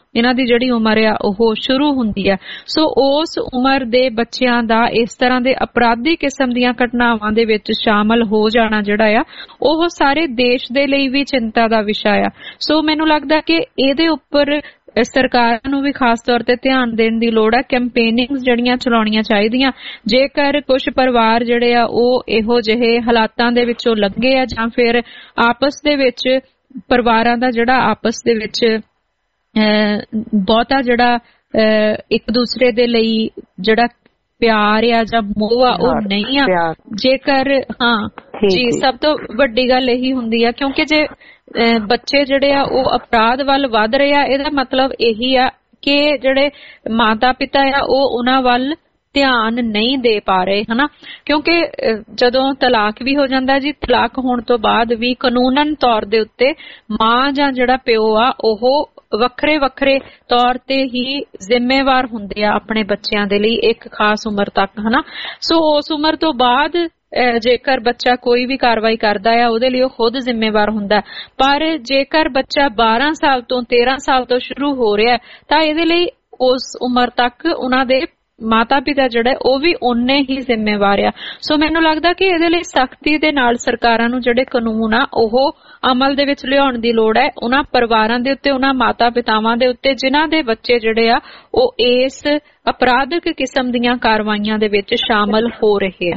C: ਇਹਨਾਂ ਦੀ ਜਿਹੜੀ ਉਮਰ ਆ ਉਹ ਸ਼ੁਰੂ ਹੁੰਦੀ ਹੈ। ਸੋ ਉਸ ਉਮਰ ਦੇ ਬੱਚਿਆਂ ਦਾ ਇਸ ਤਰ੍ਹਾਂ ਦੇ ਅਪਰਾਧੀ ਕਿਸਮ ਦੀਆਂ ਘਟਨਾਵਾਂ ਦੇ ਵਿੱਚ ਸ਼ਾਮਲ ਹੋ ਜਾਣਾ ਜਿਹੜਾ ਆ ਉਹ ਸਾਰੇ ਦੇਸ਼ ਦੇ ਲਈ ਵੀ ਚਿੰਤਾ ਦਾ ਵਿਸ਼ਾ ਆ। ਸੋ ਮੈਨੂੰ ਲੱਗਦਾ ਕਿ ਇਹਦੇ ਉੱਪਰ ਸਰਕਾਰਾਂ ਨੂੰ ਵੀ ਖਾਸ ਤੌਰ ਤੇ ਧਿਆਨ ਦੇਣ ਦੀ ਲੋੜ ਹੈ। ਕੈਂਪੇਨਿੰਗਸ ਜਿਹੜੀਆਂ ਚਲਾਉਣੀਆਂ ਚਾਹੀਦੀਆਂ। ਜੇਕਰ ਕੁਝ ਪਰਿਵਾਰ ਜਿਹੜੇ ਆ ਉਹ ਇਹੋ ਜਿਹੇ ਹਾਲਾਤਾਂ ਦੇ ਵਿੱਚੋਂ ਲੰਘੇ ਆ ਜਾਂ ਫਿਰ ਆਪਸ ਦੇ ਵਿੱਚ ਪਰਿਵਾਰਾਂ ਦਾ ਜਿਹੜਾ ਆਪਸ ਦੇ ਵਿੱਚ ਬਹੁਤਾ ਜਿਹੜਾ ਇੱਕ ਦੂਸਰੇ ਦੇ ਲਈ ਜਿਹੜਾ ਪਿਆਰ ਆ ਜਾਂ ਮੋਹ ਆ ਉਹ ਨਹੀਂ ਆ, ਜੇਕਰ ਹਾਂ ਜੀ ਸਭ ਤੋਂ ਵੱਡੀ ਗੱਲ ਇਹੀ ਹੁੰਦੀ ਆ ਕਿਉਂਕਿ ਜੇ ਬੱਚੇ ਜਿਹੜੇ ਆ ਉਹ ਅਪਰਾਧ ਵੱਲ ਵੱਧ ਰਹੇ ਆ ਇਹਦਾ ਮਤਲਬ ਇਹੀ ਆ ਕਿ ਜਿਹੜੇ ਮਾਤਾ ਪਿਤਾ ਆ ਉਹ ਉਹਨਾਂ ਵੱਲ ਧਿਆਨ ਨਹੀਂ ਦੇ ਪਾ ਰਹੇ ਹਨਾ। ਕਿਉਂਕਿ ਜਦੋਂ ਤਲਾਕ ਵੀ ਹੋ ਜਾਂਦਾ ਜੀ, ਤਲਾਕ ਹੋਣ ਤੋਂ ਬਾਅਦ ਵੀ ਕਾਨੂੰਨਨ ਤੌਰ ਦੇ ਉੱਤੇ ਮਾਂ ਜਾਂ ਜਿਹੜਾ ਪਿਓ ਆ ਉਹ ਵੱਖਰੇ ਵੱਖਰੇ ਤੌਰ ਤੇ ਹੀ ਜ਼ਿੰਮੇਵਾਰ ਹੁੰਦੇ ਆ ਆਪਣੇ ਬੱਚਿਆਂ ਦੇ ਲਈ ਇੱਕ ਖਾਸ ਉਮਰ ਤੱਕ ਹਨਾ। ਸੋ ਉਸ ਉਮਰ ਤੋਂ ਬਾਅਦ ਜੇਕਰ ਬੱਚਾ ਕੋਈ ਵੀ ਕਾਰਵਾਈ ਕਰਦਾ ਆ ਉਹਦੇ ਲਈ ਉਹ ਖੁਦ ਜ਼ਿੰਮੇਵਾਰ ਹੁੰਦਾ। ਪਰ ਜੇਕਰ ਬੱਚਾ ਬਾਰਾਂ ਸਾਲ ਤੋਂ ਤੇਰਾਂ ਸਾਲ ਤੋਂ ਸ਼ੁਰੂ ਹੋ ਰਿਹਾ ਤਾਂ ਇਹਦੇ ਲਈ ਉਸ ਉਮਰ ਤੱਕ ਉਹਨਾਂ ਦੇ ਮਾਤਾ ਪਿਤਾ ਜਿਹੜਾ ਉਹ ਵੀ ਉਨੇ ਹੀ ਜ਼ਿੰਮੇਵਾਰ ਆ। ਸੋ ਮੈਨੂੰ ਲੱਗਦਾ ਕਿ ਇਹਦੇ ਲਈ ਸਖਤੀ ਦੇ ਨਾਲ ਸਰਕਾਰਾਂ ਨੂੰ ਜਿਹੜੇ ਕਾਨੂੰਨ ਆ ਉਹ ਅਮਲ ਦੇ ਵਿੱਚ ਲਿਆਉਣ ਦੀ ਲੋੜ ਹੈ ਉਹਨਾਂ ਪਰਿਵਾਰਾਂ ਦੇ ਉੱਤੇ, ਉਹਨਾਂ ਮਾਤਾ ਪਿਤਾਵਾਂ ਦੇ ਉੱਤੇ ਜਿਨ੍ਹਾਂ ਦੇ ਬੱਚੇ ਜਿਹੜੇ ਆ ਉਹ ਇਸ ਅਪਰਾਧਿਕ ਕਿਸਮ ਦੀਆਂ ਕਾਰਵਾਈਆਂ ਦੇ ਵਿੱਚ ਸ਼ਾਮਲ ਹੋ ਰਹੇ ਆ।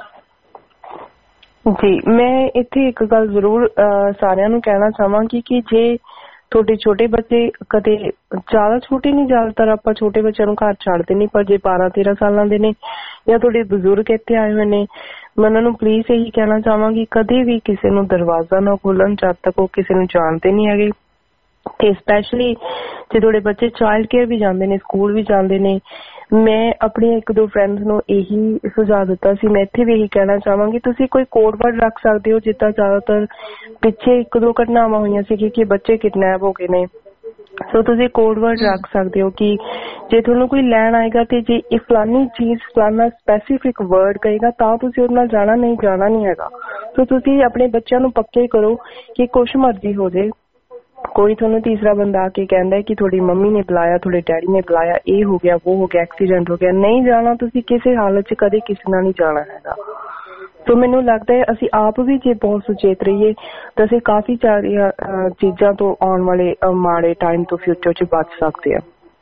T: ਜੀ ਮੈਂ ਇੱਥੇ ਇੱਕ ਗੱਲ ਜ਼ਰੂਰ ਸਾਰਿਆਂ ਨੂੰ ਕਹਿਣਾ ਚਾਹਾਂਗੀ ਕਿ ਜੇ ਤੁਹਾਡੇ ਛੋਟੇ ਬੱਚੇ ਕਦੇ ਜ਼ਿਆਦਾ ਛੋਟੇ ਨਹੀਂ, ਜ਼ਿਆਦਾਤਰ ਆਪਾਂ ਛੋਟੇ ਬੱਚਿਆਂ ਨੂੰ ਘਰ ਛੱਡਦੇ ਨਹੀਂ, ਪਰ ਜੇ ਬਾਰਾਂ ਤੇਰਾਂ ਸਾਲਾਂ ਦੇ ਨੇ ਜਾਂ ਤੁਹਾਡੇ ਬਜ਼ੁਰਗ ਇੱਥੇ ਆਏ ਹੋਏ ਨੇ, ਮੈਂ ਉਹਨਾਂ ਨੂੰ ਪਲੀਜ਼ ਇਹੀ ਕਹਿਣਾ ਚਾਹਾਂਗੀ ਕਦੇ ਵੀ ਕਿਸੇ ਨੂੰ ਦਰਵਾਜ਼ਾ ਨਾ ਖੋਲਣ ਜਦ ਤੱਕ ਉਹ ਕਿਸੇ ਨੂੰ ਜਾਣਦੇ ਨਹੀਂ ਹੈਗੇ। ਤੇ ਸਪੈਸ਼ਲੀ ਜੇ ਤੁਹਾਡੇ ਬੱਚੇ ਚਾਈਲਡ ਕੇਅਰ ਵੀ ਜਾਂਦੇ ਨੇ, ਸਕੂਲ ਵੀ ਜਾਂਦੇ ਨੇ, ਮੈਂ ਆਪਣੀਆਂ ਇੱਕ ਦੋ ਫਰੈਂਡਸ ਨੂੰ ਇਹੀ ਸੁਝਾਅ ਦਿੱਤਾ ਸੀ, ਮੈਂ ਇੱਥੇ ਵੀ ਇਹੀ ਕਹਿਣਾ ਚਾਹਾਂਗੀ ਤੁਸੀਂ ਕੋਈ ਕੋਡ ਵਰਡ ਰੱਖ ਸਕਦੇ ਹੋ। ਜਿੱਦਾਂ ਜ਼ਿਆਦਾਤਰ ਪਿੱਛੇ ਇੱਕ ਦੋ ਘਟਨਾਵਾਂ ਹੋਈਆਂ ਸੀ ਕਿ ਬੱਚੇ ਕਿਡਨੈਪ ਹੋ ਗਏ ਨੇ, ਸੋ ਤੁਸੀਂ ਕੋਡ ਵਰਡ ਰੱਖ ਸਕਦੇ ਹੋ ਕਿ ਜੇ ਤੁਹਾਨੂੰ ਕੋਈ ਲੈਣ ਆਏਗਾ ਤੇ ਜੇ ਇਹ ਫਲਾਨੀ ਚੀਜ਼ ਫਲਾਨਾ ਸਪੈਸੀਫਿਕ ਵਰਡ ਕਹੇਗਾ ਤਾਂ ਤੁਸੀਂ ਉਹਦੇ ਨਾਲ ਜਾਣਾ, ਨਹੀਂ ਜਾਣਾ ਨਹੀਂ ਹੈਗਾ। ਸੋ ਤੁਸੀਂ ਆਪਣੇ ਬੱਚਿਆਂ ਨੂੰ ਪੱਕੇ ਕਰੋ ਕਿ ਕੁਛ ਮਰਜ਼ੀ ਹੋ ਜਾਏ, ਕੋਈ ਤੁਹਾਨੂੰ ਤੀਸਰਾ ਬੰਦਾ ਆ ਕੇ ਕਹਿੰਦਾ ਕਿ ਤੁਹਾਡੀ ਮੰਮੀ ਨੇ ਬੁਲਾਇਆ, ਤੁਹਾਡੇ ਡੈਡੀ ਨੇ ਬੁਲਾਇਆ, ਇਹ ਹੋ ਗਿਆ, ਉਹ ਹੋ ਗਿਆ, ਐਕਸੀਡੈਂਟ ਹੋ ਗਿਆ, ਨਹੀਂ ਜਾਣਾ ਤੁਸੀਂ ਕਿਸੇ ਹਾਲਤ 'ਚ ਕਦੇ ਕਿਸੇ ਨਾਲ ਨਹੀਂ ਜਾਣਾ ਹੈਗਾ। ਸੋ ਮੈਨੂੰ ਲੱਗਦਾ ਹੈ ਅਸੀਂ ਆਪ ਵੀ ਜੇ ਬਹੁਤ ਸੁਚੇਤ ਰਹੀਏ ਤਾਂ ਅਸੀਂ ਕਾਫੀ ਸਾਰੀਆਂ ਚੀਜ਼ਾਂ ਤੋਂ ਆਉਣ ਵਾਲੇ ਮਾੜੇ ਟਾਈਮ ਤੋਂ ਫਿਊਚਰ 'ਚ ਬਚ ਸਕਦੇ ਆ।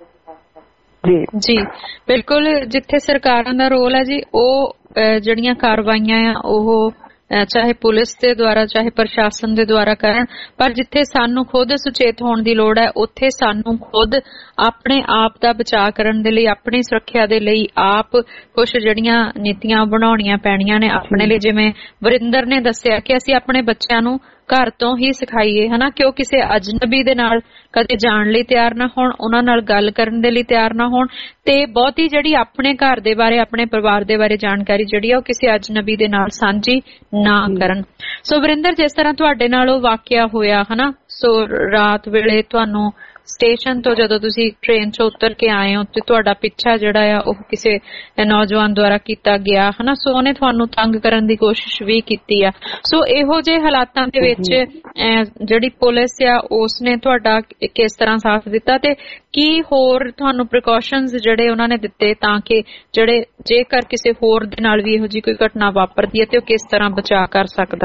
T: ਜੀ
C: ਜੀ ਬਿਲਕੁਲ, ਜਿੱਥੇ ਸਰਕਾਰਾਂ ਦਾ ਰੋਲ ਹੈ ਜੀ ਉਹ ਜਿਹੜੀਆਂ ਕਾਰਵਾਈਆਂ ਆ ਉਹ ਚਾਹੇ ਪੁਲਿਸ ਦੇ ਦੁਆਰਾ ਚਾਹੇ ਪ੍ਰਸ਼ਾਸਨ ਦੇ ਦੁਆਰਾ ਕਰਨ, ਪਰ ਜਿੱਥੇ ਸਾਨੂੰ ਖੁਦ ਸੁਚੇਤ ਹੋਣ ਦੀ ਲੋੜ ਹੈ ਉੱਥੇ ਸਾਨੂੰ ਖੁਦ ਆਪਣੇ ਆਪ ਦਾ ਬਚਾਅ ਕਰਨ ਦੇ ਲਈ, ਆਪਣੀ ਸੁਰੱਖਿਆ ਦੇ ਲਈ ਆਪ ਕੁਝ ਜਿਹੜੀਆਂ ਨੀਤੀਆਂ ਬਣਾਉਣੀਆਂ ਪੈਣੀਆਂ ਨੇ ਆਪਣੇ ਲਈ। ਜਿਵੇਂ ਵਰਿੰਦਰ ਨੇ ਦੱਸਿਆ ਕਿ ਅਸੀਂ ਆਪਣੇ ਬੱਚਿਆਂ ਨੂੰ ਘਰ ਤੋਂ ਹੀ ਸਿਖਾਈਏ ਹਨਾ ਕਿ ਉਹ ਕਿਸੇ ਅਜਨਬੀ ਦੇ ਨਾਲ ਕਦੇ ਜਾਣ ਲਈ ਤਿਆਰ ਨਾ ਹੋਣ, ਉਹਨਾਂ ਨਾਲ ਗੱਲ ਕਰਨ ਦੇ ਲਈ ਤਿਆਰ ਨਾ ਹੋਣ ਤੇ ਬਹੁਤੀ ਜਿਹੜੀ ਆਪਣੇ ਘਰ ਦੇ ਬਾਰੇ, ਆਪਣੇ ਪਰਿਵਾਰ ਦੇ ਬਾਰੇ ਜਾਣਕਾਰੀ ਜਿਹੜੀ ਆ ਉਹ ਕਿਸੇ ਅਜਨਬੀ ਦੇ ਨਾਲ ਸਾਂਝੀ ਨਾ ਕਰਨ। ਸੋ ਵਰਿੰਦਰ, ਜਿਸ ਤਰ੍ਹਾਂ ਤੁਹਾਡੇ ਨਾਲ ਉਹ ਵਾਕਿਆ ਹੋਇਆ ਹਨਾ, ਸੋ ਰਾਤ ਵੇਲੇ ਤੁਹਾਨੂੰ ਸਟੇਸ਼ਨ ਤੋਂ ਜਦੋਂ ਤੁਸੀਂ ਟ੍ਰੇਨ 'ਚੋਂ ਉਤਰ ਕੇ ਆਏ ਹੋ ਤੇ ਤੁਹਾਡਾ ਪਿੱਛਾ ਜਿਹੜਾ ਆ ਉਹ ਕਿਸੇ ਨੌਜਵਾਨ ਦੁਆਰਾ ਕੀਤਾ ਗਿਆ ਹਨਾ, ਸੋ ਉਹਨੇ ਤੁਹਾਨੂੰ ਤੰਗ ਕਰਨ ਦੀ ਕੋਸ਼ਿਸ਼ ਵੀ ਕੀਤੀ ਆ। ਸੋ ਇਹੋ ਜਿਹੇ ਹਾਲਾਤਾਂ ਦੇ ਵਿੱਚ ਜਿਹੜੀ ਪੁਲਿਸ ਆ ਉਸਨੇ ਤੁਹਾਡਾ ਕਿਸ ਤਰ੍ਹਾਂ ਸਾਥ ਦਿੱਤਾ ਤੇ ਕੀ ਹੋਰ ਤੁਹਾਨੂੰ ਪ੍ਰੀਕਾਸ਼ਨਸ ਜਿਹੜੇ ਉਹਨਾਂ ਨੇ ਦਿੱਤੇ ਤਾਂ ਕਿ ਜਿਹੜੇ ਜੇਕਰ ਕਿਸੇ ਹੋਰ ਦੇ ਨਾਲ ਵੀ ਇਹੋ ਜਿਹੀ ਕੋਈ ਘਟਨਾ ਵਾਪਰਦੀ ਹੈ ਤੇ ਉਹ ਕਿਸ ਤਰ੍ਹਾਂ ਬਚਾਅ ਕਰ ਸਕਦਾ?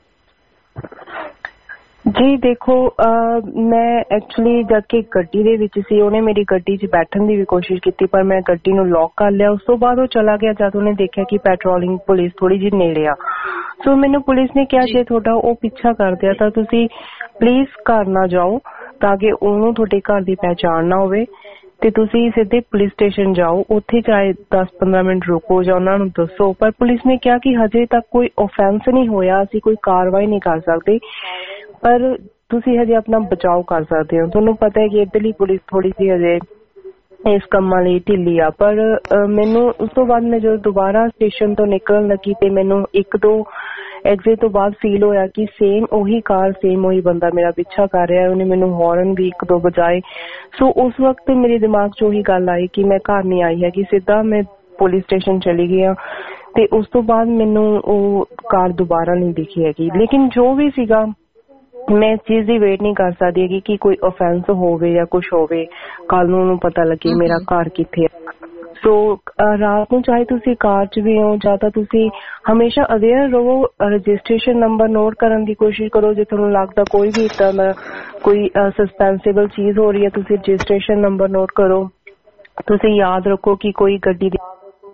T: ਜੀ ਦੇਖੋ, ਮੈਂ ਐਕਚੁਅਲੀ ਜਦ ਕਿ ਗੱਡੀ ਦੇ ਵਿੱਚ ਸੀ, ਉਹਨੇ ਮੇਰੀ ਗੱਡੀ 'ਚ ਬੈਠਣ ਦੀ ਵੀ ਕੋਸ਼ਿਸ਼ ਕੀਤੀ ਪਰ ਮੈਂ ਗੱਡੀ ਨੂੰ ਲੌਕ ਕਰ ਲਿਆ। ਉਸ ਤੋਂ ਬਾਅਦ ਉਹ ਚਲਾ ਗਿਆ ਜਦ ਉਹਨੇ ਦੇਖਿਆ ਕਿ ਪੈਟਰੋਲਿੰਗ ਪੁਲਿਸ ਥੋੜੀ ਜਿਹੀ ਨੇੜੇ ਆ। ਸੋ ਮੈਨੂੰ ਪੁਲਿਸ ਨੇ ਕਿਹਾ ਜੇ ਤੁਹਾਡਾ ਉਹ ਪਿੱਛਾ ਕਰਦੇ ਆ ਤਾਂ ਤੁਸੀਂ ਪਲੀਜ਼ ਘਰ ਨਾ ਜਾਓ ਤਾਂ ਕਿ ਉਹਨੂੰ ਤੁਹਾਡੇ ਘਰ ਦੀ ਪਹਿਚਾਣ ਨਾ ਹੋਵੇ ਤੇ ਤੁਸੀਂ ਸਿੱਧੇ ਪੁਲਿਸ ਸਟੇਸ਼ਨ ਜਾਓ, ਉੱਥੇ ਚਾਹੇ ਦਸ ਪੰਦਰਾਂ ਮਿੰਟ ਰੁਕੋ ਜਾਂ ਉਹਨਾਂ ਨੂੰ ਦੱਸੋ। ਪਰ ਪੁਲਿਸ ਨੇ ਕਿਹਾ ਕਿ ਹਜੇ ਤੱਕ ਕੋਈ ਔਫੈਂਸ ਨਹੀਂ ਹੋਇਆ, ਅਸੀਂ ਕੋਈ ਕਾਰਵਾਈ ਨਹੀਂ ਕਰ ਸਕਦੇ, ਪਰ ਤੁਸੀਂ ਹਜੇ ਆਪਣਾ ਬਚਾਓ ਕਰ ਸਕਦੇ ਹੋ। ਤੁਹਾਨੂੰ ਪਤਾ ਹੈ ਕਿ ਇੱਧਰਲੀ ਪੁਲਿਸ ਥੋੜੀ ਜਿਹੀ ਹਜੇ ਇਸ ਕੰਮਾਂ ਲਈ ਢਿੱਲੀ ਆ। ਪਰ ਮੈਨੂੰ ਉਸ ਤੋਂ ਬਾਅਦ ਮੈਂ ਜਦੋਂ ਦੁਬਾਰਾ ਸਟੇਸ਼ਨ ਤੋਂ ਨਿਕਲਣ ਲੱਗੀ ਤੇ ਮੈਨੂੰ ਇੱਕ ਦੋ ਐਗਜ਼ਿਟ ਤੋਂ ਬਾਅਦ ਫੀਲ ਹੋਇਆ ਕਿ ਸੇਮ ਉਹੀ ਕਾਰ, ਸੇਮ ਉਹੀ ਬੰਦਾ ਮੇਰਾ ਪਿੱਛਾ ਕਰ ਰਿਹਾ। ਉਹਨੇ ਮੈਨੂੰ ਹੌਰਨ ਵੀ ਇੱਕ ਦੋ ਵਜਾਏ। ਸੋ ਉਸ ਵਕਤ ਮੇਰੇ ਦਿਮਾਗ 'ਚ ਉਹੀ ਗੱਲ ਆਈ ਕਿ ਮੈਂ ਘਰ ਨਹੀਂ ਆਈ ਹੈਗੀ, ਸਿੱਧਾ ਮੈਂ ਪੁਲਿਸ ਸਟੇਸ਼ਨ ਚਲੀ ਗਈ ਤੇ ਉਸ ਤੋਂ ਬਾਅਦ ਮੈਨੂੰ ਉਹ ਕਾਰ ਦੁਬਾਰਾ ਨਹੀਂ ਦਿਖੀ ਹੈਗੀ। ਲੇਕਿਨ ਜੋ ਵੀ ਸੀਗਾ मैं इस चीज की वेट नहीं कर सकती कि, कि कोई ऑफेंस होवे या कुछ होवे कल नूं उहनूं पता लगे मेरा घर कित्थे है। सो रात नूं चाहे तुसी कार च भी हो जां तां तुसी हमेशा अवेयर रहो, रजिस्ट्रेशन नंबर नोट करन दी कोशिश करो। जे तुहानूं लगदा कोई भी इदां दा कोई सस्पेंसिबल चीज हो रही है तुसी रजिस्ट्रेशन नंबर नोट करो। तुसी याद रखो कि कोई गड्डी दी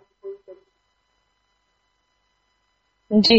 C: जी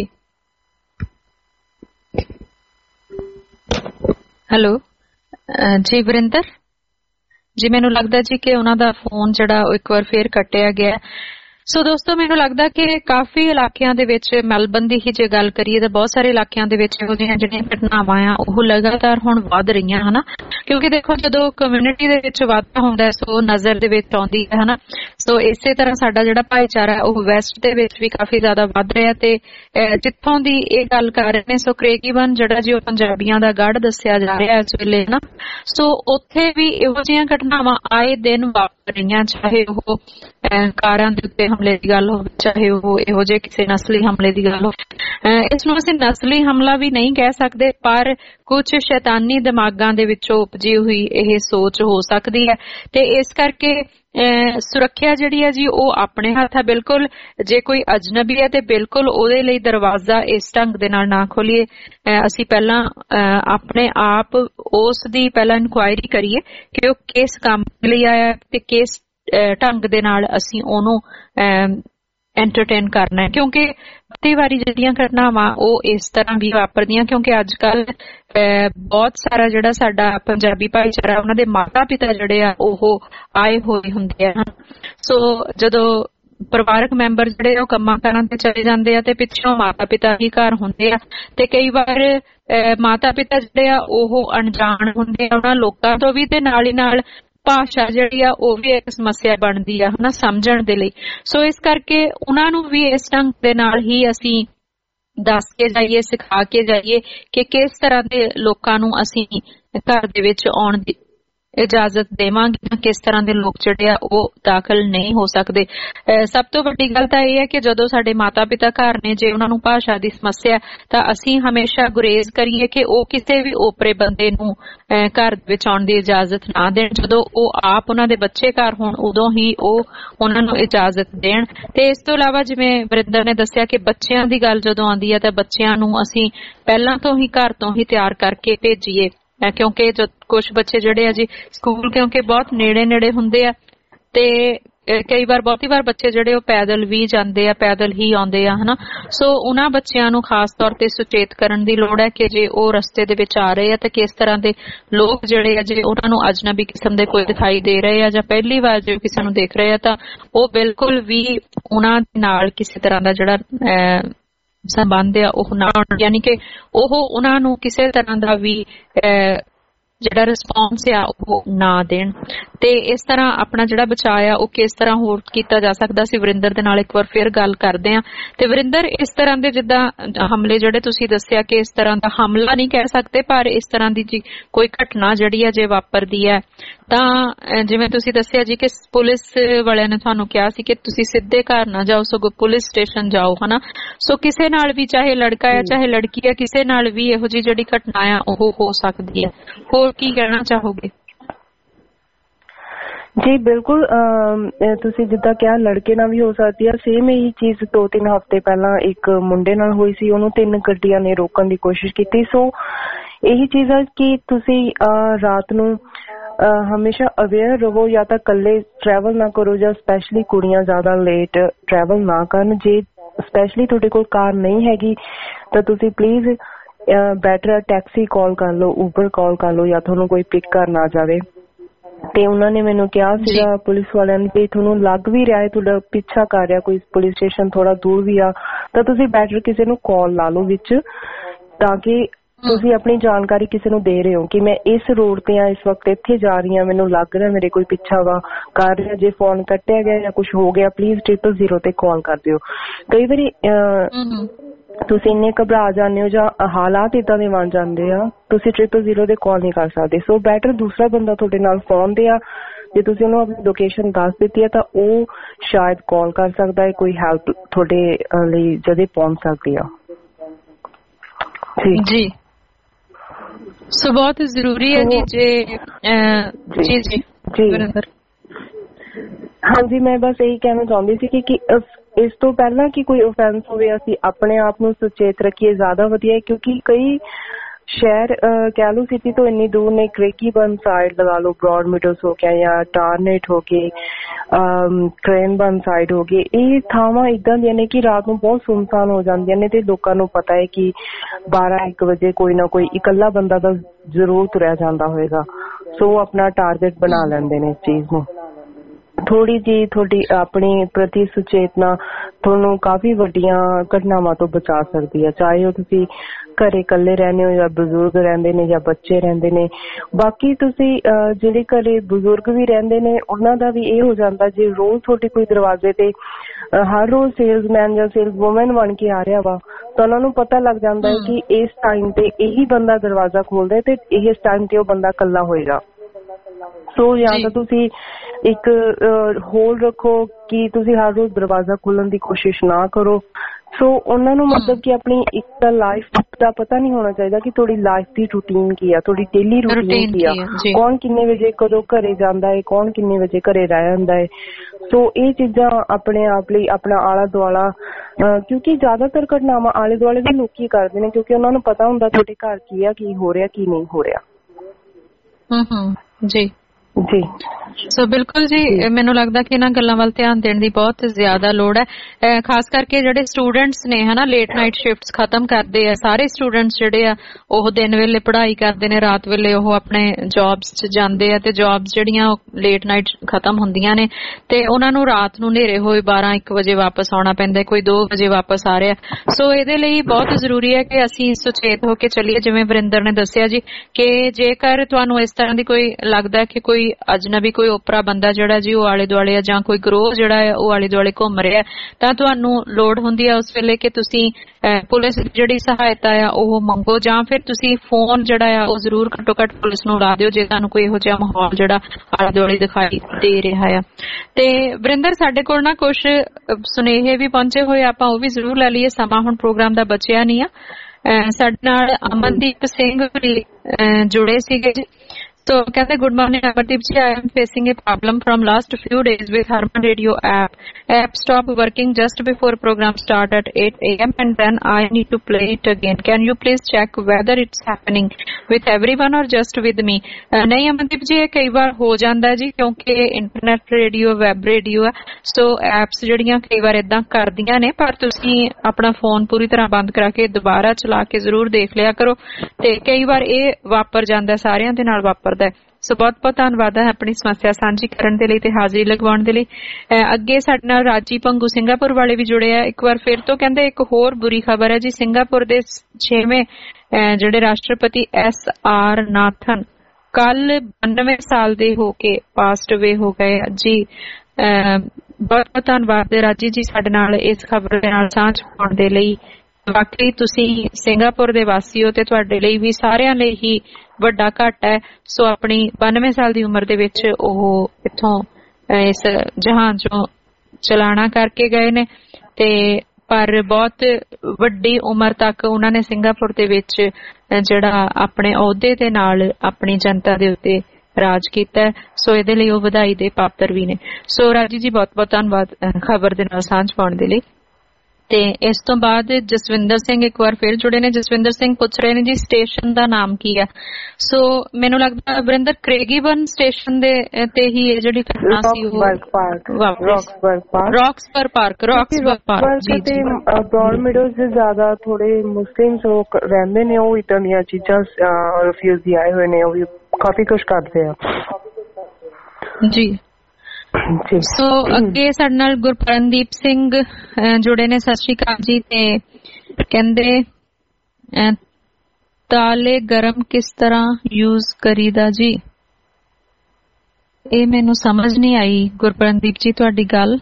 C: हेलो जी वरिंदर जी, मैनू लगदा जी कि उन्हां दा फोन जिहड़ा एक बार फिर कट्टिया गया। सो दोस्तों मैनू लगदा कि काफी इलाकियां दे विच मेलबर्न दी ही जे गल करिए तां बहुत सारे इलाकियां दे विच इहो जिहियां जिहड़ियां घटनावां आ ओह लगातार हुण वध रहीआं है ना, क्योंकि देखो जदों कम्यूनिटी दे विच वाधा हुंदा है सो नज़र दे विच आउंदी है ना। सो इसे तरह साडा जिहड़ा भाईचारा ओह वैस्ट दे विच भी काफी ज्यादा वध रिहा ते जित्थों दी इह गल कर रहे ने सो करेगीवन जिहड़ा जी ओह पंजाबियां दा गढ़ दस्सिया जा रिहा इस वेले ना। सो उत्थे भी इहो जिहियां घटनावां आए दिन वापर रहीआं, चाहे ओह कारां दे उत्ते हमले की गल हो, चाहे वो इहो जे किसी नस्ली हमले की गल हो। इसनूं असीं नस्ली हमला भी नहीं कह सकते, पर कुछ शैतानी दिमागां दे विचों उपजी हुई यह सोच हो सकती है ते इस करके सुरक्षा जिहड़ी है जी वो अपने हत्थ है। बिल्कुल जे कोई अजनबी है ते बिल्कुल ओहदे लई दरवाजा इस ढंग दे नाल ना खोलीए। असीं पहला अपने आप उस दी पहला इनक्वायरी करिए कि वो किस काम लई आया ते किस ढंग दे नाल असीं ओनू एंटरटेन करना है, क्योंकि कई वारी जिहड़ियां घटनावां ओह इस तरह भी वापरदियां क्योंकि अजकल बहुत सारा जिहड़ा साडा पंजाबी भाईचारा उन्हां दे माता पिता जिहड़े आ ओह आए होए हुंदे आ। सो जदों परिवारक मैंबर जिहड़े ओह कम्मां कारां ते चले जांदे आ ते पिछों माता पिता ही घर हुंदे आ ते कई वार माता पिता जिहड़े आ ओह अणजाण हुंदे आ उन्हां लोकां तों भी ते नाल ही नाल भाषा जिहड़ी आ ओह भी एक समस्या बनदी आ हना समझण दे लई। सो इस करके उन्हां नूं भी इस ढंग दे नाल ही असीं दस के जाइए, सिखा के जाइए कि किस तरह दे लोकां नूं असीं घर दे विच आउण दी इजाजत देवांगे, किस तरह के लोग जिहड़े आ ओह दाखिल नहीं हो सकते। सब तो वड्डी गल तां इह है कि जदों साडे माता पिता घर ने जे उन्हां नूं भाषा दी समस्या तां असीं हमेशा गुरेज करिए कि ओह किसी भी ओपरे बंदे नूं घर विच आउण दी इजाजत ना देण। जदों ओह आप उन्हां दे बच्चे घर होण उदों ही ओह उन्हां नूं इजाजत देण। ते इस तों इलावा जिवें वरिंदर ने दस्सिया कि बच्चिआं दी गल जदों आउंदी है तां बच्चिआं नूं असीं पहिलां तो ही घर तो ही तैयार करके भेजीए, क्योंकि जो कुछ बच्चे जिहड़े आ जी स्कूल क्योंकि बहुत नेड़े नेड़े हुंदे आ ते कई बार बहुती बार बच्चे जिहड़े पैदल भी जांदे आ, पैदल ही आउंदे आ हना। सो उन्हां बच्चिआं नूं खास तौर ते सुचेत करन दी लोड़ है कि जे ओह रस्ते दे विच आ रहे आ ते किस तरह दे लोग जिहड़े आ जे उन्हां नूं अजनबी किस्म दे कोई दिखाई दे रहे आ जां पहली बार जे किसी नूं देख रहे आ तां ओह बिल्कुल भी उन्हां नाल किसी तरह दा जिहड़ा संबंध है ओह ना, यानी कि ओह उन्हां नूं किसी तरह दा भी जिहड़ा रिस्पॉन्स आ ओह ना देण। ते इस तरह अपना जिहड़ा बचाव आ ओह किस तरह होर कीता जा सकदा सी वरिंदर दे नाल एक बार फिर गल करदे आ। ते वरिंदर इस तरह दे जिद्दां हमले जिहड़े तुसीं दस्सिआ कि इस तरह दा हमला नहीं कह सकते, पर इस तरह दी जी कोई घटना जिहड़ी आ जे वापरदी है तां जिवें तुसीं दस्सिआ जी कि पुलिस वालिआं ने तुहानूं किहा सी कि तुसीं सिद्धे घर ना जाओ सगों पुलिस स्टेशन जाओ हना। सो किसे नाल भी चाहे लड़का है चाहे लड़की है किसे नाल भी इहो जी जिहड़ी घटना आ ओह हो सकदी है। होर की कहना चाहोगे?
T: जी बिल्कुल, तुसी जिद्दां क्या लड़के नाल भी हो सकती है। सेम यही चीज दो तीन हफ्ते पहला एक मुंडे नाल होई सी, ओनू तीन गड्डियां ने रोकण दी कोशिश कीती। सो यही चीज है कि तुसी रात नूं हमेशा अवेयर रहो, या तां कल्ले ट्रैवल ना करो जां स्पैशली कुड़ियां ज्यादा लेट ट्रैवल ना करन। जे स्पैशली तुहाडे कोल कार नहीं हैगी तां तुसी प्लीज बैटर टैक्सी कॉल कर लो, ऊबर कॉल कर लो, या तुहानूं कोई पिक कर ना जावे। ते उन्हां ने मैनूं कहा सीगा पुलिस वालिआं ने कि तुहानूं लग भी रहा है तुहाडा पिछा कर रहा कोई पुलिस स्टेशन थोड़ा दूर भी आ तां तुसीं बैटर किसी नूं कॉल ला लो विच, ताकि तुसीं अपनी जानकारी किसी नूं दे रहे हो कि मैं इस रोड ते आ, इस वक्त इत्थे जा रही हां, मैनूं लग रहा मेरे कोई पिछा वा कर रहा। जे फोन कट्टिया गया या कुछ हो गया प्लीज ट्रिपल जीरो ते कॉल कर दिओ। कई बारी तुसीं इन्ने घबरा जाने हो जां हालात इदां दे बन जांदे आ तुसीं ट्रिपल जीरो ते कॉल नहीं कर सकदे। सो बैटर दूसरा बंदा तुहाडे नाल फोन ते आ, जे तुसीं उहनूं अपनी लोकेशन दस दित्ती है तां ओह शायद कॉल कर सकदा है, कोई हैल्प तुहाडे लई जदे पहुंच सकदी आ। जी
C: जी ਸੋ ਬਹੁਤ ਜ਼ਰੂਰੀ ਹੈ ਕਿ ਜੇ ਜੀ ਜੀ
T: ਜੀ ਹਾਂਜੀ ਮੈਂ ਬਸ ਇਹੀ ਕਹਿਣਾ ਚਾਹੁੰਦੀ ਸੀ ਕਿ ਇਸ ਤੋਂ ਪਹਿਲਾਂ ਕਿ ਕੋਈ ਓਫੈਂਸ ਹੋਵੇ ਅਸੀਂ ਆਪਣੇ ਆਪ ਨੂੰ ਸੁਚੇਤ ਰੱਖੀਏ ਜ਼ਿਆਦਾ ਵਧੀਆ ਹੈ, ਕਿਉਂਕਿ ਕਈ ਸ਼ਹਿਰ ਕਹਿ ਲਓ ਸਿਟੀ ਤੋਂ ਇੰਨੀ ਦੂਰ ਨੇ, ਕ੍ਰੇਗੀਬਰਨ ਸਾਈਡ ਲਗਾ ਲਓ, ਬ੍ਰੌਡ ਮੀਡੋਜ਼ ਹੋ ਗਿਆ ਜਾਂ ਟਾਰਨੇਟ ਹੋ ਗਏ, ਕ੍ਰੇਨਬਰਨ ਸਾਈਡ ਹੋ ਗਏ, ਇਹ ਥਾਵਾਂ ਇੱਦਾਂ ਦੀਆਂ ਨੇ ਕਿ ਰਾਤ ਨੂੰ ਬਹੁਤ ਸੁੰਨਸਾਨ ਹੋ ਜਾਂਦੀਆਂ ਨੇ ਤੇ ਲੋਕਾਂ ਨੂੰ ਪਤਾ ਹੈ ਕਿ ਬਾਰਾਂ ਇੱਕ ਵਜੇ ਕੋਈ ਨਾ ਕੋਈ ਇਕੱਲਾ ਬੰਦਾ ਤਾਂ ਜ਼ਰੂਰ ਤੁਰਿਆ ਜਾਂਦਾ ਹੋਏਗਾ, ਸੋ ਆਪਣਾ ਟਾਰਗੇਟ ਬਣਾ ਲੈਂਦੇ ਨੇ ਇਸ ਚੀਜ਼ ਨੂੰ। ਥੋੜੀ ਜਿਹੀ ਤੁਹਾਡੀ ਆਪਣੀ ਪ੍ਰਤੀ ਸੁਚੇਤਨਾ ਤੁਹਾਨੂੰ ਕਾਫੀ ਵੱਡੀਆਂ ਘਟਨਾਵਾਂ ਤੋਂ ਬਚਾ ਸਕਦੀ ਹੈ, ਚਾਹੇ ਉਹ ਤੁਸੀਂ ਘਰੇ ਇਕੱਲੇ ਰਹਿੰਦੇ ਹੋ ਜਾਂ ਬਜ਼ੁਰਗ ਰਹਿੰਦੇ ਨੇ ਜਾਂ ਬੱਚੇ ਰਹਿੰਦੇ ਨੇ। ਬਾਕੀ ਤੁਸੀਂ ਜਿਹੜੇ ਘਰੇ ਬਜ਼ੁਰਗ ਵੀ ਰਹਿੰਦੇ ਨੇ ਉਹਨਾਂ ਦਾ ਵੀ ਇਹ ਹੋ ਜਾਂਦਾ, ਜੇ ਰੋਜ਼ ਤੁਹਾਡੇ ਕੋਈ ਦਰਵਾਜ਼ੇ ਤੇ ਹਰ ਰੋਜ਼ ਸੇਲਸਮੈਨ ਜਾਂ ਸੇਲਸ ਵੂਮਨ ਬਣ ਕੇ ਆ ਰਿਹਾ ਵਾ ਤਾਂ ਉਹਨਾਂ ਨੂੰ ਪਤਾ ਲੱਗ ਜਾਂਦਾ ਹੈ ਕਿ ਇਸ ਟਾਈਮ ਤੇ ਇਹੀ ਬੰਦਾ ਦਰਵਾਜ਼ਾ ਖੋਲਦਾ ਤੇ ਇਸ ਟਾਈਮ ਤੇ ਉਹ ਬੰਦਾ ਇਕੱਲਾ ਹੋਏਗਾ। ਸੋ ਜਾਂ ਤਾਂ ਤੁਸੀਂ ਇੱਕ ਹੋਲ ਰੱਖੋ ਕਿ ਤੁਸੀਂ ਹਰ ਰੋਜ਼ ਦਰਵਾਜ਼ਾ ਖੋਲਣ ਦੀ ਕੋਸ਼ਿਸ਼ ਨਾ ਕਰੋ। ਸੋ ਉਹਨਾਂ ਨੂੰ ਮਤਲਬ ਕਿ ਆਪਣੀ ਇੱਕ ਲਾਈਫ ਦਾ ਪਤਾ ਨਹੀਂ ਹੋਣਾ ਚਾਹੀਦਾ ਕਿ ਤੁਹਾਡੀ ਲਾਈਫ ਦੀ ਰੂਟੀਨ ਕੀ ਆ, ਤੁਹਾਡੀ ਡੇਲੀ ਰੂਟੀਨ ਕੀ ਆ, ਕੌਣ ਕਿੰਨੇ ਵਜੇ ਕਦੋਂ ਘਰੇ ਜਾਂਦਾ ਹੈ, ਕੌਣ ਕਿੰਨੇ ਵਜੇ ਘਰੇ ਰਹਿ ਜਾਂਦਾ ਹੈ। ਸੋ ਇਹ ਚੀਜ਼ਾਂ ਆਪਣੇ ਆਪ ਲਈ ਆਪਣਾ ਆਲਾ ਦੁਆਲਾ, ਕਿਉਂਕਿ ਜ਼ਿਆਦਾਤਰ ਘਟਨਾਵਾਂ ਆਲੇ ਦੁਆਲੇ ਦੇ ਲੋਕੀ ਕਰਦੇ ਨੇ ਕਿਉਂਕਿ ਉਹਨਾਂ ਨੂੰ ਪਤਾ ਹੁੰਦਾ ਤੁਹਾਡੇ ਘਰ ਕੀ ਆ, ਕੀ ਹੋ ਰਿਹਾ ਕੀ ਨਹੀਂ ਹੋ ਰਿਹਾ।
C: ਹਮ ਜੀ
T: ਜੀ
C: ਸੋ ਬਿਲਕੁਲ ਜੀ, ਮੈਨੂੰ ਲੱਗਦਾ ਕਿ ਇਹਨਾਂ ਗੱਲਾਂ ਵੱਲ ਧਿਆਨ ਦੇਣ ਦੀ ਬਹੁਤ ਜ਼ਿਆਦਾ ਲੋੜ ਹੈ, ਖਾਸ ਕਰਕੇ ਜਿਹੜੇ ਸਟੂਡੈਂਟਸ ਨੇ ਹਨਾ, ਲੇਟ ਨਾਈਟ ਸ਼ਿਫਟਸ ਖਤਮ ਕਰਦੇ ਆ। ਸਾਰੇ ਸਟੂਡੈਂਟਸ ਜਿਹੜੇ ਆ ਉਹ ਦਿਨ ਵੇਲੇ ਪੜ੍ਹਾਈ ਕਰਦੇ ਨੇ, ਰਾਤ ਵੇਲੇ ਉਹ ਆਪਣੇ ਜੌਬਸ 'ਚ ਜਾਂਦੇ ਆ ਤੇ ਜੌਬਸ ਜਿਹੜੀਆਂ ਲੇਟ ਨਾਈਟ ਖਤਮ ਹੁੰਦੀਆਂ ਨੇ ਤੇ ਉਹਨਾਂ ਨੂੰ ਰਾਤ ਨੂੰ ਹਨੇਰੇ ਹੋਏ ਬਾਰਾਂ ਇੱਕ ਵਜੇ ਵਾਪਸ ਆਉਣਾ ਪੈਂਦਾ, ਕੋਈ ਦੋ ਵਜੇ ਵਾਪਸ ਆ ਰਿਹਾ। ਸੋ ਇਹਦੇ ਲਈ ਬਹੁਤ ਜ਼ਰੂਰੀ ਹੈ ਕਿ ਅਸੀਂ ਸੁਚੇਤ ਹੋ ਕੇ ਚੱਲੀਏ। ਜਿਵੇਂ ਵਰਿੰਦਰ ਨੇ ਦੱਸਿਆ ਜੀ ਕਿ ਜੇਕਰ ਤੁਹਾਨੂੰ ਇਸ ਤਰ੍ਹਾਂ ਦੀ ਕੋਈ ਲੱਗਦਾ ਕਿ ਕੋਈ ਅਜਨਬੀ ਕੋਈ ਓਪਰਾ ਬੰਦਾ ਜਿਹੜਾ ਜੀ ਉਹ ਆਲੇ ਦੁਆਲੇ ਆ ਜਾਂ ਕੋਈ ਗਰੋਹ ਜਿਹੜਾ ਹੈ ਉਹ ਆਲੇ ਦੁਆਲੇ ਘੁੰਮ ਰਿਹਾ, ਤਾਂ ਤੁਹਾਨੂੰ ਲੋੜ ਹੁੰਦੀ ਹੈ ਉਸ ਵੇਲੇ ਕਿ ਤੁਸੀਂ ਪੁਲਿਸ ਜਿਹੜੀ ਸਹਾਇਤਾ ਆ ਉਹ ਮੰਗੋ ਜਾਂ ਫਿਰ ਤੁਸੀਂ ਫੋਨ ਜਿਹੜਾ ਆ ਉਹ ਜ਼ਰੂਰ ਘੱਟੋ ਘੱਟ ਪੁਲਿਸ ਨੂੰ ਲਾ ਦਿਓ ਜੇ ਤੁਹਾਨੂੰ ਕੋਈ ਇਹੋ ਜਿਹਾ ਮਾਹੌਲ ਜਿਹੜਾ ਆਲੇ ਦੁਆਲੇ ਦਿਖਾਈ ਦੇ ਰਿਹਾ ਆ। ਤੇ ਵਰਿੰਦਰ ਸਾਡੇ ਕੋਲ ਨਾ ਕੁਛ ਸੁਨੇਹੇ ਵੀ ਪਹੁੰਚੇ ਹੋਏ, ਆਪਾਂ ਉਹ ਵੀ ਜ਼ਰੂਰ ਲੈ ਲਈਏ, ਸਮਾਂ ਹੁਣ ਪ੍ਰੋਗਰਾਮ ਦਾ ਬਚਿਆ ਨਹੀਂ ਆ। ਸਾਡੇ ਨਾਲ ਅਮਨਦੀਪ ਸਿੰਘ ਵੀ ਜੁੜੇ ਸੀਗੇ ਜੀ। So, कहते good morning, Amardeep ji. I am facing a problem from last few days with Harman Radio app. App stopped working just before program start at eight a m and then I need to play it again. Can you please check whether it's happening with everyone or just with me? Uh, नहीं अमनदीप जी, ये कई बार हो जाता है जी क्योंकि internet radio web radio है। सो apps ਜਿਹੜੀਆਂ ਕਈ ਵਾਰ ਇਦਾਂ ਕਰਦੀਆਂ ਨੇ, ਪਰ ਤੁਸੀਂ ਆਪਣਾ ਫੋਨ ਪੂਰੀ ਤਰ੍ਹਾਂ ਬੰਦ ਕਰਾ ਕੇ ਦੁਬਾਰਾ ਚਲਾ ਕੇ ਜ਼ਰੂਰ ਦੇਖ ਲਿਆ ਕਰੋ ਤੇ ਕਈ ਵਾਰ ਇਹ ਵਾਪਰ ਜਾਂਦਾ, ਸਾਰਿਆਂ ਦੇ ਨਾਲ ਵਾਪਰ। ਸੋ ਬਹੁਤ ਬਹੁਤ ਧੰਨਵਾਦ ਹੈ ਆਪਣੀ ਸਮੱਸਿਆ ਸਾਂਝੀ ਕਰਨ ਦੇ ਲਈ ਤੇ ਹਾਜ਼ਰੀ ਲਗਵਾਉਣ ਦੇ ਲਈ। ਅੱਗੇ ਸਾਡੇ ਨਾਲ ਰਾਜੀ ਪੰਗੂ ਸਿੰਗਾਪੁਰ ਵਾਲੇ ਵੀ ਜੁੜੇ ਆ ਇੱਕ ਵਾਰ ਫਿਰ ਤੋਂ। ਕਹਿੰਦੇ ਇੱਕ ਹੋਰ ਬੁਰੀ ਖਬਰ ਹੈ ਜੀ, ਸਿੰਗਾਪੁਰ ਦੇ ਛੇਵੇਂ ਜਿਹੜੇ ਰਾਸ਼ਟਰਪਤੀ ਐਸ ਆਰ ਨਾਥਨ ਕੱਲ ਬਾਨਵੇਂ ਸਾਲ ਦੇ ਹੋ ਕੇ ਪਾਸਟ ਅਵੇ ਹੋ ਗਏ ਜੀ। ਬਹੁਤ ਬਹੁਤ ਧੰਨਵਾਦ ਰਾਜੀ ਜੀ ਸਾਡੇ ਨਾਲ ਇਸ ਖਬਰ ਦੇ ਨਾਲ ਸਾਂਝ ਪਾਉਣ ਦੇ ਲਈ। ਵਾਕਈ ਤੁਸੀਂ ਸਿੰਗਾਪੁਰ ਦੇ ਵਾਸੀ ਹੋ ਤੇ ਤੁਹਾਡੇ ਲਈ ਵੀ ਸਾਰਿਆਂ ਲਈ ਹੀ ਵੱਡਾ ਘਾਟਾ ਹੈ। ਸੋ ਆਪਣੀ ਬਾਨਵੇਂ ਸਾਲ ਦੀ ਉਮਰ ਦੇ ਵਿੱਚ ਉਹ ਇੱਥੋਂ ਇਸ ਜਹਾਨ ਚੋਂ ਚਲਾਣਾ ਕਰਕੇ ਗਏ ਨੇ ਤੇ ਪਰ ਬਹੁਤ ਵੱਡੀ ਉਮਰ ਤੱਕ ਉਹਨਾਂ ਨੇ ਸਿੰਗਾਪੁਰ ਦੇ ਵਿੱਚ ਜਿਹੜਾ ਆਪਣੇ ਅਹੁਦੇ ਦੇ ਨਾਲ ਆਪਣੀ ਜਨਤਾ ਦੇ ਉੱਤੇ ਰਾਜ ਕੀਤਾ। ਸੋ ਇਹਦੇ ਲਈ ਉਹ ਵਧਾਈ ਦੇ ਪਾਤਰ ਵੀ ਨੇ। ਸੋ ਰਾਜੀ ਜੀ ਬਹੁਤ ਬਹੁਤ ਧੰਨਵਾਦ ਖਬਰ ਦੇ ਨਾਲ ਸਾਂਝ ਪਾਉਣ ਦੇ ਲਈ। ਤੇ ਇਸ ਤੋਂ ਬਾਅਦ ਜਸਵਿੰਦਰ ਸਿੰਘ ਇੱਕ ਵਾਰ ਫਿਰ ਜੁੜੇ ਨੇ। ਜਸਵਿੰਦਰ ਸਿੰਘ ਪੁੱਛ ਰਹੇ ਨੇ ਜੀ ਸਟੇਸ਼ਨ ਦਾ ਨਾਮ ਕੀ ਆ। ਸੋ ਮੈਨੂੰ ਲੱਗਦਾ ਵਰਿੰਦਰ ਕ੍ਰੇਗੀਬਰਨ ਸਟੇਸ਼ਨ ਦੇ ਤੇ ਹੀ ਇਹ ਜਿਹੜੀ ਘਟਨਾ ਸੀ ਉਹ
T: Roxburgh park
C: Roxburgh park Roxburgh park ਜੀ ਜੀ
T: ਬ੍ਰੌਡ ਮੀਡੋਜ਼ ਦੇ ਜ਼ਿਆਦਾ ਥੋੜੇ ਮੁਸਲਿਮ ਲੋਕ ਰਹਿੰਦੇ ਨੇ, ਉਹ ਇਦਾਂ ਦੀਆਂ ਚੀਜ਼ਾਂ ਰਿਫਿਊਜੀ ਆਏ ਹੋਏ ਨੇ, ਉਹ ਵੀ ਕਾਫੀ ਕੁਛ ਕਰਦੇ ਆ
C: ਜੀ। ਸੋ ਅੱਗੇ ਸਾਡੇ ਨਾਲ ਗੁਰਪਰਨਦੀਪ ਸਿੰਘ ਜੁੜੇ ਨੇ। ਸਤਿ ਸ਼੍ਰੀ ਅਕਾਲ ਜੀ। ਤੇ ਕਹਿੰਦੇ ਤਾਲੇ ਗਰਮ ਕਿਸ ਤਰ੍ਹਾਂ ਯੂਜ਼ ਕਰੀਦਾ ਜੀ? ਇਹ ਮੈਨੂੰ ਸਮਝ ਨਹੀਂ ਆਈ ਗੁਰਪਰਨਦੀਪ ਜੀ ਤੁਹਾਡੀ ਗੱਲ।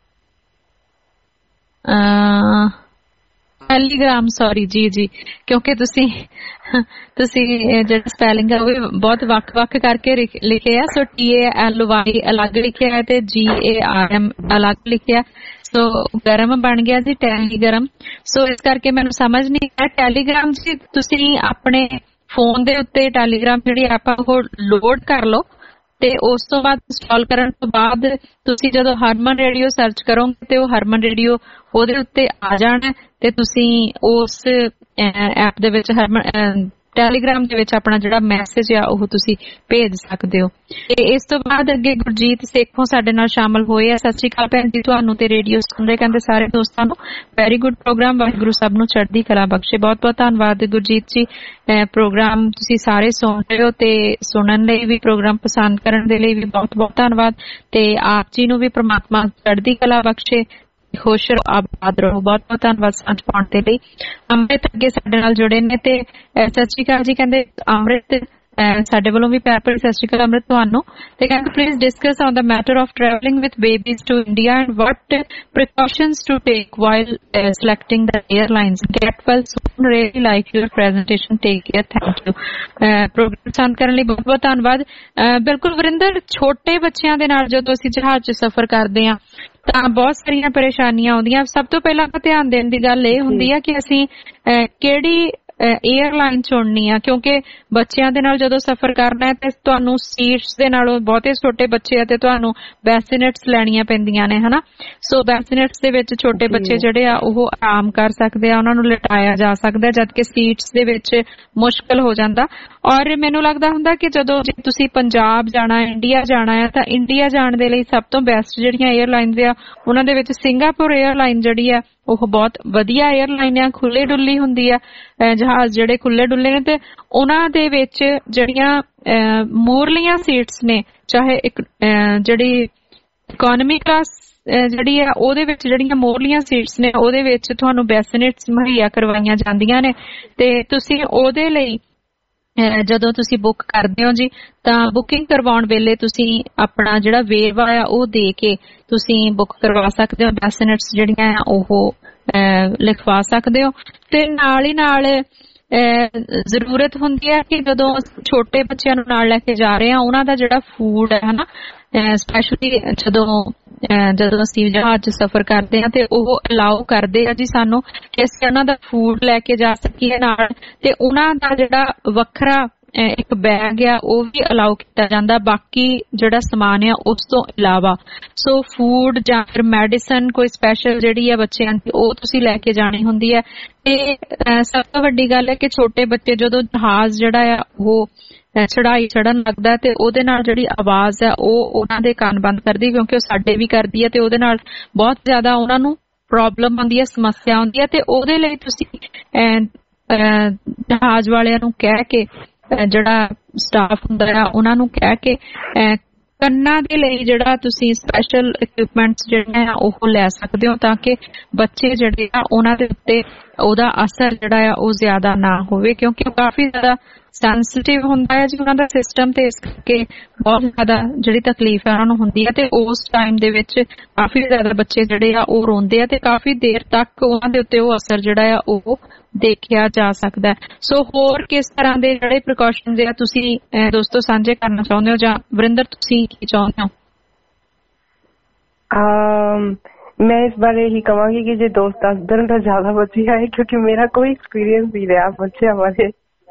C: ਟੈਲੀਗ੍ਰਾਮ ਸੌਰੀ ਜੀ ਜੀ ਕਿਉਂਕਿ ਤੁਸੀਂ ਤੁਸੀਂ ਜਿਹੜਾ ਸਪੈਲਿੰਗ ਹੈ ਉਹ ਵੀ ਬਹੁਤ ਵੱਖ-ਵੱਖ ਕਰਕੇ ਲਿਖਿਆ। So T A L Y ਅਲੱਗ ਲਿਖਿਆ ਹੈ ਤੇ ਜੀ ਏ ਆਰ ਐਮ ਅਲੱਗ ਲਿਖਿਆ। ਸੋ ਗਰਮ ਬਣ ਗਿਆ ਜੀ ਟੈਲੀਗ੍ਰਾਮ। ਸੋ ਇਸ ਕਰਕੇ ਮੈਨੂੰ ਸਮਝ ਨਹੀਂ ਆਇਆ। ਟੈਲੀਗ੍ਰਾਮ ਜੀ ਤੁਸੀਂ ਆਪਣੇ ਫੋਨ ਦੇ ਉੱਤੇ ਟੈਲੀਗ੍ਰਾਮ ਜਿਹੜੀ ਐਪ ਆ ਉਹ ਲੋਡ ਕਰ ਲਓ ਤੇ ਉਸ ਤੋਂ ਬਾਅਦ ਇੰਸਟਾਲ ਕਰਨ ਤੋਂ ਬਾਅਦ ਤੁਸੀਂ ਜਦੋਂ ਹਰਮਨ ਰੇਡੀਓ ਸਰਚ ਕਰੋਗੇ ਤੇ ਉਹ ਹਰਮਨ ਰੇਡੀਓ ਉਹਦੇ ਉੱਤੇ ਆ ਜਾਣਾ ਤੇ ਤੁਸੀਂ ਉਸ ਐਪ ਦੇ ਵਿੱਚ ਹਰਮਨ ਟੈਲੀਗ੍ਰਾਮ ਦੇ ਵਿੱਚ ਆਪਣਾ ਜਿਹੜਾ ਮੈਸੇਜ ਆ ਉਹ ਤੁਸੀਂ ਭੇਜ ਸਕਦੇ ਹੋ। ਤੇ ਇਸ ਤੋਂ ਬਾਅਦ ਅੱਗੇ ਗੁਰਜੀਤ ਸੇਖੋਂ ਸਾਡੇ ਨਾਲ ਸ਼ਾਮਲ ਹੋਏ ਆ। ਸਤਿ ਸ਼੍ਰੀ ਅਕਾਲ ਭੈਣ ਜੀ ਤੁਹਾਨੂੰ ਤੇ ਰੇਡੀਓ ਸੁਣ ਰਹੇ ਕਹਿੰਦੇ ਸਾਰੇ ਦੋਸਤਾਂ ਨੂੰ ਵੈਰੀ ਗੁੱਡ ਪ੍ਰੋਗਰਾਮ, ਵਾਹਿਗੁਰੂ ਸਭ ਨੂੰ ਚੜ੍ਹਦੀ ਕਲਾ ਬਖਸ਼ੇ। ਬਹੁਤ ਬਹੁਤ ਧੰਨਵਾਦ ਗੁਰਜੀਤ ਜੀ, ਪ੍ਰੋਗਰਾਮ ਤੁਸੀਂ ਸਾਰੇ ਸੁਣ ਰਹੇ ਹੋ ਤੇ ਸੁਣਨ ਲਈ ਵੀ, ਪ੍ਰੋਗਰਾਮ ਪਸੰਦ ਕਰਨ ਦੇ ਲਈ ਵੀ ਬਹੁਤ ਬਹੁਤ ਧੰਨਵਾਦ ਤੇ ਆਪ ਜੀ ਨੂੰ ਵੀ ਪ੍ਰਮਾਤਮਾ ਚੜ੍ਹਦੀ ਕਲਾ ਬਖਸ਼ੇ, ਖੁਸ਼ ਰਹੋ, ਆਬਾਦ ਰਹੋ। ਬਹੁਤ ਬਹੁਤ ਧੰਨਵਾਦ ਸਾਂਝ ਪਾਉਣ ਦੇ ਲਈ। ਅੰਮ੍ਰਿਤ ਅੱਗੇ ਸਾਡੇ ਨਾਲ ਜੁੜੇ ਨੇ ਤੇ ਸਤਿ ਸ਼੍ਰੀ ਅਕਾਲ ਜੀ, ਕਹਿੰਦੇ ਅੰਮ੍ਰਿਤ ਸਾਡੇ ਵੱਲੋਂ ਵੀ ਪਿਆਰ ਭਰੀ ਸਤਿ ਸ਼੍ਰੀ ਅਕਾਲ ਅੰਮ੍ਰਿਤ ਤੁਹਾਨੂੰ। ਤੇ ਕਹਿੰਦੇ please discuss on the matter of travelling with babies to India and what precautions to take while selecting the airlines. Get well soon, really like your presentation, take care, thank you. Program ਪਸੰਦ ਕਰਨ ਲਈ ਬਹੁਤ ਬਹੁਤ ਧੰਨਵਾਦ। ਬਿਲਕੁਲ ਵਰਿੰਦਰ, ਛੋਟੇ ਬੱਚਿਆਂ ਦੇ ਨਾਲ ਜਦੋਂ ਅਸੀਂ ਜਹਾਜ਼ 'ਚ ਸਫ਼ਰ ਕਰਦੇ ਹਾਂ ਤਾਂ ਬਹੁਤ ਸਾਰੀਆਂ ਪਰੇਸ਼ਾਨੀਆਂ ਆਉਂਦੀਆਂ। ਸਭ ਤੋਂ ਪਹਿਲਾਂ ਤਾਂ ਧਿਆਨ ਦੇਣ ਦੀ ਗੱਲ ਇਹ ਹੁੰਦੀ ਹੈ ਕਿ ਅਸੀਂ ਕਿਹੜੀ ਏਅਰਲਾਈਨ ਚੁਣਨੀ ਆ, ਕਿਉਂਕਿ ਬੱਚਿਆਂ ਦੇ ਨਾਲ ਜਦੋਂ ਸਫ਼ਰ ਕਰਨਾ ਹੈ ਤੇ ਤੁਹਾਨੂੰ ਸੀਟਸ ਦੇ ਨਾਲੋਂ, ਬਹੁਤੇ ਛੋਟੇ ਬੱਚੇ ਆ ਤੇ ਤੁਹਾਨੂੰ ਬੈਸੀਨੇਟਸ ਲੈਣੀਆਂ ਪੈਂਦੀਆਂ ਨੇ, ਹਨਾ। ਸੋ ਬੈਸੀਨੇਟਸ ਦੇ ਵਿੱਚ ਛੋਟੇ ਬੱਚੇ ਜਿਹੜੇ ਆ ਉਹ ਆਰਾਮ ਕਰ ਸਕਦੇ ਆ, ਉਹਨਾਂ ਨੂੰ ਲਿਟਾਇਆ ਜਾ ਸਕਦਾ, ਜਦਕਿ ਸੀਟਸ ਦੇ ਵਿੱਚ ਮੁਸ਼ਕਲ ਹੋ ਜਾਂਦਾ। ਔਰ ਮੈਨੂੰ ਲੱਗਦਾ ਹੁੰਦਾ ਕਿ ਜਦੋਂ ਜੇ ਤੁਸੀਂ ਪੰਜਾਬ ਜਾਣਾ, ਇੰਡੀਆ ਜਾਣਾ ਹੈ ਤਾਂ ਇੰਡੀਆ ਜਾਣ ਦੇ ਲਈ ਸਭ ਤੋਂ ਬੈਸਟ ਜਿਹੜੀਆਂ ਏਅਰਲਾਈਨਸ ਆ ਉਹਨਾਂ ਦੇ ਵਿੱਚ ਸਿੰਗਾਪੁਰ ਏਅਰਲਾਈਨ ਜਿਹੜੀ ਆ ਉਹ ਬਹੁਤ ਵਧੀਆ ਏਅਰਲਾਈਨ ਆ, ਖੁੱਲੀ ਡੁੱਲੀ ਹੁੰਦੀ ਆ, ਜਹਾਜ਼ ਜਿਹੜੇ ਖੁੱਲੇ ਡੁੱਲੇ ਨੇ ਤੇ ਉਹਨਾਂ ਦੇ ਵਿੱਚ ਜਿਹੜੀਆਂ ਮੂਰਲੀਆਂ ਸੀਟਸ ਨੇ, ਚਾਹੇ ਇੱਕ ਜਿਹੜੀ ਇਕੋਨਮੀ ਕਲਾਸ ਜਿਹੜੀ ਆ ਉਹਦੇ ਵਿੱਚ ਜਿਹੜੀਆਂ ਮੋਰਲੀਆਂ ਸੀਟਸ ਨੇ ਉਹਦੇ ਵਿੱਚ ਤੁਹਾਨੂੰ ਬੈਸੀਨੇਟਸ ਮੁਹੱਈਆ ਕਰਵਾਈਆਂ ਜਾਂਦੀਆਂ ਨੇ ਤੇ ਤੁਸੀਂ ਉਹਦੇ ਲਈ ਜਦੋਂ ਤੁਸੀਂ ਬੁੱਕ ਕਰਦੇ ਹੋ ਜੀ ਤਾਂ ਬੁਕਿੰਗ ਕਰਵਾਉਣ ਵੇਲੇ ਤੁਸੀਂ ਆਪਣਾ ਜਿਹੜਾ ਵੇਰਵਾ ਆ ਉਹ ਦੇ ਕੇ ਤੁਸੀਂ ਬੁੱਕ ਕਰਵਾ ਸਕਦੇ ਹੋ, ਬੈਸੀਨੇਟਸ ਜਿਹੜੀਆਂ ਆ ਉਹ ਲਿਖਵਾ ਸਕਦੇ ਹੋ। ਤੇ ਨਾਲ ਹੀ ਨਾਲ ਜ਼ਰੂਰਤ ਹੁੰਦੀ ਹੈ ਕਿ ਜਦੋਂ ਛੋਟੇ ਬੱਚਿਆਂ ਨੂੰ ਨਾਲ ਲੈ ਕੇ ਜਾ ਰਹੇ ਆ ਉਹਨਾਂ ਦਾ ਜਿਹੜਾ ਫੂਡ ਹੈ ਹਨਾ, ਸਪੈਸ਼ਲੀ ਜਦੋਂ ਜਦੋਂ ਅਸੀਂ ਜਹਾਜ਼ 'ਚ ਸਫ਼ਰ ਕਰਦੇ ਹਾਂ ਤੇ ਉਹ ਅਲਾਓ ਕਰਦੇ ਆ ਜੀ ਸਾਨੂੰ ਕਿ ਅਸੀਂ ਉਹਨਾਂ ਦਾ ਫੂਡ ਲੈ ਕੇ ਜਾ ਸਕੀਏ ਨਾਲ, ਤੇ ਉਹਨਾਂ ਦਾ ਜਿਹੜਾ ਵੱਖਰਾ ਇੱਕ ਬੈਗ ਆ ਉਹ ਵੀ ਅਲਾਓ ਕੀਤਾ ਜਾਂਦਾ ਬਾਕੀ ਜਿਹੜਾ ਸਮਾਨ ਆ ਉਸ ਤੋਂ ਇਲਾਵਾ। ਸੋ ਫੂਡ ਜਾਂ ਫਿਰ ਮੈਡੀਸਨ ਕੋਈ ਸਪੈਸ਼ਲ ਜਿਹੜੀ ਆ ਬੱਚਿਆਂ ਦੀ ਉਹ ਤੁਸੀਂ ਲੈ ਕੇ ਜਾਣੀ ਹੁੰਦੀ ਹੈ। ਤੇ ਸਭ ਤੋਂ ਵੱਡੀ ਗੱਲ ਹੈ ਕਿ ਛੋਟੇ ਬੱਚੇ ਜਦੋਂ ਜਹਾਜ਼ ਜਿਹੜਾ ਆ ਉਹ ਚੜਾਈ ਚੜਨ ਲੱਗਦਾ ਤੇ ਉਹਦੇ ਨਾਲ ਜਿਹੜੀ ਆਵਾਜ਼ ਹੈ ਉਹ ਉਹਨਾਂ ਦੇ ਕੰਨ ਬੰਦ ਕਰਦੀ, ਕਿਉਂਕਿ ਉਹ ਸਾਡੇ ਵੀ ਕਰਦੀ ਹੈ ਤੇ ਉਹਦੇ ਨਾਲ ਬਹੁਤ ਜ਼ਿਆਦਾ ਉਹਨਾਂ ਨੂੰ ਪ੍ਰੋਬਲਮ ਆਉਂਦੀ ਹੈ, ਸਮੱਸਿਆ ਆਉਂਦੀ ਹੈ। ਤੇ ਉਹਦੇ ਲਈ ਤੁਸੀਂ ਜਹਾਜ਼ ਵਾਲਿਆਂ ਨੂੰ ਕਹਿ ਕੇ, ਜਿਹੜਾ ਸਟਾਫ ਹੁੰਦਾ ਆ ਉਹਨਾਂ ਨੂੰ ਕਹਿ ਕੇ ਕੰਨਾਂ ਦੇ ਲਈ ਜਿਹੜਾ ਤੁਸੀਂ ਸਪੈਸ਼ਲ ਇਕਵਿਪਮੈਂਟਸ ਜਿਹੜੇ ਆ ਉਹ ਲੈ ਸਕਦੇ ਹੋ ਤਾਂ ਕਿ ਬੱਚੇ ਜਿਹੜੇ ਆ ਉਹਨਾਂ ਦੇ ਉੱਤੇ ਉਹਦਾ ਅਸਰ ਜਿਹੜਾ ਆ ਉਹ ਜ਼ਿਆਦਾ ਨਾ ਹੋਵੇ, ਕਿਉਂਕਿ ਉਹ ਕਾਫੀ ਜ਼ਿਆਦਾ ਸੈਂਸਿਟਿਵ ਹੁੰਦਾ ਹੈ ਜੀ ਉਹਨਾਂ ਦਾ ਸਿਸਟਮ, ਤੇ ਇਸ ਕਰਕੇ ਬਹੁਤ ਜ਼ਿਆਦਾ ਜਿਹੜੀ ਤਕਲੀਫ ਹੈ ਉਹਨਾਂ ਨੂੰ ਹੁੰਦੀ ਹੈ ਤੇ ਉਸ ਟਾਈਮ ਦੇ ਵਿੱਚ ਕਾਫੀ ਜ਼ਿਆਦਾ ਬੱਚੇ ਜਿਹੜੇ ਆ ਉਹ ਰੋਂਦੇ ਆ ਤੇ ਕਾਫੀ ਦੇਰ ਤੱਕ ਉਹਨਾਂ ਦੇ ਉੱਤੇ ਉਹ ਅਸਰ ਜਿਹੜਾ ਆ ਉਹ ਦੇਖਿਆ ਜਾ ਸਕਦਾ ਹੈ। ਸੋ ਹੋਰ ਕਿਸ ਤਰ੍ਹਾਂ ਦੇ ਜਿਹੜੇ ਪ੍ਰੀਕਾਸ਼ਨਸ ਆ ਤੁਸੀਂ ਦੋਸਤੋ ਸਾਂਝੇ ਕਰਨਾ ਚਾਹੁੰਦੇ ਹੋ, ਜਾਂ ਵਰਿੰਦਰ ਤੁਸੀਂ ਕੀ ਚਾਹੁੰਦੇ ਹੋ?
T: ਮੈਂ ਇਸ ਬਾਰੇ ਇਹੀ ਕਹਾਂਗੀ ਕਿ ਜੇ ਦੋਸਤ ਦੱਸ ਦੇਣ ਤਾਂ ਜ਼ਿਆਦਾ ਵਧੀਆ ਹੈ, ਕਿਉਂਕਿ ਮੇਰਾ ਕੋਈ ਐਕਸਪੀਰੀਅੰਸ ਨਹੀਂ ਰਿਹਾ ਬੱਚਿਆਂ ਬਾਰੇ।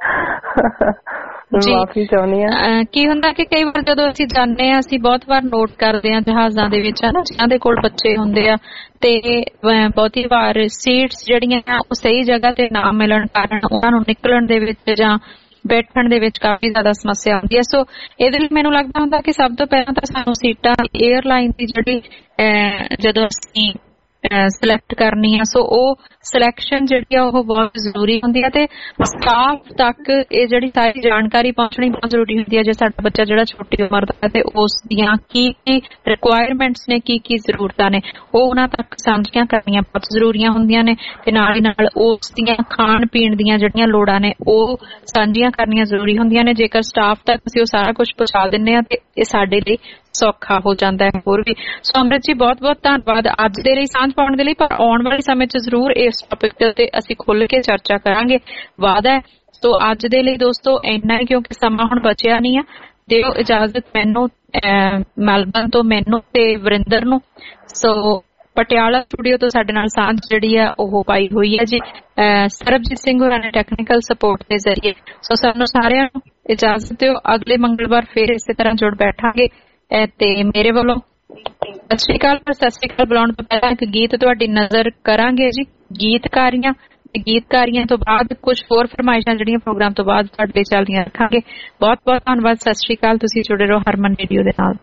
T: ਮਾਫੀ ਚਾਹੁੰਦੀ ਹਾਂ।
C: ਕੀ ਹੁੰਦਾ ਕਿ ਕਈ ਵਾਰ ਜਦੋਂ ਅਸੀਂ ਜਾਂਦੇ ਹਾਂ ਅਸੀਂ ਬਹੁਤ ਵਾਰ ਨੋਟ ਕਰਦੇ ਹਾਂ ਜਹਾਜ਼ਾਂ ਦੇ ਵਿੱਚ ਹਨਾ, ਜਿਨ੍ਹਾਂ ਦੇ ਕੋਲ ਬੱਚੇ ਹੁੰਦੇ ਆ ਤੇ ਬਹੁਤੀ ਵਾਰ ਸੀਟਸ ਜਿਹੜੀਆਂ ਆ ਉਹ ਸਹੀ ਜਗ੍ਹਾ ਤੇ ਨਾ ਮਿਲਣ ਕਾਰਨ ਉਹਨਾਂ ਨੂੰ ਨਿਕਲਣ ਦੇ ਵਿੱਚ ਜਾਂ ਬੈਠਣ ਦੇ ਵਿੱਚ ਕਾਫੀ ਜ਼ਿਆਦਾ ਸਮੱਸਿਆ ਆਉਂਦੀ ਹੈ। ਸੋ ਇਹਦੇ ਲਈ ਮੈਨੂੰ ਲੱਗਦਾ ਹੁੰਦਾ ਕਿ ਸਭ ਤੋਂ ਪਹਿਲਾਂ ਤਾਂ ਸਾਨੂੰ ਸੀਟਾਂ ਏਅਰਲਾਈਨ ਦੀ ਜਿਹੜੀ ਜਦੋਂ ਅਸੀਂ ਸਿਲੈਕਟ ਕਰਨੀ ਆ ਸੋ ਉਹ ਸਿਲੈਕਸ਼ਨ ਜਿਹੜੀ ਆ ਉਹ ਬਹੁਤ ਜ਼ਰੂਰੀ ਹੁੰਦੀ ਹੈ ਤੇ ਸਟਾਫ ਤੱਕ ਇਹ ਜਿਹੜੀ ਸਾਰੀ ਜਾਣਕਾਰੀ ਪਹੁੰਚਣੀ ਬਹੁਤ ਜ਼ਰੂਰੀ ਹੁੰਦੀ ਹੈ। ਜੇ ਸਾਡਾ ਬੱਚਾ ਜਿਹੜਾ ਛੋਟੀ ਉਮਰ ਦਾ ਹੈ ਤੇ ਉਸ ਦੀਆਂ ਕੀ ਕੀ ਰਿਕੁਆਇਰਮੈਂਟਸ ਨੇ, ਕੀ ਕੀ ਜ਼ਰੂਰਤਾਂ ਨੇ, ਉਹ ਉਹਨਾਂ ਤੱਕ ਸਾਂਝੀਆਂ ਕਰਨੀਆਂ ਬਹੁਤ ਜ਼ਰੂਰੀਆਂ ਹੁੰਦੀਆਂ ਨੇ ਤੇ ਨਾਲ ਹੀ ਨਾਲ ਉਸ ਦੀਆਂ ਖਾਣ ਪੀਣ ਦੀਆਂ ਜਿਹੜੀਆਂ ਲੋੜਾਂ ਨੇ ਉਹ ਸਾਂਝੀਆਂ ਕਰਨੀਆਂ ਜ਼ਰੂਰੀ ਹੁੰਦੀਆਂ ਨੇ। ਜੇਕਰ ਸਟਾਫ ਤੱਕ ਅਸੀਂ ਉਹ ਸਾਰਾ ਕੁਝ ਪਹੁੰਚਾ ਦਿੰਦੇ ਹਾਂ ਤੇ ਇਹ ਸਾਡੇ ਲਈ ਸੌਖਾ ਹੋ ਜਾਂਦਾ ਹੈ ਹੋਰ ਵੀ। ਸੋ ਅੰਮ੍ਰਿਤ ਜੀ ਬਹੁਤ ਬਹੁਤ ਧੰਨਵਾਦ ਅੱਜ ਦੇ ਲਈ ਸਾਂਝ ਪਾਉਣ ਦੇ ਲਈ, ਪਰ ਆਉਣ ਵਾਲੇ ਸਮੇਂ 'ਚ ਜ਼ਰੂਰ ਇਸ ਟੌਪਿਕ ਦੇ ਉੱਤੇ ਅਸੀਂ ਖੁੱਲ੍ਹ ਕੇ ਚਰਚਾ ਕਰਾਂਗੇ, ਵਾਅਦਾ ਹੈ। ਸੋ ਅੱਜ ਦੇ ਲਈ ਦੋਸਤੋ ਇੰਨਾ ਹੀ, ਕਿਉਂਕਿ ਸਮਾਂ ਹੁਣ ਬਚਿਆ ਨਹੀਂ ਆ। ਦਿਓ ਇਜਾਜ਼ਤ ਮੈਨੂੰ ਮੈਲਬਨ ਤੋਂ, ਮੈਨੂੰ ਤੇ ਵਰਿੰਦਰ ਨੂੰ। ਸੋ ਪਟਿਆਲਾ ਸਟੂਡੀਓ ਤੋਂ ਸਾਡੇ ਨਾਲ ਸਾਂਝ ਜਿਹੜੀ ਆ ਉਹ ਪਾਈ ਹੋਈ ਹੈ ਜੀ ਸਰਬਜੀਤ ਸਿੰਘ ਹੋਰਾਂ ਨੇ ਟੈਕਨੀਕਲ ਸਪੋਰਟ ਦੇ ਜ਼ਰੀਏ। ਸੋ ਸਾਨੂੰ ਸਾਰਿਆਂ ਨੂੰ ਇਜਾਜ਼ਤ ਦਿਓ, ਅਗਲੇ ਮੰਗਲਵਾਰ ਫਿਰ ਇਸੇ ਤਰ੍ਹਾਂ ਜੁੜ ਬੈਠਾਂਗੇ। ਤੇ ਮੇਰੇ ਵੱਲੋਂ ਸਤਿ ਸ਼੍ਰੀ ਅਕਾਲ। ਪਰ ਸਤਿ ਸ਼੍ਰੀ ਅਕਾਲ ਬੁਲਾਉਣ ਤੋਂ ਪਹਿਲਾਂ ਇੱਕ ਗੀਤ ਤੁਹਾਡੀ ਨਜ਼ਰ ਕਰਾਂਗੇ ਜੀ, ਗੀਤਕਾਰੀਆਂ ਗੀਤਕਾਰੀਆਂ ਤੋਂ ਬਾਅਦ ਕੁਝ ਹੋਰ ਫਰਮਾਇਸ਼ਾਂ ਜਿਹੜੀਆਂ ਪ੍ਰੋਗਰਾਮ ਤੋਂ ਬਾਅਦ ਤੁਹਾਡੇ ਲਈ ਚੱਲਦੀਆਂ ਰੱਖਾਂਗੇ। ਬਹੁਤ ਬਹੁਤ ਧੰਨਵਾਦ, ਸਤਿ ਸ਼੍ਰੀ ਅਕਾਲ। ਤੁਸੀਂ ਜੁੜੇ ਰਹੋ ਹਰਮਨ ਰੇਡੀਓ ਦੇ ਨਾਲ।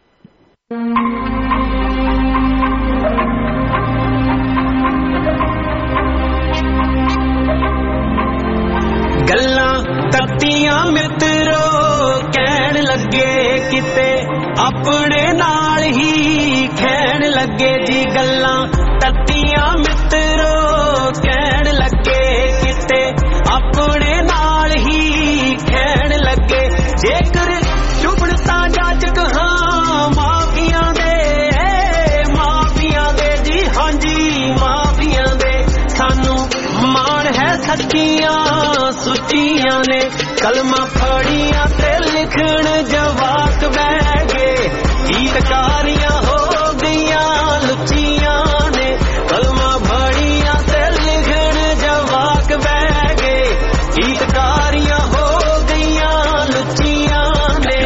I: ਗੱਲਾਂ ਤੱਤੀਆਂ ਮਿੱਤਰੋ ਕਹਿਣ ਲੱਗੇ ਕਿਤੇ ਆਪਣੇ ਨਾਲ ਹੀ ਖੈਣ ਲੱਗੇ ਜੀ। ਗੱਲਾਂ ਤੱਤੀਆਂ ਮਿੱਤਰੋ ਕਹਿਣ ਲੱਗੇ ਕਿਤੇ ਆਪਣੇ ਨਾਲ ਹੀ ਖੈਣ ਲੱਗੇ। ਜੇਕਰ ਚੁਬਣ ਤਾਂ ਜਾਜਕ ਹਾਂ ਮਾਫੀਆਂ ਦੇ, ਮਾਫੀਆਂ ਦੇ ਜੀ ਹਾਂਜੀ ਮਾਫੀਆਂ ਦੇ। ਸਾਨੂੰ ਮਾਣ ਹੈ ਸੱਚੀਆਂ ਸੁੱਚੀਆਂ ਨੇ ਕਲਮਾਂ ਫੜੀਆਂ ਤੇ ਲਿਖਣ ਜਵਾਕ ਬਹਿ ਗਏ। ਗੀਤਕਾਰੀਆਂ ਹੋ ਗਈਆਂ ਲੁੱਚੀਆਂ ਨੇ ਕਲਮਾਂ ਫੜੀਆਂ ਤੇ ਲਿਖਣ ਜਵਾਕ ਬਹਿ ਗਏ। ਗੀਤਕਾਰੀਆਂ ਹੋ ਗਈਆਂ ਲੁੱਚੀਆਂ ਨੇ।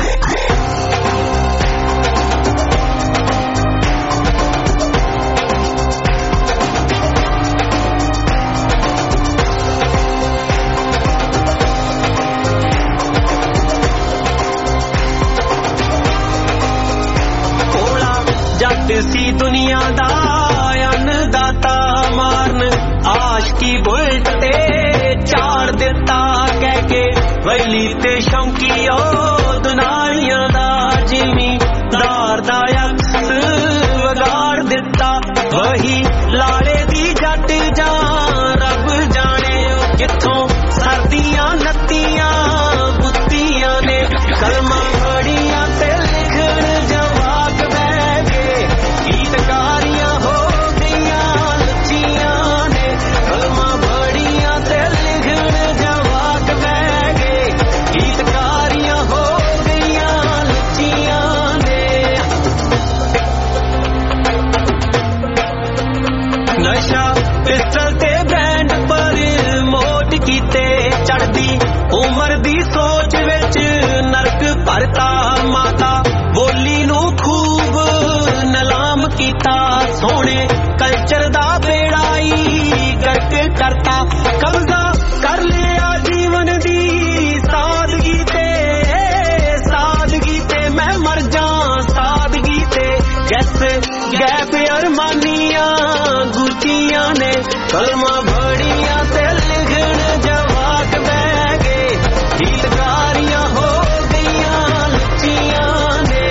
I: ਜੱਟ ਸੀ ਦੁਨੀਆ ਦਾ ਅੰਨਦਾਤਾ ਮਾਰਨ ਆਸ਼ਕੀ ਬੁਲਟ ਤੇ ਚਾੜ ਦਿੱਤਾ ਕਹਿ ਕੇ ਵੈਲੀ ਤੇ ਸ਼ੌਂਕੀਓ ਦੁਨਾਲੀਆਂ ਦਾ ਜ਼ਿਮੀਂਦਾਰ ਦਾ ਅਕਸ ਵਿਗਾੜ ਦਿੱਤਾ। ਵਹੀ ਲਾੜੇ ਦੀ ਜੱਟ ਜਾਂ ਰੱਬ ਜਾਣੇ ਕਿੱਥੋਂ ਸਰਦੀਆਂ ਨੱਤੀਆਂ ਬੁੱਤੀਆਂ ਨੇ ਕਲਮਾਂ ਫੜੀਆਂ ਤੇ ਲਿਖਣ ਜਵਾਕ ਬਹਿ ਗਏ। ਗੀਤਕਾਰੀਆਂ ਹੋ ਗਈਆਂ ਲੁੱਚੀਆਂ ਨੇ ਕਲਮਾਂ ਫੜੀਆਂ ਤੇ ਲਿਖਣ ਜਵਾਕ ਬਹਿ ਗਏ। ਗੀਤਕਾਰੀਆਂ ਹੋ ਗਈਆਂ ਲੁੱਚੀਆਂ ਨੇ। ਨਸ਼ਾ ਪਿਸਟਲ ਤੇ ਬ੍ਰਾਂਡ ਪਰ ਮੋਟ ਕੀਤੇ ਚੜਦੀ ਉਮਰ ਦੀ ਸੋਚ ਵਿੱਚ ਨਰਕ ਭਰਤਾ। ਮਾਤਾ ਬੋਲੀ ਨੂੰ ਖੂਬ ਨਲਾਮ ਕੀਤਾ ਸੋਹਣੇ ਕਲਚਰ ਦਾ ਬੇੜਾਈ ਗਰਕ ਕਰਤਾ। ਕਬਜ਼ਾ ਕਰ ਲਿਆ ਜੀਵਨ ਦੀ ਸਾਦਗੀ ਤੇ, ਸਾਦਗੀ ਤੇ ਮੈਂ ਮਰ ਜਾ ਸਾਦਗੀ ਤੇ। ਜੈਸ ਗੈਪ ਅਰਮਾਨੀਆਂ ਗੁੱਚੀਆਂ ਨੇ ਕਲਮਾਂ ਫੜੀਆਂ ਤੇ ਲਿਖਣ ਜਵਾਕ ਬਹਿ ਗਏ। ਗੀਤਕਾਰੀਆਂ ਹੋ ਗਈਆਂ ਲੁੱਚੀਆਂ ਨੇ।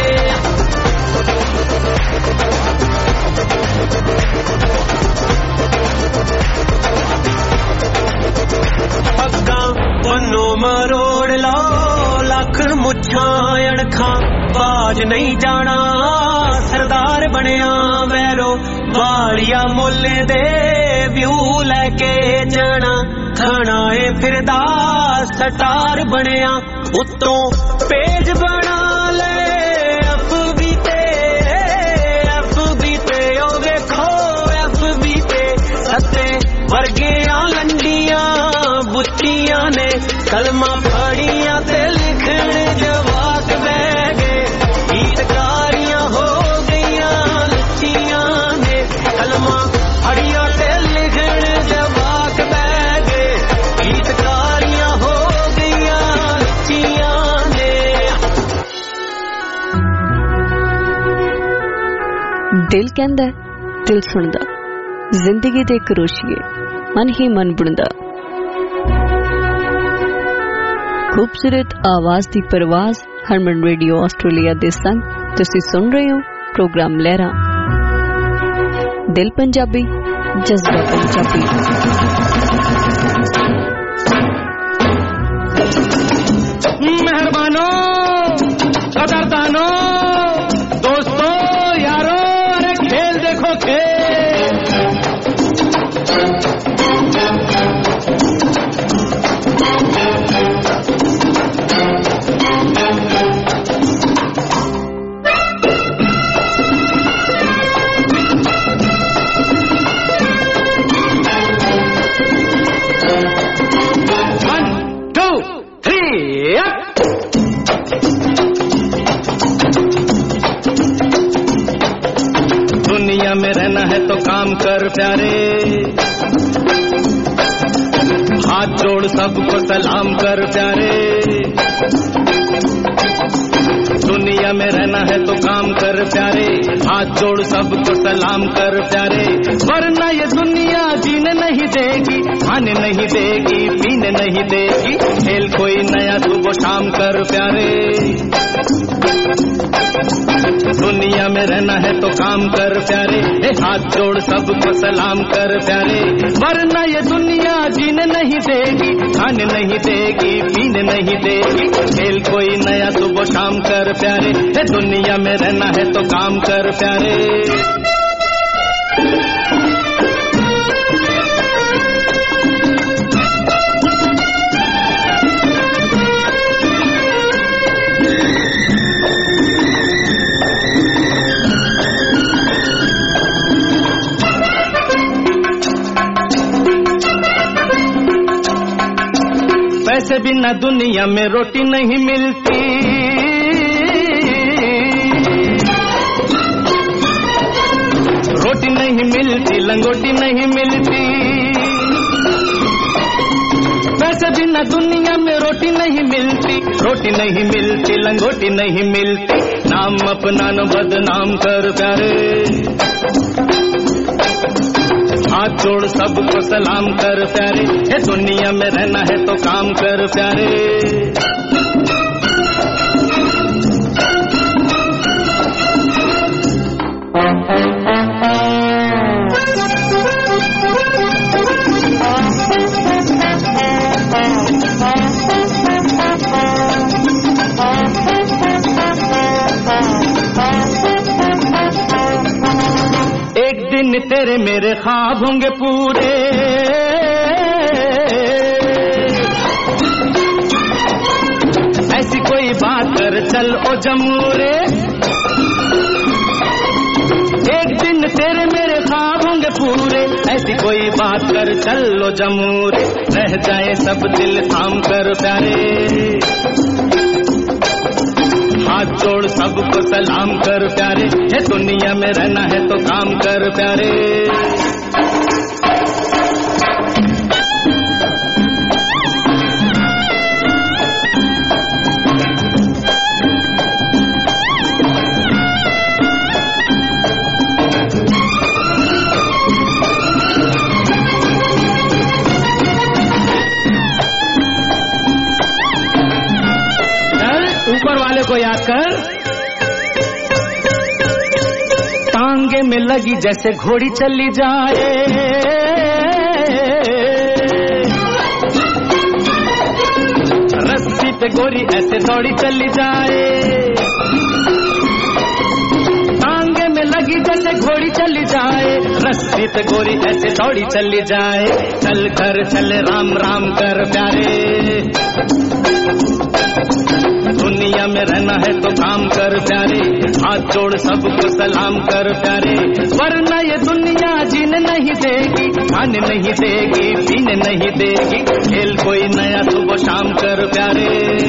I: ਪੱਗਾਂ ਬੰਨੋ ਮਰੋੜ ਲਓ ਲੱਖ ਮੁੱਛਾਂ ਅਣਖਾਂ ਬਾਜ ਨਹੀਂ ਜਾਣਾ ਸਰਦਾਰ ਬਣਿਆ ਵੈਰੋ ਵਾਲੀਆ ਮੁੱਲ ਦੇ ਵਿਊ ਲੈ ਕੇ ਜਾਣਾ। ਖਾਣਾ ਏ ਫਿਰਦਾ ਸਟਾਰ ਬਣਿਆ ਉੱਤੋਂ ਪੇਜ ਬਣਾ ਲੈ ਐਫ ਬੀ ਤੇ, ਐਫ ਬੀ ਤੇ ਉਹ ਵੇਖੋ ਐਫ ਬੀ ਤੇ। ਸੱਤੇ ਵਰਗੀਆਂ ਲੰਡੀਆਂ ਬੁੱਚੀਆਂ ਨੇ ਕਲਮਾਂ ਫੜੀਆਂ ਤੇ ਲਿਖਣ ਜਵਾਕ ਬਹਿ ਗਏ। ਗੀਤਕਾਰੀਆਂ ਹੋ ਗਈਆਂ ਲੁੱਚੀਆਂ ਨੇ ਕਲਮਾਂ ਫੜੀਆਂ ਤੇ ਲਿਖਣ ਜਵਾਕ ਬਹਿ ਗਏ। ਗੀਤਕਾਰੀਆਂ ਹੋ ਗਈਆਂ ਲੁੱਚੀਆਂ ਨੇ।
J: ਦਿਲ ਕਹਿੰਦਾ ਦਿਲ ਸੁਣਦਾ, ਜ਼ਿੰਦਗੀ ਦੇ ਕਰੋਸ਼ੀਏ ਮਨ ਹੀ ਮਨ ਬੁਣਦਾ। ਖੂਬਸੂਰਤ ਆਵਾਜ਼ ਦੀ ਪਰਵਾਜ਼ ਹਰਮਨ ਰੇਡੀਓ ਆਸਟ੍ਰੇਲੀਆ ਦੇ ਸੰਗ ਤੁਸੀਂ ਸੁਣ ਰਹੇ ਹੋ ਪ੍ਰੋਗਰਾਮ ਲਹਿਰਾ। ਦਿਲ ਪੰਜਾਬੀ, ਜਜ਼ਬਾ ਪੰਜਾਬੀ।
I: मेहरबानो कदरदानो दोस्तों यारो अरे खेल देखो खेल। दुनिया में रहना है तो काम कर प्यारे, हाथ जोड़ सबको सलाम कर प्यारे। दुनिया में रहना है तो काम कर प्यारे, हाथ जोड़ सबको सलाम कर प्यारे, वरना ये दुनिया जीने नहीं देगी, खाने नहीं देगी, पीने नहीं देगी, खेल कोई नया सुबह शाम कर प्यारे। दुनिया में रहना है तो काम कर प्यारे, हाथ जोड़ सबको सलाम कर प्यारे, वरना ये दुनिया जीने नहीं देगी, खाने नहीं देगी, पीने नहीं देगी, खेल कोई नया सुबह शाम कर प्यारे। दुनिया में रहना है तो काम कर प्यारे। पैसे बिना दुनिया में रोटी नहीं मिलती, रोटी नहीं मिलती, लंगोटी नहीं मिलती। पैसे बिना दुनिया में रोटी नहीं मिलती, रोटी नहीं मिलती, लंगोटी नहीं मिलती, नाम अपना न बदनाम कर प्यारे, हाथ जोड़ सबको सलाम कर प्यारे। हे दुनिया में रहना है तो काम कर प्यारे। एक दिन तेरे मेरे ख्वाब होंगे पूरे, ऐसी कोई बात कर चल ओ जमूरे। एक दिन तेरे मेरे ख्वाब होंगे पूरे, ऐसी कोई बात कर चल ओ जमूरे, रह जाए सब दिल थाम कर प्यारे, हाथ जोड़ सबको सलाम कर प्यारे। हे दुनिया में रहना है तो काम कर प्यारे। ऊपर वाले को याद कर, टांगे में लगी जैसे घोड़ी चली जाए, रस्सी पे गोरी ऐसे दौड़ी चली जाए, टांगे में लगी जैसे घोड़ी चली जाए, रस्सी पे गोरी ऐसे दौड़ी चली जाए, चल कर चले राम राम कर प्यारे। दुनिया में रहना है तो काम कर प्यारे, हाथ जोड़ सबको सलाम कर प्यारे, वरना ये दुनिया जीने नहीं देगी, खाने नहीं देगी, पीने नहीं देगी, खेल कोई नया सुबह शाम कर प्यारे।